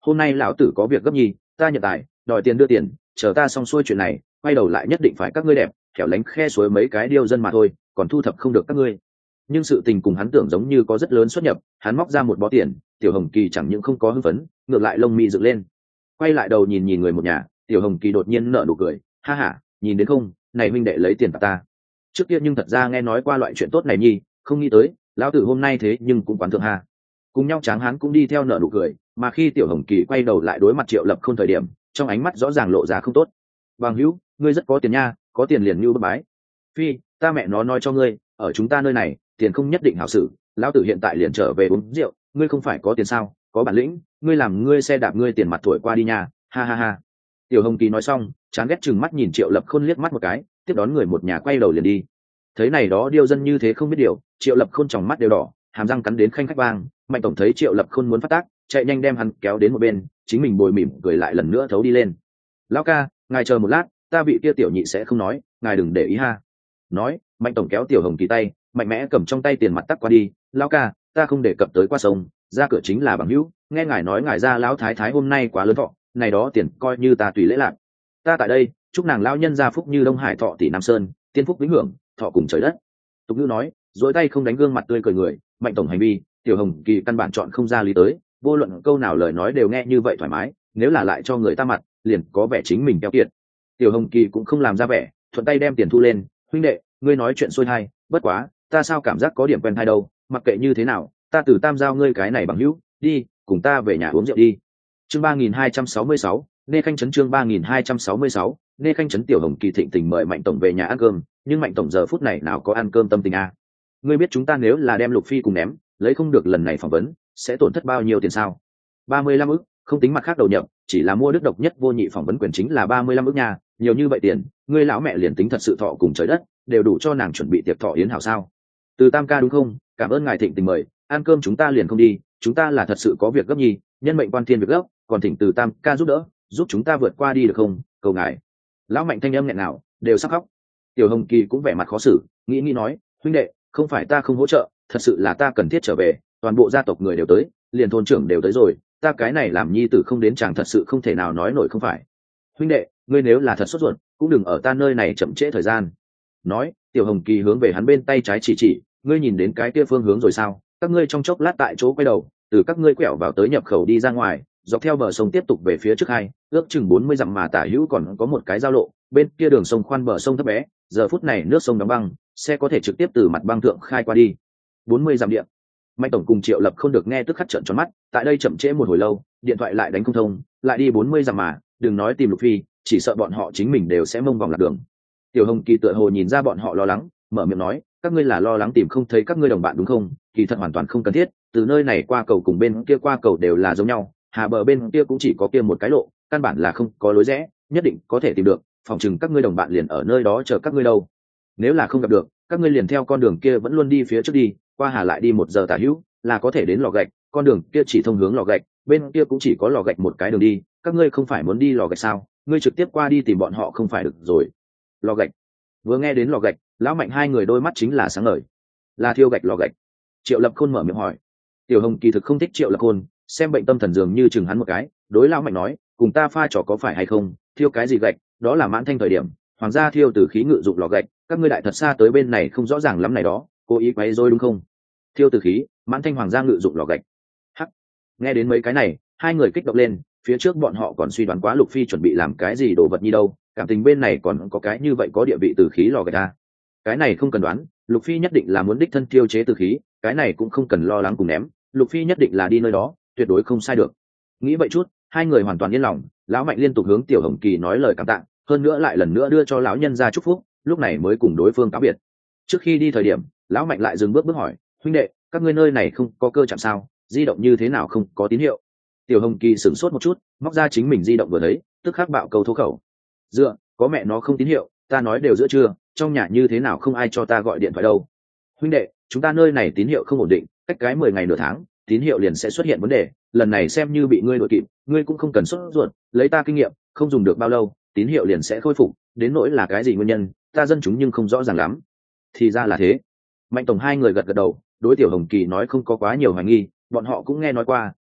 hôm nay lão tử có việc gấp nhi, ta nhận tài đòi tiền đưa tiền, chờ ta xong xuôi chuyện này quay đầu lại nhất định phải các ngươi đẹp kẻo lánh khe suối mấy cái điêu dân mà thôi, còn thu thập không được các ngươi. Nhưng sự tình cùng hắn tưởng giống như có rất lớn xuất nhập, hắn móc ra một bó tiền, Tiểu Hồng Kỳ chẳng những không có hưng phấn, ngược lại lông mi dựng lên. Quay lại đầu nhìn nhìn người một nhà, Tiểu Hồng Kỳ đột nhiên nở nụ cười, ha ha, nhìn đến không, này huynh đệ lấy tiền bạc ta. Trước kia nhưng thật ra nghe nói qua loại chuyện tốt này nhi, không nghĩ tới lão tử hôm nay thế nhưng cũng quán thượng ha. Cùng nhau Tráng Hán cũng đi theo nở nụ cười, mà khi Tiểu Hồng Kỳ quay đầu lại đối mặt Triệu Lập Khôn thời điểm, trong ánh mắt rõ ràng lộ ra không tốt. Bằng hữu, ngươi rất có tiền nha, có tiền liền như bất bái. Phi, ta mẹ nó nói cho ngươi, ở chúng ta nơi này tiền không nhất định hảo xử, lão tử hiện tại liền trở về uống rượu, ngươi không phải có tiền sao, có bản lĩnh ngươi làm ngươi xe đạp ngươi tiền mặt thổi qua đi nha, ha ha ha. Tiểu Hồng Kỳ nói xong, chán ghét chừng mắt nhìn Triệu Lập Khôn liếc mắt một cái, tiếp đón người một nhà quay đầu liền đi. Thấy này đó điêu dân như thế không biết điều, Triệu Lập Khôn tròng mắt đều đỏ, hàm răng cắn đến khanh khách vang. Mạnh tổng thấy Triệu Lập Khôn muốn phát tác, chạy nhanh đem hắn kéo đến một bên, chính mình bồi mỉm cười lại lần nữa thấu đi lên. Lão ca, ngài chờ một lát, ta vị kia tiểu nhị sẽ không nói, ngài đừng để ý ha. Nói, Mạnh tổng kéo Tiểu Hồng Kỳ tay, mạnh mẽ cầm trong tay tiền mặt tắc qua đi. Lão ca, ta không đề cập tới qua sông, ra cửa chính là bằng hữu, nghe ngài nói ngài ra lão thái thái hôm nay quá lớn thọ, này đó tiền coi như ta tùy lễ lạc. Ta tại đây chúc nàng lão nhân gia phúc như Đông Hải thọ tỷ Nam Sơn, tiên phúc vĩnh hưởng, thọ cùng trời đất. Tục ngữ nói, dối tay không đánh gương mặt tươi cười người. Mạnh tổng hành vi, Tiểu Hồng Kỳ căn bản chọn không ra lý tới, vô luận câu nào lời nói đều nghe như vậy thoải mái, nếu là lại cho người ta mặt liền có vẻ chính mình keo kiệt. Tiểu Hồng Kỳ cũng không làm ra vẻ, thuận tay đem tiền thu lên. Huynh đệ, ngươi nói chuyện xuôi hay, bất quá ta sao cảm giác có điểm quen hay đâu, mặc kệ như thế nào, ta từ tam giao ngươi cái này bằng hữu, đi cùng ta về nhà uống rượu đi. Chương ba nghìn hai trăm sáu mươi sáu, Nê Khanh Trấn. Chương ba nghìn hai trăm sáu mươi sáu, Nê Khanh Trấn. Tiểu Hồng Kỳ thịnh tình mời Mạnh tổng về nhà ăn cơm, nhưng Mạnh tổng giờ phút này nào có ăn cơm tâm tình à? Ngươi biết chúng ta nếu là đem Lục Phi cùng ném, lấy không được lần này phỏng vấn, sẽ tổn thất bao nhiêu tiền sao? ba mươi lăm ức, không tính mặt khác đầu nhập, chỉ là mua đức độc nhất vô nhị phỏng vấn quyền chính là ba mươi lăm ức nha, nhiều như vậy tiền, ngươi lão mẹ liền tính thật sự thọ cùng trời đất, đều đủ cho nàng chuẩn bị tiệc thọ yến hảo sao? Từ Tam ca đúng không? Cảm ơn ngài thịnh tình mời, ăn cơm chúng ta liền không đi, chúng ta là thật sự có việc gấp nhi, nhân mệnh quan thiên việc gấp, còn thỉnh Từ Tam ca giúp đỡ, giúp chúng ta vượt qua đi được không? Cầu ngài. Lão Mạnh thanh âm nghẹn nào, đều sắp khóc. Tiểu Hồng Kỳ cũng vẻ mặt khó xử, nghĩ nghĩ nói, huynh đệ, không phải ta không hỗ trợ, thật sự là ta cần thiết trở về, toàn bộ gia tộc người đều tới, liền thôn trưởng đều tới rồi, ta cái này làm nhi tử không đến chàng thật sự không thể nào nói nổi không phải. Huynh đệ, ngươi nếu là thật sốt ruột, cũng đừng ở ta nơi này chậm trễ thời gian. Nói, Tiểu Hồng Kỳ hướng về hắn bên tay trái chỉ chỉ, ngươi nhìn đến cái kia phương hướng rồi sao? Các ngươi trong chốc lát tại chỗ quay đầu, từ các ngươi quẹo vào tới nhập khẩu đi ra ngoài, dọc theo bờ sông tiếp tục về phía trước hai, ước chừng bốn mươi dặm mà tả hữu còn có một cái giao lộ, bên kia đường sông khoan bờ sông thấp bé, giờ phút này nước sông đóng băng, xe có thể trực tiếp từ mặt băng thượng khai qua đi. bốn mươi dặm điện. Mạnh tổng cùng Triệu Lập không được nghe tức khắc trợn tròn mắt, tại đây chậm trễ một hồi lâu, điện thoại lại đánh không thông, lại đi bốn mươi dặm mà, đừng nói tìm Lục Phi, chỉ sợ bọn họ chính mình đều sẽ mông vòng lạc đường. Tiểu Hồng Kỳ tựa hồ nhìn ra bọn họ lo lắng, mở miệng nói, các ngươi là lo lắng tìm không thấy các ngươi đồng bạn đúng không? Kỳ thật hoàn toàn không cần thiết, từ nơi này qua cầu cùng bên kia qua cầu đều là giống nhau, hà bờ bên kia cũng chỉ có kia một cái lộ, căn bản là không có lối rẽ, nhất định có thể tìm được, phòng chừng các ngươi đồng bạn liền ở nơi đó chờ các ngươi đâu. Nếu là không gặp được, các ngươi liền theo con đường kia vẫn luôn đi phía trước đi, qua hà lại đi một giờ tả hữu, là có thể đến lò gạch, con đường kia chỉ thông hướng lò gạch, bên kia cũng chỉ có lò gạch một cái đường đi, các ngươi không phải muốn đi lò gạch sao? Ngươi trực tiếp qua đi tìm bọn họ không phải được rồi. Lò gạch. Vừa nghe đến lò gạch, lão Mạnh hai người đôi mắt chính là sáng ngời. Là thiêu gạch lò gạch. Triệu Lập Khôn mở miệng hỏi. Tiểu Hồng kỳ thực không thích Triệu Lập Khôn, xem bệnh tâm thần dường như chừng hắn một cái, đối lão Mạnh nói, cùng ta pha trò có phải hay không, thiêu cái gì gạch, đó là Mãn Thanh thời điểm, hoàng gia thiêu từ khí ngự dụng lò gạch, các ngươi đại thật xa tới bên này không rõ ràng lắm này đó, cố ý quấy rối đúng không? Thiêu từ khí, Mãn Thanh hoàng gia ngự dụng lò gạch. Hắc. Nghe đến mấy cái này, hai người kích động lên, phía trước bọn họ còn suy đoán quá Lục Phi chuẩn bị làm cái gì đồ vật như đâu, cảm tình bên này còn có cái như vậy có địa vị từ khí lò gạch à? Cái này không cần đoán, Lục Phi nhất định là muốn đích thân tiêu chế từ khí, cái này cũng không cần lo lắng cùng ném, Lục Phi nhất định là đi nơi đó, tuyệt đối không sai được. Nghĩ vậy chút, hai người hoàn toàn yên lòng, lão Mạnh liên tục hướng Tiểu Hồng Kỳ nói lời cảm tạ, hơn nữa lại lần nữa đưa cho lão nhân ra chúc phúc, lúc này mới cùng đối phương cáo biệt. Trước khi đi thời điểm, lão Mạnh lại dừng bước bước hỏi, huynh đệ, các ngươi nơi này không có cơ chạm sao, di động như thế nào không có tín hiệu? Tiểu Hồng Kỳ sửng sốt một chút, móc ra chính mình di động vừa thấy, tức khắc bạo câu thô khẩu. Dựa, có mẹ nó không tín hiệu, ta nói đều giữa trưa, trong nhà như thế nào không ai cho ta gọi điện thoại đâu. Huynh đệ, chúng ta nơi này tín hiệu không ổn định, cách cái mười ngày nửa tháng, tín hiệu liền sẽ xuất hiện vấn đề, lần này xem như bị ngươi đội kịp, ngươi cũng không cần sốt ruột, lấy ta kinh nghiệm, không dùng được bao lâu, tín hiệu liền sẽ khôi phục, đến nỗi là cái gì nguyên nhân, ta dân chúng nhưng không rõ ràng lắm. Thì ra là thế. Mạnh tổng hai người gật gật đầu, đối Tiểu Hồng Kỳ nói không có quá nhiều hoài nghi, bọn họ cũng nghe nói qua,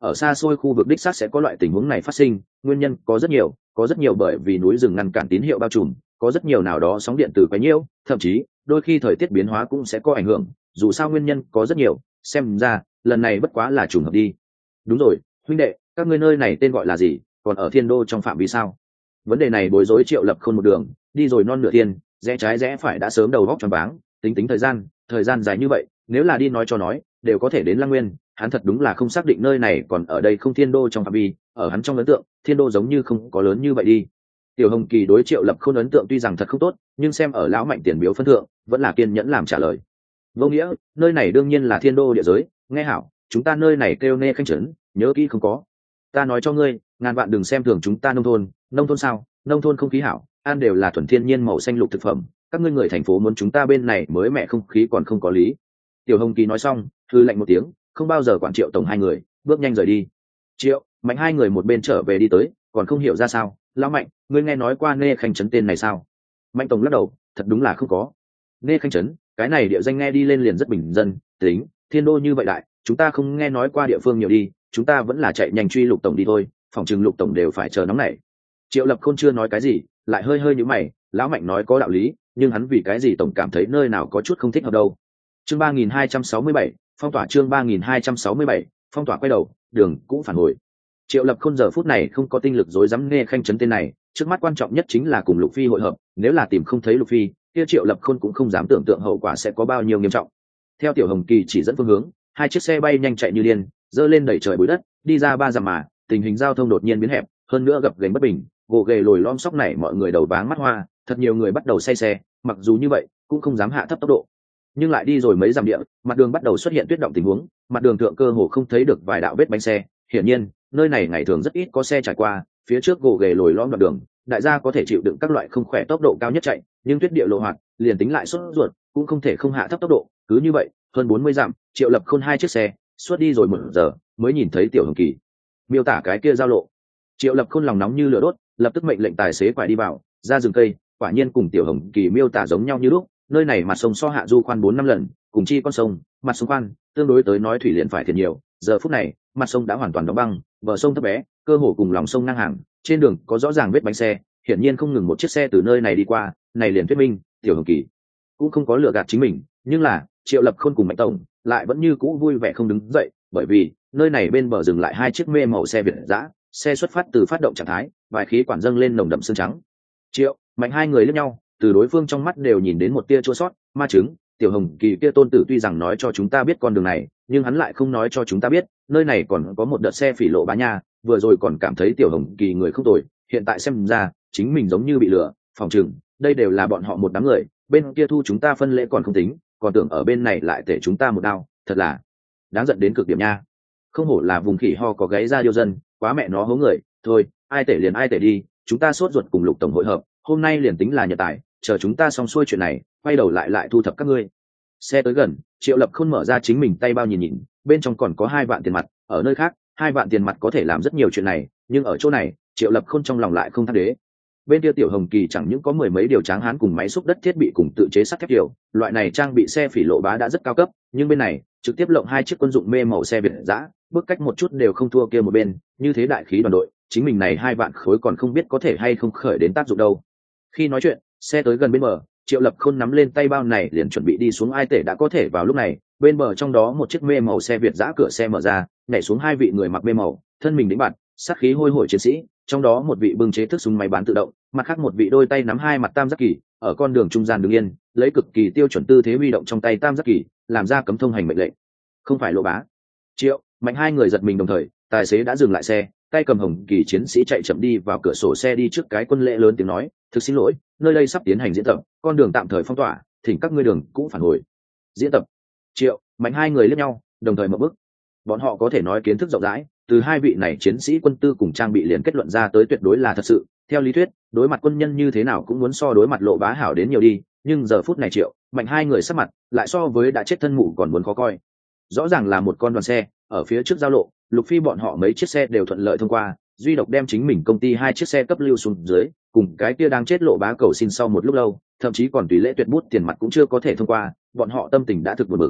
ở xa xôi khu vực đích xác sẽ có loại tình huống này phát sinh, nguyên nhân có rất nhiều, có rất nhiều bởi vì núi rừng ngăn cản tín hiệu bao trùm, có rất nhiều nào đó sóng điện từ quấy nhiễu, thậm chí đôi khi thời tiết biến hóa cũng sẽ có ảnh hưởng, dù sao nguyên nhân có rất nhiều, xem ra lần này bất quá là trùng hợp đi. Đúng rồi, huynh đệ, các ngươi nơi này tên gọi là gì, còn ở thiên đô trong phạm vi sao? Vấn đề này bối rối Triệu Lập Khôn một đường đi rồi non nửa thiên, rẽ trái rẽ phải đã sớm đầu góc choáng váng, tính tính thời gian, thời gian dài như vậy, nếu là đi nói cho nói, đều có thể đến Lăng Nguyên, hắn thật đúng là không xác định nơi này còn ở đây không thiên đô trong phạm vi, ở hắn trong ấn tượng, thiên đô giống như không có lớn như vậy đi. Tiểu Hồng Kỳ đối Triệu Lập Khôn ấn tượng tuy rằng thật không tốt, nhưng xem ở lão mạnh tiền biếu phân thượng, vẫn là kiên nhẫn làm trả lời. Vô nghĩa, nơi này đương nhiên là thiên đô địa giới, nghe hảo, chúng ta nơi này kêu nê khanh trấn, nhớ kỹ không có. Ta nói cho ngươi, ngàn vạn đừng xem thường chúng ta nông thôn, nông thôn sao, nông thôn không khí hảo, ăn đều là thuần thiên nhiên màu xanh lục thực phẩm, các ngươi người thành phố muốn chúng ta bên này mới mẹ không khí còn không có lý. Tiểu Hồng Kỳ nói xong, hư lạnh một tiếng, không bao giờ quản Triệu tổng hai người, bước nhanh rời đi. Triệu, Mạnh hai người một bên trở về đi tới, còn không hiểu ra sao, lão Mạnh, ngươi nghe nói qua nê khanh trấn tên này sao? Mạnh tổng lắc đầu, thật đúng là không có. Nê khanh trấn, cái này địa danh nghe đi lên liền rất bình dân, tính, thiên đô như vậy đại, chúng ta không nghe nói qua địa phương nhiều đi, chúng ta vẫn là chạy nhanh truy Lục tổng đi thôi, phòng trừng Lục tổng đều phải chờ nóng này. Triệu Lập Khôn chưa nói cái gì, lại hơi hơi nhíu mày, lão Mạnh nói có đạo lý, nhưng hắn vì cái gì tổng cảm thấy nơi nào có chút không thích hợp đâu. Chương ba nghìn hai trăm sáu mươi bảy, phong tỏa chương ba nghìn hai trăm sáu mươi bảy, phong tỏa quay đầu, đường cũng phản hồi. Triệu Lập Khôn giờ phút này không có tinh lực rối rắm nghe khanh trấn tên này, trước mắt quan trọng nhất chính là cùng Lục Phi hội hợp, nếu là tìm không thấy Lục Phi, kia Triệu Lập Khôn cũng không dám tưởng tượng hậu quả sẽ có bao nhiêu nghiêm trọng. Theo Tiểu Hồng Kỳ chỉ dẫn phương hướng, hai chiếc xe bay nhanh chạy như điên, dơ lên đẩy trời bụi đất, đi ra ba dặm mà, tình hình giao thông đột nhiên biến hẹp, hơn nữa gập ghềnh bất bình, gồ ghề lồi lõm sóc này mọi người đầu váng mắt hoa, thật nhiều người bắt đầu say xe, mặc dù như vậy, cũng không dám hạ thấp tốc độ. Nhưng lại đi rồi mấy dặm địa, mặt đường bắt đầu xuất hiện tuyết động tình huống, mặt đường thượng cơ hồ không thấy được vài đạo vết bánh xe, hiển nhiên, nơi này ngày thường rất ít có xe trải qua, phía trước gồ ghề lồi lõm đoạn đường, đại gia có thể chịu đựng các loại không khỏe tốc độ cao nhất chạy, nhưng tuyết địa lộ hoạt, liền tính lại sốt ruột, cũng không thể không hạ thấp tốc độ, cứ như vậy, hơn bốn mươi dặm, Triệu Lập Khôn hai chiếc xe, suốt đi rồi một giờ, mới nhìn thấy Tiểu Hồng Kỳ. Miêu tả cái kia giao lộ. Triệu Lập Khôn lòng nóng như lửa đốt, lập tức mệnh lệnh tài xế phải đi vào, ra rừng cây, quả nhiên cùng Tiểu Hồng Kỳ miêu tả giống nhau như lúc, nơi này mặt sông so hạ du khoan bốn năm lần, cùng chi con sông, mặt sông khoan, tương đối tới nói thủy liền phải thiệt nhiều, giờ phút này, mặt sông đã hoàn toàn đóng băng, bờ sông thấp bé, cơ hồ cùng lòng sông ngang hàng, trên đường có rõ ràng vết bánh xe, hiển nhiên không ngừng một chiếc xe từ nơi này đi qua, này liền thuyết minh, Tiểu Hồng Kỳ cũng không có lừa gạt chính mình, nhưng là, Triệu Lập Khôn cùng Mạnh tổng lại vẫn như cũ vui vẻ không đứng dậy, bởi vì nơi này bên bờ dừng lại hai chiếc mê màu xe Việt dã, xe xuất phát từ phát động trạng thái, vài khí quản dâng lên nồng đậm xương trắng. Triệu, Mạnh hai người liếc nhau, từ đối phương trong mắt đều nhìn đến một tia chua sót, ma chứng, Tiểu Hồng Kỳ kia tôn tử tuy rằng nói cho chúng ta biết con đường này, nhưng hắn lại không nói cho chúng ta biết, nơi này còn có một đợt xe phỉ lộ bá nha, vừa rồi còn cảm thấy Tiểu Hồng Kỳ người không tồi, hiện tại xem ra, chính mình giống như bị lừa, phòng trừng, đây đều là bọn họ một đám người, bên kia thu chúng ta phân lễ còn không tính, còn tưởng ở bên này lại tể chúng ta một đao, thật là đáng giận đến cực điểm nha. Không hổ là vùng khỉ ho có gáy ra điêu dân, quá mẹ nó hố người, thôi, ai tể liền ai tể đi, chúng ta sốt ruột cùng Lục tổng hội hợp, hôm nay liền tính là nhật tài, chờ chúng ta xong xuôi chuyện này, quay đầu lại lại thu thập các ngươi. Xe tới gần, Triệu Lập Khôn mở ra chính mình tay bao nhìn nhìn, bên trong còn có hai vạn tiền mặt, ở nơi khác, hai vạn tiền mặt có thể làm rất nhiều chuyện này, nhưng ở chỗ này, Triệu Lập Khôn trong lòng lại không thắt đế. Bên kia Tiểu Hồng Kỳ chẳng những có mười mấy điều tráng hán cùng máy xúc đất thiết bị cùng tự chế sắt thép điều, loại này trang bị xe phỉ lộ bá đã rất cao cấp, nhưng bên này trực tiếp lộng hai chiếc quân dụng mê màu xe Việt dã, bước cách một chút đều không thua kia một bên, như thế đại khí đoàn đội, chính mình này hai vạn khối còn không biết có thể hay không khởi đến tác dụng đâu. Khi nói chuyện, xe tới gần bên bờ, Triệu Lập Khôn nắm lên tay bao này liền chuẩn bị đi xuống, ai tể đã có thể vào lúc này, bên bờ trong đó một chiếc mê màu xe Việt dã cửa xe mở ra, nhảy xuống hai vị người mặc mê màu, thân mình đĩnh bạt, sát khí hôi hổi chiến sĩ, trong đó một vị bưng chế thức súng máy bán tự động, mặt khác một vị đôi tay nắm hai mặt tam giác kỳ, ở con đường trung gian đứng yên, lấy cực kỳ tiêu chuẩn tư thế huy động trong tay tam giác kỳ, làm ra cấm thông hành mệnh lệnh. Không phải Lộ bá. Triệu, Mạnh hai người giật mình đồng thời, tài xế đã dừng lại xe, tay cầm hồng kỳ chiến sĩ chạy chậm đi vào cửa sổ xe đi trước cái quân lễ lớn tiếng nói, thực xin lỗi, nơi đây sắp tiến hành diễn tập, con đường tạm thời phong tỏa, thỉnh các ngươi đường cũng phản hồi. Diễn tập. Triệu, Mạnh hai người liếc nhau, đồng thời mở bước. Bọn họ có thể nói kiến thức rộng rãi, từ hai vị này chiến sĩ quân tư cùng trang bị liền kết luận ra tới tuyệt đối là thật sự. Theo lý thuyết, đối mặt quân nhân như thế nào cũng muốn so đối mặt Lộ bá hảo đến nhiều đi, nhưng giờ phút này Triệu, Mạnh hai người sắc mặt lại so với đã chết thân mụ còn muốn khó coi. Rõ ràng là một con đoàn xe ở phía trước giao lộ, Lục Phi bọn họ mấy chiếc xe đều thuận lợi thông qua, duy độc đem chính mình công ty hai chiếc xe cấp lưu xuống dưới, cùng cái kia đang chết Lộ bá cầu xin sau một lúc lâu, thậm chí còn tùy lễ tuyệt bút tiền mặt cũng chưa có thể thông qua, bọn họ tâm tình đã thực buồn bực.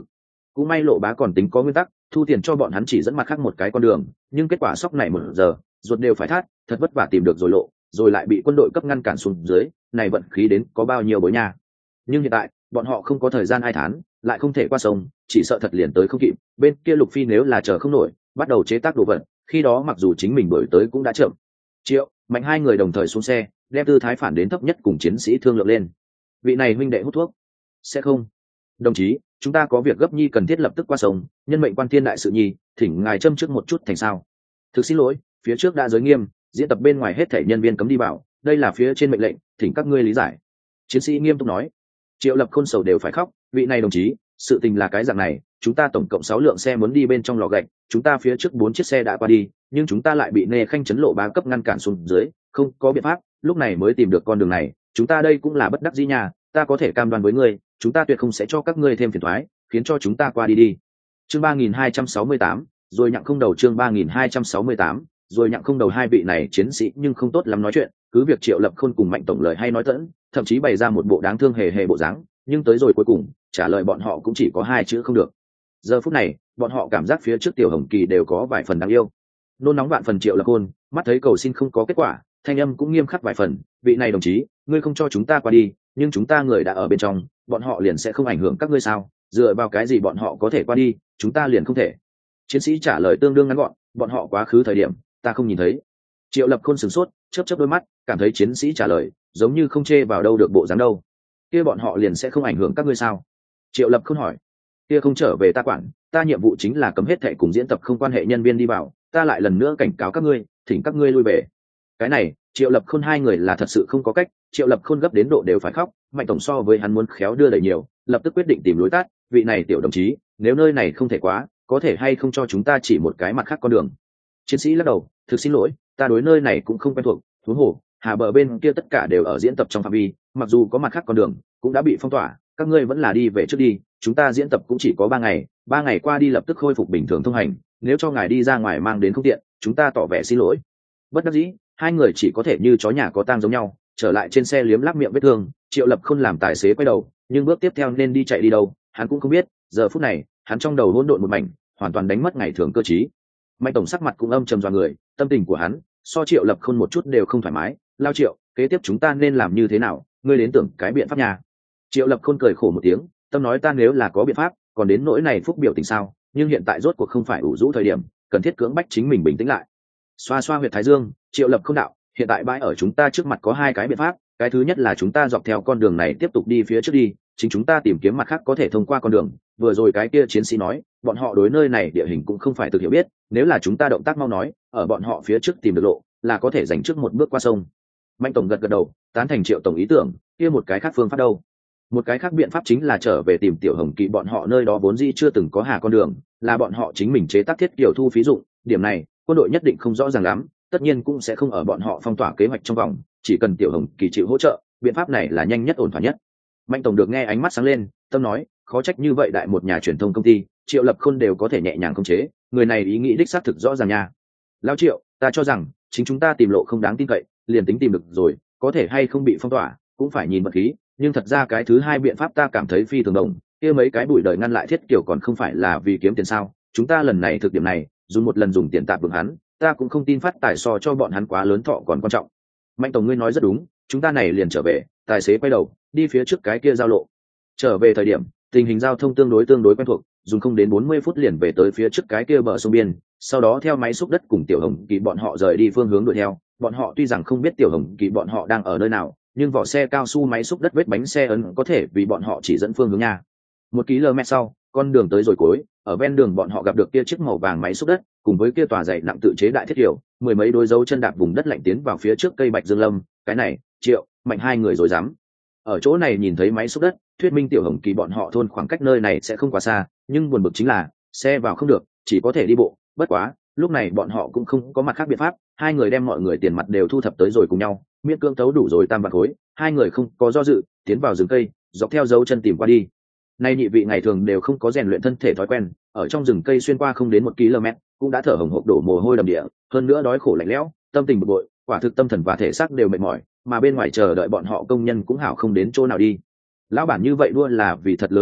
cũng may Lộ Bá còn tính có nguyên tắc, thu tiền cho bọn hắn chỉ dẫn mặt khác một cái con đường, nhưng kết quả sóc này một giờ ruột đều phải thắt, thật vất vả tìm được rồi lộ, rồi lại bị quân đội cấp ngăn cản xuống dưới, này vận khí đến có bao nhiêu bối nha. Nhưng hiện tại bọn họ không có thời gian hai tháng, lại không thể qua sông, chỉ sợ thật liền tới không kịp. Bên kia Lục Phi nếu là chờ không nổi, bắt đầu chế tác đồ vật, khi đó mặc dù chính mình đuổi tới cũng đã chậm. Triệu, Mạnh hai người đồng thời xuống xe, đem tư thái phản đến thấp nhất cùng chiến sĩ thương lượng lên. Vị này huynh đệ hút thuốc? Sẽ không. Đồng chí, chúng ta có việc gấp nhi cần thiết lập tức qua sông, nhân mệnh quan thiên đại sự nhi, thỉnh ngài châm trước một chút thành sao? Thực xin lỗi, phía trước đã giới nghiêm, diễn tập bên ngoài hết thảy nhân viên cấm đi vào, đây là phía trên mệnh lệnh, thỉnh các ngươi lý giải. Chiến sĩ nghiêm túc nói. Triệu Lập Khôn sầu đều phải khóc, vị này đồng chí, sự tình là cái dạng này, chúng ta tổng cộng sáu lượng xe muốn đi bên trong lò gạch, chúng ta phía trước bốn chiếc xe đã qua đi, nhưng chúng ta lại bị Nê Khanh chấn Lộ Bá cấp ngăn cản xuống dưới, không có biện pháp, lúc này mới tìm được con đường này, chúng ta đây cũng là bất đắc dĩ nhà, ta có thể cam đoan với ngươi, chúng ta tuyệt không sẽ cho các ngươi thêm phiền toái, khiến cho chúng ta qua đi đi. Chương ba nghìn hai trăm sáu mươi tám, rồi nhặng không đầu chương ba nghìn hai trăm sáu mươi tám, rồi nhặng không đầu hai vị này chiến sĩ nhưng không tốt lắm nói chuyện, cứ việc Triệu Lập Khôn cùng Mạnh tổng lời hay nói tẫn, thậm chí bày ra một bộ đáng thương hề hề bộ dáng, nhưng tới rồi cuối cùng, trả lời bọn họ cũng chỉ có hai chữ không được. Giờ phút này, bọn họ cảm giác phía trước Tiểu Hồng Kỳ đều có vài phần đáng yêu. Nôn nóng vạn phần Triệu Lập Khôn, mắt thấy cầu xin không có kết quả, thanh âm cũng nghiêm khắc vài phần, vị này đồng chí, ngươi không cho chúng ta qua đi, nhưng chúng ta người đã ở bên trong, bọn họ liền sẽ không ảnh hưởng các ngươi sao? Dựa vào cái gì bọn họ có thể qua đi, chúng ta liền không thể? Chiến sĩ trả lời tương đương ngắn gọn, bọn họ quá khứ thời điểm, ta không nhìn thấy. Triệu Lập Khôn sửng sốt, chớp chớp đôi mắt, cảm thấy chiến sĩ trả lời giống như không chê vào đâu được bộ dáng đâu. Kia bọn họ liền sẽ không ảnh hưởng các ngươi sao? Triệu Lập Khôn hỏi. Kia không trở về ta quản, ta nhiệm vụ chính là cấm hết thảy cùng diễn tập không quan hệ nhân viên đi vào, ta lại lần nữa cảnh cáo các ngươi, thỉnh các ngươi lui về. Cái này, Triệu Lập Khôn hai người là thật sự không có cách, Triệu Lập Khôn gấp đến độ đều phải khóc, Mạnh tổng so với hắn muốn khéo đưa đẩy nhiều, lập tức quyết định tìm lối tắt, vị này tiểu đồng chí, nếu nơi này không thể quá, có thể hay không cho chúng ta chỉ một cái mặt khác con đường. Chiến sĩ lắc đầu, thực xin lỗi, ta đối nơi này cũng không quen thuộc, thú hồ, hà bờ bên kia tất cả đều ở diễn tập trong phạm vi, mặc dù có mặt khác con đường, cũng đã bị phong tỏa, các ngươi vẫn là đi về trước đi, chúng ta diễn tập cũng chỉ có ba ngày, ba ngày qua đi lập tức khôi phục bình thường thông hành, nếu cho ngài đi ra ngoài mang đến không tiện, chúng ta tỏ vẻ xin lỗi. Bất đắc dĩ, hai người chỉ có thể như chó nhà có tang giống nhau, trở lại trên xe liếm láp miệng vết thương. Triệu Lập Khôn làm tài xế quay đầu, nhưng bước tiếp theo nên đi chạy đi đâu, hắn cũng không biết. Giờ phút này, hắn trong đầu hỗn độn một mảnh, hoàn toàn đánh mất ngày thường cơ trí. Mạnh tổng sắc mặt cũng âm trầm dọa người, tâm tình của hắn so Triệu Lập Khôn một chút đều không thoải mái. Lao Triệu, kế tiếp chúng ta nên làm như thế nào? Ngươi đến tưởng cái biện pháp nhà. Triệu Lập Khôn cười khổ một tiếng, tâm nói ta nếu là có biện pháp, còn đến nỗi này phúc biểu tình sao? Nhưng hiện tại rốt cuộc không phải ủ rũ thời điểm, cần thiết cưỡng bách chính mình bình tĩnh lại. Xoa xoa huyệt thái dương, Triệu Lập Khôn đạo, hiện tại bãi ở chúng ta trước mặt có hai cái biện pháp, cái thứ nhất là chúng ta dọc theo con đường này tiếp tục đi phía trước đi, chính chúng ta tìm kiếm mặt khác có thể thông qua con đường. Vừa rồi cái kia chiến sĩ nói, bọn họ đối nơi này địa hình cũng không phải tự hiểu biết, nếu là chúng ta động tác mau nói, ở bọn họ phía trước tìm được lộ, là có thể giành trước một bước qua sông. Mạnh tổng gật gật đầu, tán thành Triệu tổng ý tưởng, kia một cái khác phương pháp đâu? Một cái khác biện pháp chính là trở về tìm Tiểu Hồng Kỳ bọn họ nơi đó vốn dĩ chưa từng có hà con đường, là bọn họ chính mình chế tác thiết kiểu thu phí dụng, điểm này quân đội nhất định không rõ ràng lắm, tất nhiên cũng sẽ không ở bọn họ phong tỏa kế hoạch trong vòng, chỉ cần Tiểu Hồng Kỳ chịu hỗ trợ, biện pháp này là nhanh nhất ổn thỏa nhất. Mạnh tổng được nghe ánh mắt sáng lên, tâm nói, khó trách như vậy đại một nhà truyền thông công ty, Triệu Lập Khôn đều có thể nhẹ nhàng khống chế, người này ý nghĩ đích xác thực rõ ràng nha. Lão Triệu, ta cho rằng chính chúng ta tìm lộ không đáng tin cậy, liền tính tìm được rồi, có thể hay không bị phong tỏa, cũng phải nhìn vật khí, nhưng thật ra cái thứ hai biện pháp ta cảm thấy phi thường đồng, kia mấy cái bụi đời ngăn lại thiết kiểu còn không phải là vì kiếm tiền sao? Chúng ta lần này thực điểm này, dùng một lần dùng tiền tạp vượng hắn, ta cũng không tin phát tài so cho bọn hắn quá lớn thọ còn quan trọng. Mạnh tổng ngươi nói rất đúng, chúng ta này liền trở về. Tài xế quay đầu đi phía trước cái kia giao lộ. Trở về thời điểm tình hình giao thông tương đối tương đối quen thuộc, dùng không đến bốn mươi phút liền về tới phía trước cái kia bờ sông biên, sau đó theo máy xúc đất cùng Tiểu Hồng Kỳ bọn họ rời đi phương hướng đuổi theo. Bọn họ tuy rằng không biết Tiểu Hồng Kỳ bọn họ đang ở nơi nào, nhưng vỏ xe cao su máy xúc đất vết bánh xe ấn có thể vì bọn họ chỉ dẫn phương hướng nha. Một km sau, con đường tới rồi cuối, ở ven đường bọn họ gặp được kia chiếc màu vàng máy xúc đất, cùng với kia tòa dày nặng tự chế đại thiết hiểu, mười mấy đôi dấu chân đạp vùng đất lạnh tiến vào phía trước cây bạch dương lâm. Cái này, Triệu, Mạnh hai người rồi dám ở chỗ này nhìn thấy máy xúc đất, thuyết minh Tiểu Hồng Kỳ bọn họ thôn khoảng cách nơi này sẽ không quá xa, nhưng buồn bực chính là xe vào không được, chỉ có thể đi bộ. Bất quá lúc này bọn họ cũng không có mặt khác biện pháp, hai người đem mọi người tiền mặt đều thu thập tới rồi cùng nhau, miễn cưỡng thấu đủ rồi tam vạn khối, hai người không có do dự, tiến vào rừng cây, dọc theo dấu chân tìm qua đi. Nay nhị vị ngày thường đều không có rèn luyện thân thể thói quen, ở trong rừng cây xuyên qua không đến một km, cũng đã thở hổn hộc đổ mồ hôi đầm địa, hơn nữa đói khổ lạnh lẽo, tâm tình bực bội, quả thực tâm thần và thể xác đều mệt mỏi, mà bên ngoài chờ đợi bọn họ công nhân cũng hảo không đến chỗ nào đi. Lão bản như vậy luôn là vì thật lớn ích lợi,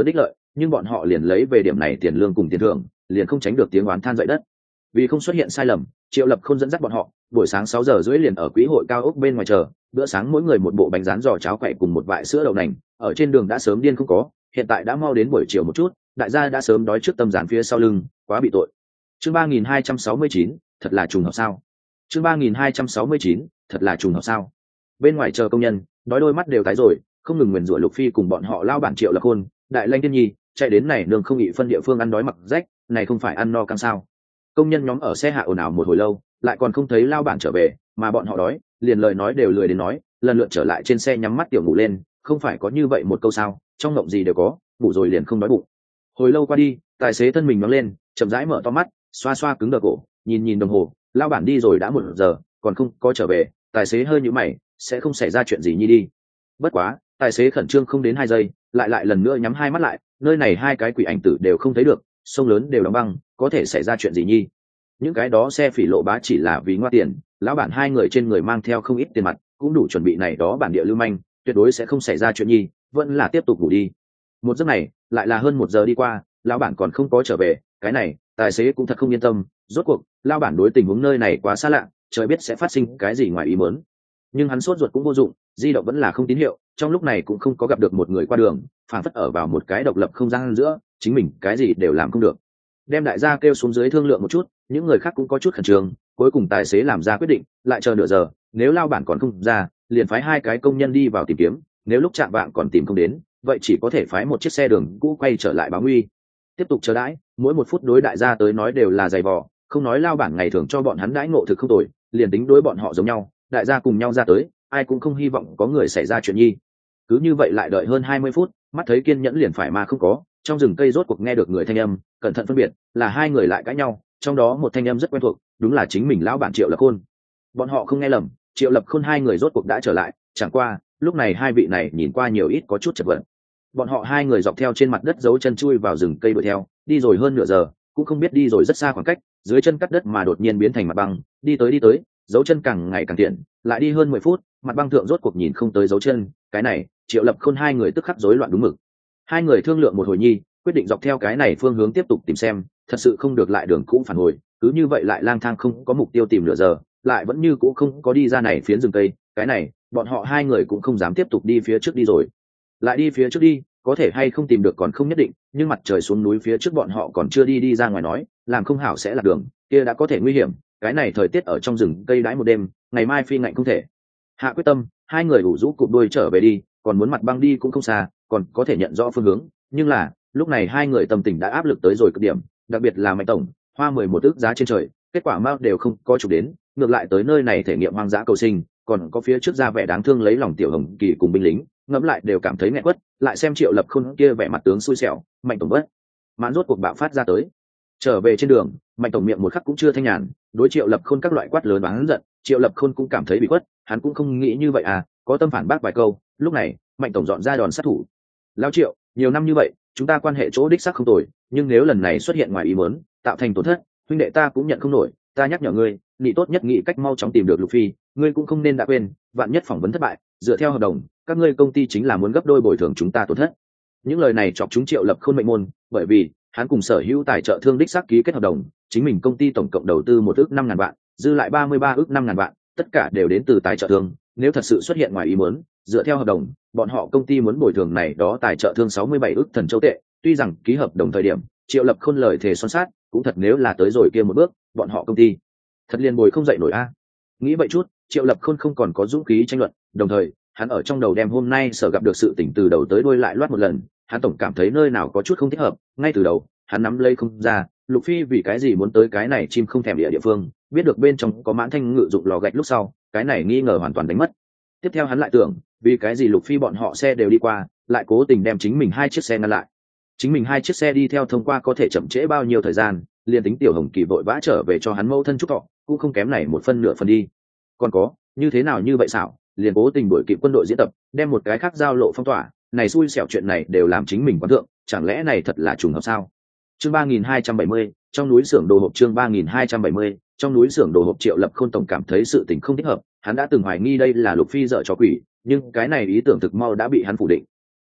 nhưng bọn họ liền lấy về điểm này tiền lương cùng tiền thưởng, liền không tránh được tiếng oán than dậy đất. Vì không xuất hiện sai lầm, Triệu Lập Khôn dẫn dắt bọn họ buổi sáng sáu giờ rưỡi liền ở quỹ hội cao ốc bên ngoài chờ bữa sáng, mỗi người một bộ bánh rán giò cháo quậy cùng một vại sữa đậu nành. Ở trên đường đã sớm điên không có, hiện tại đã mau đến buổi chiều một chút, đại gia đã sớm đói trước tâm dán phía sau lưng, quá bị tội. Chương ba nghìn hai trăm sáu mươi chín, thật là trùng hợp sao? Chương ba nghìn hai trăm sáu mươi chín, thật là trùng hợp sao? Bên ngoài chờ công nhân, đói đôi mắt đều tái rồi, không ngừng nguyền rủa Lục Phi cùng bọn họ lao bản Triệu Lập Khôn, Đại Lanh Tiên Nhi, chạy đến này nương không nghị phân địa phương ăn đói mặc rách, này không phải ăn no căng sao? Công nhân nhóm ở xe hạ ồn ào một hồi lâu, lại còn không thấy lao bản trở về, mà bọn họ đói, liền lời nói đều lười đến nói, lần lượt trở lại trên xe nhắm mắt tiểu ngủ lên, không phải có như vậy một câu sao, trong ngộng gì đều có, ngủ rồi liền không đói bụng. Hồi lâu qua đi, tài xế thân mình nóng lên, chậm rãi mở to mắt, xoa xoa cứng đờ cổ, nhìn nhìn đồng hồ, lao bản đi rồi đã một giờ, còn không có trở về, tài xế hơi nhíu mày, sẽ không xảy ra chuyện gì nhi đi. Bất quá, tài xế khẩn trương không đến hai giây, lại lại lần nữa nhắm hai mắt lại, nơi này hai cái quỷ ảnh tử đều không thấy được, sông lớn đều đóng băng, có thể xảy ra chuyện gì nhi? Những cái đó xe phỉ lộ bá chỉ là vì ngoa tiền, lão bản hai người trên người mang theo không ít tiền mặt, cũng đủ chuẩn bị này đó bản địa lưu manh, tuyệt đối sẽ không xảy ra chuyện nhi, vẫn là tiếp tục ngủ đi. Một giấc này, lại là hơn một giờ đi qua, lão bản còn không có trở về, cái này, tài xế cũng thật không yên tâm, rốt cuộc, lão bản đối tình huống nơi này quá xa lạ, trời biết sẽ phát sinh cái gì ngoài ý muốn. Nhưng hắn sốt ruột cũng vô dụng, di động vẫn là không tín hiệu, trong lúc này cũng không có gặp được một người qua đường, phản phất ở vào một cái độc lập không gian giữa, chính mình cái gì đều làm không được. Đem đại gia kêu xuống dưới thương lượng một chút, những người khác cũng có chút khẩn trương, cuối cùng tài xế làm ra quyết định, lại chờ nửa giờ, nếu lao bản còn không ra, liền phái hai cái công nhân đi vào tìm kiếm, nếu lúc chạm vạng còn tìm không đến, vậy chỉ có thể phái một chiếc xe đường cũ quay trở lại báo nguy. Tiếp tục chờ đãi, mỗi một phút đối đại gia tới nói đều là dày vò, không nói lao bản ngày thường cho bọn hắn đãi ngộ thực không tồi, liền tính đối bọn họ giống nhau, đại gia cùng nhau ra tới, ai cũng không hy vọng có người xảy ra chuyện nhi. Cứ như vậy lại đợi hơn hai mươi phút, mắt thấy kiên nhẫn liền phải mà không có, trong rừng cây rốt cuộc nghe được người thanh âm, cẩn thận phân biệt, là hai người lại cãi nhau, trong đó một thanh âm rất quen thuộc, đúng là chính mình lão bản Triệu Lập Khôn. Bọn họ không nghe lầm, Triệu Lập Khôn hai người rốt cuộc đã trở lại, chẳng qua, lúc này hai vị này nhìn qua nhiều ít có chút chật vật. Bọn họ hai người dọc theo trên mặt đất giấu chân chui vào rừng cây đuổi theo, đi rồi hơn nửa giờ, cũng không biết đi rồi rất xa khoảng cách, dưới chân cắt đất mà đột nhiên biến thành mặt băng, đi tới đi tới, dấu chân càng ngày càng tiện, lại đi hơn mười phút, mặt băng thượng rốt cuộc nhìn không tới dấu chân, cái này, Triệu Lập Khôn hai người tức khắc rối loạn đúng mực. Hai người thương lượng một hồi nhi, quyết định dọc theo cái này phương hướng tiếp tục tìm xem, thật sự không được lại đường cũng phản hồi, cứ như vậy lại lang thang không có mục tiêu tìm nửa giờ, lại vẫn như cũ không có đi ra này phiến rừng cây, cái này, bọn họ hai người cũng không dám tiếp tục đi phía trước đi rồi. Lại đi phía trước đi, có thể hay không tìm được còn không nhất định, nhưng mặt trời xuống núi phía trước bọn họ còn chưa đi đi ra ngoài nói, làm không hảo sẽ là đường, kia đã có thể nguy hiểm, cái này thời tiết ở trong rừng cây đãi một đêm, ngày mai phi ngạnh không thể. Hạ quyết tâm, hai người ủ rũ cụp đuôi trở về đi, còn muốn mặt băng đi cũng không xa, còn có thể nhận rõ phương hướng, nhưng là, lúc này hai người tâm tình đã áp lực tới rồi cực điểm, đặc biệt là Mạnh tổng, hoa mười một ức giá trên trời, kết quả mao đều không có chụp đến, ngược lại tới nơi này thể nghiệm hoang dã cầu sinh, còn có phía trước ra vẻ đáng thương lấy lòng Tiểu Hồng Kỳ cùng binh lính, ngẫm lại đều cảm thấy nghẹn quất, lại xem Triệu Lập Khôn kia vẻ mặt tướng xui xẻo, Mạnh tổng bất mãn rốt cuộc bạo phát ra tới. Trở về trên đường, Mạnh tổng miệng một khắc cũng chưa thanh nhàn, đối Triệu Lập Khôn các loại quát lớn oán giận, Triệu Lập Khôn cũng cảm thấy bị quất, hắn cũng không nghĩ như vậy à, có tâm phản bác vài câu, lúc này, Mạnh tổng dọn ra đòn sát thủ. Lão Triệu, nhiều năm như vậy, chúng ta quan hệ chỗ đích xác không tồi, nhưng nếu lần này xuất hiện ngoài ý muốn, tạo thành tổn thất, huynh đệ ta cũng nhận không nổi, ta nhắc nhở ngươi, nghị tốt nhất nghị cách mau chóng tìm được Lục Phi, ngươi cũng không nên đã quên, vạn nhất phỏng vấn thất bại, dựa theo hợp đồng, các ngươi công ty chính là muốn gấp đôi bồi thường chúng ta tổn thất. Những lời này chọc chúng Triệu Lập Khôn mệnh môn, bởi vì hắn cùng sở hữu tài trợ thương đích xác ký kết hợp đồng, chính mình công ty tổng cộng đầu tư một ước năm ngàn vạn, dư lại ba mươi ba ước năm ngàn vạn, tất cả đều đến từ tài trợ thương, nếu thật sự xuất hiện ngoài ý muốn, dựa theo hợp đồng, bọn họ công ty muốn bồi thường này đó tài trợ thương sáu mươi bảy ước thần châu tệ, tuy rằng ký hợp đồng thời điểm, Triệu Lập Khôn lời thề son sát, cũng thật nếu là tới rồi kia một bước, bọn họ công ty thật liền bồi không dậy nổi a. Nghĩ vậy chút, Triệu Lập Khôn không còn có dũng khí tranh luận, đồng thời, hắn ở trong đầu đem hôm nay sở gặp được sự tình từ đầu tới đuôi lại loát một lần, hắn tổng cảm thấy nơi nào có chút không thích hợp, ngay từ đầu, hắn nắm lấy không ra, Lục Phi vì cái gì muốn tới cái này chim không thèm địa địa phương, biết được bên trong có Mãn Thanh ngự dụng lò gạch lúc sau, cái này nghi ngờ hoàn toàn đánh mất. Tiếp theo hắn lại tưởng, vì cái gì Lục Phi bọn họ xe đều đi qua, lại cố tình đem chính mình hai chiếc xe ngăn lại. Chính mình hai chiếc xe đi theo thông qua có thể chậm trễ bao nhiêu thời gian, liền tính Tiểu Hồng Kỳ vội vã trở về cho hắn mẫu thân chúc thọ, cũng không kém này một phân nửa phần đi. Còn có, như thế nào như vậy xảo, liền cố tình đuổi kịp quân đội diễn tập, đem một cái khác giao lộ phong tỏa, này xui xẻo chuyện này đều làm chính mình quán thượng, chẳng lẽ này thật là trùng hợp sao? Chương ba nghìn hai trăm bảy mươi, trong núi xưởng đồ hộp chương ba nghìn hai trăm bảy mươi, trong núi xưởng đồ hộp Triệu Lập Khôn tổng cảm thấy sự tình không thích hợp, hắn đã từng hoài nghi đây là Lục Phi dở trò quỷ, nhưng cái này ý tưởng thực mau đã bị hắn phủ định.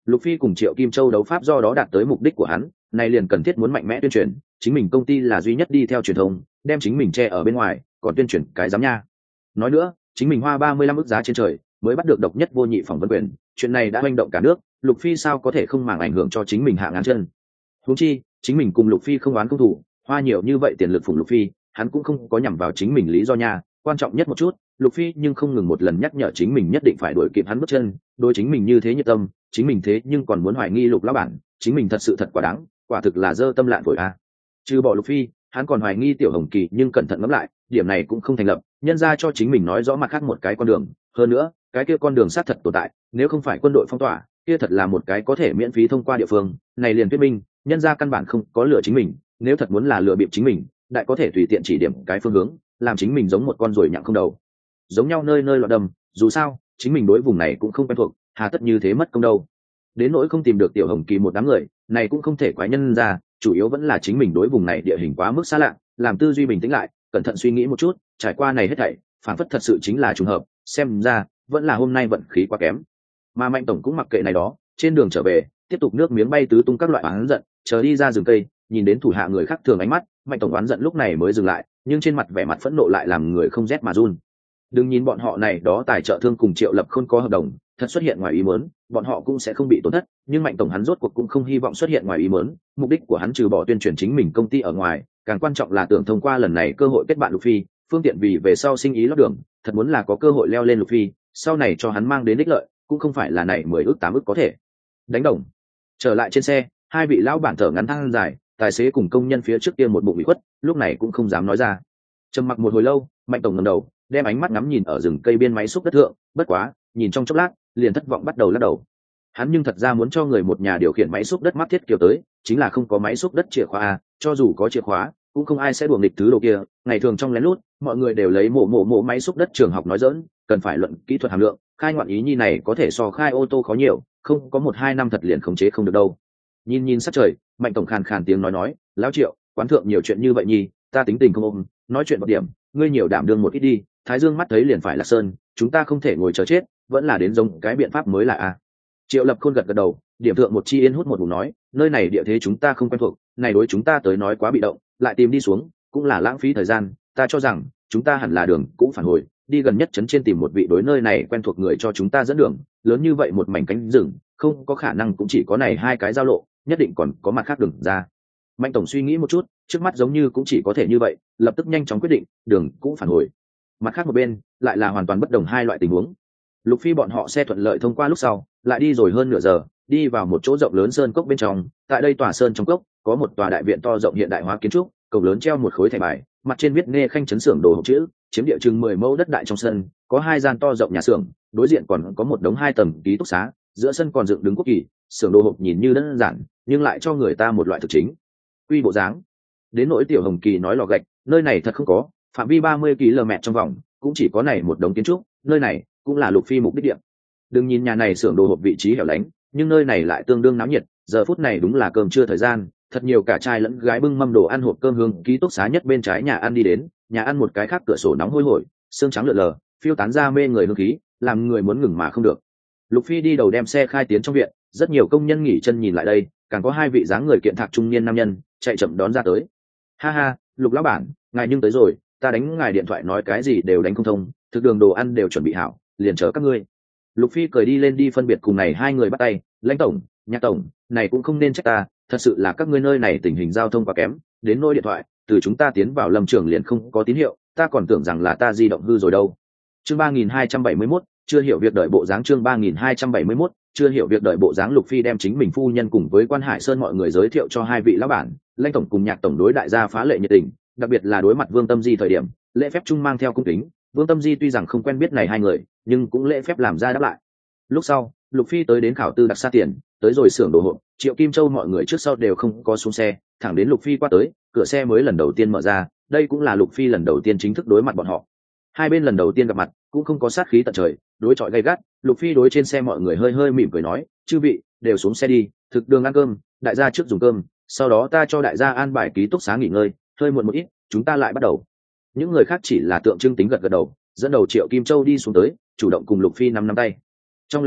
Lục Phi cùng Triệu Kim Châu đấu pháp do đó đạt tới mục đích của hắn, này liền cần thiết muốn mạnh mẽ tuyên truyền, chính mình công ty là duy nhất đi theo truyền thông, đem chính mình che ở bên ngoài, còn tuyên truyền cái dám nha. Nói nữa, chính mình hoa ba mươi lăm ức giá trên trời, mới bắt được độc nhất vô nhị phỏng vấn quyền, chuyện này đã hoành động cả nước, Lục Phi sao có thể không màng ảnh hưởng cho chính mình hạ ngáng chân. Huống chi, chính mình cùng Lục Phi không oán không thù, hoa nhiều như vậy tiền lực phụng Lục Phi, hắn cũng không có nhằm vào chính mình lý do nha, quan trọng nhất một chút, Lục Phi nhưng không ngừng một lần nhắc nhở chính mình nhất định phải đuổi kịp hắn bước chân, đối chính mình như thế nhiệt tâm, chính mình thế nhưng còn muốn hoài nghi Lục lão bản, chính mình thật sự thật quá đáng, quả thực là dơ tâm lạn vội a. Trừ bỏ Lục Phi, hắn còn hoài nghi Tiểu Hồng Kỳ, nhưng cẩn thận ngẫm lại, điểm này cũng không thành lập, nhân ra cho chính mình nói rõ mặt khác một cái con đường, hơn nữa, cái kia con đường sát thật tồn tại, nếu không phải quân đội phong tỏa, kia thật là một cái có thể miễn phí thông qua địa phương, này liền thuyết minh, nhân ra căn bản không có lừa chính mình, nếu thật muốn là lừa bịp chính mình, đại có thể tùy tiện chỉ điểm cái phương hướng, làm chính mình giống một con ruồi nhặng không đầu, giống nhau nơi nơi loạn đầm, dù sao, chính mình đối vùng này cũng không quen thuộc, hà tất như thế mất công đâu. Đến nỗi không tìm được Tiểu Hồng Kỳ một đám người, này cũng không thể quái nhân ra, chủ yếu vẫn là chính mình đối vùng này địa hình quá mức xa lạ, làm tư duy bình tĩnh lại, cẩn thận suy nghĩ một chút, trải qua này hết thảy, phản phất thật sự chính là trùng hợp, xem ra vẫn là hôm nay vận khí quá kém. Mà Mạnh tổng cũng mặc kệ này đó, trên đường trở về, tiếp tục nước miếng bay tứ tung các loại oán giận, chờ đi ra rừng cây, nhìn đến thủ hạ người khác thường ánh mắt, Mạnh tổng oán giận lúc này mới dừng lại, nhưng trên mặt vẻ mặt phẫn nộ lại làm người không rét mà run. Đừng nhìn bọn họ này đó tài trợ thương cùng Triệu Lập không có hợp đồng, thật xuất hiện ngoài ý muốn, bọn họ cũng sẽ không bị tổn thất, nhưng Mạnh tổng hắn rốt cuộc cũng không hy vọng xuất hiện ngoài ý muốn, mục đích của hắn trừ bỏ tuyên truyền chính mình công ty ở ngoài, càng quan trọng là tưởng thông qua lần này cơ hội kết bạn Lục Phi, phương tiện vì về sau sinh ý lót đường, thật muốn là có cơ hội leo lên Lục Phi, sau này cho hắn mang đến ích lợi, cũng không phải là này mười ước tám ước có thể đánh đồng. Trở lại trên xe, hai vị lão bản thở ngắn than dài, tài xế cùng công nhân phía trước kia một bụng bị khuất, lúc này cũng không dám nói ra. Trầm mặc một hồi lâu, Mạnh tổng ngẩng đầu, đem ánh mắt ngắm nhìn ở rừng cây bên máy xúc đất thượng, bất quá, nhìn trong chốc lát, liền thất vọng bắt đầu lắc đầu. Hắn nhưng thật ra muốn cho người một nhà điều khiển máy xúc đất mắt thiết kiểu tới, chính là không có máy xúc đất chìa khóa, cho dù có chìa khóa, cũng không ai sẽ đuổi nghịch thứ đồ kia. Ngày thường trong lén lút, mọi người đều lấy mổ mổ mổ máy xúc đất trường học nói dỡn, cần phải luận kỹ thuật hàm lượng, khai ngoạn ý nhi này có thể so khai ô tô khó nhiều, không có một hai năm thật liền khống chế không được đâu. Nhìn nhìn sát trời, Mạnh tổng khàn khàn tiếng nói nói, lão Triệu, quán thượng nhiều chuyện như vậy nhi, ta tính tình không ôm, nói chuyện một điểm, ngươi nhiều đảm đương một ít đi, Thái Dương mắt thấy liền phải là sơn, chúng ta không thể ngồi chờ chết, vẫn là đến giống cái biện pháp mới là a. Triệu Lập Khôn gật gật đầu, điểm thượng một chi yên hút một ngụm nói, nơi này địa thế chúng ta không quen thuộc, này đối chúng ta tới nói quá bị động, lại tìm đi xuống cũng là lãng phí thời gian, ta cho rằng chúng ta hẳn là đường cũng phản hồi, đi gần nhất trấn trên tìm một vị đối nơi này quen thuộc người cho chúng ta dẫn đường, lớn như vậy một mảnh cánh rừng, không có khả năng cũng chỉ có này hai cái giao lộ, nhất định còn có mặt khác đường ra. Mạnh tổng suy nghĩ một chút, trước mắt giống như cũng chỉ có thể như vậy, lập tức nhanh chóng quyết định, đường cũng phản hồi. Mặt khác một bên lại là hoàn toàn bất đồng hai loại tình huống. Lục Phi bọn họ xe thuận lợi thông qua lúc sau, lại đi rồi hơn nửa giờ, đi vào một chỗ rộng lớn sơn cốc bên trong, tại đây tòa sơn trong cốc có một tòa đại viện to rộng hiện đại hóa kiến trúc, cổng lớn treo một khối thẻ bài, mặt trên viết nghe khanh chấn xưởng đồ hộp chữ, chiếm địa chừng mười mẫu đất đại trong sân, có hai gian to rộng nhà xưởng, đối diện còn có một đống hai tầng ký túc xá, giữa sân còn dựng đứng quốc kỳ, xưởng đồ hộp nhìn như đơn giản, nhưng lại cho người ta một loại thực chính quy bộ dáng. Đến nỗi Tiểu Hồng Kỳ nói lò gạch, nơi này thật không có, phạm vi ba mươi ki lô mét trong vòng, cũng chỉ có này một đống kiến trúc, nơi này cũng là Lục Phi mục đích địa. Đừng nhìn nhà này xưởng đồ hộp vị trí hẻo lánh, nhưng nơi này lại tương đương náo nhiệt, giờ phút này đúng là cơm trưa thời gian, thật nhiều cả trai lẫn gái bưng mâm đồ ăn hộp cơm hương ký túc xá nhất bên trái nhà ăn đi đến, nhà ăn một cái khác cửa sổ nóng hôi hổi, xương trắng lượn lờ, phiêu tán ra mê người hương khí, làm người muốn ngừng mà không được. Lục Phi đi đầu đem xe khai tiến trong viện, rất nhiều công nhân nghỉ chân nhìn lại đây, càng có hai vị dáng người kiện thạc trung niên nam nhân chạy chậm đón ra tới. Ha ha, Lục lão bản, ngài nhưng tới rồi, ta đánh ngài điện thoại nói cái gì đều đánh không thông, thực đường đồ ăn đều chuẩn bị hảo, liền chờ các ngươi. Lục Phi cười đi lên đi phân biệt cùng này hai người bắt tay, Lãnh tổng, Nhạc tổng, này cũng không nên trách ta, thật sự là các ngươi nơi này tình hình giao thông quá kém, đến nỗi điện thoại, từ chúng ta tiến vào Lâm Trường liền không có tín hiệu, ta còn tưởng rằng là ta di động hư rồi đâu. Chương ba nghìn hai trăm bảy mươi mốt, chưa hiểu việc đợi bộ dáng chương ba nghìn hai trăm bảy mươi mốt, chưa hiểu việc đợi bộ dáng. Lục Phi đem chính mình phu nhân cùng với Quan Hải Sơn mọi người giới thiệu cho hai vị lão bản, Lãnh tổng cùng Nhạc tổng đối đại gia phá lệ nhiệt tình, đặc biệt là đối mặt Vương Tâm Di thời điểm, lễ phép trung mang theo cung kính, Vương Tâm Di tuy rằng không quen biết này hai người, nhưng cũng lễ phép làm ra đáp lại. Lúc sau, Lục Phi tới đến khảo tư đặc xa tiền, tới rồi xưởng đồ hộp, Triệu Kim Châu mọi người trước sau đều không có xuống xe, thẳng đến Lục Phi qua tới, cửa xe mới lần đầu tiên mở ra, đây cũng là Lục Phi lần đầu tiên chính thức đối mặt bọn họ. Hai bên lần đầu tiên gặp mặt, cũng không có sát khí tận trời, đối chọi gay gắt, Lục Phi đối trên xe mọi người hơi hơi mỉm cười nói, chư vị, đều xuống xe đi, thực đường ăn cơm, đại gia trước dùng cơm, sau đó ta cho đại gia an bài ký túc xá nghỉ ngơi, hơi muộn một ít, chúng ta lại bắt đầu. Những người khác chỉ là tượng trưng tính gật gật đầu, dẫn đầu Triệu Kim Châu đi xuống tới, chủ động cùng Lục Phi nắm nắm tay. Trong lén lút,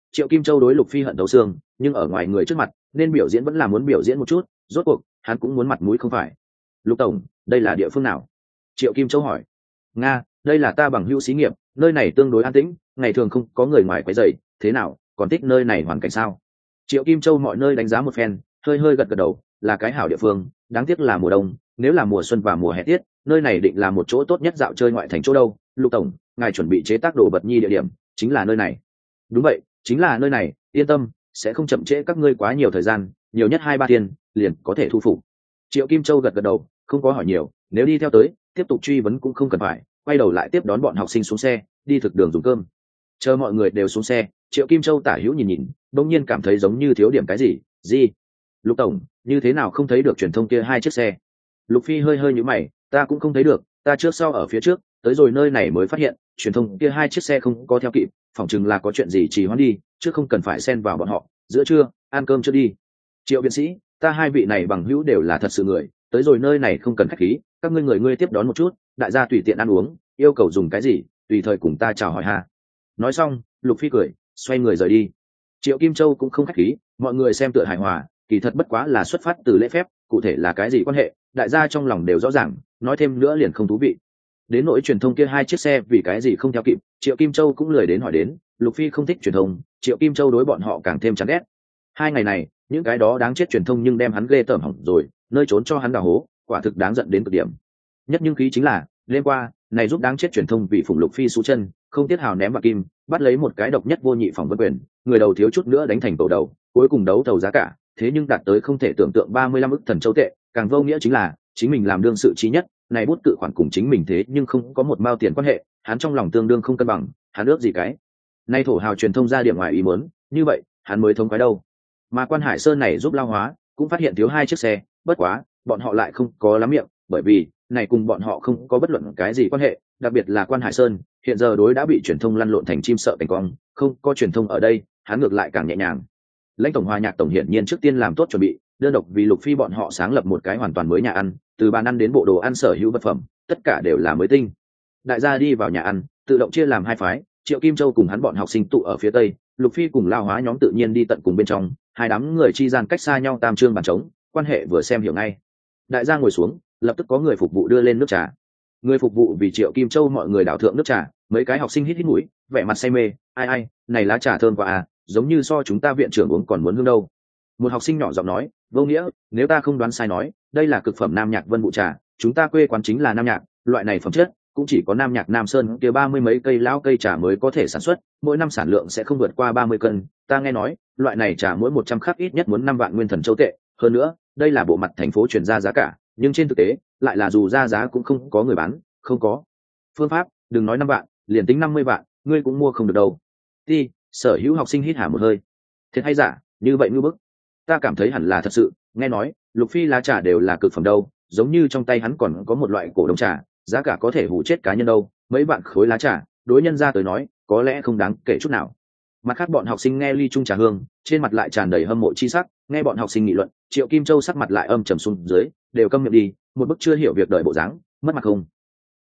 Triệu Kim Châu đối Lục Phi hận thấu xương, nhưng ở ngoài người trước mặt nên biểu diễn vẫn là muốn biểu diễn một chút, rốt cuộc hắn cũng muốn mặt mũi không phải. Lục tổng, đây là địa phương nào? Triệu Kim Châu hỏi. Nga, đây là ta bằng hữu xí nghiệp, nơi này tương đối an tĩnh, ngày thường không có người ngoài quấy rầy, thế nào, còn thích nơi này hoàn cảnh sao? Triệu Kim Châu mọi nơi đánh giá một phen, hơi hơi gật gật đầu, là cái hảo địa phương, đáng tiếc là mùa đông, nếu là mùa xuân và mùa hè tiết, nơi này định là một chỗ tốt nhất dạo chơi ngoại thành chỗ đâu. Lục tổng, ngài chuẩn bị chế tác đồ vật nhi địa điểm chính là nơi này. Đúng vậy, chính là nơi này, yên tâm, sẽ không chậm trễ các ngươi quá nhiều thời gian, nhiều nhất hai ba thiên liền có thể thu phục. Triệu Kim Châu gật gật đầu, không có hỏi nhiều, nếu đi theo tới tiếp tục truy vấn cũng không cần phải, quay đầu lại tiếp đón bọn học sinh xuống xe, đi thực đường dùng cơm. Chờ mọi người đều xuống xe, Triệu Kim Châu tả hữu nhìn nhìn, đột nhiên cảm thấy giống như thiếu điểm cái gì. Gì? Lục tổng, như thế nào không thấy được truyền thông kia hai chiếc xe? Lục Phi hơi hơi nhíu mày, ta cũng không thấy được, ta trước sau ở phía trước, tới rồi nơi này mới phát hiện, truyền thông kia hai chiếc xe không có theo kịp, phỏng chừng là có chuyện gì trì hoãn đi, chứ không cần phải xen vào bọn họ. Giữa trưa, ăn cơm chưa đi. Triệu viện sĩ, ta hai vị này bằng hữu đều là thật sự người, tới rồi nơi này không cần khách khí, các ngươi người ngươi tiếp đón một chút, đại gia tùy tiện ăn uống, yêu cầu dùng cái gì, tùy thời cùng ta chào hỏi ha. Nói xong, Lục Phi cười, xoay người rời đi. Triệu Kim Châu cũng không khách khí, mọi người xem tựa hài hòa, kỳ thật bất quá là xuất phát từ lễ phép, cụ thể là cái gì quan hệ, đại gia trong lòng đều rõ ràng, nói thêm nữa liền không thú vị. Đến nỗi truyền thông kia hai chiếc xe vì cái gì không theo kịp, Triệu Kim Châu cũng lười đến hỏi đến, Lục Phi không thích truyền thông, Triệu Kim Châu đối bọn họ càng thêm chán ghét. Hai ngày này, những cái đó đáng chết truyền thông nhưng đem hắn ghê tởm hỏng rồi, nơi trốn cho hắn đào hố, quả thực đáng giận đến cực điểm. Nhất nhưng khí chính là, đêm qua, này giúp đáng chết truyền thông vì phụng Lục Phi xú chân, không tiết hào ném bạc kim, bắt lấy một cái độc nhất vô nhị phỏng vấn quyền, người đầu thiếu chút nữa đánh thành cầu đầu, cuối cùng đấu thầu giá cả, thế nhưng đạt tới không thể tưởng tượng ba mươi lăm ức thần châu tệ, càng vô nghĩa chính là, chính mình làm đương sự trí nhất, này bút cự khoản cùng chính mình thế nhưng không có một mao tiền quan hệ, hắn trong lòng tương đương không cân bằng, hắn ước gì cái. Nay thổ hào truyền thông ra điểm ngoài ý muốn, như vậy, hắn mới thống khoái đâu. Mà Quan Hải Sơn này giúp lao hóa, cũng phát hiện thiếu hai chiếc xe, bất quá, bọn họ lại không có lắm miệng, bởi vì, này cùng bọn họ không có bất luận cái gì quan hệ, đặc biệt là Quan Hải Sơn, hiện giờ đối đã bị truyền thông lăn lộn thành chim sợ cảnh cong, không có truyền thông ở đây, hắn ngược lại càng nhẹ nhàng. Lãnh tổng Hòa Nhạc tổng hiển nhiên trước tiên làm tốt chuẩn bị, đơn độc vì Lục Phi bọn họ sáng lập một cái hoàn toàn mới nhà ăn, từ bàn ăn đến bộ đồ ăn sở hữu vật phẩm, tất cả đều là mới tinh. Đại gia đi vào nhà ăn, tự động chia làm hai phái, Triệu Kim Châu cùng hắn bọn học sinh tụ ở phía tây, Lục Phi cùng lao hóa nhóm tự nhiên đi tận cùng bên trong, hai đám người chi gian cách xa nhau tam trương bàn trống, quan hệ vừa xem hiểu ngay. Đại gia ngồi xuống, lập tức có người phục vụ đưa lên nước trà. Người phục vụ vì Triệu Kim Châu mọi người đảo thượng nước trà, mấy cái học sinh hít hít mũi, vẻ mặt say mê, ai ai, này lá trà thơm quá à, giống như so chúng ta viện trưởng uống còn muốn hương đâu. Một học sinh nhỏ giọng nói, vô nghĩa, nếu ta không đoán sai nói, đây là cực phẩm Nam Nhạc Vân Vụ trà, chúng ta quê quán chính là Nam Nhạc, loại này phẩm chất cũng chỉ có Nam Nhạc Nam Sơn kia ba mươi mấy cây lão cây trà mới có thể sản xuất, mỗi năm sản lượng sẽ không vượt qua ba mươi cân, ta nghe nói, loại này trà mỗi một trăm khắc ít nhất muốn năm vạn nguyên thần châu tệ, hơn nữa, đây là bộ mặt thành phố truyền ra giá cả, nhưng trên thực tế, lại là dù ra giá cũng không có người bán, không có phương pháp, đừng nói năm vạn, liền tính năm mươi vạn, ngươi cũng mua không được đâu. Đi, sở hữu học sinh hít hà một hơi. Thiệt hay giả, như vậy ngư bức. Ta cảm thấy hẳn là thật sự, nghe nói, Lục Phi lá trà đều là cực phẩm đâu, giống như trong tay hắn còn có một loại cổ đông trà, giá cả có thể hủ chết cá nhân đâu, mấy vạn khối lá trà, đối nhân ra tới nói, có lẽ không đáng kể chút nào. Mặt khác bọn học sinh nghe ly chung trà hương, trên mặt lại tràn đầy hâm mộ chi sắc, nghe bọn học sinh nghị luận, Triệu Kim Châu sắc mặt lại âm trầm xuống dưới, đều câm miệng đi, một bức chưa hiểu việc đời bộ dáng, mất mặt không.